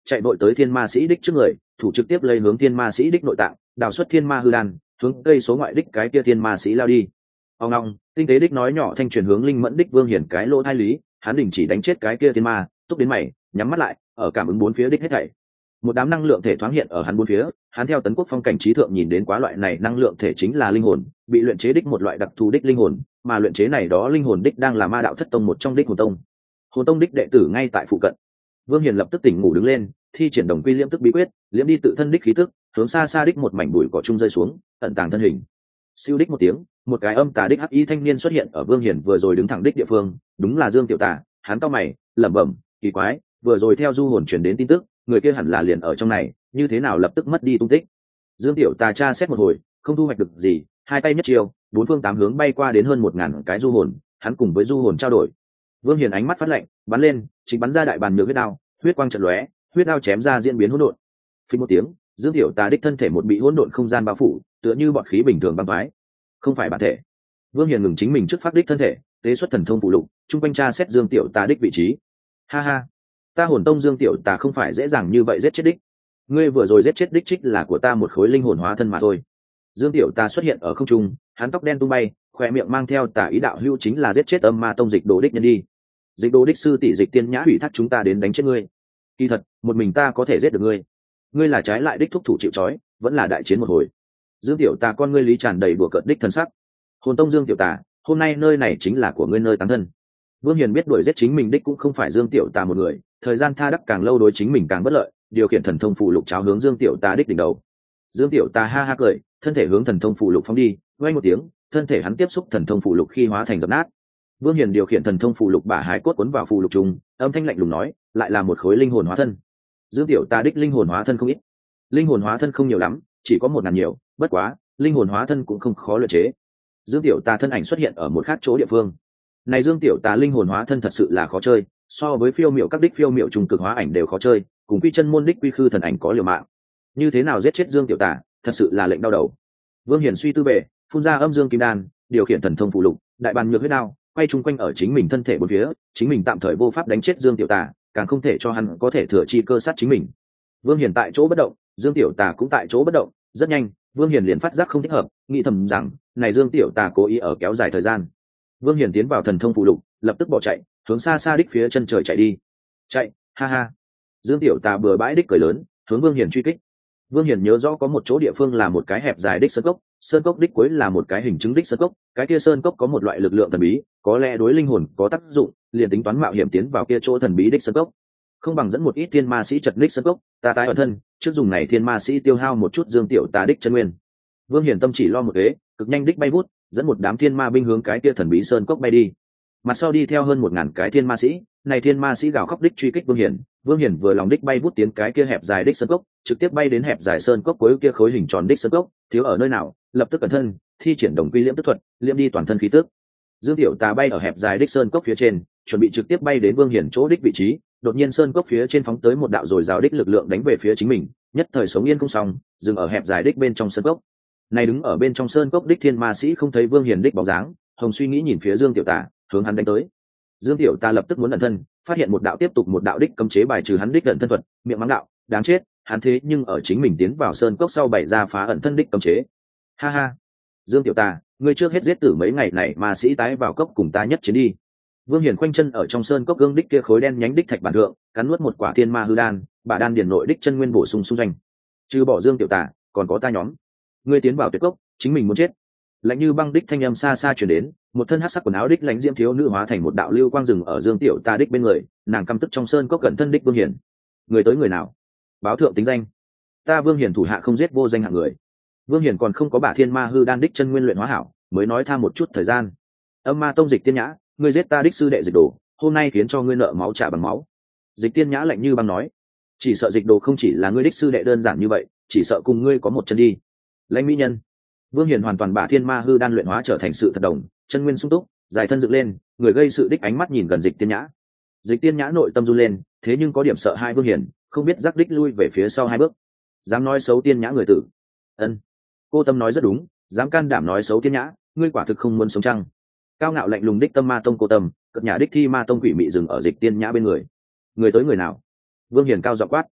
chạy vội tới thiên ma sĩ đích trước người, thủ trực tiếp lấy hướng thiên ma sĩ đích nội tạng, đào xuất thiên ma hư đan, hướng cây số ngoại đích cái kia thiên ma sĩ lao đi. Ông long, tinh tế đích nói nhỏ thanh truyền hướng linh mẫn đích Vương Hiển cái lỗ thai lý, hắn đình chỉ đánh chết cái kia thiên ma, túc đến mày, nhắm mắt lại, ở cảm ứng bốn phía đích hết thảy. Một đám năng lượng thể thoáng hiện ở hắn bốn phía, hắn theo Tấn Quốc phong cảnh trí thượng nhìn đến quá loại này năng lượng thể chính là linh hồn, bị luyện chế đích một loại đặc thù đích linh hồn, mà luyện chế này đó linh hồn đích đang là ma đạo thất tông một trong đích hồn tông. Hồn tông đích đệ tử ngay tại phụ cận. Vương Hiền lập tức tỉnh ngủ đứng lên, thi triển đồng quy liễm tức bí quyết, liễm đi tự thân đích khí tức, hướng xa xa đích một mảnh bụi cỏ trung rơi xuống, ẩn tàng thân hình. Siêu đích một tiếng, một cái âm tà đích hắc y thanh niên xuất hiện ở Vương Hiền vừa rồi đứng thẳng đích địa phương, đúng là Dương Tiểu Tà. Hắn cau mày, lẩm bẩm, kỳ quái, vừa rồi theo du hồn truyền đến tin tức, người kia hẳn là liền ở trong này, như thế nào lập tức mất đi tung tích. Dương Tiểu Tà tra xét một hồi, không thu hoạch được gì, hai tay nhất chiêu, bốn phương tám hướng bay qua đến hơn một ngàn cái du hồn, hắn cùng với du hồn trao đổi. Vương Hiền ánh mắt phát lạnh, bắn lên, chính bắn ra đại bàn nhược huyết đao, huyết quang chợt lóe, huyết đao chém ra diễn biến hỗn độn. Phình một tiếng, Dương Tiểu Tà đích thân thể một bị hỗn độn không gian bao phủ, tựa như bọt khí bình thường băng phái. Không phải bản thể. Vương Hiền ngừng chính mình trước phát đích thân thể, tế xuất thần thông phụ lục, trung quanh tra xét Dương Tiểu Tà đích vị trí. Ha ha, ta hồn tông Dương Tiểu Tà không phải dễ dàng như vậy giết chết đích. Ngươi vừa rồi giết chết đích trích là của ta một khối linh hồn hóa thân mà thôi. Dương Tiểu Tà xuất hiện ở không trung, hắn tóc đen tung bay, khỏe miệng mang theo tà ý đạo hưu chính là giết chết âm ma tông dịch đồ đích nhân đi. Dịch đồ đích sư tỷ Dịch Tiên Nhã ủy thác chúng ta đến đánh chết ngươi. Kỳ thật, một mình ta có thể giết được ngươi. Ngươi là trái lại đích thúc thủ chịu trói, vẫn là đại chiến một hồi. Dương Tiểu Tà con ngươi lý tràn đầy đùa cợt đích thân sắc. Hồn tông Dương Tiểu Tà, hôm nay nơi này chính là của ngươi nơi táng thân. Vương Hiền biết đuổi giết chính mình đích cũng không phải Dương Tiểu Tà một người, thời gian tha đắc càng lâu đối chính mình càng bất lợi, điều khiển thần thông phụ lục cháo hướng Dương Tiểu Tà đích đỉnh đầu. Dương Tiểu Tà ha ha cười, thân thể hướng thần thông phụ lục phóng đi, vang một tiếng, thân thể hắn tiếp xúc thần thông phụ lục khi hóa thành dập nát. Vương Hiền điều khiển thần thông phụ lục bả hái cốt cuốn vào phụ lục trùng, âm thanh lạnh lùng nói, lại là một khối linh hồn hóa thân. Dương Tiểu Tà đích linh hồn hóa thân không ít, linh hồn hóa thân không nhiều lắm, chỉ có một ngàn nhiều, bất quá, linh hồn hóa thân cũng không khó luyện chế. Dương Tiểu Tà thân ảnh xuất hiện ở một khác chỗ địa phương. Này Dương Tiểu Tà linh hồn hóa thân thật sự là khó chơi, so với phiêu miểu các đích phiêu miểu trùng cực hóa ảnh đều khó chơi, cùng quy chân môn đích quy khư thần ảnh có liều mạng. Như thế nào giết chết Dương Tiểu Tà, thật sự là lệnh đau đầu. Vương Hiển suy tư bề, phun ra âm dương kim đan, điều khiển thần thông phụ lục, đại bàn nhược huyết đao, quay chung quanh ở chính mình thân thể bốn phía, chính mình tạm thời vô pháp đánh chết Dương Tiểu Tà, càng không thể cho hắn có thể thừa chi cơ sát chính mình. Vương Hiển tại chỗ bất động, Dương Tiểu Tà cũng tại chỗ bất động, rất nhanh, Vương Hiển liền phát giác không thích hợp, nghĩ thầm rằng, này Dương Tiểu Tà cố ý ở kéo dài thời gian. Vương Hiển tiến vào thần thông phụ lục, lập tức bỏ chạy, hướng xa xa đích phía chân trời chạy đi. Chạy, ha ha. Dương Tiểu Tà bừa bãi đích cười lớn, hướng Vương Hiển truy kích. Vương Hiển nhớ rõ có một chỗ địa phương là một cái hẹp dài đích sơn cốc, sơn cốc đích cuối là một cái hình chứng đích sơn cốc, cái kia sơn cốc có một loại lực lượng thần bí, có lẽ đối linh hồn có tác dụng, liền tính toán mạo hiểm tiến vào kia chỗ thần bí đích sơn cốc. Không bằng dẫn một ít thiên ma sĩ chật đích sơn cốc, ta tái ở thân, trước dùng này thiên ma sĩ tiêu hao một chút Dương Tiểu Tà đích chân nguyên. Vương Hiển tâm chỉ lo một kế, cực nhanh đích bay vút, dẫn một đám thiên ma binh hướng cái kia thần bí sơn cốc bay đi. Mặt sau đi theo hơn một ngàn cái thiên ma sĩ, này thiên ma sĩ gào khóc đích truy kích Vương Hiển. Vương Hiển vừa lòng đích bay vút tiến cái kia hẹp dài đích sơn cốc, trực tiếp bay đến hẹp dài sơn cốc cuối kia khối hình tròn đích sơn cốc, thiếu ở nơi nào, lập tức cẩn thân, thi triển đồng quy liễm tức thuật, liễm đi toàn thân khí tức. Dương Tiểu Tà bay ở hẹp dài đích sơn cốc phía trên, chuẩn bị trực tiếp bay đến Vương Hiển chỗ đích vị trí, đột nhiên sơn cốc phía trên phóng tới một đạo rồi rào đích lực lượng đánh về phía chính mình, nhất thời sống yên không xong, dừng ở hẹp dài đích bên trong sơn cốc. Này đứng ở bên trong sơn cốc đích thiên ma sĩ không thấy Vương Hiển đích bóng dáng, hồng suy nghĩ nhìn phía Dương Tiểu Tà, hướng hắn đánh tới. Dương Tiểu Tà lập tức muốn ẩn thân, phát hiện một đạo tiếp tục một đạo đích cấm chế bài trừ hắn đích ẩn thân thuật, miệng mắng đạo, đáng chết, hắn thế nhưng ở chính mình tiến vào sơn cốc sau bày ra phá ẩn thân đích cấm chế. Ha ha, Dương Tiểu Tà, ngươi trước hết giết tử mấy ngày này mà sĩ tái vào cốc cùng ta nhất chiến đi. Vương Hiển khoanh chân ở trong sơn cốc gương đích kia khối đen nhánh đích thạch bản thượng, cắn nuốt một quả thiên ma hư đan, bà đan điển nội đích chân nguyên bổ sung xung doanh. Trừ bỏ Dương Tiểu Tà, còn có ta nhóm. Ngươi tiến vào tuyệt cốc, chính mình muốn chết. Lạnh như băng đích thanh âm xa xa truyền đến, một thân hắc sắc quần áo đích lãnh diễm thiếu nữ hóa thành một đạo lưu quang rừng ở Dương Tiểu Tà đích bên người, nàng căm tức trong sơn cốc gần thân đích Vương Hiển. Người tới người nào? Báo thượng tính danh. Ta Vương Hiển thủ hạ không giết vô danh hạng người. Vương Hiển còn không có bả thiên ma hư đan đích chân nguyên luyện hóa hảo, mới nói tham một chút thời gian. Âm ma tông Dịch Tiên Nhã, ngươi giết ta đích sư đệ Dịch Đồ, hôm nay khiến cho ngươi nợ máu trả bằng máu. Dịch Tiên Nhã lạnh như băng nói, chỉ sợ Dịch Đồ không chỉ là ngươi đích sư đệ đơn giản như vậy, chỉ sợ cùng ngươi có một chân đi. Lãnh mỹ nhân. Vương Hiển hoàn toàn bả thiên ma hư đan luyện hóa trở thành sự thật đồng, chân nguyên sung túc, dài thân dựng lên, người gây sự đích ánh mắt nhìn gần Dịch Tiên Nhã. Dịch Tiên Nhã nội tâm run lên, thế nhưng có điểm sợ hai Vương Hiển, không biết giác đích lui về phía sau hai bước. Dám nói xấu Tiên Nhã người tử. Ân, cô tâm nói rất đúng, dám can đảm nói xấu Tiên Nhã, ngươi quả thực không muốn sống chăng? Cao ngạo lạnh lùng đích tâm ma tông cô tâm, cất nhà đích thi ma tông quỷ mị dừng ở Dịch Tiên Nhã bên người. Người tới người nào? Vương Hiển cao giọng quát.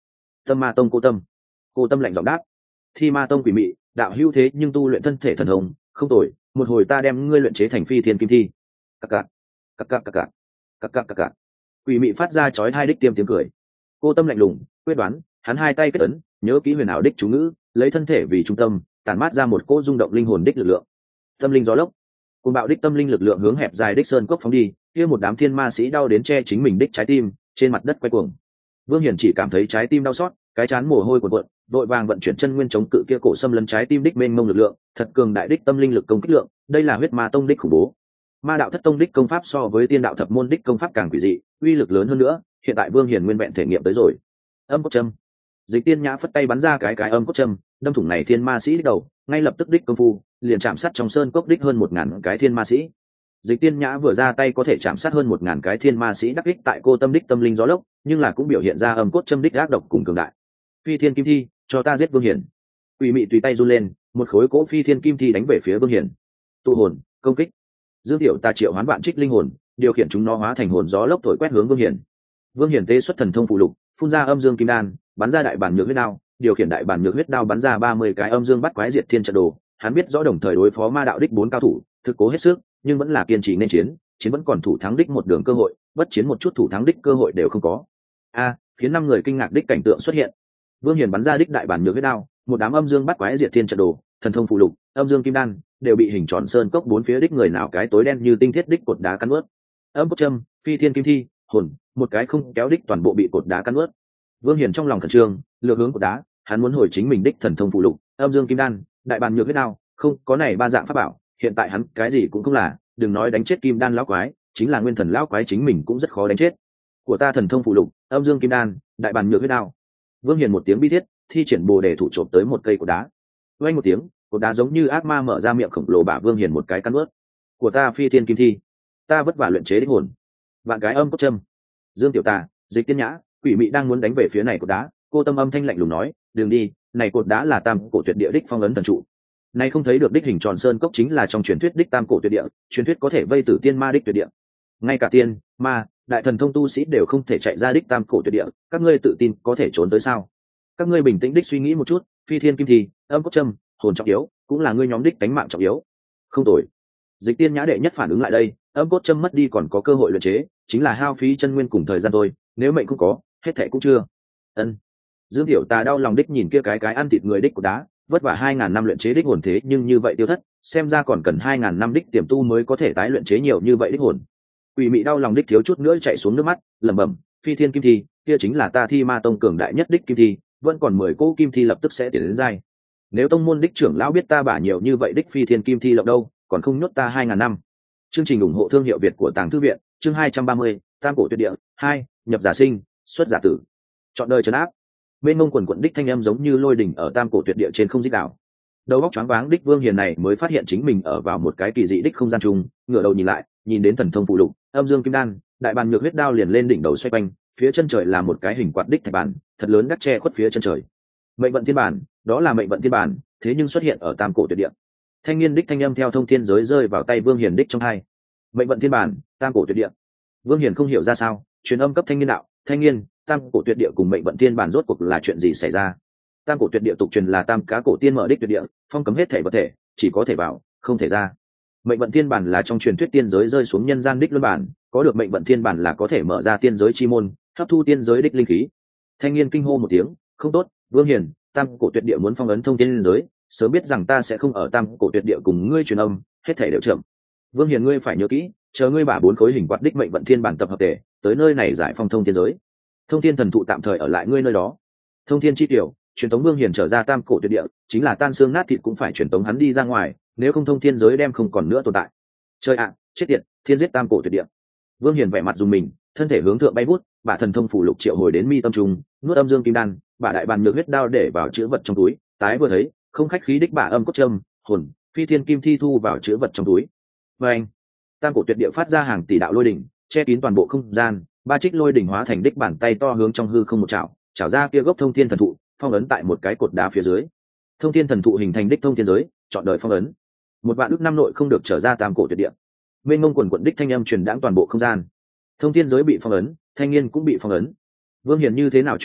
Tâm Ma Tông cô Tâm. Cô Tâm lạnh giọng đáp. Thi Ma Tông quỷ mị, đạo hữu thế nhưng tu luyện thân thể thần hồn, không tồi, một hồi ta đem ngươi luyện chế thành phi thiên kim thi. Cặc cặc, cặc cặc cặc cặc, cặc cặc cặc cặc. Quỷ mị phát ra chói hai đích tiêm tiếng cười. Cô Tâm lạnh lùng quyết đoán, hắn hai tay kết ấn, nhớ kỹ huyền ảo đích chú ngữ, lấy thân thể vì trung tâm, tản mát ra một cỗ rung động linh hồn đích lực lượng. Tâm linh gió lốc, cùng bạo đích tâm linh lực lượng hướng hẹp dài đích sơn cốc phóng đi, kia một đám thiên ma sĩ đau đến che chính mình đích trái tim, trên mặt đất quay cuồng. Vương Hiển chỉ cảm thấy trái tim đau xót, cái chán mồ hôi cuồn cuộn, đội vàng vận chuyển chân nguyên chống cự kia cổ xâm lấn trái tim đích mênh mông lực lượng, thật cường đại đích tâm linh lực công kích lượng, đây là huyết ma tông đích khủng bố. Ma đạo thất tông đích công pháp so với tiên đạo thập môn đích công pháp càng quỷ dị, uy lực lớn hơn nữa, hiện tại Vương Hiển nguyên vẹn thể nghiệm tới rồi. Âm cốt châm. Dịch Tiên Nhã phất tay bắn ra cái cái âm cốt châm, đâm thủng này thiên ma sĩ đích đầu, ngay lập tức đích công phu, liền chạm sát trong sơn cốc đích hơn một ngàn cái thiên ma sĩ. Dịch Tiên Nhã vừa ra tay có thể chạm sát hơn một ngàn cái thiên ma sĩ đắc ích tại cô tâm đích tâm linh gió lốc, nhưng là cũng biểu hiện ra âm cốt châm đích ác độc cùng cường đại. Phi thiên kim thi, cho ta giết Vương Hiển. Quỷ mị tùy tay run lên, một khối cỗ phi thiên kim thi đánh về phía Vương Hiển. Tụ hồn, công kích. Dương Tiểu ta triệu hoán vạn trích linh hồn, điều khiển chúng nó hóa thành hồn gió lốc thổi quét hướng Vương Hiển. Vương Hiển tế xuất thần thông phụ lục, phun ra âm dương kim đan, bắn ra đại bản nhược huyết đao, điều khiển đại bản nhược huyết đao bắn ra ba mươi cái âm dương bắt quái diệt thiên trận đồ. Hắn biết rõ đồng thời đối phó ma đạo đích bốn cao thủ, thực cố hết sức, nhưng vẫn là kiên trì nên chiến, chiến vẫn còn thủ thắng đích một đường cơ hội, bất chiến một chút thủ thắng đích cơ hội đều không có. A, khiến năm người kinh ngạc đích cảnh tượng xuất hiện. Vương Hiển bắn ra đích đại bản nhược huyết đao, một đám âm dương bắt quái diệt thiên trận đồ, thần thông phụ lục, âm dương kim đan, đều bị hình tròn sơn cốc bốn phía đích người nào cái tối đen như tinh thiết đích cột đá cắn nuốt. Âm cốt châm, phi thiên kim thi, hồn, một cái không kéo đích toàn bộ bị cột đá cắn nuốt. Vương Hiển trong lòng khẩn trương, lựa hướng cột đá, hắn muốn hồi chính mình đích thần thông phụ lục, âm dương kim đan, đại bản nhược huyết đao, không, có này ba dạng pháp bảo, hiện tại hắn cái gì cũng không là, đừng nói đánh chết kim đan lão quái, chính là nguyên thần lão quái chính mình cũng rất khó đánh chết. Của ta thần thông phụ lục, âm dương kim đan, đại bản nhược huyết đao. Vương Hiển một tiếng bi thiết, thi triển bồ đề thủ trộm tới một cây cột đá. Vang một tiếng, cột đá giống như ác ma mở ra miệng khổng lồ bả Vương Hiển một cái cắn nuốt. Của ta phi thiên kim thi, ta vất vả luyện chế đích hồn. Vạn cái âm cốt châm. Dương Tiểu Tà, Dịch Tiên Nhã, quỷ mị đang muốn đánh về phía này cột đá, cô tâm âm thanh lạnh lùng nói, "Đừng đi, này cột đá là tam cổ tuyệt địa đích phong ấn thần trụ. Này không thấy được đích hình tròn sơn cốc chính là trong truyền thuyết đích tam cổ tuyệt địa, truyền thuyết có thể vây tử tiên ma đích tuyệt địa. Ngay cả tiên, ma, đại thần thông tu sĩ đều không thể chạy ra đích tam cổ tuyệt địa, các ngươi tự tin có thể trốn tới sao? Các ngươi bình tĩnh đích suy nghĩ một chút, phi thiên kim thi, âm cốt châm, hồn trọng yếu, cũng là ngươi nhóm đích đánh mạng trọng yếu." Không tồi. Dịch Tiên Nhã đệ nhất phản ứng lại đây, âm cốt châm mất đi còn có cơ hội luyện chế, chính là hao phí chân nguyên cùng thời gian thôi, nếu mệnh không có, hết thảy cũng chưa. Ân. Dương Tiểu Tà đau lòng đích nhìn kia cái cái ăn thịt người đích của đá, vất vả hai ngàn năm luyện chế đích hồn thế nhưng như vậy tiêu thất, xem ra còn cần hai ngàn năm đích tiềm tu mới có thể tái luyện chế nhiều như vậy đích hồn. Quỷ mị đau lòng đích thiếu chút nữa chạy xuống nước mắt, lẩm bẩm, phi thiên kim thi, kia chính là ta Thi Ma tông cường đại nhất đích kim thi, vẫn còn mười cỗ kim thi lập tức sẽ tiến đến giai. Nếu tông môn đích trưởng lão biết ta bả nhiều như vậy đích phi thiên kim thi lộng đâu, còn không nhốt ta hai ngàn năm. Chương trình ủng hộ thương hiệu Việt của Tàng Thư viện, chương hai trăm ba mươi, Tam cổ tuyệt địa, hai, nhập giả sinh, xuất giả tử. Chọn đời trấn áp. Bên mông quần quận đích thanh âm giống như lôi đỉnh ở tam cổ tuyệt địa trên không dích đảo. Đầu óc choáng váng đích Vương Hiền này mới phát hiện chính mình ở vào một cái kỳ dị đích không gian chung, ngửa đầu nhìn lại, nhìn đến thần thông phụ lục, âm dương kim đan, đại bàn nhược huyết đao liền lên đỉnh đầu xoay quanh, phía chân trời là một cái hình quạt đích thạch bàn, thật lớn đắc che khuất phía chân trời. Mệnh vận thiên bản, đó là mệnh vận thiên bản, thế nhưng xuất hiện ở tam cổ tuyệt địa. Thanh niên đích thanh âm theo thông thiên giới rơi vào tay Vương Hiền đích trong hai. Mệnh vận thiên bản, tam cổ tuyệt địa. Vương Hiền không hiểu ra sao, truyền âm cấp thanh niên đạo, thanh niên, tam cổ tuyệt địa cùng mệnh vận thiên bản rốt cuộc là chuyện gì xảy ra? Tam cổ tuyệt địa tục truyền là tam cá cổ tiên mở đích tuyệt địa, phong cấm hết thể vật thể, chỉ có thể vào, không thể ra. Mệnh vận thiên bản là trong truyền thuyết tiên giới rơi xuống nhân gian đích luân bản, có được mệnh vận thiên bản là có thể mở ra tiên giới chi môn, hấp thu tiên giới đích linh khí. Thanh niên kinh hô một tiếng, không tốt, Vương Hiền, tam cổ tuyệt địa muốn phong ấn thông tiên giới, sớm biết rằng ta sẽ không ở tam cổ tuyệt địa cùng ngươi truyền âm, hết thể đều chậm. Vương Hiền ngươi phải nhớ kỹ, chờ ngươi bả bốn khối hình quạt đích mệnh vận thiên bản tập hợp thể, tới nơi này giải phong thông tiên giới. Thông thiên thần thụ tạm thời ở lại ngươi nơi đó. Thông thiên chi tiểu, truyền tống Vương Hiền trở ra tam cổ tuyệt địa, chính là tan xương nát thịt cũng phải truyền tống hắn đi ra ngoài, nếu không thông thiên giới đem không còn nữa tồn tại. Chơi ạ, chết tiệt, thiên giết tam cổ tuyệt địa. Vương Hiền vẻ mặt dùng mình, thân thể hướng thượng bay vút, bả thần thông phủ lục triệu hồi đến mi tâm trung, nuốt âm dương kim đan, bả đại bàn nhược huyết đao để vào chữ vật trong túi, tái vừa thấy, không khách khí đích bả âm cốt châm, hồn, phi thiên kim thi thu vào chữ vật trong túi. Và anh, tam cổ tuyệt địa phát ra hàng tỷ đạo lôi đỉnh, che kín toàn bộ không gian, ba trích lôi đỉnh hóa thành đích bàn tay to hướng trong hư không một chảo, chảo ra kia gốc thông thiên thần thụ, phong ấn tại một cái cột đá phía dưới. Thông thiên thần thụ hình thành đích thông thiên giới, chọn đời phong ấn. Một vạn ước năm nội không được trở ra tam cổ tuyệt địa. Mênh mông quần quận đích thanh âm truyền đãng toàn bộ không gian. Thông thiên giới bị phong ấn, thanh niên cũng bị phong ấn. Vương Hiền như thế nào truyền âm,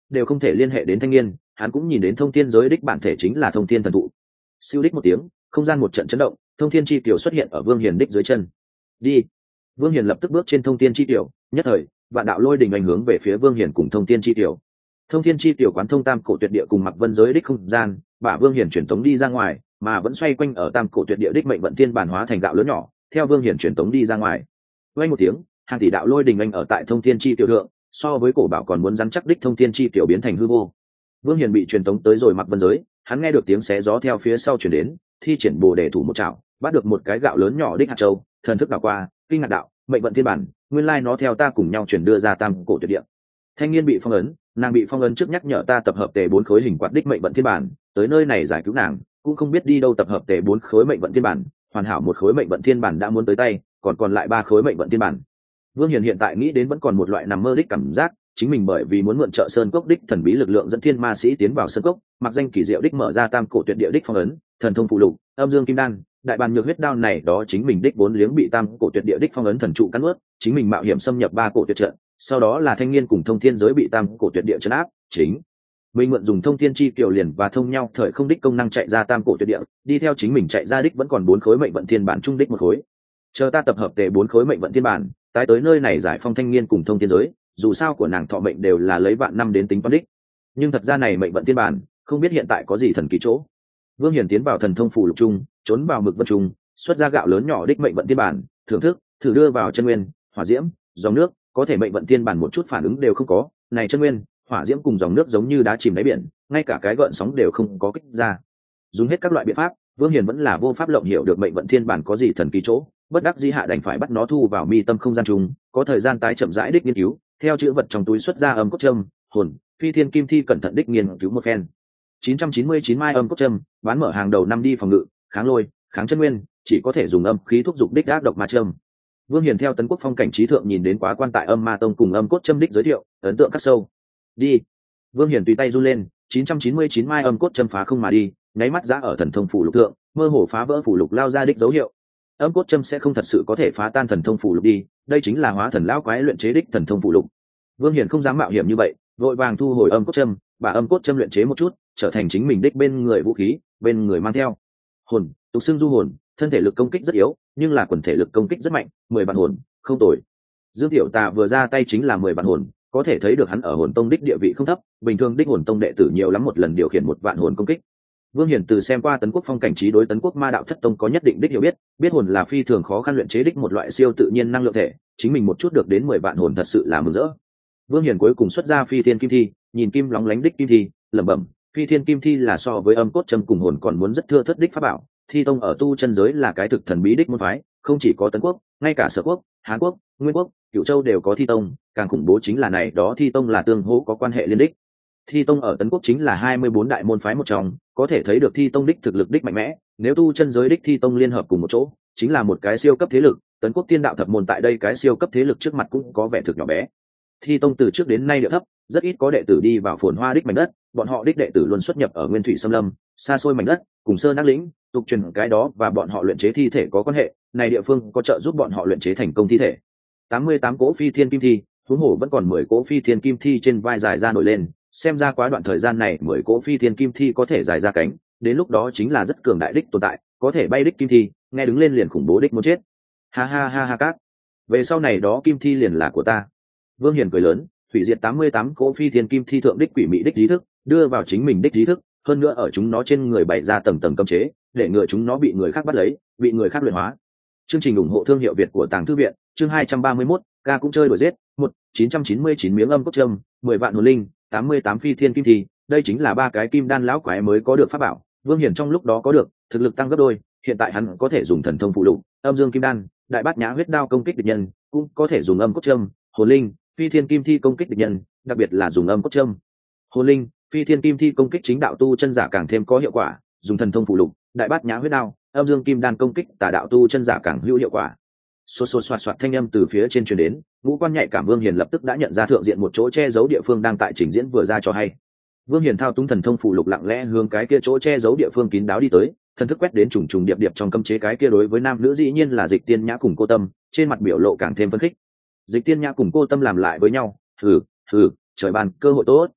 đều không thể liên hệ đến thanh niên. Hắn cũng nhìn đến thông thiên giới đích bản thể chính là thông thiên thần thụ. Siêu đích một tiếng, không gian một trận chấn động, thông thiên chi tiểu xuất hiện ở Vương Hiền đích dưới chân. Đi. Vương Hiền lập tức bước trên thông thiên chi tiểu, nhất thời vạn đạo lôi đình ảnh hướng về phía Vương Hiền cùng thông thiên chi tiểu. Thông thiên chi tiểu quán thông tam cổ tuyệt địa cùng mặc vân giới đích không gian, bả Vương Hiền truyền tống đi ra ngoài, mà vẫn xoay quanh ở tam cổ tuyệt địa đích mệnh vận thiên bản hóa thành gạo lớn nhỏ, theo Vương Hiền truyền tống đi ra ngoài. Vang một tiếng, hàng tỷ đạo lôi đình anh ở tại thông thiên chi tiểu thượng, so với cổ bảo còn muốn rắn chắc đích thông thiên chi tiểu biến thành hư vô. Vương Hiền bị truyền tống tới rồi mặc vân giới, hắn nghe được tiếng xé gió theo phía sau truyền đến, thi triển bồ đề thủ một chảo, bắt được một cái gạo lớn nhỏ đích hạt châu, thần thức đảo qua, kinh ngạc đạo, mệnh vận thiên bản, nguyên lai nó theo ta cùng nhau chuyển đưa ra tam cổ tuyệt địa. Thanh niên bị phong ấn, nàng bị phong ấn trước nhắc nhở ta tập hợp tề bốn khối hình quạt đích mệnh vận thiên bản, tới nơi này giải cứu nàng, cũng không biết đi đâu tập hợp tề bốn khối mệnh vận thiên bản, hoàn hảo một khối mệnh vận thiên bản đã muốn tới tay, còn còn lại ba khối mệnh vận thiên bản. Vương Hiền hiện tại nghĩ đến vẫn còn một loại nằm mơ đích cảm giác, chính mình bởi vì muốn mượn trợ sơn cốc đích thần bí lực lượng dẫn thiên ma sĩ tiến vào sơn cốc, mặc danh kỳ diệu đích mở ra tam cổ tuyệt địa đích phong ấn, thần thông phụ lục, âm dương kim đan, đại bàn nhược huyết đao này đó chính mình đích bốn liếng bị tam cổ tuyệt địa đích phong ấn thần trụ cắn nuốt, chính mình mạo hiểm xâm nhập ba cổ tuyệt trận, sau đó là thanh niên cùng thông thiên giới bị tam cổ tuyệt địa trấn áp, chính mình mượn dùng thông thiên chi kiều liền và thông nhau thời không đích công năng chạy ra tam cổ tuyệt địa, đi theo chính mình chạy ra đích vẫn còn bốn khối mệnh vận thiên bản trung đích một khối. Chờ ta tập hợp tề bốn khối mệnh vận thiên bản, tái tới nơi này giải phong thanh niên cùng thông thiên giới, dù sao của nàng thọ mệnh đều là lấy vạn năm đến tính toán đích, nhưng thật ra này mệnh vận thiên bản không biết hiện tại có gì thần kỳ chỗ. Vương Hiền tiến vào thần thông phủ lục trung, trốn vào mực vân trung, xuất ra gạo lớn nhỏ đích mệnh vận thiên bản, thưởng thức, thử đưa vào chân nguyên, hỏa diễm, dòng nước, có thể mệnh vận thiên bản một chút phản ứng đều không có, này chân nguyên, hỏa diễm cùng dòng nước giống như đá chìm đáy biển, ngay cả cái gợn sóng đều không có kích ra. Dùng hết các loại biện pháp, Vương Hiền vẫn là vô pháp lộng hiểu được mệnh vận thiên bản có gì thần kỳ chỗ, bất đắc dĩ hạ đành phải bắt nó thu vào mi tâm không gian trung, có thời gian tái chậm rãi đích nghiên cứu, theo chữ vật trong túi xuất ra âm cốt châm, hồn, phi thiên kim thi cẩn thận đích nghiên cứu một phen. chín trăm chín mươi chín mai âm cốt châm, bán mở hàng đầu năm đi phòng ngự, kháng lôi, kháng chân nguyên, chỉ có thể dùng âm khí thúc dục đích ác độc ma châm. Vương Hiền theo Tấn Quốc phong cảnh trí thượng nhìn đến quá quan tại âm ma tông cùng âm cốt châm đích giới thiệu, ấn tượng khắc sâu. Đi. Vương Hiền tùy tay run lên, chín trăm chín mươi chín mai âm cốt châm phá không mà đi, nháy mắt giã ở thần thông phủ lục thượng, mơ hồ phá vỡ phủ lục lao ra đích dấu hiệu. Âm cốt châm sẽ không thật sự có thể phá tan thần thông phủ lục đi, đây chính là hóa thần lão quái luyện chế đích thần thông phủ lục. Vương Hiền không dám mạo hiểm như vậy, vội vàng thu hồi âm cốt châm,把âm cốt châm luyện chế một chút, trở thành chính mình đích bên người vũ khí, bên người mang theo. Hồn, tục xưng du hồn, thân thể lực công kích rất yếu, nhưng là quần thể lực công kích rất mạnh, mười vạn hồn, không tồi. Dương Tiểu Tà vừa ra tay chính là mười vạn hồn, có thể thấy được hắn ở hồn tông đích địa vị không thấp, bình thường đích hồn tông đệ tử nhiều lắm một lần điều khiển một vạn hồn công kích. Vương Hiền từ xem qua Tấn Quốc phong cảnh trí đối Tấn Quốc ma đạo thất tông có nhất định đích hiểu biết, biết hồn là phi thường khó khăn luyện chế đích một loại siêu tự nhiên năng lượng thể, chính mình một chút được đến mười vạn hồn thật sự là mừng rỡ. Vương Hiền cuối cùng xuất ra phi thiên kim thi, nhìn kim lóng lánh đích kim thi, lẩm bẩm, phi thiên kim thi là so với âm cốt châm cùng hồn còn muốn rất thưa thất đích pháp bảo, thi tông ở tu chân giới là cái thực thần bí đích môn phái, không chỉ có Tấn Quốc, ngay cả Sở Quốc, Hán Quốc, Nguyên Quốc, Cửu Châu đều có thi tông, càng khủng bố chính là này đó thi tông là tương hỗ có quan hệ liên đích. Thi tông ở Tấn Quốc chính là hai mươi bốn đại môn phái một trong, có thể thấy được thi tông đích thực lực đích mạnh mẽ, nếu tu chân giới đích thi tông liên hợp cùng một chỗ, chính là một cái siêu cấp thế lực, Tấn Quốc Tiên đạo thập môn tại đây cái siêu cấp thế lực trước mặt cũng có vẻ thực nhỏ bé. Thi tông từ trước đến nay địa thấp, rất ít có đệ tử đi vào phồn hoa đích mảnh đất, bọn họ đích đệ tử luôn xuất nhập ở nguyên thủy xâm lâm, xa xôi mảnh đất, cùng sơn ác lĩnh, tục truyền cái đó và bọn họ luyện chế thi thể có quan hệ, này địa phương có trợ giúp bọn họ luyện chế thành công thi thể. tám mươi tám cỗ phi thiên kim thi, huống hồ vẫn còn mười cỗ phi thiên kim thi trên vai dài ra nổi lên, xem ra quá đoạn thời gian này mười cỗ phi thiên kim thi có thể dài ra cánh, đến lúc đó chính là rất cường đại đích tồn tại, có thể bay đích kim thi, nghe đứng lên liền khủng bố đích muốn chết. Ha ha ha ha các. Về sau này đó kim thi liền là của ta. Vương Hiền cười lớn, hủy diệt tám mươi tám cỗ phi thiên kim thi thượng đích quỷ mị đích trí thức, đưa vào chính mình đích trí thức, hơn nữa ở chúng nó trên người bày ra tầng tầng cấm chế, để ngừa chúng nó bị người khác bắt lấy, bị người khác luyện hóa. Chương trình ủng hộ thương hiệu Việt của Tàng Thư viện, chương hai trăm ba mươi mốt, ca cũng chơi đuổi giết, một chín trăm chín mươi chín miếng âm cốt châm, mười vạn hồn linh, tám mươi tám phi thiên kim thi, đây chính là ba cái kim đan lão quái mới có được pháp bảo, Vương Hiền trong lúc đó có được, thực lực tăng gấp đôi, hiện tại hắn có thể dùng thần thông phụ lục, âm dương kim đan, đại bát nhã huyết đao công kích địch nhân, cũng có thể dùng âm cốt châm, hồn linh, phi thiên kim thi công kích địch nhân, đặc biệt là dùng âm cốt châm, hồn linh, phi thiên kim thi công kích chính đạo tu chân giả càng thêm có hiệu quả, dùng thần thông phụ lục, đại bát nhã huyết đao, âm dương kim đan công kích tà đạo tu chân giả càng hữu hiệu quả. Xô xô xoạt xoạt thanh âm từ phía trên truyền đến, ngũ quan nhạy cảm Vương Hiền lập tức đã nhận ra thượng diện một chỗ che giấu địa phương đang tại trình diễn vừa ra cho hay. Vương Hiền thao túng thần thông phụ lục lặng lẽ hướng cái kia chỗ che giấu địa phương kín đáo đi tới, thần thức quét đến trùng trùng điệp điệp trong cấm chế cái kia đối với nam nữ dĩ nhiên là Dịch Tiên Nhã cùng Cô Tâm, trên mặt biểu lộ càng thêm phấn khích. Dịch Tiên Nhã cùng Cô Tâm làm lại với nhau, hừ, hừ, trời ban cơ hội tốt.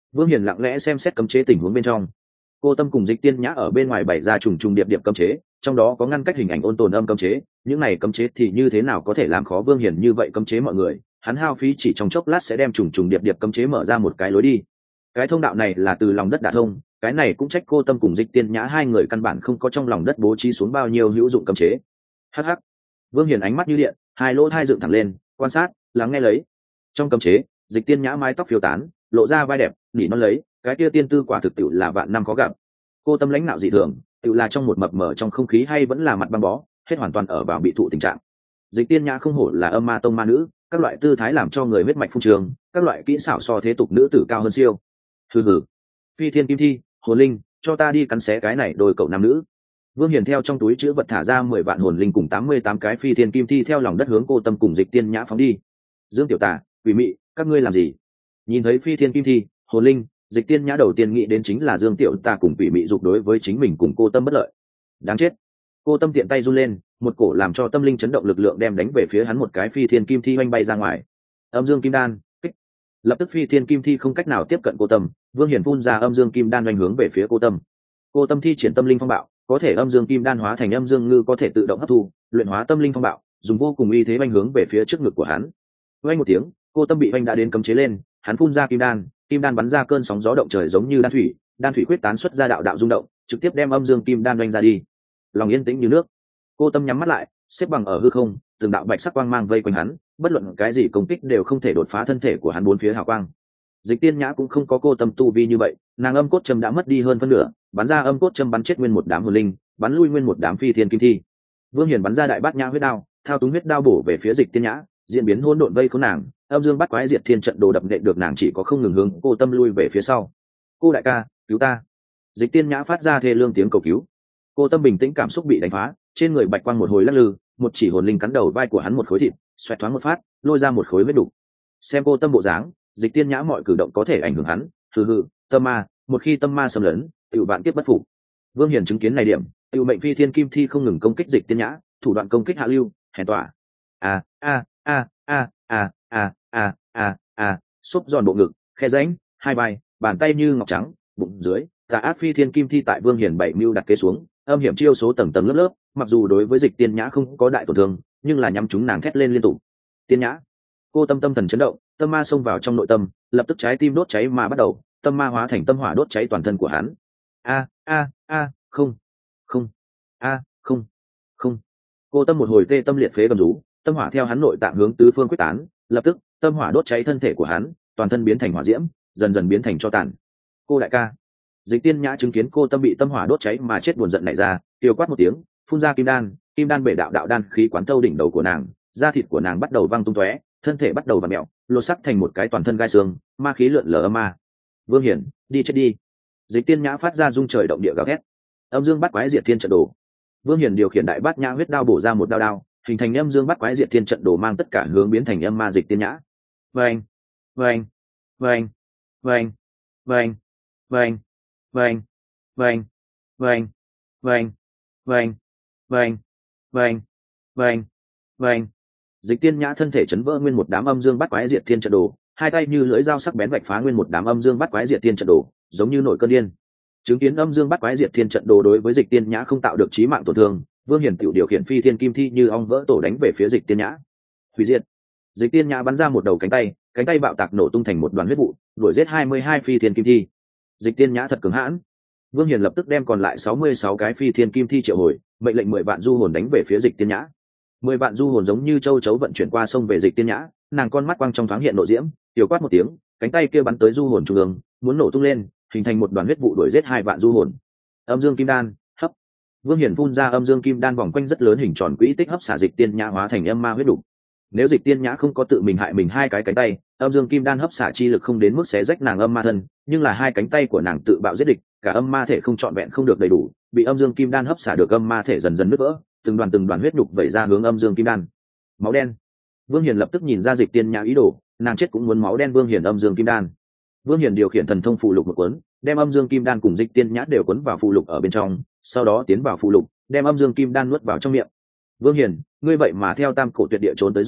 Vương Hiền lặng lẽ xem xét cấm chế tình huống bên trong. Cô Tâm cùng Dịch Tiên Nhã ở bên ngoài bày ra trùng trùng điệp điệp cấm chế, trong đó có ngăn cách hình ảnh ôn tồn âm cấm chế, những này cấm chế thì như thế nào có thể làm khó Vương Hiền như vậy cấm chế mọi người, hắn hao phí chỉ trong chốc lát sẽ đem trùng trùng điệp điệp cấm chế mở ra một cái lối đi. Cái thông đạo này là từ lòng đất đả thông, cái này cũng trách Cô Tâm cùng Dịch Tiên Nhã hai người căn bản không có trong lòng đất bố trí xuống bao nhiêu hữu dụng cấm chế. Hắc hắc. Vương Hiền ánh mắt như điện, hai lỗ tai dựng thẳng lên, quan sát, lắng nghe lấy. Trong cấm chế, Dịch Tiên Nhã mái tóc phiêu tán, lộ ra vai đẹp, nỉ non lấy, cái kia tiên tư quả thực tiệu là vạn năm khó gặp. Cô Tâm lãnh nạo dị thường, tiệu là trong một mập mờ trong không khí hay vẫn là mặt băng bó, hết hoàn toàn ở vào bị thụ tình trạng. Dịch Tiên Nhã không hổ là âm ma tông ma nữ, các loại tư thái làm cho người huyết mạch phun trường, các loại kỹ xảo so thế tục nữ tử cao hơn siêu. Hừ hừ. Phi Thiên Kim Thi, hồn linh, cho ta đi cắn xé cái này đôi cậu nam nữ. Vương Hiền theo trong túi chữ vật thả ra mười vạn hồn linh cùng tám mươi tám cái Phi Thiên Kim Thi theo lòng đất hướng Cô Tâm cùng Dịch Tiên Nhã phóng đi. Dương Tiểu Tả, Quỷ Mị, các ngươi làm gì? Nhìn thấy Phi Thiên Kim Thi, hồn linh, Dịch Tiên Nhã đầu tiên nghĩ đến chính là Dương Tiểu Tả cùng Quỷ Mị dục đối với chính mình cùng Cô Tâm bất lợi. Đáng chết. Cô Tâm tiện tay run lên, một cổ làm cho tâm linh chấn động lực lượng đem đánh về phía hắn một cái Phi Thiên Kim Thi oanh bay ra ngoài. Âm Dương Kim Đan, kích. Lập tức Phi Thiên Kim Thi không cách nào tiếp cận Cô Tâm, Vương Hiền phun ra Âm Dương Kim Đan oanh hướng về phía Cô Tâm. Cô Tâm thi triển tâm linh phong bạo, có thể Âm Dương Kim Đan hóa thành Âm Dương Ngư có thể tự động hấp thu, luyện hóa tâm linh phong bạo, dùng vô cùng uy thế oanh hướng về phía trước ngực của hắn. Oanh một tiếng, Cô Tâm bị oanh đã đến cấm chế lên, hắn phun ra kim đan, kim đan bắn ra cơn sóng gió động trời giống như đan thủy, đan thủy quyết tán xuất ra đạo đạo rung động, trực tiếp đem Âm Dương Kim Đan oanh ra đi. Lòng yên tĩnh như nước. Cô Tâm nhắm mắt lại, xếp bằng ở hư không, từng đạo bạch sắc quang mang vây quanh hắn, bất luận cái gì công kích đều không thể đột phá thân thể của hắn bốn phía hào quang. Dịch Tiên Nhã cũng không có Cô Tâm tu vi như vậy, nàng âm cốt châm đã mất đi hơn phân nửa, bắn ra âm cốt châm bắn chết nguyên một đám hồn linh, bắn lui nguyên một đám Phi Thiên Kim Thi. Vương Hiền bắn ra đại bát nhã huyết đao, thao túng huyết đao bổ về phía Dịch Tiên Nhã, diễn biến hỗn độn vây khốn nàng, Âm Dương Bát Quái Diệt Thiên trận đồ đập nện được nàng chỉ có không ngừng hướng Cô Tâm lui về phía sau. Cô đại ca, cứu ta! Dịch Tiên Nhã phát ra thê lương tiếng cầu cứu. Cô Tâm bình tĩnh cảm xúc bị đánh phá, trên người bạch quang một hồi lắc lư, một chỉ hồn linh cắn đầu vai của hắn một khối thịt, xoẹt thoáng một phát, lôi ra một khối vết đục. Xem Cô Tâm bộ dáng, Dịch Tiên Nhã mọi cử động có thể ảnh hưởng hắn, hừ hừ, tâm ma, một khi tâm ma xâm lấn, tiểu vạn kiếp bất phục. Vương Hiền chứng kiến này điểm, tiểu mệnh Phi Thiên Kim Thi không ngừng công kích Dịch Tiên Nhã, thủ đoạn công kích hạ lưu, hèn tỏa. A a a a a a a a a, xúc giòn bộ ngực, khe rãnh, hai vai, bàn tay như ngọc trắng, bụng dưới, tà ác Phi Thiên Kim Thi tại Vương Hiền bảy mưu đặt kế xuống, âm hiểm chiêu số tầng tầng lớp lớp, mặc dù đối với Dịch Tiên Nhã không có đại tổn thương, nhưng là nhắm chúng nàng thét lên liên tục. Tiên Nhã, Cô Tâm tâm thần chấn động, tâm ma xông vào trong nội tâm, lập tức trái tim đốt cháy mà bắt đầu, tâm ma hóa thành tâm hỏa đốt cháy toàn thân của hắn. A a a, không, không, a không, không. Cô Tâm một hồi tê tâm liệt phế gầm rú, tâm hỏa theo hắn nội tạng hướng tứ phương quyết tán, lập tức tâm hỏa đốt cháy thân thể của hắn, toàn thân biến thành hỏa diễm, dần dần biến thành tro tàn. Cô đại ca. Dịch Tiên Nhã chứng kiến Cô Tâm bị tâm hỏa đốt cháy mà chết buồn giận nảy ra, kêu quát một tiếng, phun ra kim đan, kim đan bể đạo đạo đan khí quán thâu đỉnh đầu của nàng, da thịt của nàng bắt đầu văng tung tóe, thân thể bắt đầu vặn mèo, lột sắc thành một cái toàn thân gai xương, ma khí lượn lờ âm ma. Vương Hiển, đi chết đi. Dịch Tiên Nhã phát ra rung trời động địa gào thét. Âm Dương Bát Quái Diệt Thiên trận đồ. Vương Hiển điều khiển đại bát nhã huyết đao bổ ra một đao đao, hình thành Âm Dương Bát Quái Diệt Thiên trận đồ mang tất cả hướng biến thành âm ma Dịch Tiên Nhã. Vâng, vâng, vâng, vâng, vâng, vâng, vâng, vâng, vâng, vâng, vâng, vâng, vâng, vâng, vâng. Dịch Tiên Nhã thân thể chấn vỡ nguyên một đám Âm Dương Bát Quái Diệt Thiên trận đồ, hai tay như lưỡi dao sắc bén vạch phá nguyên một đám Âm Dương Bát Quái Diệt Thiên trận đồ, giống như nổi cơn điên. Chứng kiến Âm Dương Bát Quái Diệt Thiên trận đồ đối với Dịch Tiên Nhã không tạo được chí mạng tổn thương, Vương Hiển tiểu điều khiển Phi Thiên Kim Thi như ong vỡ tổ đánh về phía Dịch Tiên Nhã. Hủy diệt. Dịch Tiên Nhã bắn ra một đầu cánh tay, cánh tay bạo tạc nổ tung thành một đoàn huyết vụ, đuổi giết hai mươi hai Phi Thiên Kim Thi. Dịch Tiên Nhã thật cứng hãn. Vương Hiển lập tức đem còn lại sáu mươi sáu cái Phi Thiên Kim Thi triệu hồi, mệnh lệnh mười vạn du hồn đánh về phía Dịch Tiên Nhã. Mười vạn du hồn giống như châu chấu vận chuyển qua sông về Dịch Tiên Nhã, nàng con mắt quang trong thoáng hiện nộ diễm, tiểu quát một tiếng, cánh tay kia bắn tới du hồn trung ương, muốn nổ tung lên, hình thành một đoàn huyết vụ đuổi giết hai vạn du hồn. Âm Dương Kim Đan, hấp. Vương Hiển phun ra Âm Dương Kim Đan vòng quanh rất lớn hình tròn quỹ tích hấp xả Dịch Tiên Nhã hóa thành âm ma huyết đủ. Nếu Dịch Tiên Nhã không có tự mình hại mình hai cái cánh tay, Âm Dương Kim Đan hấp xả chi lực không đến mức xé rách nàng âm ma thân, nhưng là hai cánh tay của nàng tự bạo giết địch, cả âm ma thể không trọn vẹn không được đầy đủ, bị Âm Dương Kim Đan hấp xả được âm ma thể dần dần nứt vỡ, từng đoàn từng đoàn huyết nhục vẩy ra hướng Âm Dương Kim Đan. Máu đen. Vương Hiển lập tức nhìn ra Dịch Tiên Nhã ý đồ, nàng chết cũng muốn máu đen Vương Hiển Âm Dương Kim Đan. Vương Hiển điều khiển thần thông phù lục một cuốn, đem Âm Dương Kim Đan cùng Dịch Tiên Nhã đều cuốn vào phù lục ở bên trong, sau đó tiến vào phù lục, đem Âm Dương Kim Đan nuốt vào trong miệng. Vương Hiển, ngươi vậy mà theo Tam Cổ Tuyệt Địa trốn tới rồi,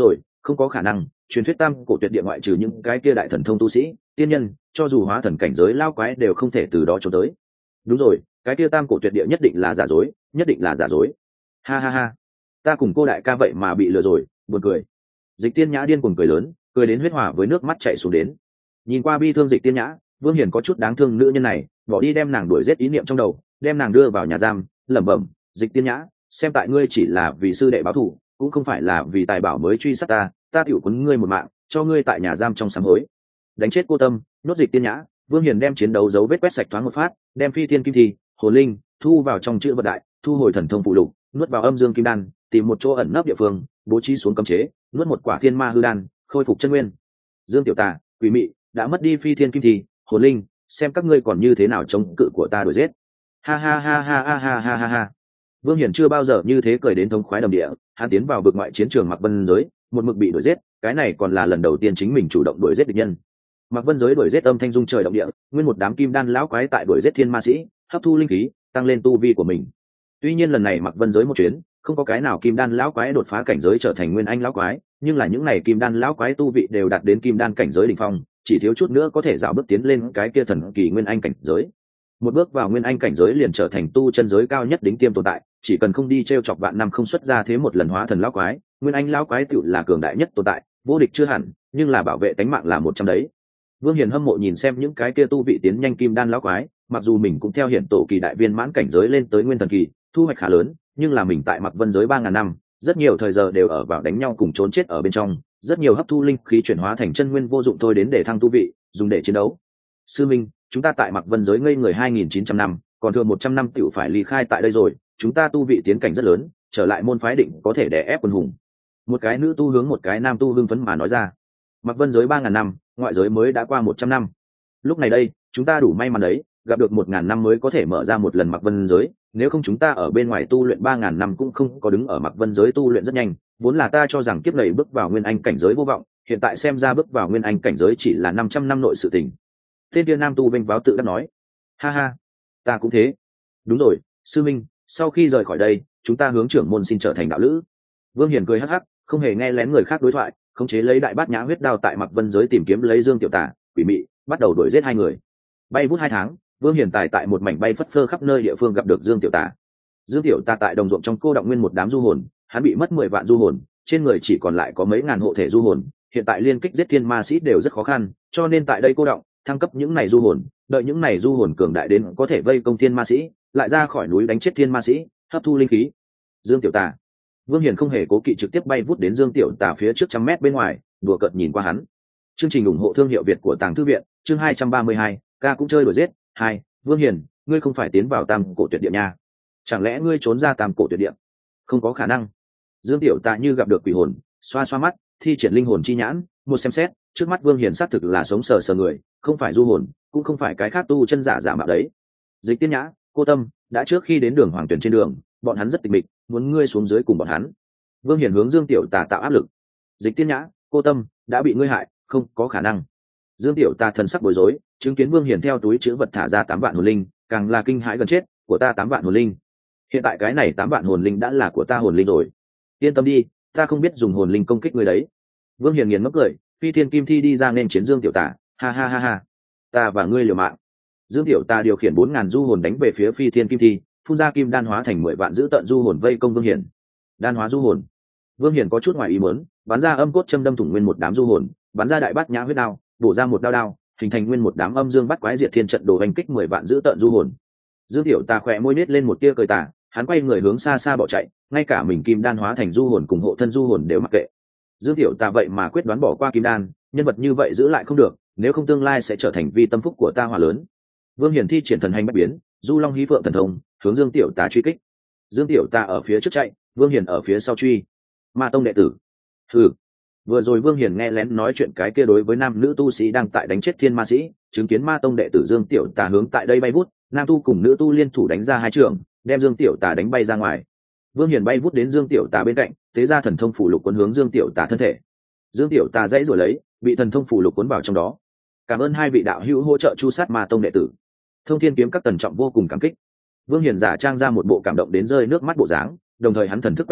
Không có khả năng, truyền thuyết tam cổ tuyệt địa ngoại trừ những cái kia đại thần thông tu sĩ tiên nhân, cho dù hóa thần cảnh giới lao quái đều không thể từ đó trốn tới. Đúng rồi, cái kia tam cổ tuyệt địa nhất định là giả dối, nhất định là giả dối. Ha ha ha, ta cùng cô đại ca vậy mà bị lừa rồi, buồn cười. Dịch Tiên Nhã điên cuồng cười lớn, cười đến huyết hỏa với nước mắt chảy xuống đến. Nhìn qua bi thương Dịch Tiên Nhã, Vương Hiền có chút đáng thương nữ nhân này, bỏ đi đem nàng đuổi giết ý niệm trong đầu, đem nàng đưa vào nhà giam, lẩm bẩm, Dịch Tiên Nhã, xem tại ngươi chỉ là vì sư đệ báo thù, cũng không phải là vì tài bảo mới truy sát ta, ta tiểu quấn ngươi một mạng, cho ngươi tại nhà giam trong sám hối. Đánh chết cô tâm, nhốt Dịch Tiên Nhã, Vương Hiền đem chiến đấu dấu vết quét sạch thoáng một phát, đem phi thiên kim thi, hồn linh thu vào trong chữ vật đại, thu hồi thần thông phụ lục, nuốt vào âm dương kim đan, tìm một chỗ ẩn nấp địa phương, bố trí xuống cấm chế, nuốt một quả thiên ma hư đan, khôi phục chân nguyên. Dương Tiểu Tà, quỷ mị, đã mất đi phi thiên kim thi, hồn linh, xem các ngươi còn như thế nào chống cự của ta đuổi giết. Ha ha ha ha ha ha ha ha ha. Vương Hiển chưa bao giờ như thế cười đến thống khoái đầm địa, hắn tiến vào vực ngoại chiến trường Mạc Vân Giới, một mực bị đuổi giết, cái này còn là lần đầu tiên chính mình chủ động đuổi giết địch nhân. Mạc Vân Giới đuổi giết âm thanh dung trời động địa, nguyên một đám kim đan lão quái tại đuổi giết thiên ma sĩ, hấp thu linh khí, tăng lên tu vi của mình. Tuy nhiên lần này Mạc Vân Giới một chuyến, không có cái nào kim đan lão quái đột phá cảnh giới trở thành nguyên anh lão quái, nhưng là những này kim đan lão quái tu vị đều đạt đến kim đan cảnh giới đỉnh phong, chỉ thiếu chút nữa có thể dạo bước tiến lên cái kia thần kỳ nguyên anh cảnh giới. Một bước vào nguyên anh cảnh giới liền trở thành tu chân giới cao nhất đỉnh tiêm tồn tại, chỉ cần không đi treo chọc vạn năm không xuất ra thế một lần hóa thần lão quái, nguyên anh lão quái tựu là cường đại nhất tồn tại, vô địch chưa hẳn, nhưng là bảo vệ tính mạng là một trong đấy. Vương Hiền hâm mộ nhìn xem những cái kia tu vị tiến nhanh kim đan lão quái, mặc dù mình cũng theo hiển tổ kỳ đại viên mãn cảnh giới lên tới nguyên thần kỳ, thu hoạch khá lớn, nhưng là mình tại Mạc Vân Giới ba ngàn năm, rất nhiều thời giờ đều ở vào đánh nhau cùng trốn chết ở bên trong, rất nhiều hấp thu linh khí chuyển hóa thành chân nguyên vô dụng thôi đến để thăng tu vị, dùng để chiến đấu. Sư Minh, chúng ta tại Mạc Vân Giới ngây người hai nghìn chín trăm năm, còn thừa một trăm năm tiểu phải ly khai tại đây rồi, chúng ta tu vị tiến cảnh rất lớn, trở lại môn phái định có thể đè ép quân hùng. Một cái nữ tu hướng một cái nam tu hưng phấn mà nói ra. Mạc Vân Giới ba ngàn năm, ngoại giới mới đã qua một trăm năm. Lúc này đây, chúng ta đủ may mắn đấy, gặp được một ngàn năm mới có thể mở ra một lần Mạc Vân Giới, nếu không chúng ta ở bên ngoài tu luyện ba ngàn năm cũng không có đứng ở Mạc Vân Giới tu luyện rất nhanh, vốn là ta cho rằng kiếp này bước vào nguyên anh cảnh giới vô vọng, hiện tại xem ra bước vào nguyên anh cảnh giới chỉ là năm trăm năm nội sự tình. Tên kia nam tu vênh váo tự đắc nói, ha ha, ta cũng thế. Đúng rồi, sư minh, sau khi rời khỏi đây, chúng ta hướng trưởng môn xin trở thành đạo lữ. Vương Hiền cười hắc hắc, không hề nghe lén người khác đối thoại, khống chế lấy đại bát nhã huyết đao tại Mạc Vân Giới tìm kiếm lấy Dương Tiểu Tà, quỷ mị, bắt đầu đuổi giết hai người. Bay vút hai tháng, Vương Hiền tài tại một mảnh bay phất phơ khắp nơi địa phương gặp được Dương Tiểu Tà. Dương Tiểu Tà tại đồng ruộng trong cô động nguyên một đám du hồn, hắn bị mất mười vạn du hồn, trên người chỉ còn lại có mấy ngàn hộ thể du hồn, hiện tại liên kích giết thiên ma sĩ đều rất khó khăn, cho nên tại đây cô động, thăng cấp những này du hồn, đợi những này du hồn cường đại đến có thể vây công thiên ma sĩ, lại ra khỏi núi đánh chết thiên ma sĩ, hấp thu linh khí. Dương Tiểu Tà, Vương Hiền không hề cố kỵ trực tiếp bay vút đến Dương Tiểu Tà phía trước trăm mét bên ngoài, đùa cợt nhìn qua hắn. Chương trình ủng hộ thương hiệu Việt của Tàng Thư viện, chương hai trăm ba mươi hai, ca cũng chơi đuổi giết. Hai, Vương Hiền, ngươi không phải tiến vào Tam Cổ Tuyệt Địa nha? Chẳng lẽ ngươi trốn ra Tam Cổ Tuyệt Địa? Không có khả năng. Dương Tiểu Tà như gặp được quỷ hồn, xoa xoa mắt, thi triển linh hồn chi nhãn, một xem xét, trước mắt Vương Hiền xác thực là sống sờ sờ người, không phải du hồn, cũng không phải cái khác tu chân giả giả mạo đấy. Dịch Tiên Nhã, Cô Tâm, đã trước khi đến đường Hoàng Tuyển trên đường, bọn hắn rất tịch mịch, muốn ngươi xuống dưới cùng bọn hắn. Vương Hiền hướng Dương Tiểu Tà tạo áp lực. Dịch Tiên Nhã, Cô Tâm, đã bị ngươi hại, không có khả năng. Dương Tiểu Tà thần sắc bối rối, chứng kiến Vương Hiền theo túi chứa vật thả ra tám vạn hồn linh, càng là kinh hãi gần chết, của ta tám vạn hồn linh. Hiện tại cái này tám vạn hồn linh đã là của ta hồn linh rồi. Yên tâm đi, ta không biết dùng hồn linh công kích ngươi đấy. Vương Hiền nghiền ngốc cười, phi thiên kim thi đi ra nên chiến Dương Tiểu Tà, ha ha ha ha. Ta và ngươi liều mạng. Dương Tiểu Tà điều khiển bốn ngàn du hồn đánh về phía phi thiên kim thi, phun ra kim đan hóa thành mười vạn giữ tận du hồn vây công Vương Hiền. Đan hóa du hồn. Vương Hiền có chút ngoài ý muốn, bắn ra âm cốt châm đâm thủng nguyên một đám du hồn, bắn ra đại bát nhã huyết đao, bổ ra một đao đao, hình thành nguyên một đám âm dương bắt quái diệt thiên trận đồ hành kích mười vạn giữ tận du hồn. Dương Tiểu Tà khỏe môi nết lên một tia cười tà, hắn quay người hướng xa xa bỏ chạy, ngay cả mình kim đan hóa thành du hồn cùng hộ thân du hồn đều mặc kệ. Dương Tiểu Tà vậy mà quyết đoán bỏ qua kim đan, nhân vật như vậy giữ lại không được, nếu không tương lai sẽ trở thành vi tâm phúc của ta hỏa lớn. Vương Hiển thi triển thần hành bách biến, du long hí phượng thần thông, hướng Dương Tiểu Tà truy kích. Dương Tiểu Tà ở phía trước chạy, Vương Hiển ở phía sau truy. Ma tông đệ tử. Hừ. Vừa rồi Vương Hiển nghe lén nói chuyện cái kia đối với nam nữ tu sĩ đang tại đánh chết thiên ma sĩ, chứng kiến ma tông đệ tử Dương Tiểu Tà hướng tại đây bay vút, nam tu cùng nữ tu liên thủ đánh ra hai trường, đem Dương Tiểu Tà đánh bay ra ngoài. Vương Hiển bay vút đến Dương Tiểu Tà bên cạnh, tế ra thần thông phủ lục cuốn hướng Dương Tiểu Tà thân thể. Dương Tiểu Tà dãy rồi lấy, bị thần thông phủ lục cuốn vào trong đó. Cảm ơn hai vị đạo hữu hỗ trợ chu sát ma tông đệ tử. Thông Thiên kiếm các tần trọng vô cùng cảm kích. Vương Hiển giả trang ra một bộ cảm động đến rơi nước mắt bộ dáng, đồng thời hắn thần thức quét qua,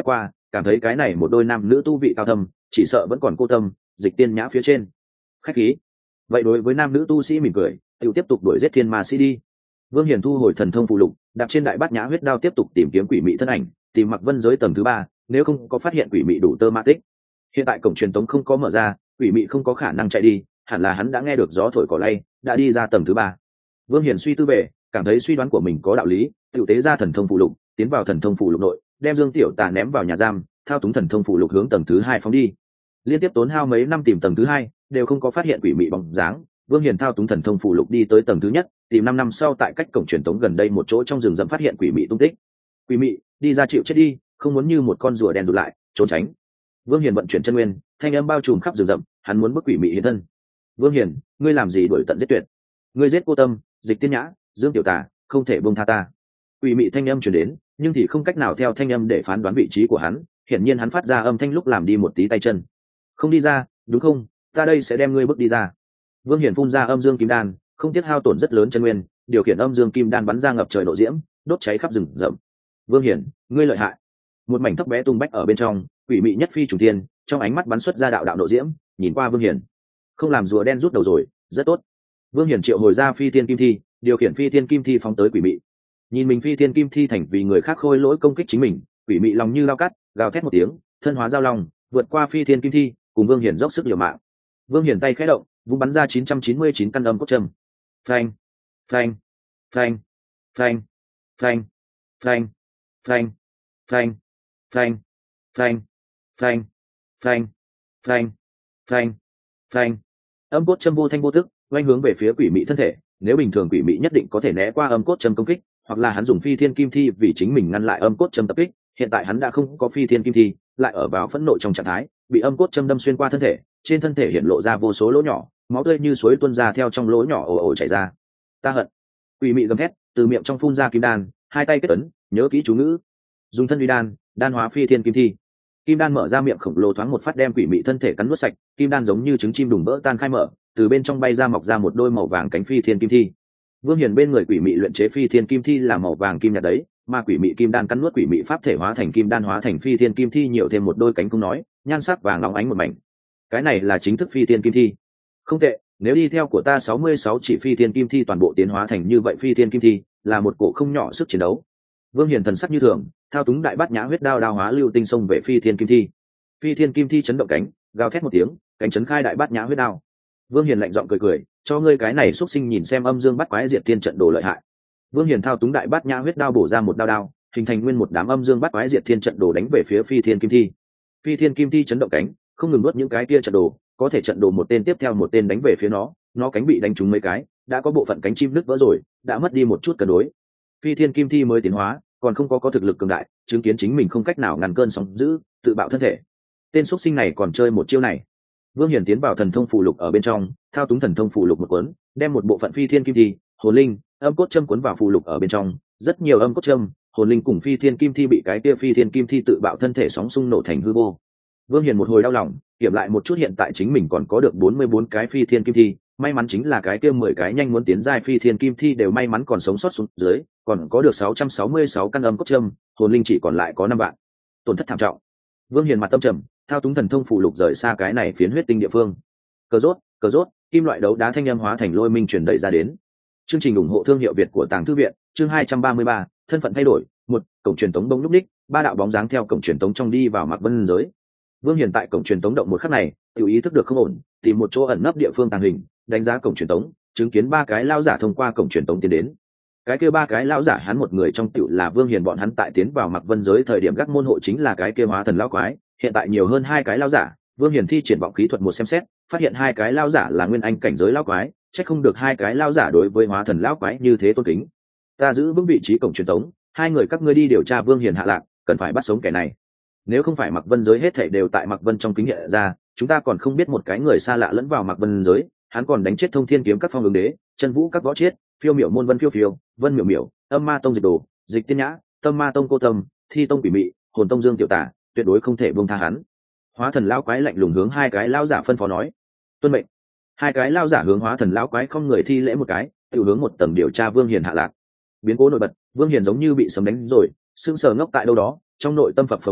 cảm thấy cái này một đôi nam nữ tu vị cao thâm, chỉ sợ vẫn còn cô tâm Dịch Tiên Nhã phía trên. Khách khí. Vậy đối với nam nữ tu sĩ mỉm cười, tự tiếp tục đuổi giết thiên ma sĩ đi. Vương Hiền thu hồi thần thông phụ lục, đạp trên đại bát nhã huyết đao tiếp tục tìm kiếm quỷ mị thân ảnh, tìm Mặc Vân giới tầng thứ ba, nếu không có phát hiện quỷ mị đủ tơ ma tích. Hiện tại cổng truyền tống không có mở ra, quỷ mị không có khả năng chạy đi, hẳn là hắn đã nghe được gió thổi cỏ lay, đã đi ra tầng thứ ba. Vương Hiền suy tư về, cảm thấy suy đoán của mình có đạo lý, tự tế ra thần thông phụ lục, tiến vào thần thông phụ lục nội, đem Dương Tiểu Tà ném vào nhà giam, thao túng thần thông phụ lục hướng tầng thứ hai phóng đi. Liên tiếp tốn hao mấy năm tìm tầng thứ hai, đều không có phát hiện quỷ mị bóng dáng. Vương Hiền thao túng thần thông phụ lục đi tới tầng thứ nhất, tìm năm năm sau tại cách cổng truyền tống gần đây một chỗ trong rừng rậm phát hiện quỷ mị tung tích. Quỷ mị, đi ra chịu chết đi, không muốn như một con rùa đen rụt lại, trốn tránh. Vương Hiền vận chuyển chân nguyên, thanh âm bao trùm khắp rừng rậm, hắn muốn bức quỷ mị hiện thân. Vương Hiền, ngươi làm gì đuổi tận giết tuyệt? Ngươi giết cô tâm, Dịch Tiên Nhã, Dương Tiểu Tà, không thể buông tha ta. Quỷ mị thanh âm truyền đến, nhưng thì không cách nào theo thanh âm để phán đoán vị trí của hắn. Hiển nhiên hắn phát ra âm thanh lúc làm đi một tí tay chân. Không đi ra, đúng không? Ta đây sẽ đem ngươi bước đi ra. Vương Hiền phun ra âm dương kim đan, không tiếc hao tổn rất lớn chân nguyên, điều khiển âm dương kim đan bắn ra ngập trời nộ diễm, đốt cháy khắp rừng rậm. Vương Hiền, ngươi lợi hại. Một mảnh thấp bé tung bách ở bên trong, quỷ mị nhất phi trùng thiên, trong ánh mắt bắn xuất ra đạo đạo nộ diễm, nhìn qua Vương Hiền. Không làm rùa đen rút đầu rồi, rất tốt. Vương Hiền triệu hồi ra phi thiên kim thi, điều khiển phi thiên kim thi phóng tới quỷ mị. Nhìn mình phi thiên kim thi thành vì người khác khôi lỗi công kích chính mình, quỷ mị lòng như lao cắt, gào thét một tiếng, thân hóa giao long, vượt qua phi thiên kim thi, cùng Vương Hiền dốc sức liều mạng. Vương Hiền tay khẽ động, vung bắn ra chín trăm chín mươi chín căn âm cốt châm. Phanh, phanh, phanh, phanh, phanh, phanh, phanh, phanh, phanh, phanh, phanh, phanh, phanh, phanh, phanh. Âm cốt châm vô thanh vô tức, oanh hướng về phía quỷ mị thân thể. Nếu bình thường quỷ mị nhất định có thể né qua âm cốt châm công kích, hoặc là hắn dùng phi thiên kim thi vì chính mình ngăn lại âm cốt châm tập kích. Hiện tại hắn đã không có phi thiên kim thi, lại ở vào phẫn nộ trong trạng thái, bị âm cốt châm đâm xuyên qua thân thể, trên thân thể hiện lộ ra vô số lỗ nhỏ, máu tươi như suối tuôn ra theo trong lỗ nhỏ ồ ồ chảy ra. Ta hận. Quỷ mị gầm thét, từ miệng trong phun ra kim đan, hai tay kết ấn, nhớ kỹ chú ngữ, dùng thân uy đan, đan hóa phi thiên kim thi. Kim đan mở ra miệng khổng lồ thoáng một phát đem quỷ mị thân thể cắn nuốt sạch, kim đan giống như trứng chim đùng vỡ tan khai mở, từ bên trong bay ra mọc ra một đôi màu vàng cánh phi thiên kim thi. Vương Hiền bên người quỷ mị luyện chế phi thiên kim thi là màu vàng kim nhạt đấy, mà quỷ mị kim đan cắn nuốt quỷ mị pháp thể hóa thành kim đan hóa thành phi thiên kim thi nhiều thêm một đôi cánh không nói, nhan sắc vàng óng ánh một mảnh. Cái này là chính thức phi thiên kim thi. Không tệ, nếu đi theo của ta sáu mươi sáu chỉ phi thiên kim thi toàn bộ tiến hóa thành như vậy phi thiên kim thi, là một cổ không nhỏ sức chiến đấu. Vương Hiền thần sắc như thường, thao túng đại bát nhã huyết đao đao hóa lưu tinh xông về phi thiên kim thi. Phi thiên kim thi chấn động cánh, gào thét một tiếng, cánh chấn khai đại bát nhã huyết đao. Vương Hiền lạnh giọng cười cười, cho ngươi cái này xuất sinh nhìn xem âm dương bắt quái diệt thiên trận đồ lợi hại. Vương Hiền thao túng đại bát nhã huyết đao bổ ra một đao đao, hình thành nguyên một đám âm dương bắt quái diệt thiên trận đồ đánh về phía phi thiên kim thi. Phi thiên kim thi chấn động cánh, không ngừng nuốt những cái kia trận đồ, có thể trận đồ một tên tiếp theo một tên đánh về phía nó, nó cánh bị đánh trúng mấy cái, đã có bộ phận cánh chim nứt vỡ rồi, đã mất đi một chút cân đối. Phi thiên kim thi mới tiến hóa, còn không có có thực lực cường đại, chứng kiến chính mình không cách nào ngăn cơn sóng dữ, tự bạo thân thể. Tên xuất sinh này còn chơi một chiêu này. Vương Hiền tiến vào thần thông phù lục ở bên trong, thao túng thần thông phù lục một cuốn, đem một bộ phận phi thiên kim thi, hồn linh, âm cốt châm cuốn vào phù lục ở bên trong, rất nhiều âm cốt châm, hồn linh cùng phi thiên kim thi bị cái kia phi thiên kim thi tự bạo thân thể sóng xung nổ thành hư vô. Vương Hiền một hồi đau lòng, kiểm lại một chút hiện tại chính mình còn có được bốn mươi bốn cái phi thiên kim thi, may mắn chính là cái kia mười cái nhanh muốn tiến giai phi thiên kim thi đều may mắn còn sống sót xuống dưới, còn có được sáu trăm sáu mươi sáu căn âm cốt châm, hồn linh chỉ còn lại có năm vạn. Tổn thất thảm trọng. Vương Hiền mặt tâm trầm, thao túng thần thông phù lục rời xa cái này phiến huyết tinh địa phương. Cờ rốt, cờ rốt, kim loại đấu đá thanh âm hóa thành lôi minh truyền đẩy ra đến. Chương trình ủng hộ thương hiệu Việt của Tàng Thư viện, chương hai trăm ba mươi ba, thân phận thay đổi, một, cổng truyền tống đông lúc đích, ba đạo bóng dáng theo cổng truyền tống trong đi vào Mạc Vân giới. Vương Hiền tại cổng truyền tống động một khắc này, tự ý thức được không ổn, tìm một chỗ ẩn nấp địa phương tàng hình, đánh giá cổng truyền tống, chứng kiến ba cái lão giả thông qua cổng truyền tống tiến đến. Cái kia ba cái lão giả hắn một người trong tiểu là Vương Hiền bọn hắn tại tiến vào Mạc Vân giới thời điểm gác môn hộ chính là cái kia hóa thần lão quái, hiện tại nhiều hơn hai cái lão giả. Vương Hiền thi triển vọng khí thuật một xem xét, phát hiện hai cái lão giả là nguyên anh cảnh giới lão quái, chắc không được hai cái lão giả đối với hóa thần lão quái như thế tôn kính. Ta giữ vững vị trí cổng truyền tống, hai người các ngươi đi điều tra Vương Hiền hạ lạc, cần phải bắt sống kẻ này. Nếu không phải Mạc Vân giới hết thảy đều tại Mạc Vân trong kính hiện ra, chúng ta còn không biết một cái người xa lạ lẫn vào Mạc Vân giới, hắn còn đánh chết Thông Thiên kiếm các phong ứng đế, chân vũ các võ chiết, phiêu miểu môn Vân phiêu phiêu, Vân miểu miểu, âm ma tông diệt đồ, dịch tiên nhã, tâm ma tông cô tâm, thi tông quỷ mị, hồn tông dương tiểu tả, tuyệt đối không thể buông tha hắn. Hóa thần lão quái lạnh lùng hướng hai cái lão giả phân phó nói, tuân mệnh. Hai cái lão giả hướng hóa thần lão quái không người thi lễ một cái, tự hướng một tầng điều tra Vương Hiền hạ lạc. Biến cố nổi bật, Vương Hiền giống như bị sấm đánh rồi, sững sờ ngốc tại đâu đó, trong nội tâm phập phồng bất định,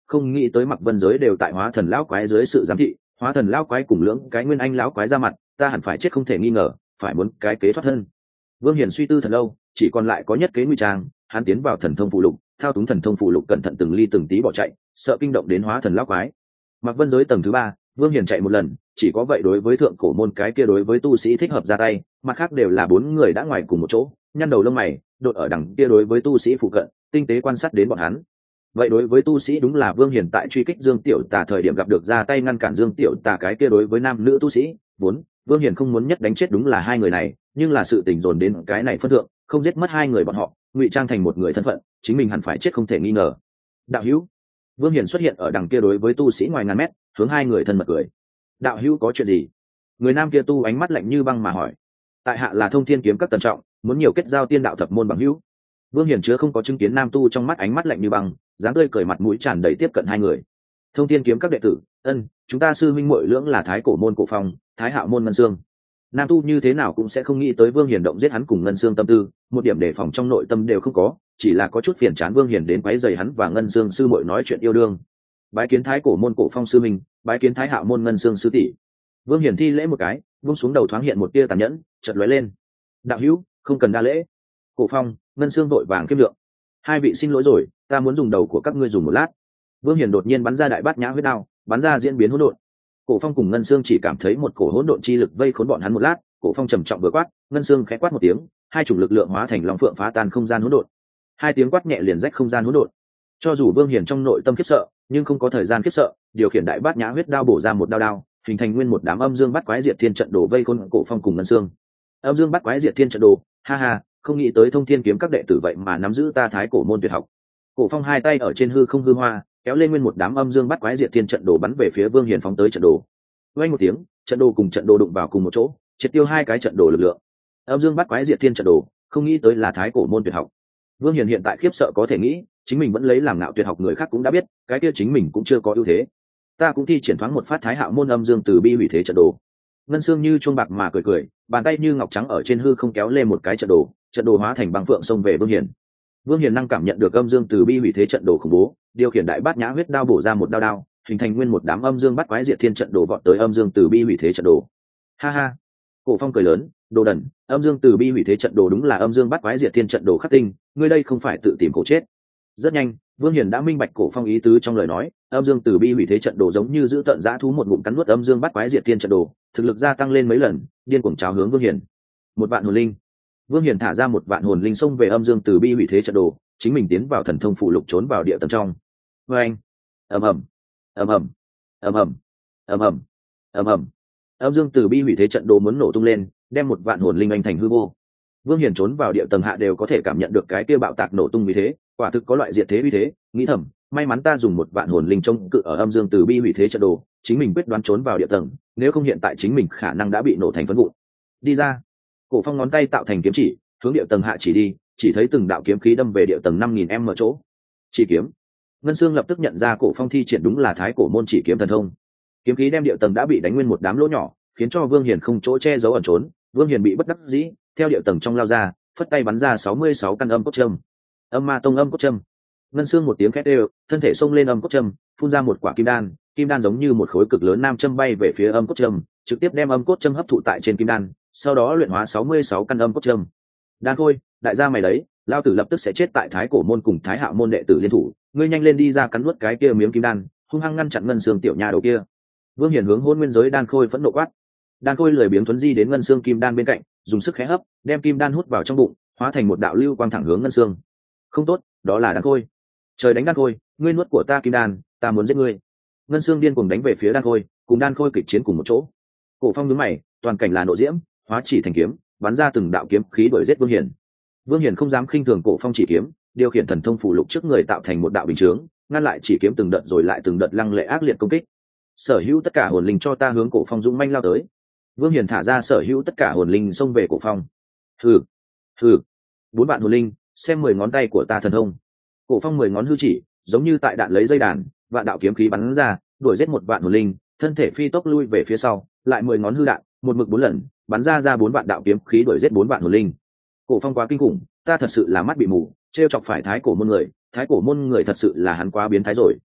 không nghĩ tới mặc vân giới đều tại hóa thần lão quái dưới sự giám thị, hóa thần lão quái cùng lưỡng cái nguyên anh lão quái ra mặt, ta hẳn phải chết không thể nghi ngờ, phải muốn cái kế thoát thân. Vương Hiền suy tư thật lâu, chỉ còn lại có nhất kế nguy trang, hắn tiến vào thần thông phụ lục, thao túng thần thông phụ lục cẩn thận từng ly từng tí bỏ chạy, sợ kinh động đến hóa thần lão quái. Mặc vân giới tầng thứ ba, Vương Hiền chạy một lần, chỉ có vậy đối với thượng cổ môn cái kia đối với tu sĩ thích hợp ra tay, mặt khác đều là bốn người đã ngoài cùng một chỗ, nhăn đầu lông mày, đột ở đằng kia đối với tu sĩ phụ cận, tinh tế quan sát đến bọn hắn. Vậy đối với tu sĩ đúng là Vương Hiền tại truy kích Dương Tiểu Tà thời điểm gặp được ra tay ngăn cản Dương Tiểu Tà cái kia đối với nam nữ tu sĩ, vốn Vương Hiền không muốn nhất đánh chết đúng là hai người này, nhưng là sự tình dồn đến cái này phân thượng, không giết mất hai người bọn họ, ngụy trang thành một người thân phận, chính mình hẳn phải chết không thể nghi ngờ. Đạo hữu, Vương Hiền xuất hiện ở đằng kia đối với tu sĩ ngoài ngàn mét, hướng hai người thân mật cười. Đạo hữu có chuyện gì? Người nam kia tu ánh mắt lạnh như băng mà hỏi. Tại hạ là Thông Thiên kiếm các tần trọng, muốn nhiều kết giao tiên đạo thập môn bằng hữu. Vương Hiền chứa không có chứng kiến nam tu trong mắt ánh mắt lạnh như băng, dáng tươi cười mặt mũi tràn đầy tiếp cận hai người. Thông Thiên kiếm các đệ tử, ân, chúng ta sư huynh muội lưỡng là Thái Cổ môn Cổ Phong, Thái Hạo môn Ngân Xương. Nam tu như thế nào cũng sẽ không nghĩ tới Vương Hiền động giết hắn cùng Ngân Xương tâm tư, một điểm đề phòng trong nội tâm đều không có, chỉ là có chút phiền chán Vương Hiền đến quấy rầy hắn và Ngân Xương sư muội nói chuyện yêu đương. Bái kiến Thái Cổ môn Cổ Phong sư huynh, bái kiến Thái Hạo môn Ngân Xương sư tỷ. Vương Hiền thi lễ một cái, buông xuống đầu thoáng hiện một tia tàn nhẫn, chợt lóe lên. Đạo hữu, không cần đa lễ. Cổ Phong, Ngân Xương vội vàng kiêm lượng. Hai vị xin lỗi rồi, ta muốn dùng đầu của các ngươi dùng một lát. Vương Hiền đột nhiên bắn ra đại bát nhã huyết đao, bắn ra diễn biến hỗn độn. Cổ Phong cùng Ngân Xương chỉ cảm thấy một cổ hỗn độn chi lực vây khốn bọn hắn một lát, Cổ Phong trầm trọng vừa quát, Ngân Xương khẽ quát một tiếng, hai chủng lực lượng hóa thành long phượng phá tan không gian hỗn độn. Hai tiếng quát nhẹ liền rách không gian hỗn độn. Cho dù Vương Hiền trong nội tâm khiếp sợ, nhưng không có thời gian khiếp sợ, điều khiển đại bát nhã huyết đao bổ ra một đao đao, hình thành nguyên một đám âm dương bắt quái diệt thiên trận đồ vây khốn Cổ Phong cùng Ngân Xương. Âm dương bắt quái diệt thiên trận đồ, ha ha, không nghĩ tới Thông Thiên kiếm các đệ tử vậy mà nắm giữ ta Thái Cổ môn tuyệt học. Cổ Phong hai tay ở trên hư không hư hoa, kéo lên nguyên một đám âm dương bắt quái diệt thiên trận đồ bắn về phía Vương Hiền phóng tới trận đồ. Vang một tiếng, trận đồ cùng trận đồ đụng vào cùng một chỗ, triệt tiêu hai cái trận đồ lực lượng. Âm dương bắt quái diệt thiên trận đồ, không nghĩ tới là Thái Cổ môn tuyệt học. Vương Hiền hiện tại khiếp sợ có thể nghĩ, chính mình vẫn lấy làm ngạo tuyệt học người khác cũng đã biết, cái kia chính mình cũng chưa có ưu thế. Ta cũng thi triển thoáng một phát Thái Hạo môn âm dương từ bi hủy thế trận đồ. Ngân Xương như chuông bạc mà cười cười, bàn tay như ngọc trắng ở trên hư không kéo lên một cái trận đồ, trận đồ hóa thành băng phượng xông về Vương Hiền. Vương Hiền năng cảm nhận được âm dương từ bi hủy thế trận đồ khủng bố, điều khiển đại bát nhã huyết đao bổ ra một đao đao, hình thành nguyên một đám âm dương bắt quái diệt thiên trận đồ vọt tới âm dương từ bi hủy thế trận đồ. Ha ha, Cổ Phong cười lớn, đồ đần, âm dương từ bi hủy thế trận đồ đúng là âm dương bắt quái diệt thiên trận đồ khắc tinh, ngươi đây không phải tự tìm cổ chết. Rất nhanh, Vương Hiền đã minh bạch Cổ Phong ý tứ trong lời nói, âm dương từ bi hủy thế trận đồ giống như giữ tận dã thú một ngụm cắn nuốt âm dương bắt quái diệt thiên trận đồ, thực lực gia tăng lên mấy lần, điên cuồng chào hướng Vương Hiền. Một vạn hồn linh. Vương Hiền thả ra một vạn hồn linh xông về âm dương từ bi hủy thế trận đồ, chính mình tiến vào thần thông phụ lục trốn vào địa tầng trong. Và anh, ầm ầm, ầm ầm, ầm ầm, ầm ầm, ầm ầm, âm dương từ bi hủy thế trận đồ muốn nổ tung lên, đem một vạn hồn linh anh thành hư vô. Vương Hiền trốn vào địa tầng hạ đều có thể cảm nhận được cái kia bạo tạc nổ tung vì thế, quả thực có loại diệt thế uy thế, nghĩ thầm, may mắn ta dùng một vạn hồn linh chống cự ở âm dương từ bi hủy thế trận đồ, chính mình quyết đoán trốn vào địa tầng, nếu không hiện tại chính mình khả năng đã bị nổ thành phấn vụn. Đi ra. Cổ Phong ngón tay tạo thành kiếm chỉ, hướng địa tầng hạ chỉ đi, chỉ thấy từng đạo kiếm khí đâm về địa tầng năm nghìn m chỗ. Chỉ kiếm. Ngân Xương lập tức nhận ra Cổ Phong thi triển đúng là Thái Cổ môn chỉ kiếm thần thông. Kiếm khí đem địa tầng đã bị đánh nguyên một đám lỗ nhỏ, khiến cho Vương Hiền không chỗ che giấu ẩn trốn, Vương Hiền bị bất đắc dĩ, theo địa tầng trong lao ra, phất tay bắn ra sáu mươi sáu căn âm cốt châm. Âm ma tông âm cốt châm. Ngân Xương một tiếng khét đều, thân thể xông lên âm cốt châm, phun ra một quả kim đan, kim đan giống như một khối cực lớn nam châm bay về phía âm cốt châm, trực tiếp đem âm cốt châm hấp thụ tại trên kim đan, sau đó luyện hóa sáu mươi sáu căn âm cốt châm. Đan Khôi, đại gia mày đấy, lao tử lập tức sẽ chết tại Thái Cổ môn cùng Thái Hạo môn đệ tử liên thủ, ngươi nhanh lên đi ra cắn nuốt cái kia miếng kim đan, hung hăng ngăn chặn Ngân Xương tiểu nha đầu kia. Vương Hiền hướng Hôn Nguyên giới Đan Khôi phẫn nộ quát. Đan Khôi lười biếng thuấn di đến Ngân Xương kim đan bên cạnh, dùng sức khẽ hấp, đem kim đan hút vào trong bụng, hóa thành một đạo lưu quang thẳng hướng Ngân Xương. Không tốt, đó là Đan Khôi. Trời đánh Đan Khôi, ngươi nuốt của ta kim đan, ta muốn giết ngươi. Ngân Xương điên cuồng đánh về phía Đan Khôi, cùng Đan Khôi kịch chiến cùng một chỗ. Cổ Phong nhướng mày, toàn cảnh là nộ diễm, hóa chỉ thành kiếm, bắn ra từng đạo kiếm khí đuổi giết Vương Hiền. Vương Hiền không dám khinh thường Cổ Phong chỉ kiếm, điều khiển thần thông phủ lục trước người tạo thành một đạo bình chướng, ngăn lại chỉ kiếm từng đợt rồi lại từng đợt lăng lệ ác liệt công kích. Sở hữu tất cả hồn linh cho ta hướng Cổ Phong dũng manh lao tới. Vương Hiền thả ra sở hữu tất cả hồn linh xông về Cổ Phong. Hừ, hừ, bốn vạn hồn linh, xem mười ngón tay của ta thần thông. Cổ Phong mười ngón hư chỉ, giống như tại đạn lấy dây đàn, vạn đạo kiếm khí bắn ra, đuổi giết một vạn hồn linh, thân thể phi tốc lui về phía sau, lại mười ngón hư đạn, một mực bốn lần, bắn ra ra bốn vạn đạo kiếm khí đuổi giết bốn vạn hồn linh. Cổ Phong quá kinh khủng, ta thật sự là mắt bị mù, trêu chọc phải Thái Cổ môn người, Thái Cổ môn người thật sự là hắn quá biến thái rồi.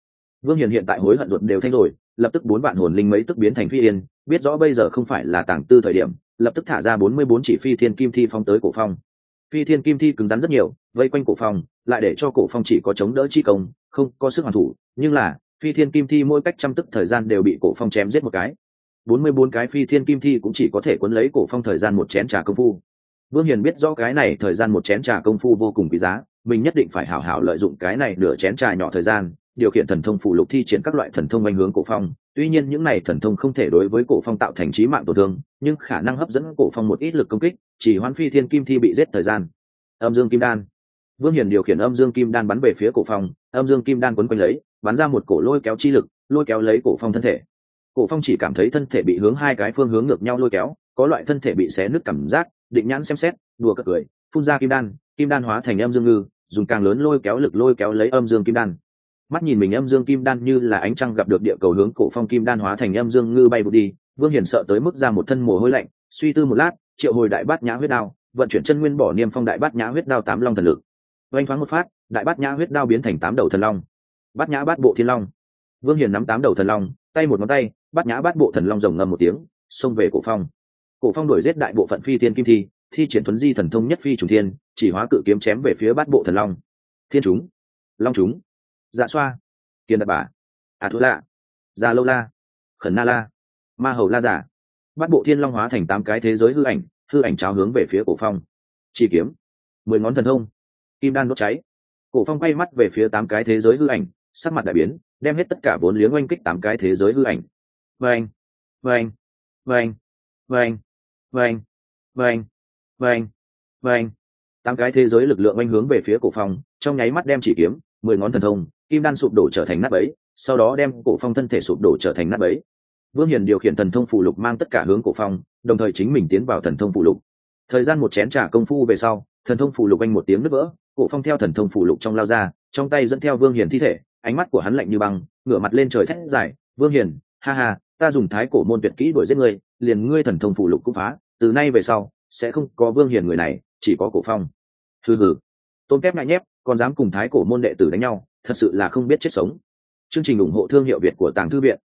Vương Hiền hiện tại hối hận ruột đều thanh rồi, lập tức bốn vạn hồn linh mấy tức biến thành phi yên, biết rõ bây giờ không phải là tàng tư thời điểm, lập tức thả ra bốn mươi bốn chỉ phi thiên kim thi phóng tới cổ phong. Phi thiên kim thi cứng rắn rất nhiều, vây quanh cổ phong, lại để cho cổ phong chỉ có chống đỡ chi công, không có sức hoàn thủ, nhưng là phi thiên kim thi mỗi cách trăm tức thời gian đều bị cổ phong chém giết một cái. bốn mươi bốn cái phi thiên kim thi cũng chỉ có thể cuốn lấy cổ phong thời gian một chén trà công phu. Vương Hiền biết rõ cái này thời gian một chén trà công phu vô cùng quý giá, mình nhất định phải hảo hảo lợi dụng cái này nửa chén trà nhỏ thời gian, điều khiển thần thông phụ lục thi triển các loại thần thông anh hướng cổ phong. Tuy nhiên những này thần thông không thể đối với cổ phong tạo thành chí mạng tổn thương, nhưng khả năng hấp dẫn cổ phong một ít lực công kích, chỉ hoãn phi thiên kim thi bị giết thời gian. Âm dương kim đan. Vương Hiền điều khiển âm dương kim đan bắn về phía cổ phong, âm dương kim đan quấn quanh lấy, bắn ra một cổ lôi kéo chi lực, lôi kéo lấy cổ phong thân thể. Cổ phong chỉ cảm thấy thân thể bị hướng hai cái phương hướng ngược nhau lôi kéo, có loại thân thể bị xé nứt cảm giác, định nhãn xem xét, đùa cợt cười, phun ra kim đan, kim đan hóa thành âm dương ngư, dùng càng lớn lôi kéo lực lôi kéo lấy âm dương kim đan. Mắt nhìn mình âm dương kim đan như là ánh trăng gặp được địa cầu hướng cổ phong kim đan hóa thành âm dương ngư bay vụt đi, Vương Hiền sợ tới mức ra một thân mồ hôi lạnh, suy tư một lát, triệu hồi đại bát nhã huyết đao, vận chuyển chân nguyên bỏ niêm phong đại bát nhã huyết đao tám long thần lực. Vành thoáng một phát, đại bát nhã huyết đao biến thành tám đầu thần long. Bát nhã bát bộ thiên long. Vương Hiền nắm tám đầu thần long, tay một ngón tay, bát nhã bát bộ thần long rồng ngâm một tiếng, xông về cổ phong. Cổ phong đuổi giết đại bộ phận phi thiên kim thi, thi triển thuấn di thần thông nhất phi trùng thiên, chỉ hóa cự kiếm chém về phía bát bộ thần long. Thiên chúng, long chúng, dạ xoa, kiên đập bà, à thú lạ, già lâu la, khẩn na la, ma hầu la giả. Bát bộ thiên long hóa thành tám cái thế giới hư ảnh, hư ảnh cháo hướng về phía cổ phong. Chỉ kiếm, mười ngón thần thông, kim đan đốt cháy. Cổ phong quay mắt về phía tám cái thế giới hư ảnh, sắc mặt đại biến, đem hết tất cả vốn liếng oanh kích tám cái thế giới hư ảnh. Vâng, vâng, vâng, vâng, vâng, vâng, vâng, vâng. Tám cái thế giới lực lượng oanh hướng về phía cổ phong, trong nháy mắt đem chỉ kiếm, mười ngón thần thông, kim đan sụp đổ trở thành nát bấy, sau đó đem cổ phong thân thể sụp đổ trở thành nát bấy. Vương Hiền điều khiển thần thông phụ lục mang tất cả hướng cổ phong, đồng thời chính mình tiến vào thần thông phụ lục. Thời gian một chén trà công phu về sau, thần thông phụ lục anh một tiếng nứt vỡ, cổ phong theo thần thông phụ lục trong lao ra, trong tay dẫn theo Vương Hiền thi thể, ánh mắt của hắn lạnh như băng, ngửa mặt lên trời thét giải, "Vương Hiền, ha ha, ta dùng thái cổ môn tuyệt kỹ đuổi giết ngươi, liền ngươi thần thông phụ lục cũng phá, từ nay về sau sẽ không có Vương Hiền người này, chỉ có cổ phong." Hừ hừ, tôn kép ngại nhép, còn dám cùng thái cổ môn đệ tử đánh nhau, thật sự là không biết chết sống. Chương trình ủng hộ thương hiệu Việt của Tàng Thư Viện.